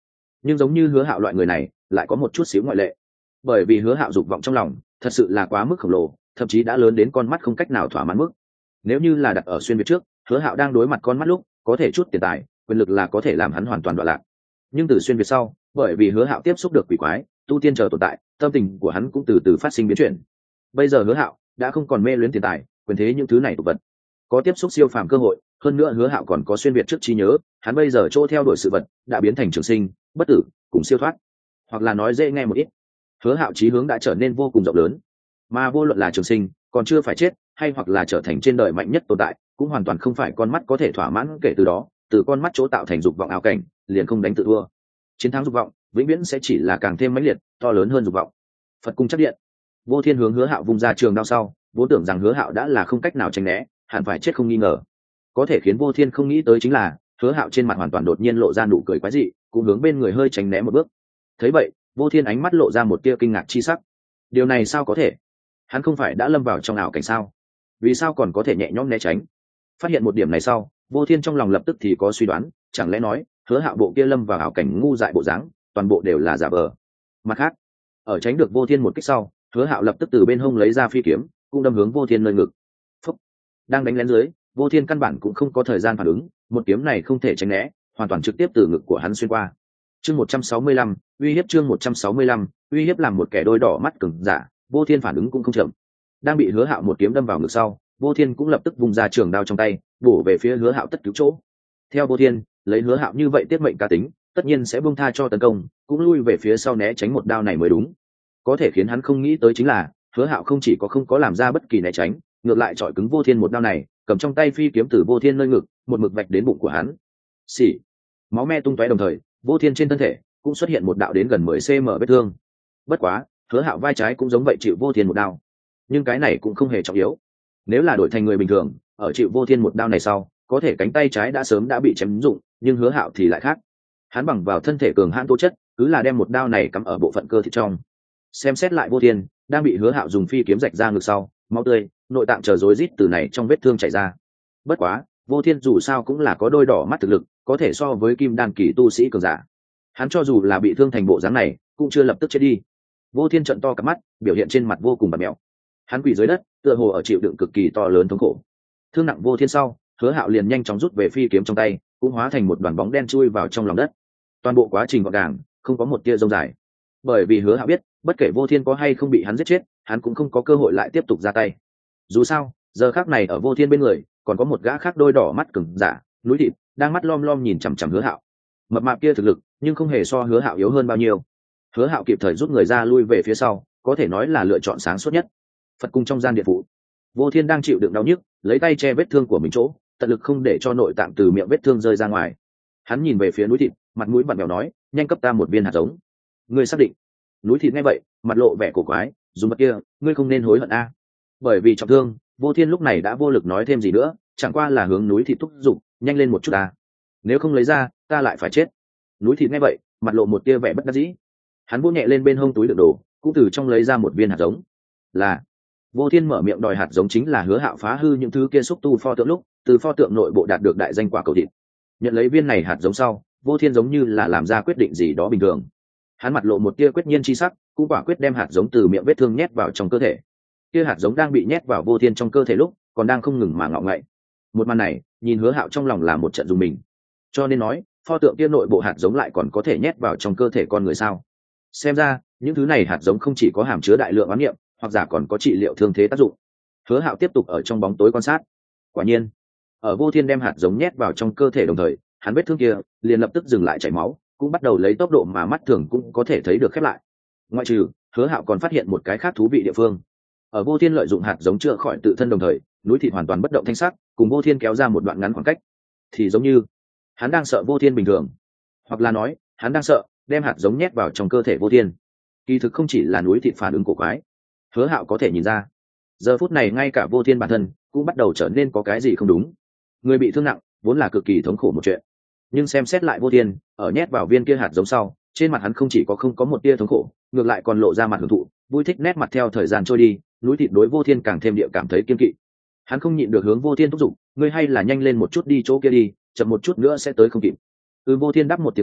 S1: nhưng giống như Hứa Hạo loại người này lại có một chút xíu ngoại lệ, bởi vì Hứa Hạo dục vọng trong lòng thật sự là quá mức khổng lồ, thậm chí đã lớn đến con mắt không cách nào thỏa mãn mức. Nếu như là đặt ở xuyên việt trước, Hứa Hạo đang đối mặt con mắt lúc có thể chút tiền tài quyền lực là có thể làm hắn hoàn toàn đoạn lạc, nhưng từ xuyên việt sau, bởi vì Hứa Hạo tiếp xúc được quỷ quái tu tiên chờ tồn tại, tâm tình của hắn cũng từ từ phát sinh biến chuyển. Bây giờ Hứa Hạo đã không còn mê luyến tiền tài quyền thế những thứ này tục vật, có tiếp xúc siêu phàm cơ hội, hơn nữa Hứa Hạo còn có xuyên việt trước trí nhớ, hắn bây giờ chỗ theo đuổi sự vật đã biến thành trường sinh bất tử cùng siêu thoát, hoặc là nói dễ nghe một ít, Hứa Hạo chí hướng đã trở nên vô cùng rộng lớn, mà vô luận là trường sinh còn chưa phải chết hay hoặc là trở thành trên đời mạnh nhất tồn tại, cũng hoàn toàn không phải con mắt có thể thỏa mãn. Kể từ đó, từ con mắt chỗ tạo thành dục vọng ảo cảnh liền không đánh tự thua, chiến thắng dục vọng vĩnh viễn sẽ chỉ là càng thêm mãnh liệt to lớn hơn dục vọng. Phật cung chấp điện, Vô Thiên hướng Hứa Hạo vung ra trường đao sau, vốn tưởng rằng Hứa Hạo đã là không cách nào tránh né, hẳn phải chết không nghi ngờ. Có thể khiến Vô Thiên không nghĩ tới chính là Hứa Hạo trên mặt hoàn toàn đột nhiên lộ ra nụ cười quái dị, cũng hướng bên người hơi tránh né một bước. Thấy vậy, Vô Thiên ánh mắt lộ ra một tia kinh ngạc chi sắc. Điều này sao có thể? Hắn không phải đã lâm vào trong ảo cảnh sao? Vì sao còn có thể nhẹ nhõm né tránh? Phát hiện một điểm này sau, Vô Thiên trong lòng lập tức thì có suy đoán, chẳng lẽ nói Hứa Hạo bộ kia lâm vào ảo cảnh ngu dại bộ dáng, toàn bộ đều là giả vờ. Mặt khác, ở tránh được Vô Thiên một kích sau, Hứa Hạo lập tức từ bên hông lấy ra phi kiếm, cũng đâm hướng Vô Thiên nơi ngực. Phúc! Đang đánh lén dưới, Vô Thiên căn bản cũng không có thời gian phản ứng, một kiếm này không thể tránh né, hoàn toàn trực tiếp từ ngực của hắn xuyên qua. Chương 165, uy hiếp. Chương 165, uy hiếp. Làm một kẻ đôi đỏ mắt cứng giả, Vô Thiên phản ứng cũng không chậm. Đang bị Hứa Hạo một kiếm đâm vào ngực sau, Vô Thiên cũng lập tức vùng ra trường đao trong tay, bổ về phía Hứa Hạo tất cứu chỗ. Theo Vô Thiên, lấy Hứa Hạo như vậy tiết mệnh cá tính, tất nhiên sẽ buông tha cho tấn công, cũng lui về phía sau né tránh một đao này mới đúng. Có thể khiến hắn không nghĩ tới chính là, Hứa Hạo không chỉ có không có làm ra bất kỳ né tránh, ngược lại chọi cứng Vô Thiên một đao này, cầm trong tay phi kiếm từ Vô Thiên nơi ngực, một mực vạch đến bụng của hắn. Xì, máu me tung tóe, đồng thời, Vô Thiên trên thân thể cũng xuất hiện một đạo đến gần 10 cm vết thương. Bất quá, Hứa Hạo vai trái cũng giống vậy chịu Vô Thiên một đao, nhưng cái này cũng không hề trọng yếu. Nếu là đổi thành người bình thường, ở chịu Vô Thiên một đao này sau, có thể cánh tay trái đã sớm đã bị chém rụng, nhưng Hứa Hạo thì lại khác. Hắn bằng vào thân thể cường hãn tố chất, cứ là đem một đao này cắm ở bộ phận cơ thịt trong. Xem xét lại Vô Thiên, đang bị Hứa Hạo dùng phi kiếm rạch ra ngực sau, máu tươi, nội tạng chờ rối rít từ này trong vết thương chảy ra. Bất quá, Vô Thiên dù sao cũng là có đôi đỏ mắt thực lực, có thể so với kim đan kỳ tu sĩ cường giả. Hắn cho dù là bị thương thành bộ dáng này, cũng chưa lập tức chết đi. Vô Thiên trợn to cặp mắt, biểu hiện trên mặt vô cùng bặm mẹo. Hắn quỳ dưới đất, tựa hồ ở chịu đựng cực kỳ to lớn thống khổ. Thương nặng Vô Thiên sau, Hứa Hạo liền nhanh chóng rút về phi kiếm trong tay, cũng hóa thành một đoàn bóng đen chui vào trong lòng đất. Toàn bộ quá trình gọn gàng, không có một tia rông dài. Bởi vì Hứa Hạo biết, bất kể Vô Thiên có hay không bị hắn giết chết, hắn cũng không có cơ hội lại tiếp tục ra tay. Dù sao, giờ khắc này ở Vô Thiên bên người, còn có một gã khác đôi đỏ mắt cứng giả, núi thịt, đang mắt lom lom nhìn chằm chằm Hứa Hạo. Mập mạp kia thực lực, nhưng không hề so Hứa Hạo yếu hơn bao nhiêu. Hứa Hạo kịp thời rút người ra lui về phía sau, có thể nói là lựa chọn sáng suốt nhất. Phật cung trong gian điện phụ, Vô Thiên đang chịu đựng đau nhức, lấy tay che vết thương của mình chỗ, tận lực không để cho nội tạng từ miệng vết thương rơi ra ngoài. Hắn nhìn về phía núi thịt, mặt mũi vặn vẹo nói, nhanh cấp ta một viên hạt giống. Ngươi xác định? Núi thịt nghe vậy, mặt lộ vẻ cổ quái, dùng mặt kia, ngươi không nên hối hận a. Bởi vì trọng thương, Vô Thiên lúc này đã vô lực nói thêm gì nữa, chẳng qua là hướng núi thịt thúc giục, nhanh lên một chút ta. Nếu không lấy ra, ta lại phải chết. Núi thịt nghe vậy, mặt lộ một tia vẻ bất đắc dĩ. Hắn vỗ nhẹ lên bên hông túi đựng đồ, cũng từ trong lấy ra một viên hạt giống. Là Vô Thiên mở miệng đòi hạt giống chính là Hứa Hạo phá hư những thứ kia xúc tu pho tượng lúc, từ pho tượng nội bộ đạt được đại danh quả cầu thịt. Nhận lấy viên này hạt giống sau, Vô Thiên giống như là làm ra quyết định gì đó bình thường. Hắn mặt lộ một tia quyết nhiên chi sắc, cũng quả quyết đem hạt giống từ miệng vết thương nhét vào trong cơ thể. Kia hạt giống đang bị nhét vào Vô Thiên trong cơ thể lúc, còn đang không ngừng mà ngọ ngậy. Một màn này, nhìn Hứa Hạo trong lòng là một trận rùng mình. Cho nên nói, pho tượng kia nội bộ hạt giống lại còn có thể nhét vào trong cơ thể con người sao? Xem ra, những thứ này hạt giống không chỉ có hàm chứa đại lượng oán niệm, hoặc giả còn có trị liệu thương thế tác dụng. Hứa Hạo tiếp tục ở trong bóng tối quan sát. Quả nhiên, ở Vô Thiên đem hạt giống nhét vào trong cơ thể đồng thời, hắn vết thương kia liền lập tức dừng lại chảy máu, cũng bắt đầu lấy tốc độ mà mắt thường cũng có thể thấy được khép lại. Ngoại trừ, Hứa Hạo còn phát hiện một cái khác thú vị địa phương. Ở Vô Thiên lợi dụng hạt giống chữa khỏi tự thân đồng thời, núi thịt hoàn toàn bất động thanh sắc, cùng Vô Thiên kéo ra một đoạn ngắn khoảng cách. Thì giống như hắn đang sợ Vô Thiên bình thường, hoặc là nói, hắn đang sợ đem hạt giống nhét vào trong cơ thể Vô Thiên. Kỳ thực không chỉ là núi thịt phản ứng cổ quái, Hứa Hạo có thể nhìn ra, giờ phút này ngay cả Vô Thiên bản thân cũng bắt đầu trở nên có cái gì không đúng. Người bị thương nặng vốn là cực kỳ thống khổ một chuyện, nhưng xem xét lại Vô Thiên ở nhét vào viên kia hạt giống sau, trên mặt hắn không chỉ có không có một tia thống khổ, ngược lại còn lộ ra mặt hưởng thụ, vui thích nét mặt. Theo thời gian trôi đi, núi thịt đối Vô Thiên càng thêm địa cảm thấy kiên kỵ. Hắn không nhịn được hướng Vô Thiên thúc giục, ngươi hay là nhanh lên một chút đi chỗ kia đi, chậm một chút nữa sẽ tới không kịp. Vô Thiên đáp một tiếng sau,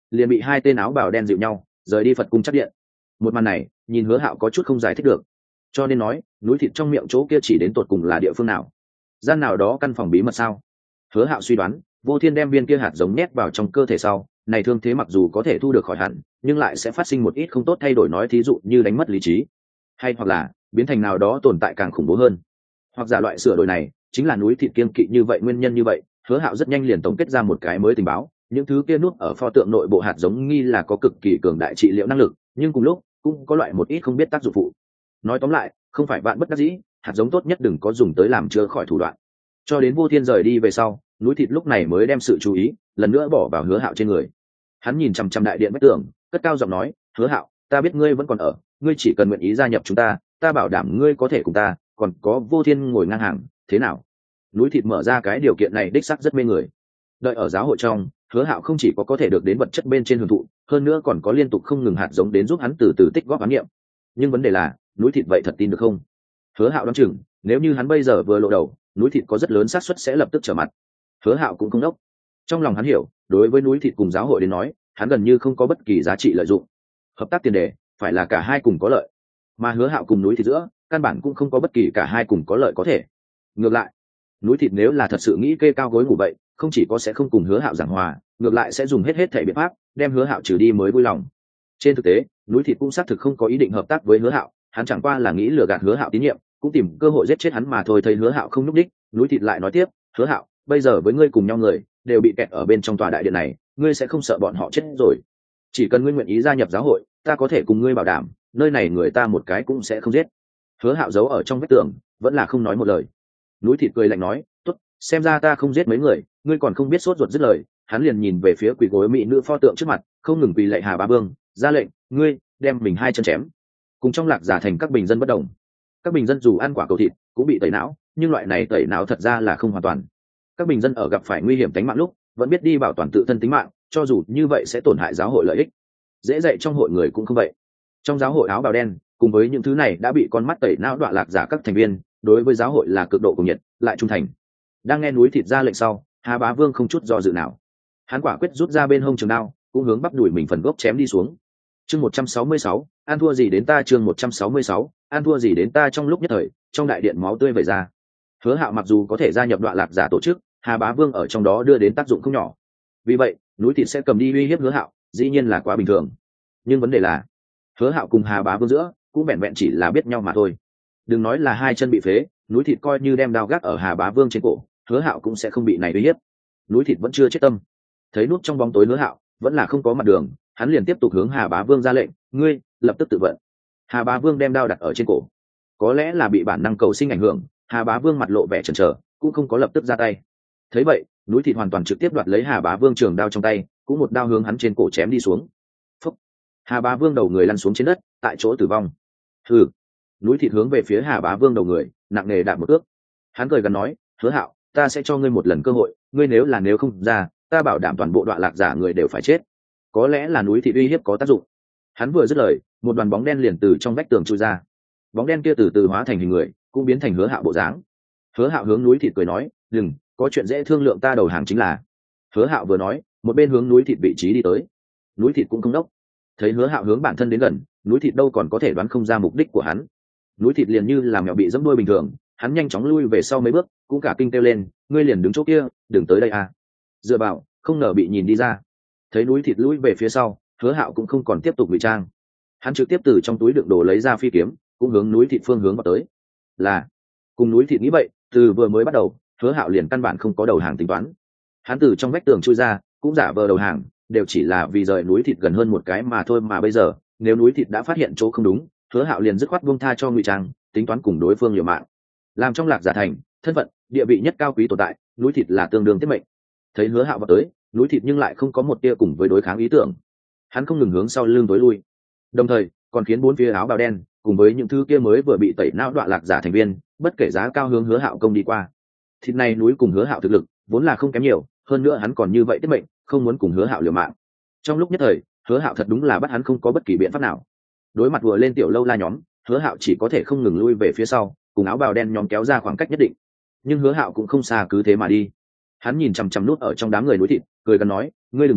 S1: liền bị hai tên áo bào đen dịu nhau rời đi Phật cung chắc điện. Một màn này nhìn Hứa Hạo có chút không giải thích được, cho nên nói núi thịt trong miệng chỗ kia chỉ đến tột cùng là địa phương nào, gian nào đó căn phòng bí mật sao? Hứa Hạo suy đoán Vô Thiên đem viên kia hạt giống nhét vào trong cơ thể sau này thương thế mặc dù có thể thu được khỏi hẳn, nhưng lại sẽ phát sinh một ít không tốt thay đổi, nói thí dụ như đánh mất lý trí, hay hoặc là biến thành nào đó tồn tại càng khủng bố hơn, hoặc giả loại sửa đổi này chính là núi thịt kiên kỵ như vậy nguyên nhân. Như vậy Hứa Hạo rất nhanh liền tổng kết ra một cái mới tình báo, những thứ kia núp ở pho tượng nội bộ hạt giống nghi là có cực kỳ cường đại trị liệu năng lực, nhưng cùng lúc cũng có loại một ít không biết tác dụng phụ. Nói tóm lại không phải vạn bất đắc dĩ, hạt giống tốt nhất đừng có dùng tới làm chữa khỏi thủ đoạn. Cho đến Vô Thiên rời đi về sau, núi thịt lúc này mới đem sự chú ý lần nữa bỏ vào Hứa Hạo trên người. Hắn nhìn chằm chằm đại điện vách tường, cất cao giọng nói, Hứa Hạo, ta biết ngươi vẫn còn ở, ngươi chỉ cần nguyện ý gia nhập chúng ta, ta bảo đảm ngươi có thể cùng ta còn có Vô Thiên ngồi ngang hàng, thế nào? Núi thịt mở ra cái điều kiện này đích xác rất mê người. Đợi ở giáo hội trong, Hứa Hạo không chỉ có thể được đến vật chất bên trên hưởng thụ, hơn nữa còn có liên tục không ngừng hạt giống đến giúp hắn từ từ tích góp ám nghiệm. Nhưng vấn đề là núi thịt vậy thật tin được không? Hứa Hạo đoán chừng nếu như hắn bây giờ vừa lộ đầu, núi thịt có rất lớn xác suất sẽ lập tức trở mặt. Hứa Hạo cũng không đốc, trong lòng hắn hiểu đối với núi thịt cùng giáo hội đến nói hắn gần như không có bất kỳ giá trị lợi dụng. Hợp tác tiền đề phải là cả hai cùng có lợi, mà Hứa Hạo cùng núi thịt giữa căn bản cũng không có bất kỳ cả hai cùng có lợi có thể. Ngược lại núi thịt nếu là thật sự nghĩ kê cao gối ngủ vậy, không chỉ có sẽ không cùng Hứa Hạo giảng hòa, ngược lại sẽ dùng hết thể biện pháp đem Hứa Hạo trừ đi mới vui lòng. Trên thực tế núi thịt cũng xác thực không có ý định hợp tác với Hứa Hạo, hắn chẳng qua là nghĩ lừa gạt Hứa Hạo tín nhiệm, cũng tìm cơ hội giết chết hắn mà thôi. Thấy Hứa Hạo không nhúc đích, núi thịt lại nói tiếp, Hứa Hạo, bây giờ với ngươi cùng nhau người đều bị kẹt ở bên trong tòa đại điện này, ngươi sẽ không sợ bọn họ chết rồi? Chỉ cần ngươi nguyện ý gia nhập giáo hội, ta có thể cùng ngươi bảo đảm nơi này người ta một cái cũng sẽ không giết. Hứa Hạo giấu ở trong vách tường vẫn là không nói một lời. Núi thịt cười lạnh nói, tốt, xem ra ta không giết mấy người, ngươi còn không biết sốt ruột dứt lời. Hắn liền nhìn về phía quỳ gối mỹ nữ pho tượng trước mặt, không ngừng quỳ lạy Hà Bá Vương, ra lệnh, ngươi đem mình hai chân chém. Cùng trong Lạc Giả thành các bình dân bất đồng, các bình dân dù ăn quả cầu thịt cũng bị tẩy não, nhưng loại này tẩy não thật ra là không hoàn toàn. Các bình dân ở gặp phải nguy hiểm tính mạng lúc vẫn biết đi bảo toàn tự thân tính mạng, cho dù như vậy sẽ tổn hại giáo hội lợi ích. Dễ dạy trong hội người cũng không vậy. Trong giáo hội áo bào đen cùng với những thứ này đã bị con mắt tẩy não đọa lạc giả các thành viên, đối với giáo hội là cực độ cuồng nhiệt lại trung thành. Đang nghe núi thịt ra lệnh sau, Hà Bá Vương không chút do dự nào, hắn quả quyết rút ra bên hông trường đao, cũng hướng bắp đùi mình phần gốc chém đi xuống. Chương 166, an thua gì đến ta. Chương 166, an thua gì đến ta. Trong lúc nhất thời, trong đại điện máu tươi vẩy ra. Hứa Hạo mặc dù có thể gia nhập đoạn lạc giả tổ chức, Hà Bá Vương ở trong đó đưa đến tác dụng không nhỏ. Vì vậy, núi thịt sẽ cầm đi uy hiếp Hứa Hạo, dĩ nhiên là quá bình thường. Nhưng vấn đề là, Hứa Hạo cùng Hà Bá Vương giữa cũng vẹn vẹn chỉ là biết nhau mà thôi. Đừng nói là hai chân bị phế, núi thịt coi như đem đao gác ở Hà Bá Vương trên cổ, Hứa Hạo cũng sẽ không bị này uy hiếp. Núi thịt vẫn chưa chết tâm, thấy nút trong bóng tối Hứa Hạo vẫn là không có mặt đường, hắn liền tiếp tục hướng Hà Bá Vương ra lệnh, ngươi lập tức tự vận. Hà Bá Vương đem đao đặt ở trên cổ, có lẽ là bị bản năng cầu sinh ảnh hưởng, Hà Bá Vương mặt lộ vẻ chần chờ, cũng không có lập tức ra tay. Thấy vậy, núi thịt hoàn toàn trực tiếp đoạt lấy Hà Bá Vương trường đao trong tay, cũng một đao hướng hắn trên cổ chém đi xuống. Phúc! Hà Bá Vương đầu người lăn xuống trên đất, tại chỗ tử vong. Hừ! Núi thịt hướng về phía Hà Bá Vương đầu người nặng nề đạp một cước. Hắn cười gần nói, Hứa Hạo, ta sẽ cho ngươi một lần cơ hội, ngươi nếu không ra, ta bảo đảm toàn bộ đoạn lạc giả người đều phải chết. Có lẽ là núi thịt uy hiếp có tác dụng. Hắn vừa dứt lời, một đoàn bóng đen liền từ trong vách tường chui ra. Bóng đen kia từ từ hóa thành hình người, cũng biến thành Hứa Hạo bộ dáng. Hứa Hạo hướng núi thịt cười nói, đừng, có chuyện dễ thương lượng, ta đầu hàng chính là. Hứa Hạo vừa nói, một bên hướng núi thịt vị trí đi tới. Núi thịt cũng không đốc, thấy Hứa Hạo hướng bản thân đến gần, núi thịt đâu còn có thể đoán không ra mục đích của hắn. Núi thịt liền như là mèo bị dẫm đuôi bình thường, hắn nhanh chóng lui về sau mấy bước, cũng cả kinh kêu lên, ngươi liền đứng chỗ kia, đừng tới đây à. Dựa vào, không ngờ bị nhìn đi ra. Thấy núi thịt lui về phía sau, Hứa Hạo cũng không còn tiếp tục ngụy trang, hắn trực tiếp từ trong túi đựng đồ lấy ra phi kiếm, cũng hướng núi thịt phương hướng vào tới. Là cùng núi thịt nghĩ vậy, từ vừa mới bắt đầu, Hứa Hạo liền căn bản không có đầu hàng tính toán. Hắn từ trong vách tường chui ra, cũng giả vờ đầu hàng, đều chỉ là vì rời núi thịt gần hơn một cái mà thôi. Mà bây giờ, nếu núi thịt đã phát hiện chỗ không đúng, Hứa Hạo liền dứt khoát buông tha cho ngụy trang, tính toán cùng đối phương liều mạng. Làm trong Lạc Giả thành, thân phận, địa vị nhất cao quý tồn tại, núi thịt là tương đương tiết mệnh. Thấy Hứa Hạo vào tới, núi thịt nhưng lại không có một tia cùng với đối kháng ý tưởng. Hắn không ngừng hướng sau lưng tối lui, đồng thời còn khiến bốn phía áo bào đen cùng với những thứ kia mới vừa bị tẩy não đoạn lạc giả thành viên bất kể giá cao hướng Hứa Hạo công đi qua. Thịt này núi cùng Hứa Hạo thực lực vốn là không kém nhiều, hơn nữa hắn còn như vậy tiết mệnh, không muốn cùng Hứa Hạo liều mạng. Trong lúc nhất thời, Hứa Hạo thật đúng là bắt hắn không có bất kỳ biện pháp nào. Đối mặt vừa lên tiểu lâu la nhóm, Hứa Hạo chỉ có thể không ngừng lui về phía sau, cùng áo bào đen nhóm kéo ra khoảng cách nhất định. Nhưng Hứa Hạo cũng không xa cứ thế mà đi. Hắn nhìn chằm chằm nút ở trong đám người núi thịt, cười gần nói, ngươi đừng nội,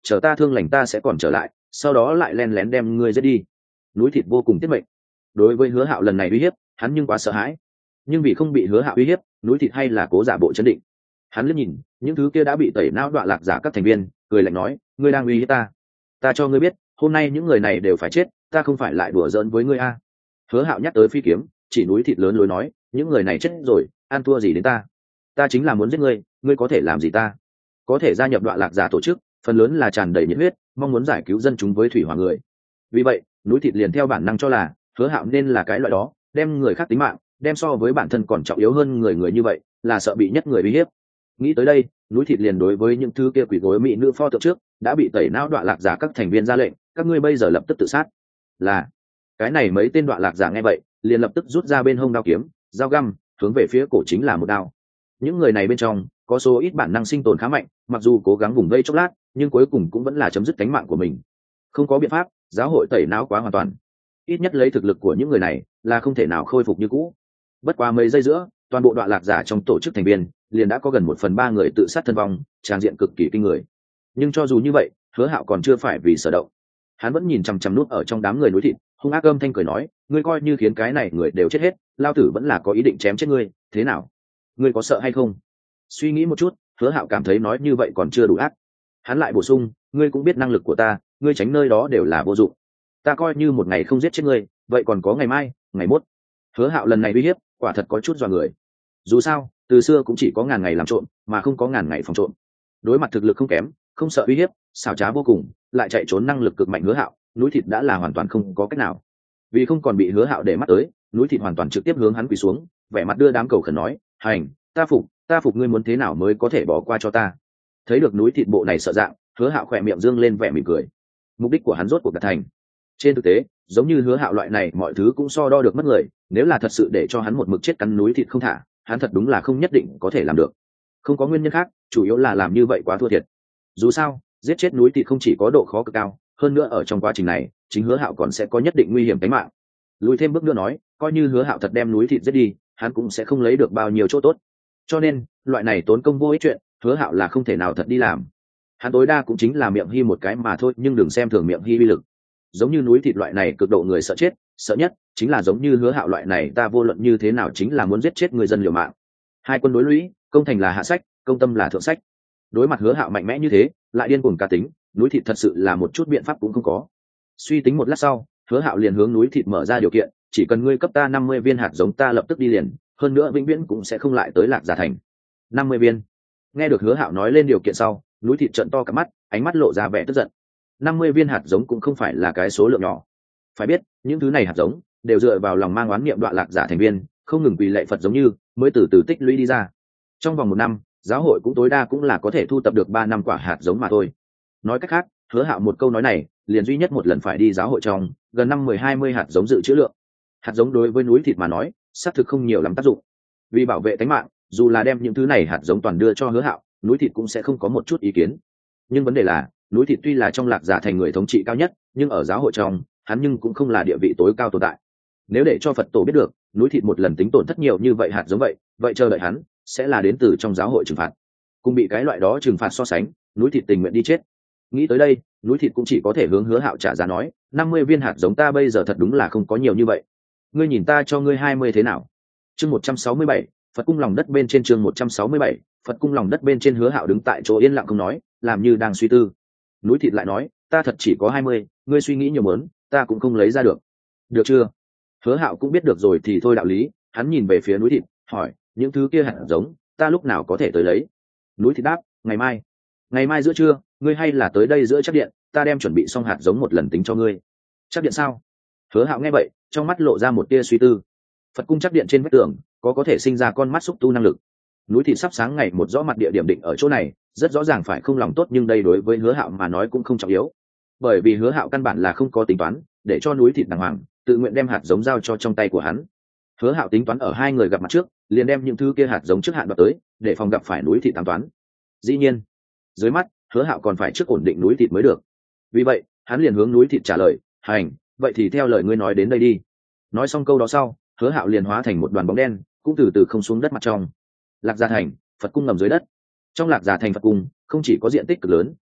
S1: chờ ta thương lành ta sẽ còn trở lại, sau đó lại len lén đem ngươi giết đi. Núi thịt vô cùng tiết mệnh. Đối với Hứa Hạo lần này uy hiếp, hắn nhưng quá sợ hãi. Nhưng vì không bị Hứa Hạo uy hiếp, núi thịt hay là cố giả bộ chấn định. Hắn liếc nhìn những thứ kia đã bị tẩy não đoạn lạc giả các thành viên, cười lạnh nói, ngươi đang uy hiếp ta. Ta cho ngươi biết, hôm nay những người này đều phải chết, ta không phải lại đùa giỡn với ngươi a. Hứa Hạo nhắc tới phi kiếm, chỉ núi thịt lớn lối nói, những người này chết rồi, ăn thua gì đến ta? Ta chính là muốn giết ngươi, ngươi có thể làm gì ta? Có thể gia nhập đoạn lạc giả tổ chức, phần lớn là tràn đầy nhiệt huyết, mong muốn giải cứu dân chúng với thủy hỏa người. Vì vậy, núi thịt liền theo bản năng cho là Hứa Hạo nên là cái loại đó, đem người khác tính mạng, đem so với bản thân còn trọng yếu hơn người như vậy, là sợ bị nhất người uy hiếp. Nghĩ tới đây, núi thịt liền đối với những thứ kia quỷ gối mỹ nữ pho tượng trước đã bị tẩy não đoạn lạc giả các thành viên ra lệnh, các ngươi bây giờ lập tức tự sát. Là cái này mấy tên đoạn lạc giả nghe vậy, liền lập tức rút ra bên hông đao kiếm, dao găm, hướng về phía cổ chính là một đao. Những người này bên trong có số ít bản năng sinh tồn khá mạnh, mặc dù cố gắng vùng vây chốc lát, nhưng cuối cùng cũng vẫn là chấm dứt cánh mạng của mình. Không có biện pháp, giáo hội tẩy não quá hoàn toàn, ít nhất lấy thực lực của những người này là không thể nào khôi phục như cũ. Bất quá mấy giây giữa, toàn bộ đoạn lạc giả trong tổ chức thành viên liền đã có gần 1/3 người tự sát thân vong, tràng diện cực kỳ kinh người. Nhưng cho dù như vậy, Hứa Hạo còn chưa phải vì sở động. Hắn vẫn nhìn chằm chằm nút ở trong đám người núi thịt, hung ác âm thanh cười nói, ngươi coi như khiến cái này người đều chết hết, lao tử vẫn là có ý định chém chết ngươi, thế nào? Ngươi có sợ hay không? Suy nghĩ một chút, Hứa Hạo cảm thấy nói như vậy còn chưa đủ ác. Hắn lại bổ sung, ngươi cũng biết năng lực của ta, ngươi tránh nơi đó đều là vô dụng. Ta coi như một ngày không giết chết ngươi, vậy còn có ngày mai, ngày mốt. Hứa Hạo lần này uy hiếp, quả thật có chút dọa người. Dù sao, từ xưa cũng chỉ có ngàn ngày làm trộm, mà không có ngàn ngày phòng trộm. Đối mặt thực lực không kém, không sợ uy hiếp, xảo trá vô cùng, lại chạy trốn năng lực cực mạnh Hứa Hạo, núi thịt đã là hoàn toàn không có cách nào. Vì không còn bị Hứa Hạo để mắt tới, núi thịt hoàn toàn trực tiếp hướng hắn quỳ xuống, vẻ mặt đưa đám cầu khẩn nói, hành, ta phục ngươi muốn thế nào mới có thể bỏ qua cho ta. Thấy được núi thịt bộ này sợ dạng, Hứa Hạo khỏe miệng dương lên vẻ mỉm cười. Mục đích của hắn rốt cuộc đạt thành. Trên thực tế, giống như Hứa Hạo loại này mọi thứ cũng so đo được mất người, nếu là thật sự để cho hắn một mực chết cắn núi thịt không thả, hắn thật đúng là không nhất định có thể làm được. Không có nguyên nhân khác, chủ yếu là làm như vậy quá thua thiệt. Dù sao, giết chết núi thịt không chỉ có độ khó cực cao, hơn nữa ở trong quá trình này, chính Hứa Hạo còn sẽ có nhất định nguy hiểm tính mạng. Lùi thêm bước nữa nói, coi như Hứa Hạo thật đem núi thịt giết đi, hắn cũng sẽ không lấy được bao nhiêu chỗ tốt. Cho nên, loại này tốn công vô ích chuyện, Hứa Hạo là không thể nào thật đi làm. Hắn tối đa cũng chính là miệng hi một cái mà thôi, nhưng đừng xem thường miệng hi uy lực. Giống như núi thịt loại này cực độ người sợ chết, sợ nhất chính là giống như Hứa Hạo loại này, ta vô luận như thế nào chính là muốn giết chết người dân liều mạng. Hai quân đối lũy, công thành là hạ sách, công tâm là thượng sách. Đối mặt Hứa Hạo mạnh mẽ như thế, lại điên cuồng cá tính, núi thịt thật sự là một chút biện pháp cũng không có. Suy tính một lát sau, Hứa Hạo liền hướng núi thịt mở ra điều kiện, chỉ cần ngươi cấp ta 50 viên hạt giống ta lập tức đi liền, hơn nữa vĩnh viễn cũng sẽ không lại tới Lạc Giả thành. 50 viên. Nghe được Hứa Hạo nói lên điều kiện sau, núi thịt trợn to cả mắt, ánh mắt lộ ra vẻ tức giận. 50 viên hạt giống cũng không phải là cái số lượng nhỏ. Phải biết, những thứ này hạt giống đều dựa vào lòng mang oán niệm đoạn lạc giả thành viên, không ngừng quỳ lạy Phật giống như, mới từ từ tích lũy đi ra. Trong vòng 1 năm, giáo hội cũng tối đa cũng là có thể thu tập được 3 năm quả hạt giống mà thôi. Nói cách khác, Hứa Hạo một câu nói này, liền duy nhất một lần phải đi giáo hội trong, gần 20 hạt giống dự trữ lượng. Hạt giống đối với núi thịt mà nói, xác thực không nhiều lắm tác dụng. Vì bảo vệ tính mạng, dù là đem những thứ này hạt giống toàn đưa cho Hứa Hạo, núi thịt cũng sẽ không có một chút ý kiến. Nhưng vấn đề là, núi thịt tuy là trong lạc giả thành người thống trị cao nhất, nhưng ở giáo hội trong, hắn nhưng cũng không là địa vị tối cao tồn tại. Nếu để cho Phật tổ biết được, núi thịt một lần tính tổn thất nhiều như vậy hạt giống vậy chờ đợi hắn sẽ là đến từ trong giáo hội trừng phạt. Cùng bị cái loại đó trừng phạt so sánh, núi thịt tình nguyện đi chết. Nghĩ tới đây, núi thịt cũng chỉ có thể hướng Hứa Hạo trả giá nói, 50 viên hạt giống ta bây giờ thật đúng là không có nhiều như vậy. Ngươi nhìn ta cho ngươi 20 thế nào? Chương 167, Phật cung lòng đất bên trên, chương 167, Phật cung lòng đất bên trên. Hứa Hạo đứng tại chỗ yên lặng không nói, làm như đang suy tư. Núi thịt lại nói, ta thật chỉ có 20, ngươi suy nghĩ nhiều mớn, ta cũng không lấy ra được. Được chưa? Hứa Hạo cũng biết được rồi thì thôi đạo lý, hắn nhìn về phía núi thịt, hỏi, những thứ kia hạt giống, ta lúc nào có thể tới lấy? Núi thịt đáp, ngày mai. Ngày mai giữa trưa, ngươi hay là tới đây giữa chắc điện, ta đem chuẩn bị xong hạt giống một lần tính cho ngươi. Chắc điện sao? Hứa Hạo nghe vậy, trong mắt lộ ra một tia suy tư. Phật cung chắc điện trên vách tường, có thể sinh ra con mắt xúc tu năng lực. Núi thịt sắp sáng ngày một rõ mặt địa điểm định ở chỗ này, rất rõ ràng phải không lòng tốt, nhưng đây đối với Hứa Hạo mà nói cũng không trọng yếu. Bởi vì Hứa Hạo căn bản là không có tính toán để cho núi thịt đàng hoàng tự nguyện đem hạt giống giao cho trong tay của hắn. Hứa Hạo tính toán ở hai người gặp mặt trước, liền đem những thứ kia hạt giống trước hạn đoạt tới, để phòng gặp phải núi thịt tám toán. Dĩ nhiên, dưới mắt, Hứa Hạo còn phải trước ổn định núi thịt mới được. Vì vậy, hắn liền hướng núi thịt trả lời, "Hành, vậy thì theo lời ngươi nói đến đây đi." Nói xong câu đó sau, Hứa Hạo liền hóa thành một đoàn bóng đen, cũng từ từ không xuống đất mặt trong. Lạc Gia thành, Phật cung ngầm dưới đất. Trong Lạc Gia thành Phật cung, không chỉ có diện tích cực lớn,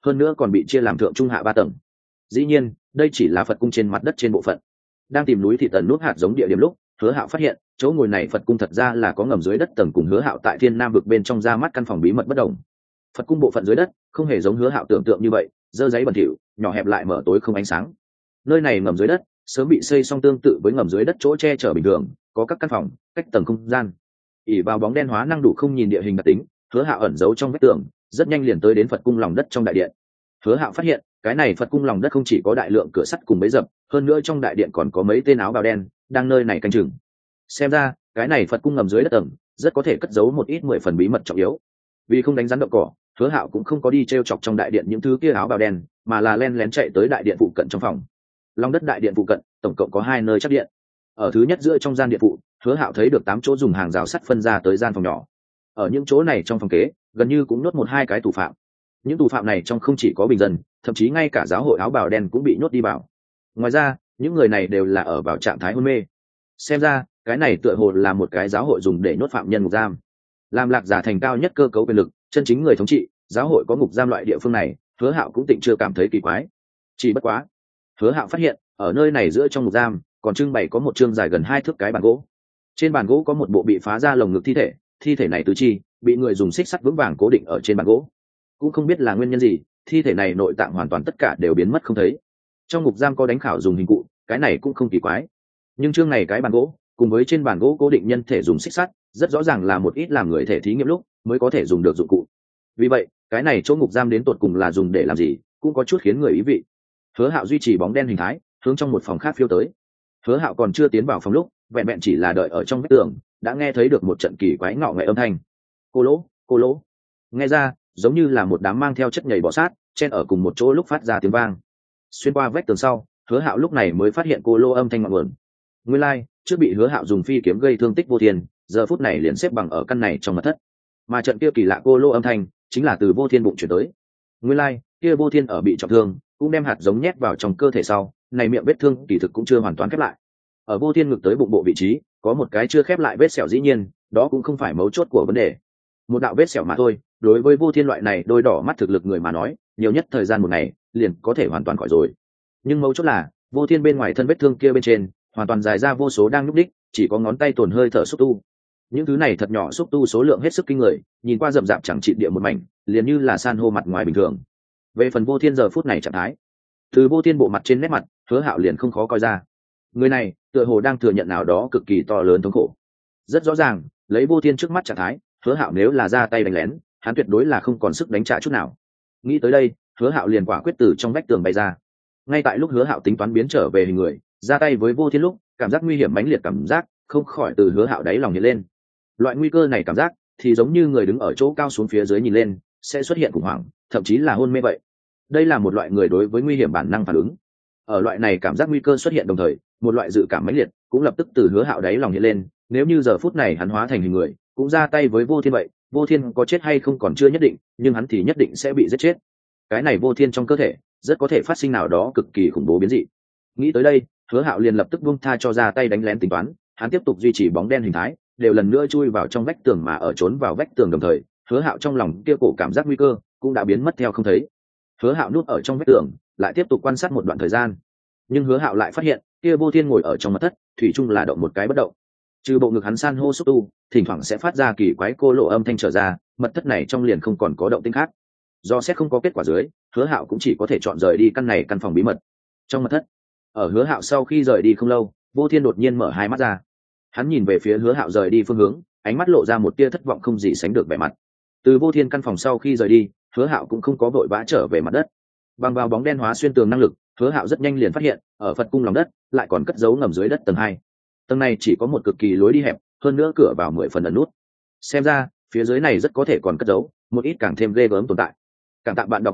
S1: hơn nữa còn bị chia làm thượng trung hạ 3 tầng. Dĩ nhiên đây chỉ là Phật cung trên mặt đất trên bộ phận. Đang tìm núi thị tần nút hạt giống địa điểm lúc, Hứa Hạo phát hiện chỗ ngồi này Phật cung thật ra là có ngầm dưới đất tầng, cùng Hứa Hạo tại Thiên Nam vực bên trong ra mắt căn phòng bí mật bất đồng. Phật cung bộ phận dưới đất không hề giống Hứa Hạo tưởng tượng như vậy dơ giấy bẩn thỉu, nhỏ hẹp lại mở tối không ánh sáng. Nơi này ngầm dưới đất sớm bị xây xong tương tự với ngầm dưới đất chỗ che chở bình thường, có các căn phòng cách tầng không gian. ỉ vào bóng đen hóa năng đủ không nhìn địa hình đặc tính, Hứa Hạo ẩn giấu trong vách tường, rất nhanh liền tới đến Phật cung lòng đất trong đại điện. Hứa Hạo phát hiện cái này Phật cung lòng đất không chỉ có đại lượng cửa sắt cùng bấy dập, hơn nữa trong đại điện còn có mấy tên áo bào đen đang nơi này canh chừng. Xem ra cái này Phật cung ngầm dưới đất tầng rất có thể cất giấu một ít 10 phần bí mật trọng yếu. Vì không đánh rắn động cỏ, Hứa Hạo cũng không có đi trêu chọc trong đại điện những thứ kia áo bào đen, mà là len lén chạy tới đại điện phụ cận trong phòng. Lòng đất đại điện phụ cận tổng cộng có 2 nơi chắc điện. Ở thứ nhất giữa trong gian điện phụ, Hứa Hạo thấy được 8 chỗ dùng hàng rào sắt phân ra tới gian phòng nhỏ. Ở những chỗ này trong phòng kế, gần như cũng nhốt 1-2 cái tù phạm. Những tù phạm này trong không chỉ có bình dân, thậm chí ngay cả giáo hội áo bào đen cũng bị nhốt đi vào. Ngoài ra những người này đều là ở vào trạng thái hôn mê. Xem ra cái này tựa hồ là một cái giáo hội dùng để nhốt phạm nhân ngục giam. Làm Lạc Giả thành cao nhất cơ cấu quyền lực, chân chính người thống trị, giáo hội có ngục giam loại địa phương này, Hứa Hạo cũng tịnh chưa cảm thấy kỳ quái. Chỉ bất quá, Hứa Hạo phát hiện ở nơi này giữa trong ngục giam còn trưng bày có một chương dài gần 2 thước cái bàn gỗ. Trên bàn gỗ có một bộ bị phá ra lồng ngực thi thể này tứ chi bị người dùng xích sắt vững vàng cố định ở trên bàn gỗ. Cũng không biết là nguyên nhân gì, thi thể này nội tạng hoàn toàn tất cả đều biến mất không thấy. Trong ngục giam có đánh khảo dùng hình cụ, cái này cũng không kỳ quái. Nhưng chương này cái bàn gỗ cùng với trên bàn gỗ cố định nhân thể dùng xích sắt, rất rõ ràng là một ít làm người thể thí nghiệm lúc mới có thể dùng được dụng cụ. Vì vậy cái này chỗ ngục giam đến tột cùng là dùng để làm gì, cũng có chút khiến người ý vị. Hứa Hạo duy trì bóng đen hình thái hướng trong một phòng khác phiêu tới. Hứa Hạo còn chưa tiến vào phòng lúc, vẹn vẹn chỉ là đợi ở trong vách tường, đã nghe thấy được một trận kỳ quái ngọ nghệ âm thanh. Cô lỗ, nghe ra giống như là một đám mang theo chất nhầy bò sát chen ở cùng một chỗ lúc phát ra tiếng vang. Xuyên qua vách tường sau, Hứa Hạo lúc này mới phát hiện cô lô âm thanh ngọn nguồn. Nguyên lai trước bị Hứa Hạo dùng phi kiếm gây thương tích Vô Thiên, giờ phút này liền xếp bằng ở căn này trong mật thất. Mà trận kia kỳ lạ cô lô âm thanh chính là từ Vô Thiên bụng chuyển tới. Nguyên lai kia Vô Thiên ở bị trọng thương, cũng đem hạt giống nhét vào trong cơ thể sau, này miệng vết thương kỳ thực cũng chưa hoàn toàn khép lại. Ở Vô Thiên ngực tới bụng bộ vị trí có một cái chưa khép lại vết sẹo, dĩ nhiên đó cũng không phải mấu chốt của vấn đề. Một đạo vết sẹo mà thôi, đối với Vô Thiên loại này đôi đỏ mắt thực lực người mà nói, nhiều nhất thời gian 1 ngày liền có thể hoàn toàn khỏi rồi. Nhưng mấu chốt là Vô Thiên bên ngoài thân vết thương kia bên trên hoàn toàn dài ra vô số đang nhúc đích, chỉ có ngón tay tổn hơi thở xúc tu. Những thứ này thật nhỏ xúc tu số lượng hết sức kinh người, nhìn qua rậm rạp chẳng trị địa một mảnh, liền như là san hô mặt ngoài bình thường. Về phần Vô Thiên giờ phút này trạng thái, từ Vô Thiên bộ mặt trên nét mặt, Hứa Hạo liền không khó coi ra. Người này tựa hồ đang thừa nhận nào đó cực kỳ to lớn thống khổ. Rất rõ ràng, lấy Vô Thiên trước mắt trạng thái, Hứa Hạo nếu là ra tay đánh lén, hắn tuyệt đối là không còn sức đánh trả chút nào. Nghĩ tới đây, Hứa Hạo liền quả quyết từ trong vách tường bay ra. Ngay tại lúc Hứa Hạo tính toán biến trở về hình người, ra tay với Vô Thiên lúc, cảm giác nguy hiểm mãnh liệt cảm giác không khỏi từ Hứa Hạo đáy lòng hiện lên. Loại nguy cơ này cảm giác thì giống như người đứng ở chỗ cao xuống phía dưới nhìn lên, sẽ xuất hiện khủng hoảng, thậm chí là hôn mê vậy. Đây là một loại người đối với nguy hiểm bản năng phản ứng. Ở loại này cảm giác nguy cơ xuất hiện đồng thời, một loại dự cảm mãnh liệt cũng lập tức từ Hứa Hạo đáy lòng hiện lên, nếu như giờ phút này hắn hóa thành hình người, cũng ra tay với Vô Thiên vậy, Vô Thiên có chết hay không còn chưa nhất định, nhưng hắn thì nhất định sẽ bị giết chết. Cái này Vô Thiên trong cơ thể rất có thể phát sinh nào đó cực kỳ khủng bố biến dị. Nghĩ tới đây, Hứa Hạo liền lập tức buông tha cho ra tay đánh lén tính toán, hắn tiếp tục duy trì bóng đen hình thái, đều lần nữa chui vào trong vách tường mà ở trốn vào vách tường đồng thời, Hứa Hạo trong lòng kia cổ cảm giác nguy cơ cũng đã biến mất theo không thấy. Hứa Hạo núp ở trong vách tường, lại tiếp tục quan sát một đoạn thời gian. Nhưng Hứa Hạo lại phát hiện, kia Vô Thiên ngồi ở trong mật thất, thủy chung là động một cái bất động. Trừ bộ ngực hắn san hô xúc tu, thỉnh thoảng sẽ phát ra kỳ quái cô lộ âm thanh trở ra, mật thất này trong liền không còn có động tĩnh khác. Do xét không có kết quả dưới, Hứa Hạo cũng chỉ có thể chọn rời đi căn phòng bí mật. Trong mật thất, ở Hứa Hạo sau khi rời đi không lâu, Vô Thiên đột nhiên mở hai mắt ra. Hắn nhìn về phía Hứa Hạo rời đi phương hướng, ánh mắt lộ ra một tia thất vọng không gì sánh được vẻ mặt. Từ Vô Thiên căn phòng sau khi rời đi, Hứa Hạo cũng không có vội vã trở về mặt đất. Bằng vào bóng đen hóa xuyên tường năng lực, Hứa Hạo rất nhanh liền phát hiện, ở Phật cung lòng đất lại còn cất giấu ngầm dưới đất tầng 2. Tầng này chỉ có một cực kỳ lối đi hẹp, hơn nữa cửa vào 10 phần ẩn nút. Xem ra, phía dưới này rất có thể còn cất giấu một ít càng thêm ghê gớm tồn tại. Cảm tạ bạn đọc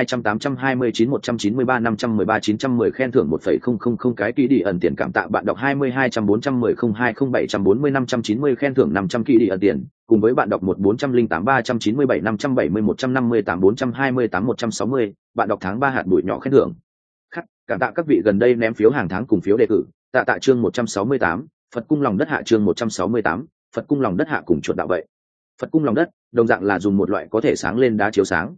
S1: 22.829-193-513-910 khen thưởng 1,000 cái ký đi ẩn tiền. Cảm tạ bạn đọc 22.410-0207-440-590 khen thưởng 500 ký đi ẩn tiền, cùng với bạn đọc 1-408-397-570-158-428-160, bạn đọc tháng 3 hạt bụi nhỏ khen thưởng. Khắc, cảm tạ các vị gần đây ném phiếu hàng tháng cùng phiếu đề cử. Tạ chương 168, Phật cung lòng đất hạ chương 168, Phật cung lòng đất hạ cùng chuột đạo vậy. Phật cung lòng đất đồng dạng là dùng một loại có thể sáng lên đá chiếu sáng.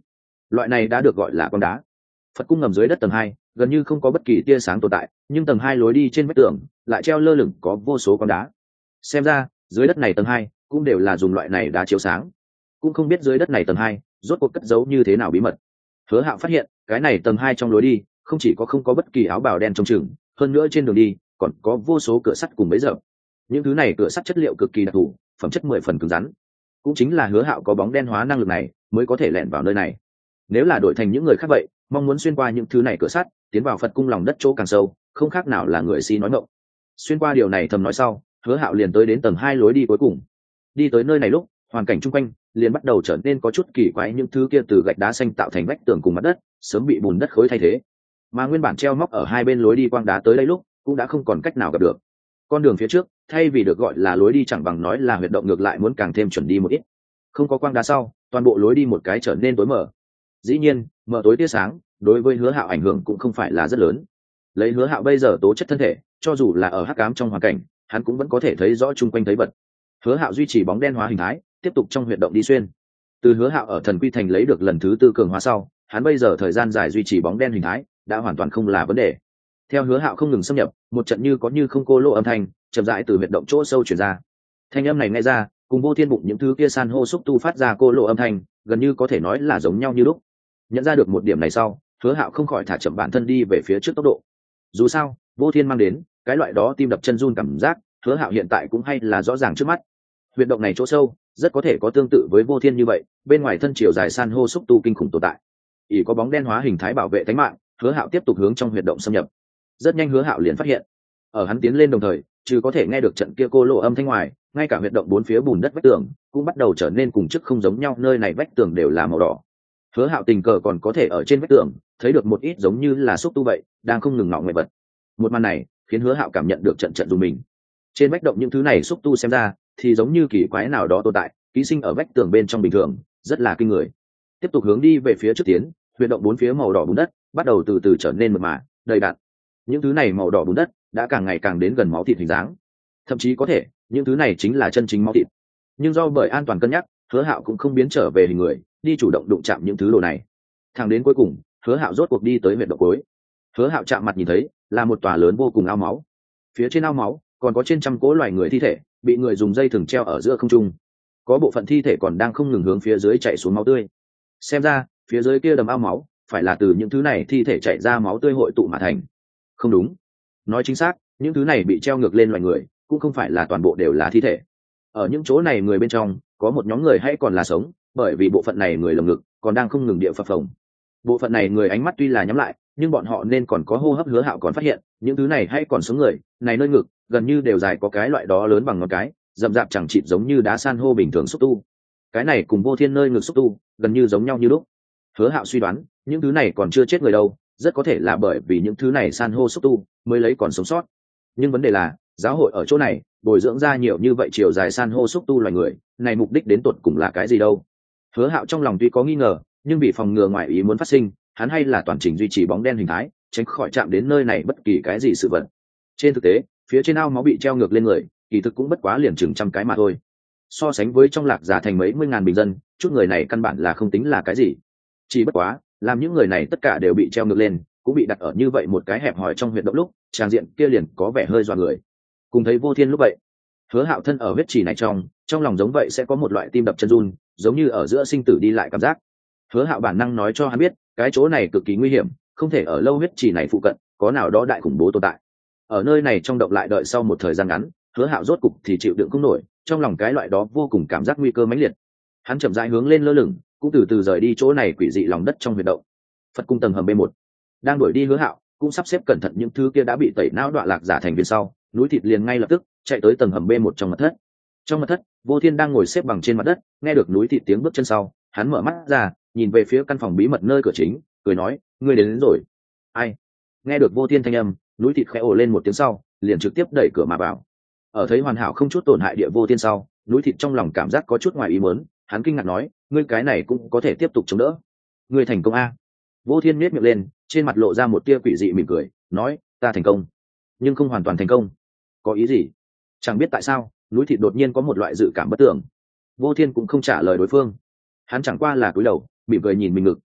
S1: Loại này đã được gọi là quang đá. Phật cung ngầm dưới đất tầng 2, gần như không có bất kỳ tia sáng tồn tại, nhưng tầng 2 lối đi trên vách tường lại treo lơ lửng có vô số quang đá. Xem ra dưới đất này tầng 2 cũng đều là dùng loại này đá chiếu sáng. Cũng không biết dưới đất này tầng 2 rốt cuộc cất giấu như thế nào bí mật. Hứa Hạo phát hiện cái này tầng 2 trong lối đi không chỉ có không có bất kỳ áo bào đen trông chừng, hơn nữa trên đường đi còn có vô số cửa sắt cùng bấy giờ. Những thứ này cửa sắt chất liệu cực kỳ đặc thù, phẩm chất 10 phần cứng rắn. Cũng chính là Hứa Hạo có bóng đen hóa năng lực này mới có thể lẻn vào nơi này. Nếu là đổi thành những người khác vậy, mong muốn xuyên qua những thứ này cửa sắt, tiến vào Phật cung lòng đất chỗ càng sâu, không khác nào là người si nói ngọng. Xuyên qua điều này thầm nói sau, Hứa Hạo liền tới đến tầng 2 lối đi cuối cùng. Đi tới nơi này lúc, hoàn cảnh chung quanh liền bắt đầu trở nên có chút kỳ quái, những thứ kia từ gạch đá xanh tạo thành vách tường cùng mặt đất, sớm bị bùn đất khối thay thế. Mà nguyên bản treo móc ở hai bên lối đi quang đá tới đây lúc, cũng đã không còn cách nào gặp được. Con đường phía trước, thay vì được gọi là lối đi chẳng bằng nói là huyệt động, ngược lại muốn càng thêm chuẩn đi một ít. Không có quang đá sau, toàn bộ lối đi một cái trở nên tối mờ. Dĩ nhiên, mờ tối tia sáng, đối với Hứa Hạo ảnh hưởng cũng không phải là rất lớn. Lấy Hứa Hạo bây giờ tố chất thân thể, cho dù là ở hắc ám trong hoàn cảnh, hắn cũng vẫn có thể thấy rõ chung quanh thấy vật. Hứa Hạo duy trì bóng đen hóa hình thái, tiếp tục trong huyệt động đi xuyên. Từ Hứa Hạo ở Thần Quy Thành lấy được lần thứ 4 cường hóa sau, hắn bây giờ thời gian dài duy trì bóng đen hình thái đã hoàn toàn không là vấn đề. Theo Hứa Hạo không ngừng xâm nhập, một trận như có như không cô lô âm thanh chậm rãi từ huyệt động chỗ sâu truyền ra. Thanh âm này nghe ra, cùng Vô Thiên bụng những thứ kia san hô xúc tu phát ra cô lô âm thanh, gần như có thể nói là giống nhau như lúc. Nhận ra được một điểm này sau, Hứa Hạo không khỏi thả chậm bản thân đi về phía trước tốc độ. Dù sao, Vô Thiên mang đến cái loại đó tim đập chân run cảm giác, Hứa Hạo hiện tại cũng hay là rõ ràng trước mắt. Huyệt động này chỗ sâu, rất có thể có tương tự với Vô Thiên như vậy, bên ngoài thân chiều dài san hô xúc tu kinh khủng tồn tại. Ỷ có bóng đen hóa hình thái bảo vệ tính mạng, Hứa Hạo tiếp tục hướng trong huyệt động xâm nhập. Rất nhanh Hứa Hạo liền phát hiện, ở hắn tiến lên đồng thời, trừ có thể nghe được trận kia cô lộ âm thanh ngoài, ngay cả huyệt động bốn phía bùn đất vách tường cũng bắt đầu trở nên cùng chức không giống nhau, nơi này vách tường đều là màu đỏ. Hứa Hạo tình cờ còn có thể ở trên vách tường thấy được một ít giống như là xúc tu vậy, đang không ngừng ngọ ngoại vật. Một màn này khiến Hứa Hạo cảm nhận được trận trận rùng mình. Trên vách động những thứ này xúc tu xem ra thì giống như kỳ quái nào đó tồn tại, ký sinh ở vách tường bên trong bình thường, rất là kinh người. Tiếp tục hướng đi về phía trước tiến, huyệt động bốn phía màu đỏ bùn đất bắt đầu từ từ trở nên mượt mà, đầy đặn. Những thứ này màu đỏ bùn đất đã càng ngày càng đến gần máu thịt hình dáng, thậm chí có thể những thứ này chính là chân chính máu thịt. Nhưng do bởi an toàn cân nhắc, Hứa Hạo cũng không biến trở về hình người, đi chủ động đụng chạm những thứ đồ này. Thẳng đến cuối cùng, Hứa Hạo rốt cuộc đi tới huyệt động cuối. Hứa Hạo chạm mặt nhìn thấy là một tòa lớn vô cùng ao máu. Phía trên ao máu còn có trên trăm cỗ loài người thi thể, bị người dùng dây thừng treo ở giữa không trung. Có bộ phận thi thể còn đang không ngừng hướng phía dưới chảy xuống máu tươi. Xem ra, phía dưới kia đầm ao máu phải là từ những thứ này thi thể chảy ra máu tươi hội tụ mà thành. Không đúng, nói chính xác, những thứ này bị treo ngược lên loài người cũng không phải là toàn bộ đều là thi thể. Ở những chỗ này người bên trong có một nhóm người hay còn là sống, bởi vì bộ phận này người lồng ngực còn đang không ngừng địa phập phồng. Bộ phận này người ánh mắt tuy là nhắm lại, nhưng bọn họ nên còn có hô hấp. Hứa Hạo còn phát hiện những thứ này hay còn sống người này nơi ngực gần như đều dài có cái loại đó lớn bằng ngón cái, rậm rạp chẳng chịt giống như đá san hô bình thường xúc tu. Cái này cùng Vô Thiên nơi ngực xúc tu gần như giống nhau như lúc. Hứa Hạo suy đoán những thứ này còn chưa chết người đâu, rất có thể là bởi vì những thứ này san hô xúc tu mới lấy còn sống sót. Nhưng vấn đề là giáo hội ở chỗ này bồi dưỡng ra nhiều như vậy chiều dài san hô xúc tu loài người, này mục đích đến tột cùng là cái gì đâu? Hứa Hạo trong lòng tuy có nghi ngờ, nhưng vì phòng ngừa ngoại ý muốn phát sinh, hắn hay là toàn trình duy trì bóng đen hình thái, tránh khỏi chạm đến nơi này bất kỳ cái gì sự vật. Trên thực tế, phía trên ao máu bị treo ngược lên người, kỳ thực cũng bất quá liền chừng trăm cái mà thôi. So sánh với trong Lạc Giả thành mấy mươi ngàn bình dân, chút người này căn bản là không tính là cái gì. Chỉ bất quá, làm những người này tất cả đều bị treo ngược lên, cũng bị đặt ở như vậy một cái hẹp hòi trong huyệt động lúc, tràng diện kia liền có vẻ hơi dọa người. Cùng thấy Vô Thiên lúc vậy, Hứa Hạo thân ở huyết trì này trong lòng giống vậy sẽ có một loại tim đập chân run, giống như ở giữa sinh tử đi lại cảm giác. Hứa Hạo bản năng nói cho hắn biết, cái chỗ này cực kỳ nguy hiểm, không thể ở lâu, huyết trì này phụ cận có nào đó đại khủng bố tồn tại. Ở nơi này trong động lại đợi sau một thời gian ngắn, Hứa Hạo rốt cục thì chịu đựng không nổi, trong lòng cái loại đó vô cùng cảm giác nguy cơ mãnh liệt. Hắn chậm rãi hướng lên lơ lửng, cũng từ từ rời đi chỗ này quỷ dị lòng đất trong huyệt động. Phật cung tầng hầm B1 đang đuổi đi Hứa Hạo, cũng sắp xếp cẩn thận những thứ kia đã bị tẩy não đoạn Lạc Giả thành viên sau, núi thịt liền ngay lập tức chạy tới tầng hầm B1 trong mật thất. Trong mật thất, Vô Thiên đang ngồi xếp bằng trên mặt đất, nghe được núi thịt tiếng bước chân sau, hắn mở mắt ra, nhìn về phía căn phòng bí mật nơi cửa chính, cười nói, ngươi đến rồi. Ai? Nghe được Vô Thiên thanh âm, núi thịt khẽ ồ lên một tiếng sau, liền trực tiếp đẩy cửa mà vào. Ở thấy hoàn hảo không chút tổn hại địa Vô Thiên sau, núi thịt trong lòng cảm giác có chút ngoài ý muốn, hắn kinh ngạc nói, ngươi cái này cũng có thể tiếp tục chống đỡ. Ngươi thành công a? Vô Thiên nhếch miệng lên, trên mặt lộ ra một tia quỷ dị mỉm cười, nói, ta thành công, nhưng không hoàn toàn thành công. Có ý gì? Chẳng biết tại sao, núi thịt đột nhiên có một loại dự cảm bất tưởng. Vô Thiên cũng không trả lời đối phương, hắn chẳng qua là cúi đầu mỉm cười nhìn mình ngực,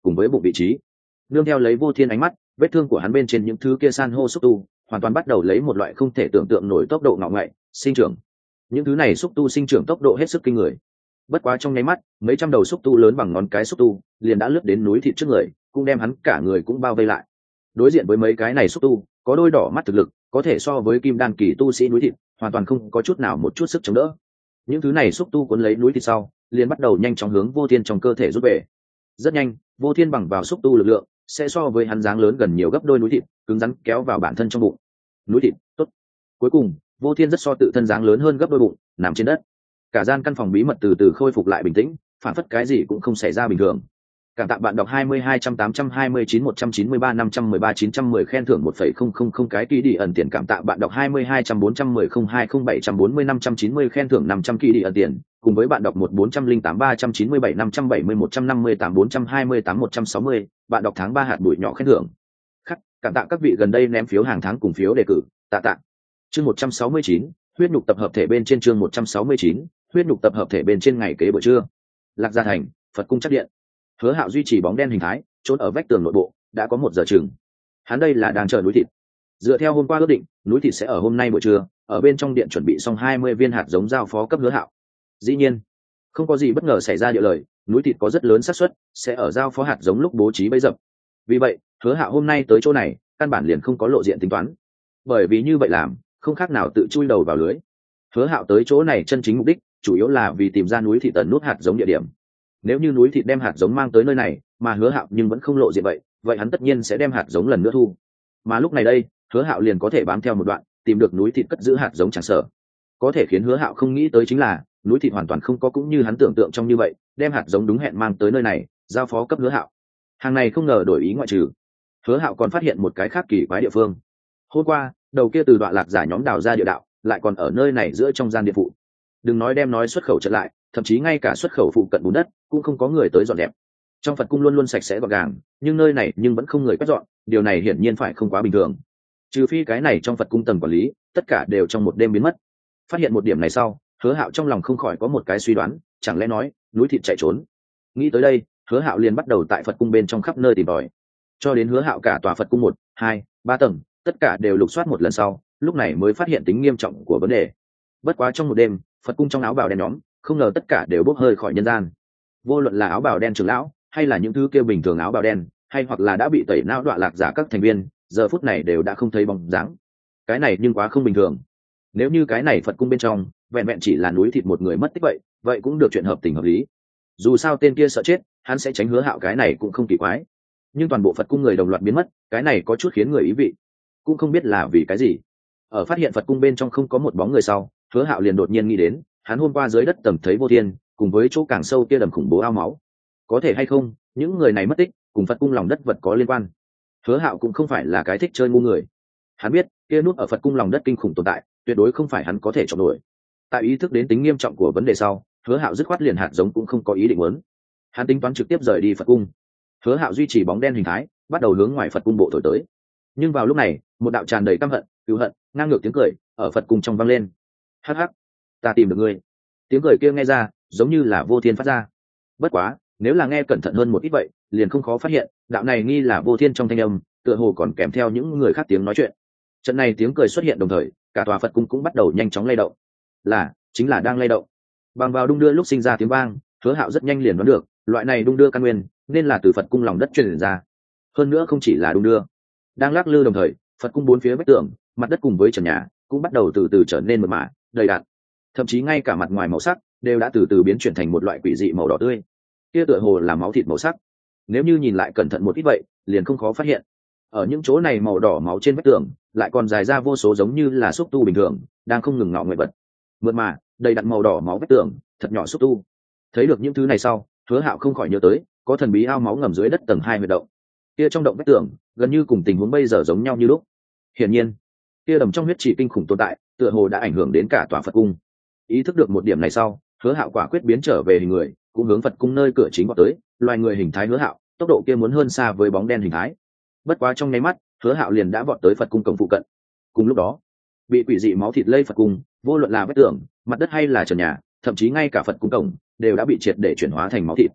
S1: cùng với bụng vị trí. Nương theo lấy Vô Thiên ánh mắt, vết thương của hắn bên trên những thứ kia san hô xúc tu hoàn toàn bắt đầu lấy một loại không thể tưởng tượng nổi tốc độ ngạo ngậy sinh trưởng. Những thứ này xúc tu sinh trưởng tốc độ hết sức kinh người. Bất quá trong nháy mắt, mấy trăm đầu xúc tu lớn bằng ngón cái xúc tu liền đã lướt đến núi thịt trước người, cũng đem hắn cả người cũng bao vây lại. Đối diện với mấy cái này xúc tu, có đôi đỏ mắt thực lực, có thể so với kim đan kỳ tu sĩ núi thịt, hoàn toàn không có chút nào một chút sức chống đỡ. Những thứ này xúc tu cuốn lấy núi thịt sau, liền bắt đầu nhanh chóng hướng Vô Thiên trong cơ thể rút về. Rất nhanh, Vô Thiên bằng vào xúc tu lực lượng, sẽ so với hắn dáng lớn gần nhiều gấp đôi núi thịt, cứng rắn kéo vào bản thân trong bụng. Núi thịt, tốt. Cuối cùng, Vô Thiên rất so tự thân dáng lớn hơn gấp đôi bụng, nằm trên đất. Cả gian căn phòng bí mật từ từ khôi phục lại bình tĩnh, phản phất cái gì cũng không xảy ra bình thường. Cảm tạ bạn đọc 22829-193-513-910 khen thưởng 1,000 cái kỳ đi ẩn tiền. Cảm tạ bạn đọc 22410-0207-440-590 khen thưởng 500 kỳ đi ẩn tiền, cùng với bạn đọc 1408397-570-158-428-160, bạn đọc tháng 3 hạt bụi nhỏ khen thưởng. Khắc, cảm tạ các vị gần đây ném phiếu hàng tháng cùng phiếu đề cử, tạ. Chương 169, huyết nhục tập hợp thể bên trên. Chương 169, huyết nhục tập hợp thể bên trên. Ngày kế buổi trưa, Lạc Gia Thành, Phật cung chắc điện. Hứa Hạo duy trì bóng đen hình thái, trốn ở vách tường nội bộ, đã có 1 giờ chừng. Hắn đây là đang chờ núi thịt. Dựa theo hôm qua ước định, núi thịt sẽ ở hôm nay buổi trưa, ở bên trong điện chuẩn bị xong 20 viên hạt giống giao phó cấp Hứa Hạo. Dĩ nhiên, không có gì bất ngờ xảy ra địa lời, núi thịt có rất lớn xác suất sẽ ở giao phó hạt giống lúc bố trí bẫy dập. Vì vậy, Hứa Hạo hôm nay tới chỗ này, căn bản liền không có lộ diện tính toán. Bởi vì như vậy làm, không khác nào tự chui đầu vào lưới. Hứa Hạo tới chỗ này chân chính mục đích, chủ yếu là vì tìm ra núi thịt ẩn nút hạt giống địa điểm. Nếu như núi thịt đem hạt giống mang tới nơi này, mà Hứa Hạo nhưng vẫn không lộ diện vậy hắn tất nhiên sẽ đem hạt giống lần nữa thu. Mà lúc này đây, Hứa Hạo liền có thể bám theo một đoạn, tìm được núi thịt cất giữ hạt giống chẳng sợ. Có thể khiến Hứa Hạo không nghĩ tới chính là, núi thịt hoàn toàn không có cũng như hắn tưởng tượng trong như vậy, đem hạt giống đúng hẹn mang tới nơi này, giao phó cấp Hứa Hạo. Hàng này không ngờ đổi ý ngoại trừ. Hứa Hạo còn phát hiện một cái khác kỳ quái địa phương. Hôm qua, đầu kia từ Đoạn Lạc giả nhóm đào ra địa đạo, lại còn ở nơi này giữa trong gian điện phụ. Đừng nói đem nói xuất khẩu trở lại, thậm chí ngay cả xuất khẩu phụ cận bùn đất cũng không có người tới dọn dẹp. Trong Phật cung luôn luôn sạch sẽ gọn gàng, nhưng nơi này nhưng vẫn không người quét dọn, điều này hiển nhiên phải không quá bình thường. Trừ phi cái này trong Phật cung tầng quản lý, tất cả đều trong một đêm biến mất. Phát hiện một điểm này sau, Hứa Hạo trong lòng không khỏi có một cái suy đoán, chẳng lẽ nói núi thịt chạy trốn. Nghĩ tới đây, Hứa Hạo liền bắt đầu tại Phật cung bên trong khắp nơi tìm tòi, cho đến Hứa Hạo cả tòa Phật cung 1, 2, 3 tầng, tất cả đều lục soát một lần sau, lúc này mới phát hiện tính nghiêm trọng của vấn đề. Bất quá trong một đêm, Phật cung trong áo bào đen nhóm, không ngờ tất cả đều bốc hơi khỏi nhân gian. Vô luận là áo bào đen trưởng lão, hay là những thứ kia bình thường áo bào đen, hay hoặc là đã bị tẩy não Đoạn Lạc giả các thành viên, giờ phút này đều đã không thấy bóng dáng. Cái này nhưng quá không bình thường. Nếu như cái này Phật cung bên trong vẹn vẹn chỉ là núi thịt một người mất tích vậy cũng được chuyện hợp tình hợp lý. Dù sao tên kia sợ chết, hắn sẽ tránh Hứa Hạo, cái này cũng không kỳ quái. Nhưng toàn bộ Phật cung người đồng loạt biến mất, cái này có chút khiến người ý vị, cũng không biết là vì cái gì. Ở phát hiện Phật cung bên trong không có một bóng người sau, Hứa Hạo liền đột nhiên nghĩ đến, hắn hôm qua dưới đất tầm thấy Vô Thiên, cùng với chỗ càng sâu kia đầm khủng bố ao máu. Có thể hay không, những người này mất tích, cùng Phật cung lòng đất vật có liên quan. Hứa Hạo cũng không phải là cái thích chơi ngu người. Hắn biết, kia nút ở Phật cung lòng đất kinh khủng tồn tại, tuyệt đối không phải hắn có thể chọn nổi. Tại ý thức đến tính nghiêm trọng của vấn đề sau, Hứa Hạo dứt khoát liền hạt giống cũng không có ý định muốn. Hắn tính toán trực tiếp rời đi Phật cung. Hứa Hạo duy trì bóng đen hình thái, bắt đầu hướng ngoài Phật cung bộ thổi tới. Nhưng vào lúc này, một đạo tràn đầy căm hận, cừu hận, ngang ngược tiếng cười ở Phật cung trong vang lên. Hắc hắc, ta tìm được ngươi. Tiếng cười kia nghe ra giống như là Vô Thiên phát ra. Bất quá, nếu là nghe cẩn thận hơn một ít vậy, liền không khó phát hiện, đạo này nghi là Vô Thiên trong thanh âm, tựa hồ còn kèm theo những người khác tiếng nói chuyện. Trận này tiếng cười xuất hiện đồng thời, cả tòa Phật cung cũng bắt đầu nhanh chóng lay động. Chính là đang lay động. Bằng vào đung đưa lúc sinh ra tiếng vang, Hứa Hạo rất nhanh liền đoán được, loại này đung đưa căn nguyên nên là từ Phật cung lòng đất truyền ra. Hơn nữa không chỉ là đung đưa, đang lắc lư đồng thời, Phật cung bốn phía vách tường, mặt đất cùng với trần nhà cũng bắt đầu từ từ trở nên mượt mà, đầy đặn. Thậm chí ngay cả mặt ngoài màu sắc đều đã từ từ biến chuyển thành một loại quỷ dị màu đỏ tươi. Kia tựa hồ là máu thịt màu sắc. Nếu như nhìn lại cẩn thận một ít vậy, liền không khó phát hiện. Ở những chỗ này màu đỏ máu trên vách tường, lại còn dài ra vô số giống như là xúc tu bình thường, đang không ngừng ngọ nguyện vật. Mượt mà, đầy đặn màu đỏ máu vách tường, thật nhỏ xúc tu. Thấy được những thứ này sau, Hứa Hạo không khỏi nhớ tới, có thần bí ao máu ngầm dưới đất tầng 2 huyệt động. Kia trong động vách tường, gần như cùng tình huống bây giờ giống nhau như lúc. Hiển nhiên, kia đầm trong huyết trì kinh khủng tồn tại, tựa hồ đã ảnh hưởng đến cả tòa Phật cung. Ý thức được một điểm này sau, Hứa Hạo quả quyết biến trở về hình người, cũng hướng Phật cung nơi cửa chính vào tới. Loài người hình thái Hứa Hạo, tốc độ kia muốn hơn xa với bóng đen hình thái. Bất quá trong nháy mắt, Hứa Hạo liền đã vọt tới Phật cung cổng phụ cận. Cùng lúc đó, bị quỷ dị máu thịt lây Phật cung, vô luận là vách tường, mặt đất hay là trần nhà, thậm chí ngay cả Phật cung cổng đều đã bị triệt để chuyển hóa thành máu thịt.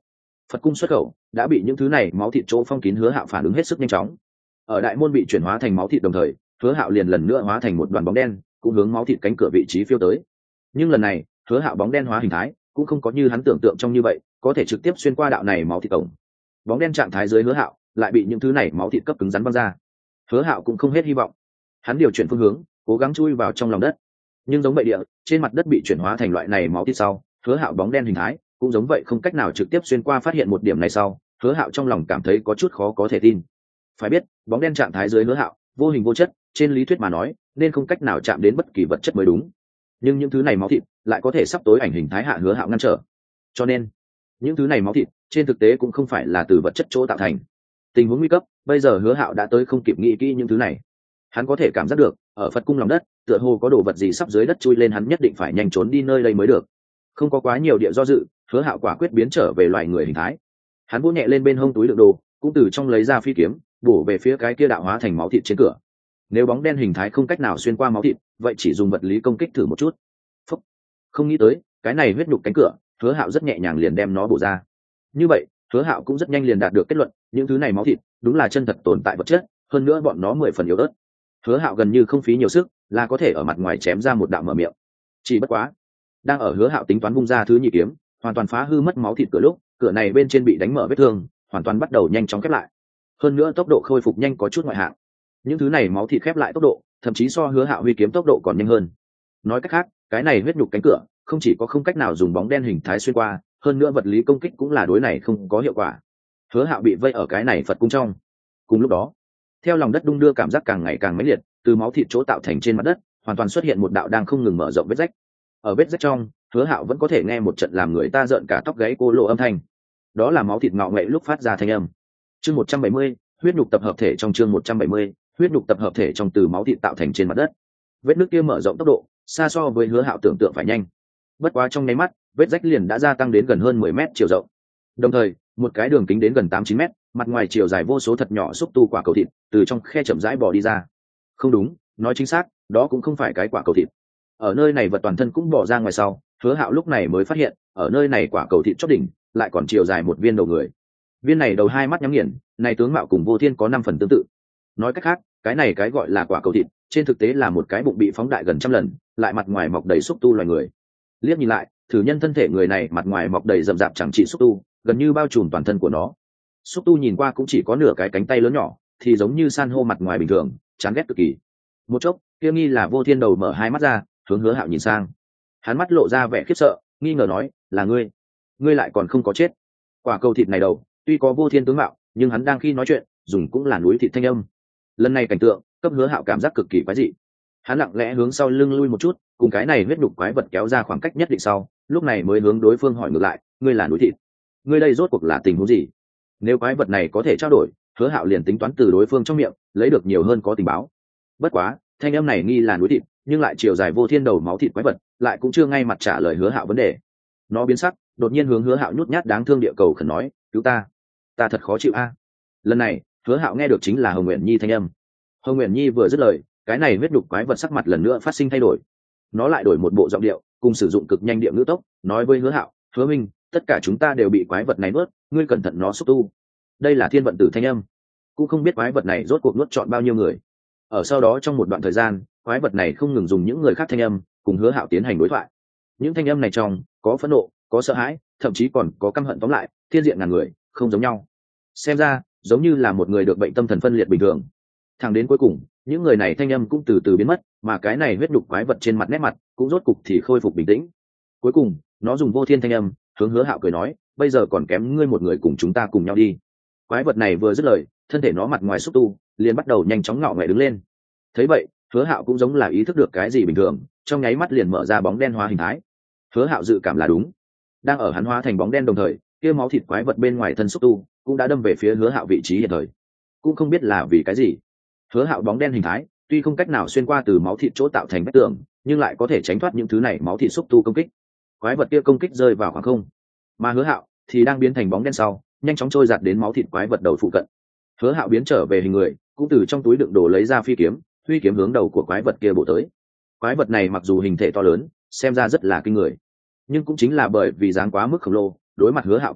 S1: Phật cung xuất khẩu đã bị những thứ này máu thịt chỗ phong kín. Hứa Hạo phản ứng hết sức nhanh chóng, ở đại môn bị chuyển hóa thành máu thịt đồng thời, Hứa Hạo liền lần nữa hóa thành một đoàn bóng đen, cũng hướng máu thịt cánh cửa vị trí phiêu tới. Nhưng lần này, Hứa Hạo bóng đen hóa hình thái cũng không có như hắn tưởng tượng trong như vậy, có thể trực tiếp xuyên qua đạo này máu thịt cổng. Bóng đen trạng thái dưới Hứa Hạo lại bị những thứ này máu thịt cấp cứng rắn văng ra. Hứa Hạo cũng không hết hy vọng, hắn điều chuyển phương hướng, cố gắng chui vào trong lòng đất. Nhưng giống vậy địa, trên mặt đất bị chuyển hóa thành loại này máu thịt sau, Hứa Hạo bóng đen hình thái cũng giống vậy không cách nào trực tiếp xuyên qua. Phát hiện một điểm này sau, Hứa Hạo trong lòng cảm thấy có chút khó có thể tin. Phải biết, bóng đen trạng thái dưới Hứa Hạo vô hình vô chất, trên lý thuyết mà nói nên không cách nào chạm đến bất kỳ vật chất mới đúng, nhưng những thứ này máu thịt lại có thể sắp tối ảnh hình thái hạ Hứa Hạo ngăn trở. Cho nên những thứ này máu thịt trên thực tế cũng không phải là từ vật chất chỗ tạo thành. Tình huống nguy cấp, bây giờ Hứa Hạo đã tới không kịp nghĩ kỹ những thứ này. Hắn có thể cảm giác được ở Phật cung lòng đất tựa hồ có đồ vật gì sắp dưới đất chui lên, hắn nhất định phải nhanh trốn đi nơi đây mới được. Không có quá nhiều địa do dự, Hứa Hạo quả quyết biến trở về loài người hình thái. Hắn vỗ nhẹ lên bên hông túi đựng đồ, cũng từ trong lấy ra phi kiếm, bổ về phía cái kia đạo hóa thành máu thịt trên cửa. Nếu bóng đen hình thái không cách nào xuyên qua máu thịt, vậy chỉ dùng vật lý công kích thử một chút. Phúc. Không nghĩ tới cái này huyết nhục cánh cửa, Hứa Hạo rất nhẹ nhàng liền đem nó bổ ra. Như vậy Hứa Hạo cũng rất nhanh liền đạt được kết luận, những thứ này máu thịt đúng là chân thật tồn tại vật chất, hơn nữa bọn nó 10 phần yếu ớt. Hứa Hạo gần như không phí nhiều sức là có thể ở mặt ngoài chém ra một đạo mở miệng. Chỉ bất quá, đang ở Hứa Hạo tính toán vung ra thứ nhị kiếm, hoàn toàn phá hư mất máu thịt cửa lúc, cửa này bên trên bị đánh mở vết thương, hoàn toàn bắt đầu nhanh chóng khép lại. Hơn nữa tốc độ khôi phục nhanh có chút ngoại hạng. Những thứ này máu thịt khép lại tốc độ, thậm chí so Hứa Hạo huy kiếm tốc độ còn nhanh hơn. Nói cách khác, cái này huyết nhục cánh cửa không chỉ có không cách nào dùng bóng đen hình thái xuyên qua, hơn nữa vật lý công kích cũng là đối này không có hiệu quả. Hứa Hạo bị vây ở cái này Phật cung trong. Cùng lúc đó, theo lòng đất đung đưa cảm giác càng ngày càng mãnh liệt, từ máu thịt chỗ tạo thành trên mặt đất hoàn toàn xuất hiện một đạo đang không ngừng mở rộng vết rách. Ở vết rách trong, Hứa Hạo vẫn có thể nghe một trận làm người ta rợn cả tóc gáy cô lộ âm thanh. Đó là máu thịt ngọ nghệ lúc phát ra thanh âm. Chương 170, huyết nhục tập hợp thể. Trong chương 170, huyết nhục tập hợp thể trong từ máu thịt tạo thành trên mặt đất. Vết nứt kia mở rộng tốc độ xa so với Hứa Hạo tưởng tượng phải nhanh. Bất quá trong nháy mắt, vết rách liền đã gia tăng đến gần hơn 10 mét chiều rộng. Đồng thời, một cái đường kính đến gần 8-9 mét, mặt ngoài chiều dài vô số thật nhỏ xúc tu quả cầu thịt từ trong khe chậm rãi bò đi ra. Không đúng, nói chính xác, đó cũng không phải cái quả cầu thịt. Ở nơi này vật toàn thân cũng bò ra ngoài sau, Hứa Hạo lúc này mới phát hiện, ở nơi này quả cầu thịt chót đỉnh lại còn chiều dài một viên đầu người. Viên này đầu hai mắt nhắm nghiền, này tướng mạo cùng Vô Thiên có 5 phần tương tự. Nói cách khác, cái này cái gọi là quả cầu thịt, trên thực tế là một cái bụng bị phóng đại gần trăm lần, lại mặt ngoài mọc đầy xúc tu loài người. Liếc nhìn lại, thử nhân thân thể người này mặt ngoài mọc đầy rậm rạp chẳng trị xúc tu, gần như bao trùm toàn thân của nó. Xúc tu nhìn qua cũng chỉ có nửa cái cánh tay lớn nhỏ, thì giống như san hô mặt ngoài bình thường, chán ghét cực kỳ. Một chốc, kia nghi là Vô Thiên đầu mở hai mắt ra, hướng Hứa Hạo nhìn sang. Hắn mắt lộ ra vẻ khiếp sợ, nghi ngờ nói, là ngươi? Ngươi lại còn không có chết? Quả cầu thịt này đầu, tuy có Vô Thiên tướng mạo, nhưng hắn đang khi nói chuyện, dùng cũng là núi thịt thanh âm. Lần này cảnh tượng, cấp Hứa Hạo cảm giác cực kỳ quái dị. Hắn lặng lẽ hướng sau lưng lui một chút, cùng cái này huyết đục quái vật kéo ra khoảng cách nhất định sau, lúc này mới hướng đối phương hỏi ngược lại, ngươi là núi thịt? Ngươi đây rốt cuộc là tình huống gì? Nếu quái vật này có thể trao đổi, Hứa Hạo liền tính toán từ đối phương trong miệng lấy được nhiều hơn có tình báo. Bất quá, thanh âm này nghi là núi thịt, nhưng lại chiều dài Vô Thiên đầu máu thịt quái vật, lại cũng chưa ngay mặt trả lời Hứa Hạo vấn đề. Nó biến sắc, đột nhiên hướng Hứa Hạo nhút nhát đáng thương địa cầu khẩn nói, cứu ta, ta thật khó chịu a. Lần này, Hứa Hạo nghe được chính là Hồng Nguyện Nhi thanh âm. Hồng Nguyện Nhi vừa dứt lời, cái này huyết đục quái vật sắc mặt lần nữa phát sinh thay đổi. Nó lại đổi một bộ giọng điệu, cùng sử dụng cực nhanh địa ngữ tốc, nói với Hứa Hạo, Hứa Minh, tất cả chúng ta đều bị quái vật này nuốt, ngươi cẩn thận nó xúc tu. Đây là thiên vận tử thanh âm. Cũng không biết quái vật này rốt cuộc nuốt trọn bao nhiêu người. Ở sau đó trong một đoạn thời gian, quái vật này không ngừng dùng những người khác thanh âm cùng Hứa Hạo tiến hành đối thoại. Những thanh âm này trong có phẫn nộ, có sợ hãi, thậm chí còn có căm hận, tóm lại thiên diện ngàn người không giống nhau. Xem ra giống như là một người được bệnh tâm thần phân liệt bình thường. Thẳng đến cuối cùng, những người này thanh âm cũng từ từ biến mất, mà cái này huyết đục quái vật trên mặt nét mặt cũng rốt cục thì khôi phục bình tĩnh. Cuối cùng, nó dùng Vô Thiên thanh âm hướng Hứa Hạo cười nói, bây giờ còn kém ngươi một người cùng chúng ta cùng nhau đi. Quái vật này vừa dứt lời, thân thể nó mặt ngoài xúc tu liền bắt đầu nhanh chóng ngọ nghệ đứng lên. Thấy vậy, Hứa Hạo cũng giống là ý thức được cái gì bình thường, trong nháy mắt liền mở ra bóng đen hóa hình thái. Hứa Hạo dự cảm là đúng. Đang ở hắn hóa thành bóng đen đồng thời, kia máu thịt quái vật bên ngoài thân xúc tu cũng đã đâm về phía Hứa Hạo vị trí hiện thời. Cũng không biết là vì cái gì, Hứa Hạo bóng đen hình thái tuy không cách nào xuyên qua từ máu thịt chỗ tạo thành vách tường, nhưng lại có thể tránh thoát những thứ này máu thịt xúc tu công kích. Quái vật kia công kích rơi vào khoảng không, mà Hứa Hạo thì đang biến thành bóng đen sau, nhanh chóng trôi giạt đến máu thịt quái vật đầu phụ cận. Hứa Hạo biến trở về hình người, cũng từ trong túi đựng đồ lấy ra phi kiếm, huy kiếm hướng đầu của quái vật kia bổ tới. Quái vật này mặc dù hình thể to lớn, xem ra rất là kinh người, nhưng cũng chính là bởi vì dáng quá mức khổng lồ, đối mặt Hứa Hạo công kích,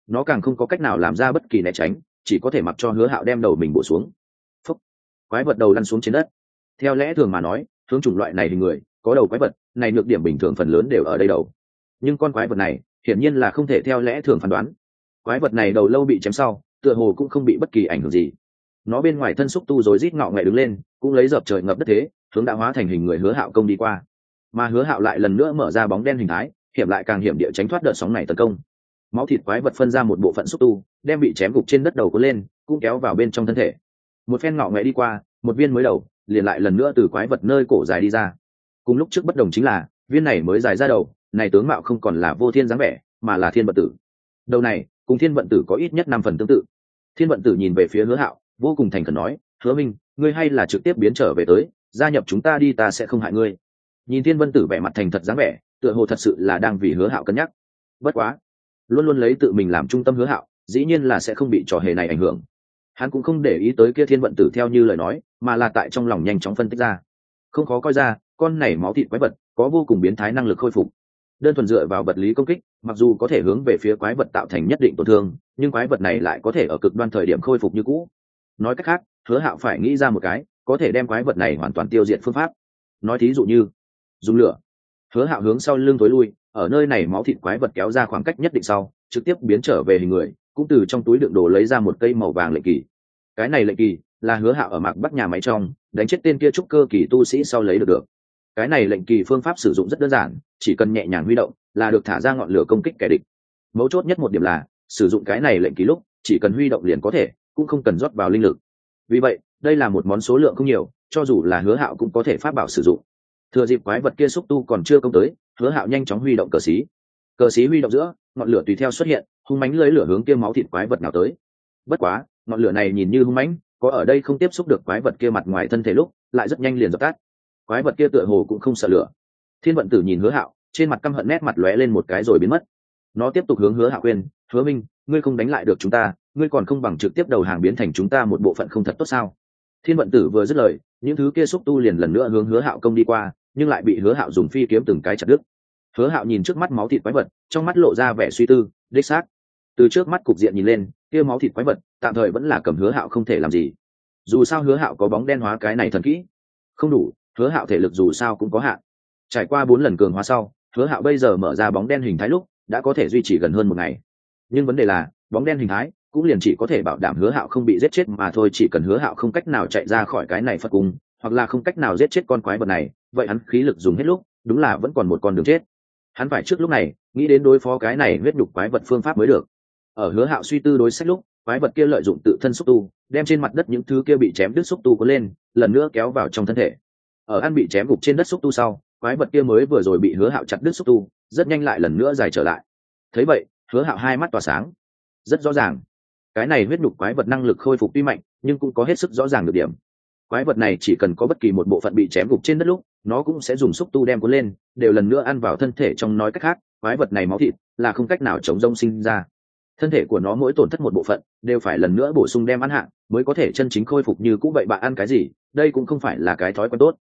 S1: nó càng không có cách nào làm ra bất kỳ né tránh, chỉ có thể mặc cho Hứa Hạo đem đầu mình bổ xuống. Phúc. Quái vật đầu lăn xuống trên đất. Theo lẽ thường mà nói, hướng chủng loại này hình người có đầu quái vật này nhược điểm bình thường phần lớn đều ở đây đầu, nhưng con quái vật này hiển nhiên là không thể theo lẽ thường phán đoán. Quái vật này đầu lâu bị chém sau, tựa hồ cũng không bị bất kỳ ảnh hưởng gì. Nó bên ngoài thân xúc tu rồi rít ngọ nghệ đứng lên, cũng lấy dập trời ngập đất thế, hướng đã hóa thành hình người Hứa Hạo công đi qua. Mà Hứa Hạo lại lần nữa mở ra bóng đen hình thái, hiểm lại càng hiểm địa tránh thoát đợt sóng này tấn công. Máu thịt quái vật phân ra một bộ phận xúc tu, đem bị chém gục trên đất đầu cuốn lên, cũng kéo vào bên trong thân thể. Một phen ngọ nghệ đi qua, một viên mới đầu liền lại lần nữa từ quái vật nơi cổ dài đi ra. Cùng lúc trước bất đồng chính là, viên này mới dài ra đầu, này tướng mạo không còn là Vô Thiên dáng vẻ, mà là Thiên Vận Tử. Đầu này cùng Thiên Vận Tử có ít nhất 5 phần tương tự. Thiên Vận Tử nhìn về phía Hứa Hạo, vô cùng thành khẩn nói, Hứa Minh, ngươi hay là trực tiếp biến trở về tới, gia nhập chúng ta đi, ta sẽ không hại ngươi. Nhìn Thiên Vận Tử vẻ mặt thành thật dáng vẻ, tựa hồ thật sự là đang vì Hứa Hạo cân nhắc. Bất quá, luôn luôn lấy tự mình làm trung tâm Hứa Hạo, dĩ nhiên là sẽ không bị trò hề này ảnh hưởng. Hắn cũng không để ý tới kia Thiên Vận Tử theo như lời nói, mà là tại trong lòng nhanh chóng phân tích ra. Không khó coi ra, con này máu thịt quái vật có vô cùng biến thái năng lực khôi phục. Đơn thuần dựa vào vật lý công kích, mặc dù có thể hướng về phía quái vật tạo thành nhất định tổn thương, nhưng quái vật này lại có thể ở cực đoan thời điểm khôi phục như cũ. Nói cách khác, Hứa Hạo phải nghĩ ra một cái có thể đem quái vật này hoàn toàn tiêu diệt phương pháp. Nói thí dụ như dùng lửa. Hứa Hạo hướng sau lưng tối lui, ở nơi này máu thịt quái vật kéo ra khoảng cách nhất định sau, trực tiếp biến trở về hình người, cũng từ trong túi đựng đồ lấy ra một cây màu vàng lệnh kỳ. Cái này lệnh kỳ là Hứa Hạo ở Mạc Bắc nhà máy trong đánh chết tên kia trúc cơ kỳ tu sĩ sau lấy được. Cái này lệnh kỳ phương pháp sử dụng rất đơn giản, chỉ cần nhẹ nhàng huy động là được thả ra ngọn lửa công kích kẻ địch. Mấu chốt nhất một điểm là sử dụng cái này lệnh kỳ lúc chỉ cần huy động liền có thể, cũng không cần rót vào linh lực. Vì vậy đây là một món số lượng không nhiều, cho dù là Hứa Hạo cũng có thể pháp bảo sử dụng. Thừa dịp quái vật kia xúc tu còn chưa công tới, Hứa Hạo nhanh chóng huy động cờ xí. Cờ xí huy động giữa, ngọn lửa tùy theo xuất hiện, hung mãnh lưỡi lửa hướng kia máu thịt quái vật nào tới. Bất quá, ngọn lửa này nhìn như hung mãnh, có ở đây không tiếp xúc được quái vật kia mặt ngoài thân thể lúc, lại rất nhanh liền dập tắt. Quái vật kia tựa hồ cũng không sợ lửa. Thiên Vận Tử nhìn Hứa Hạo, trên mặt căm hận nét mặt lóe lên một cái rồi biến mất. Nó tiếp tục hướng Hứa Hạo khuyên, Hứa Minh, ngươi không đánh lại được chúng ta, ngươi còn không bằng trực tiếp đầu hàng biến thành chúng ta một bộ phận không thật tốt sao? Thiên Vận Tử vừa dứt lời, những thứ kia xúc tu liền lần nữa hướng Hứa Hạo công đi qua, nhưng lại bị Hứa Hạo dùng phi kiếm từng cái chặt đứt. Hứa Hạo nhìn trước mắt máu thịt quái vật, trong mắt lộ ra vẻ suy tư, đích xác. Từ trước mắt cục diện nhìn lên, kia máu thịt quái vật tạm thời vẫn là cầm Hứa Hạo không thể làm gì. Dù sao Hứa Hạo có bóng đen hóa cái này thần kỹ, không đủ, Hứa Hạo thể lực dù sao cũng có hạn. Trải qua 4 lần cường hóa sau, Hứa Hạo bây giờ mở ra bóng đen hình thái lúc đã có thể duy trì gần hơn 1 ngày. Nhưng vấn đề là, bóng đen hình thái cũng liền chỉ có thể bảo đảm Hứa Hạo không bị giết chết mà thôi, chỉ cần Hứa Hạo không cách nào chạy ra khỏi cái này Phật cung, hoặc là không cách nào giết chết con quái vật này, vậy hắn khí lực dùng hết lúc, đúng là vẫn còn một con đường chết. Hắn phải trước lúc này nghĩ đến đối phó cái này huyết nhục quái vật phương pháp mới được. Ở Hứa Hạo suy tư đối sách lúc, quái vật kia lợi dụng tự thân xúc tu, đem trên mặt đất những thứ kia bị chém đứt xúc tu cuốn lên, lần nữa kéo vào trong thân thể. Ở ăn bị chém gục trên đất xúc tu sau, quái vật kia mới vừa rồi bị Hứa Hạo chặt đứt xúc tu, rất nhanh lại lần nữa dài trở lại. Thấy vậy, Hứa Hạo hai mắt tỏa sáng. Rất rõ ràng, cái này huyết nhục quái vật năng lực khôi phục tuy mạnh, nhưng cũng có hết sức rõ ràng được điểm. Quái vật này chỉ cần có bất kỳ một bộ phận bị chém gục trên đất lúc, nó cũng sẽ dùng xúc tu đem cuốn lên, đều lần nữa ăn vào thân thể trong, nói cách khác, quái vật này máu thịt là không cách nào chống rông sinh ra. Thân thể của nó mỗi tổn thất một bộ phận, đều phải lần nữa bổ sung đem ăn hạn, mới có thể chân chính khôi phục như cũ. Vậy bạn ăn cái gì? Đây cũng không phải là cái thói quen tốt.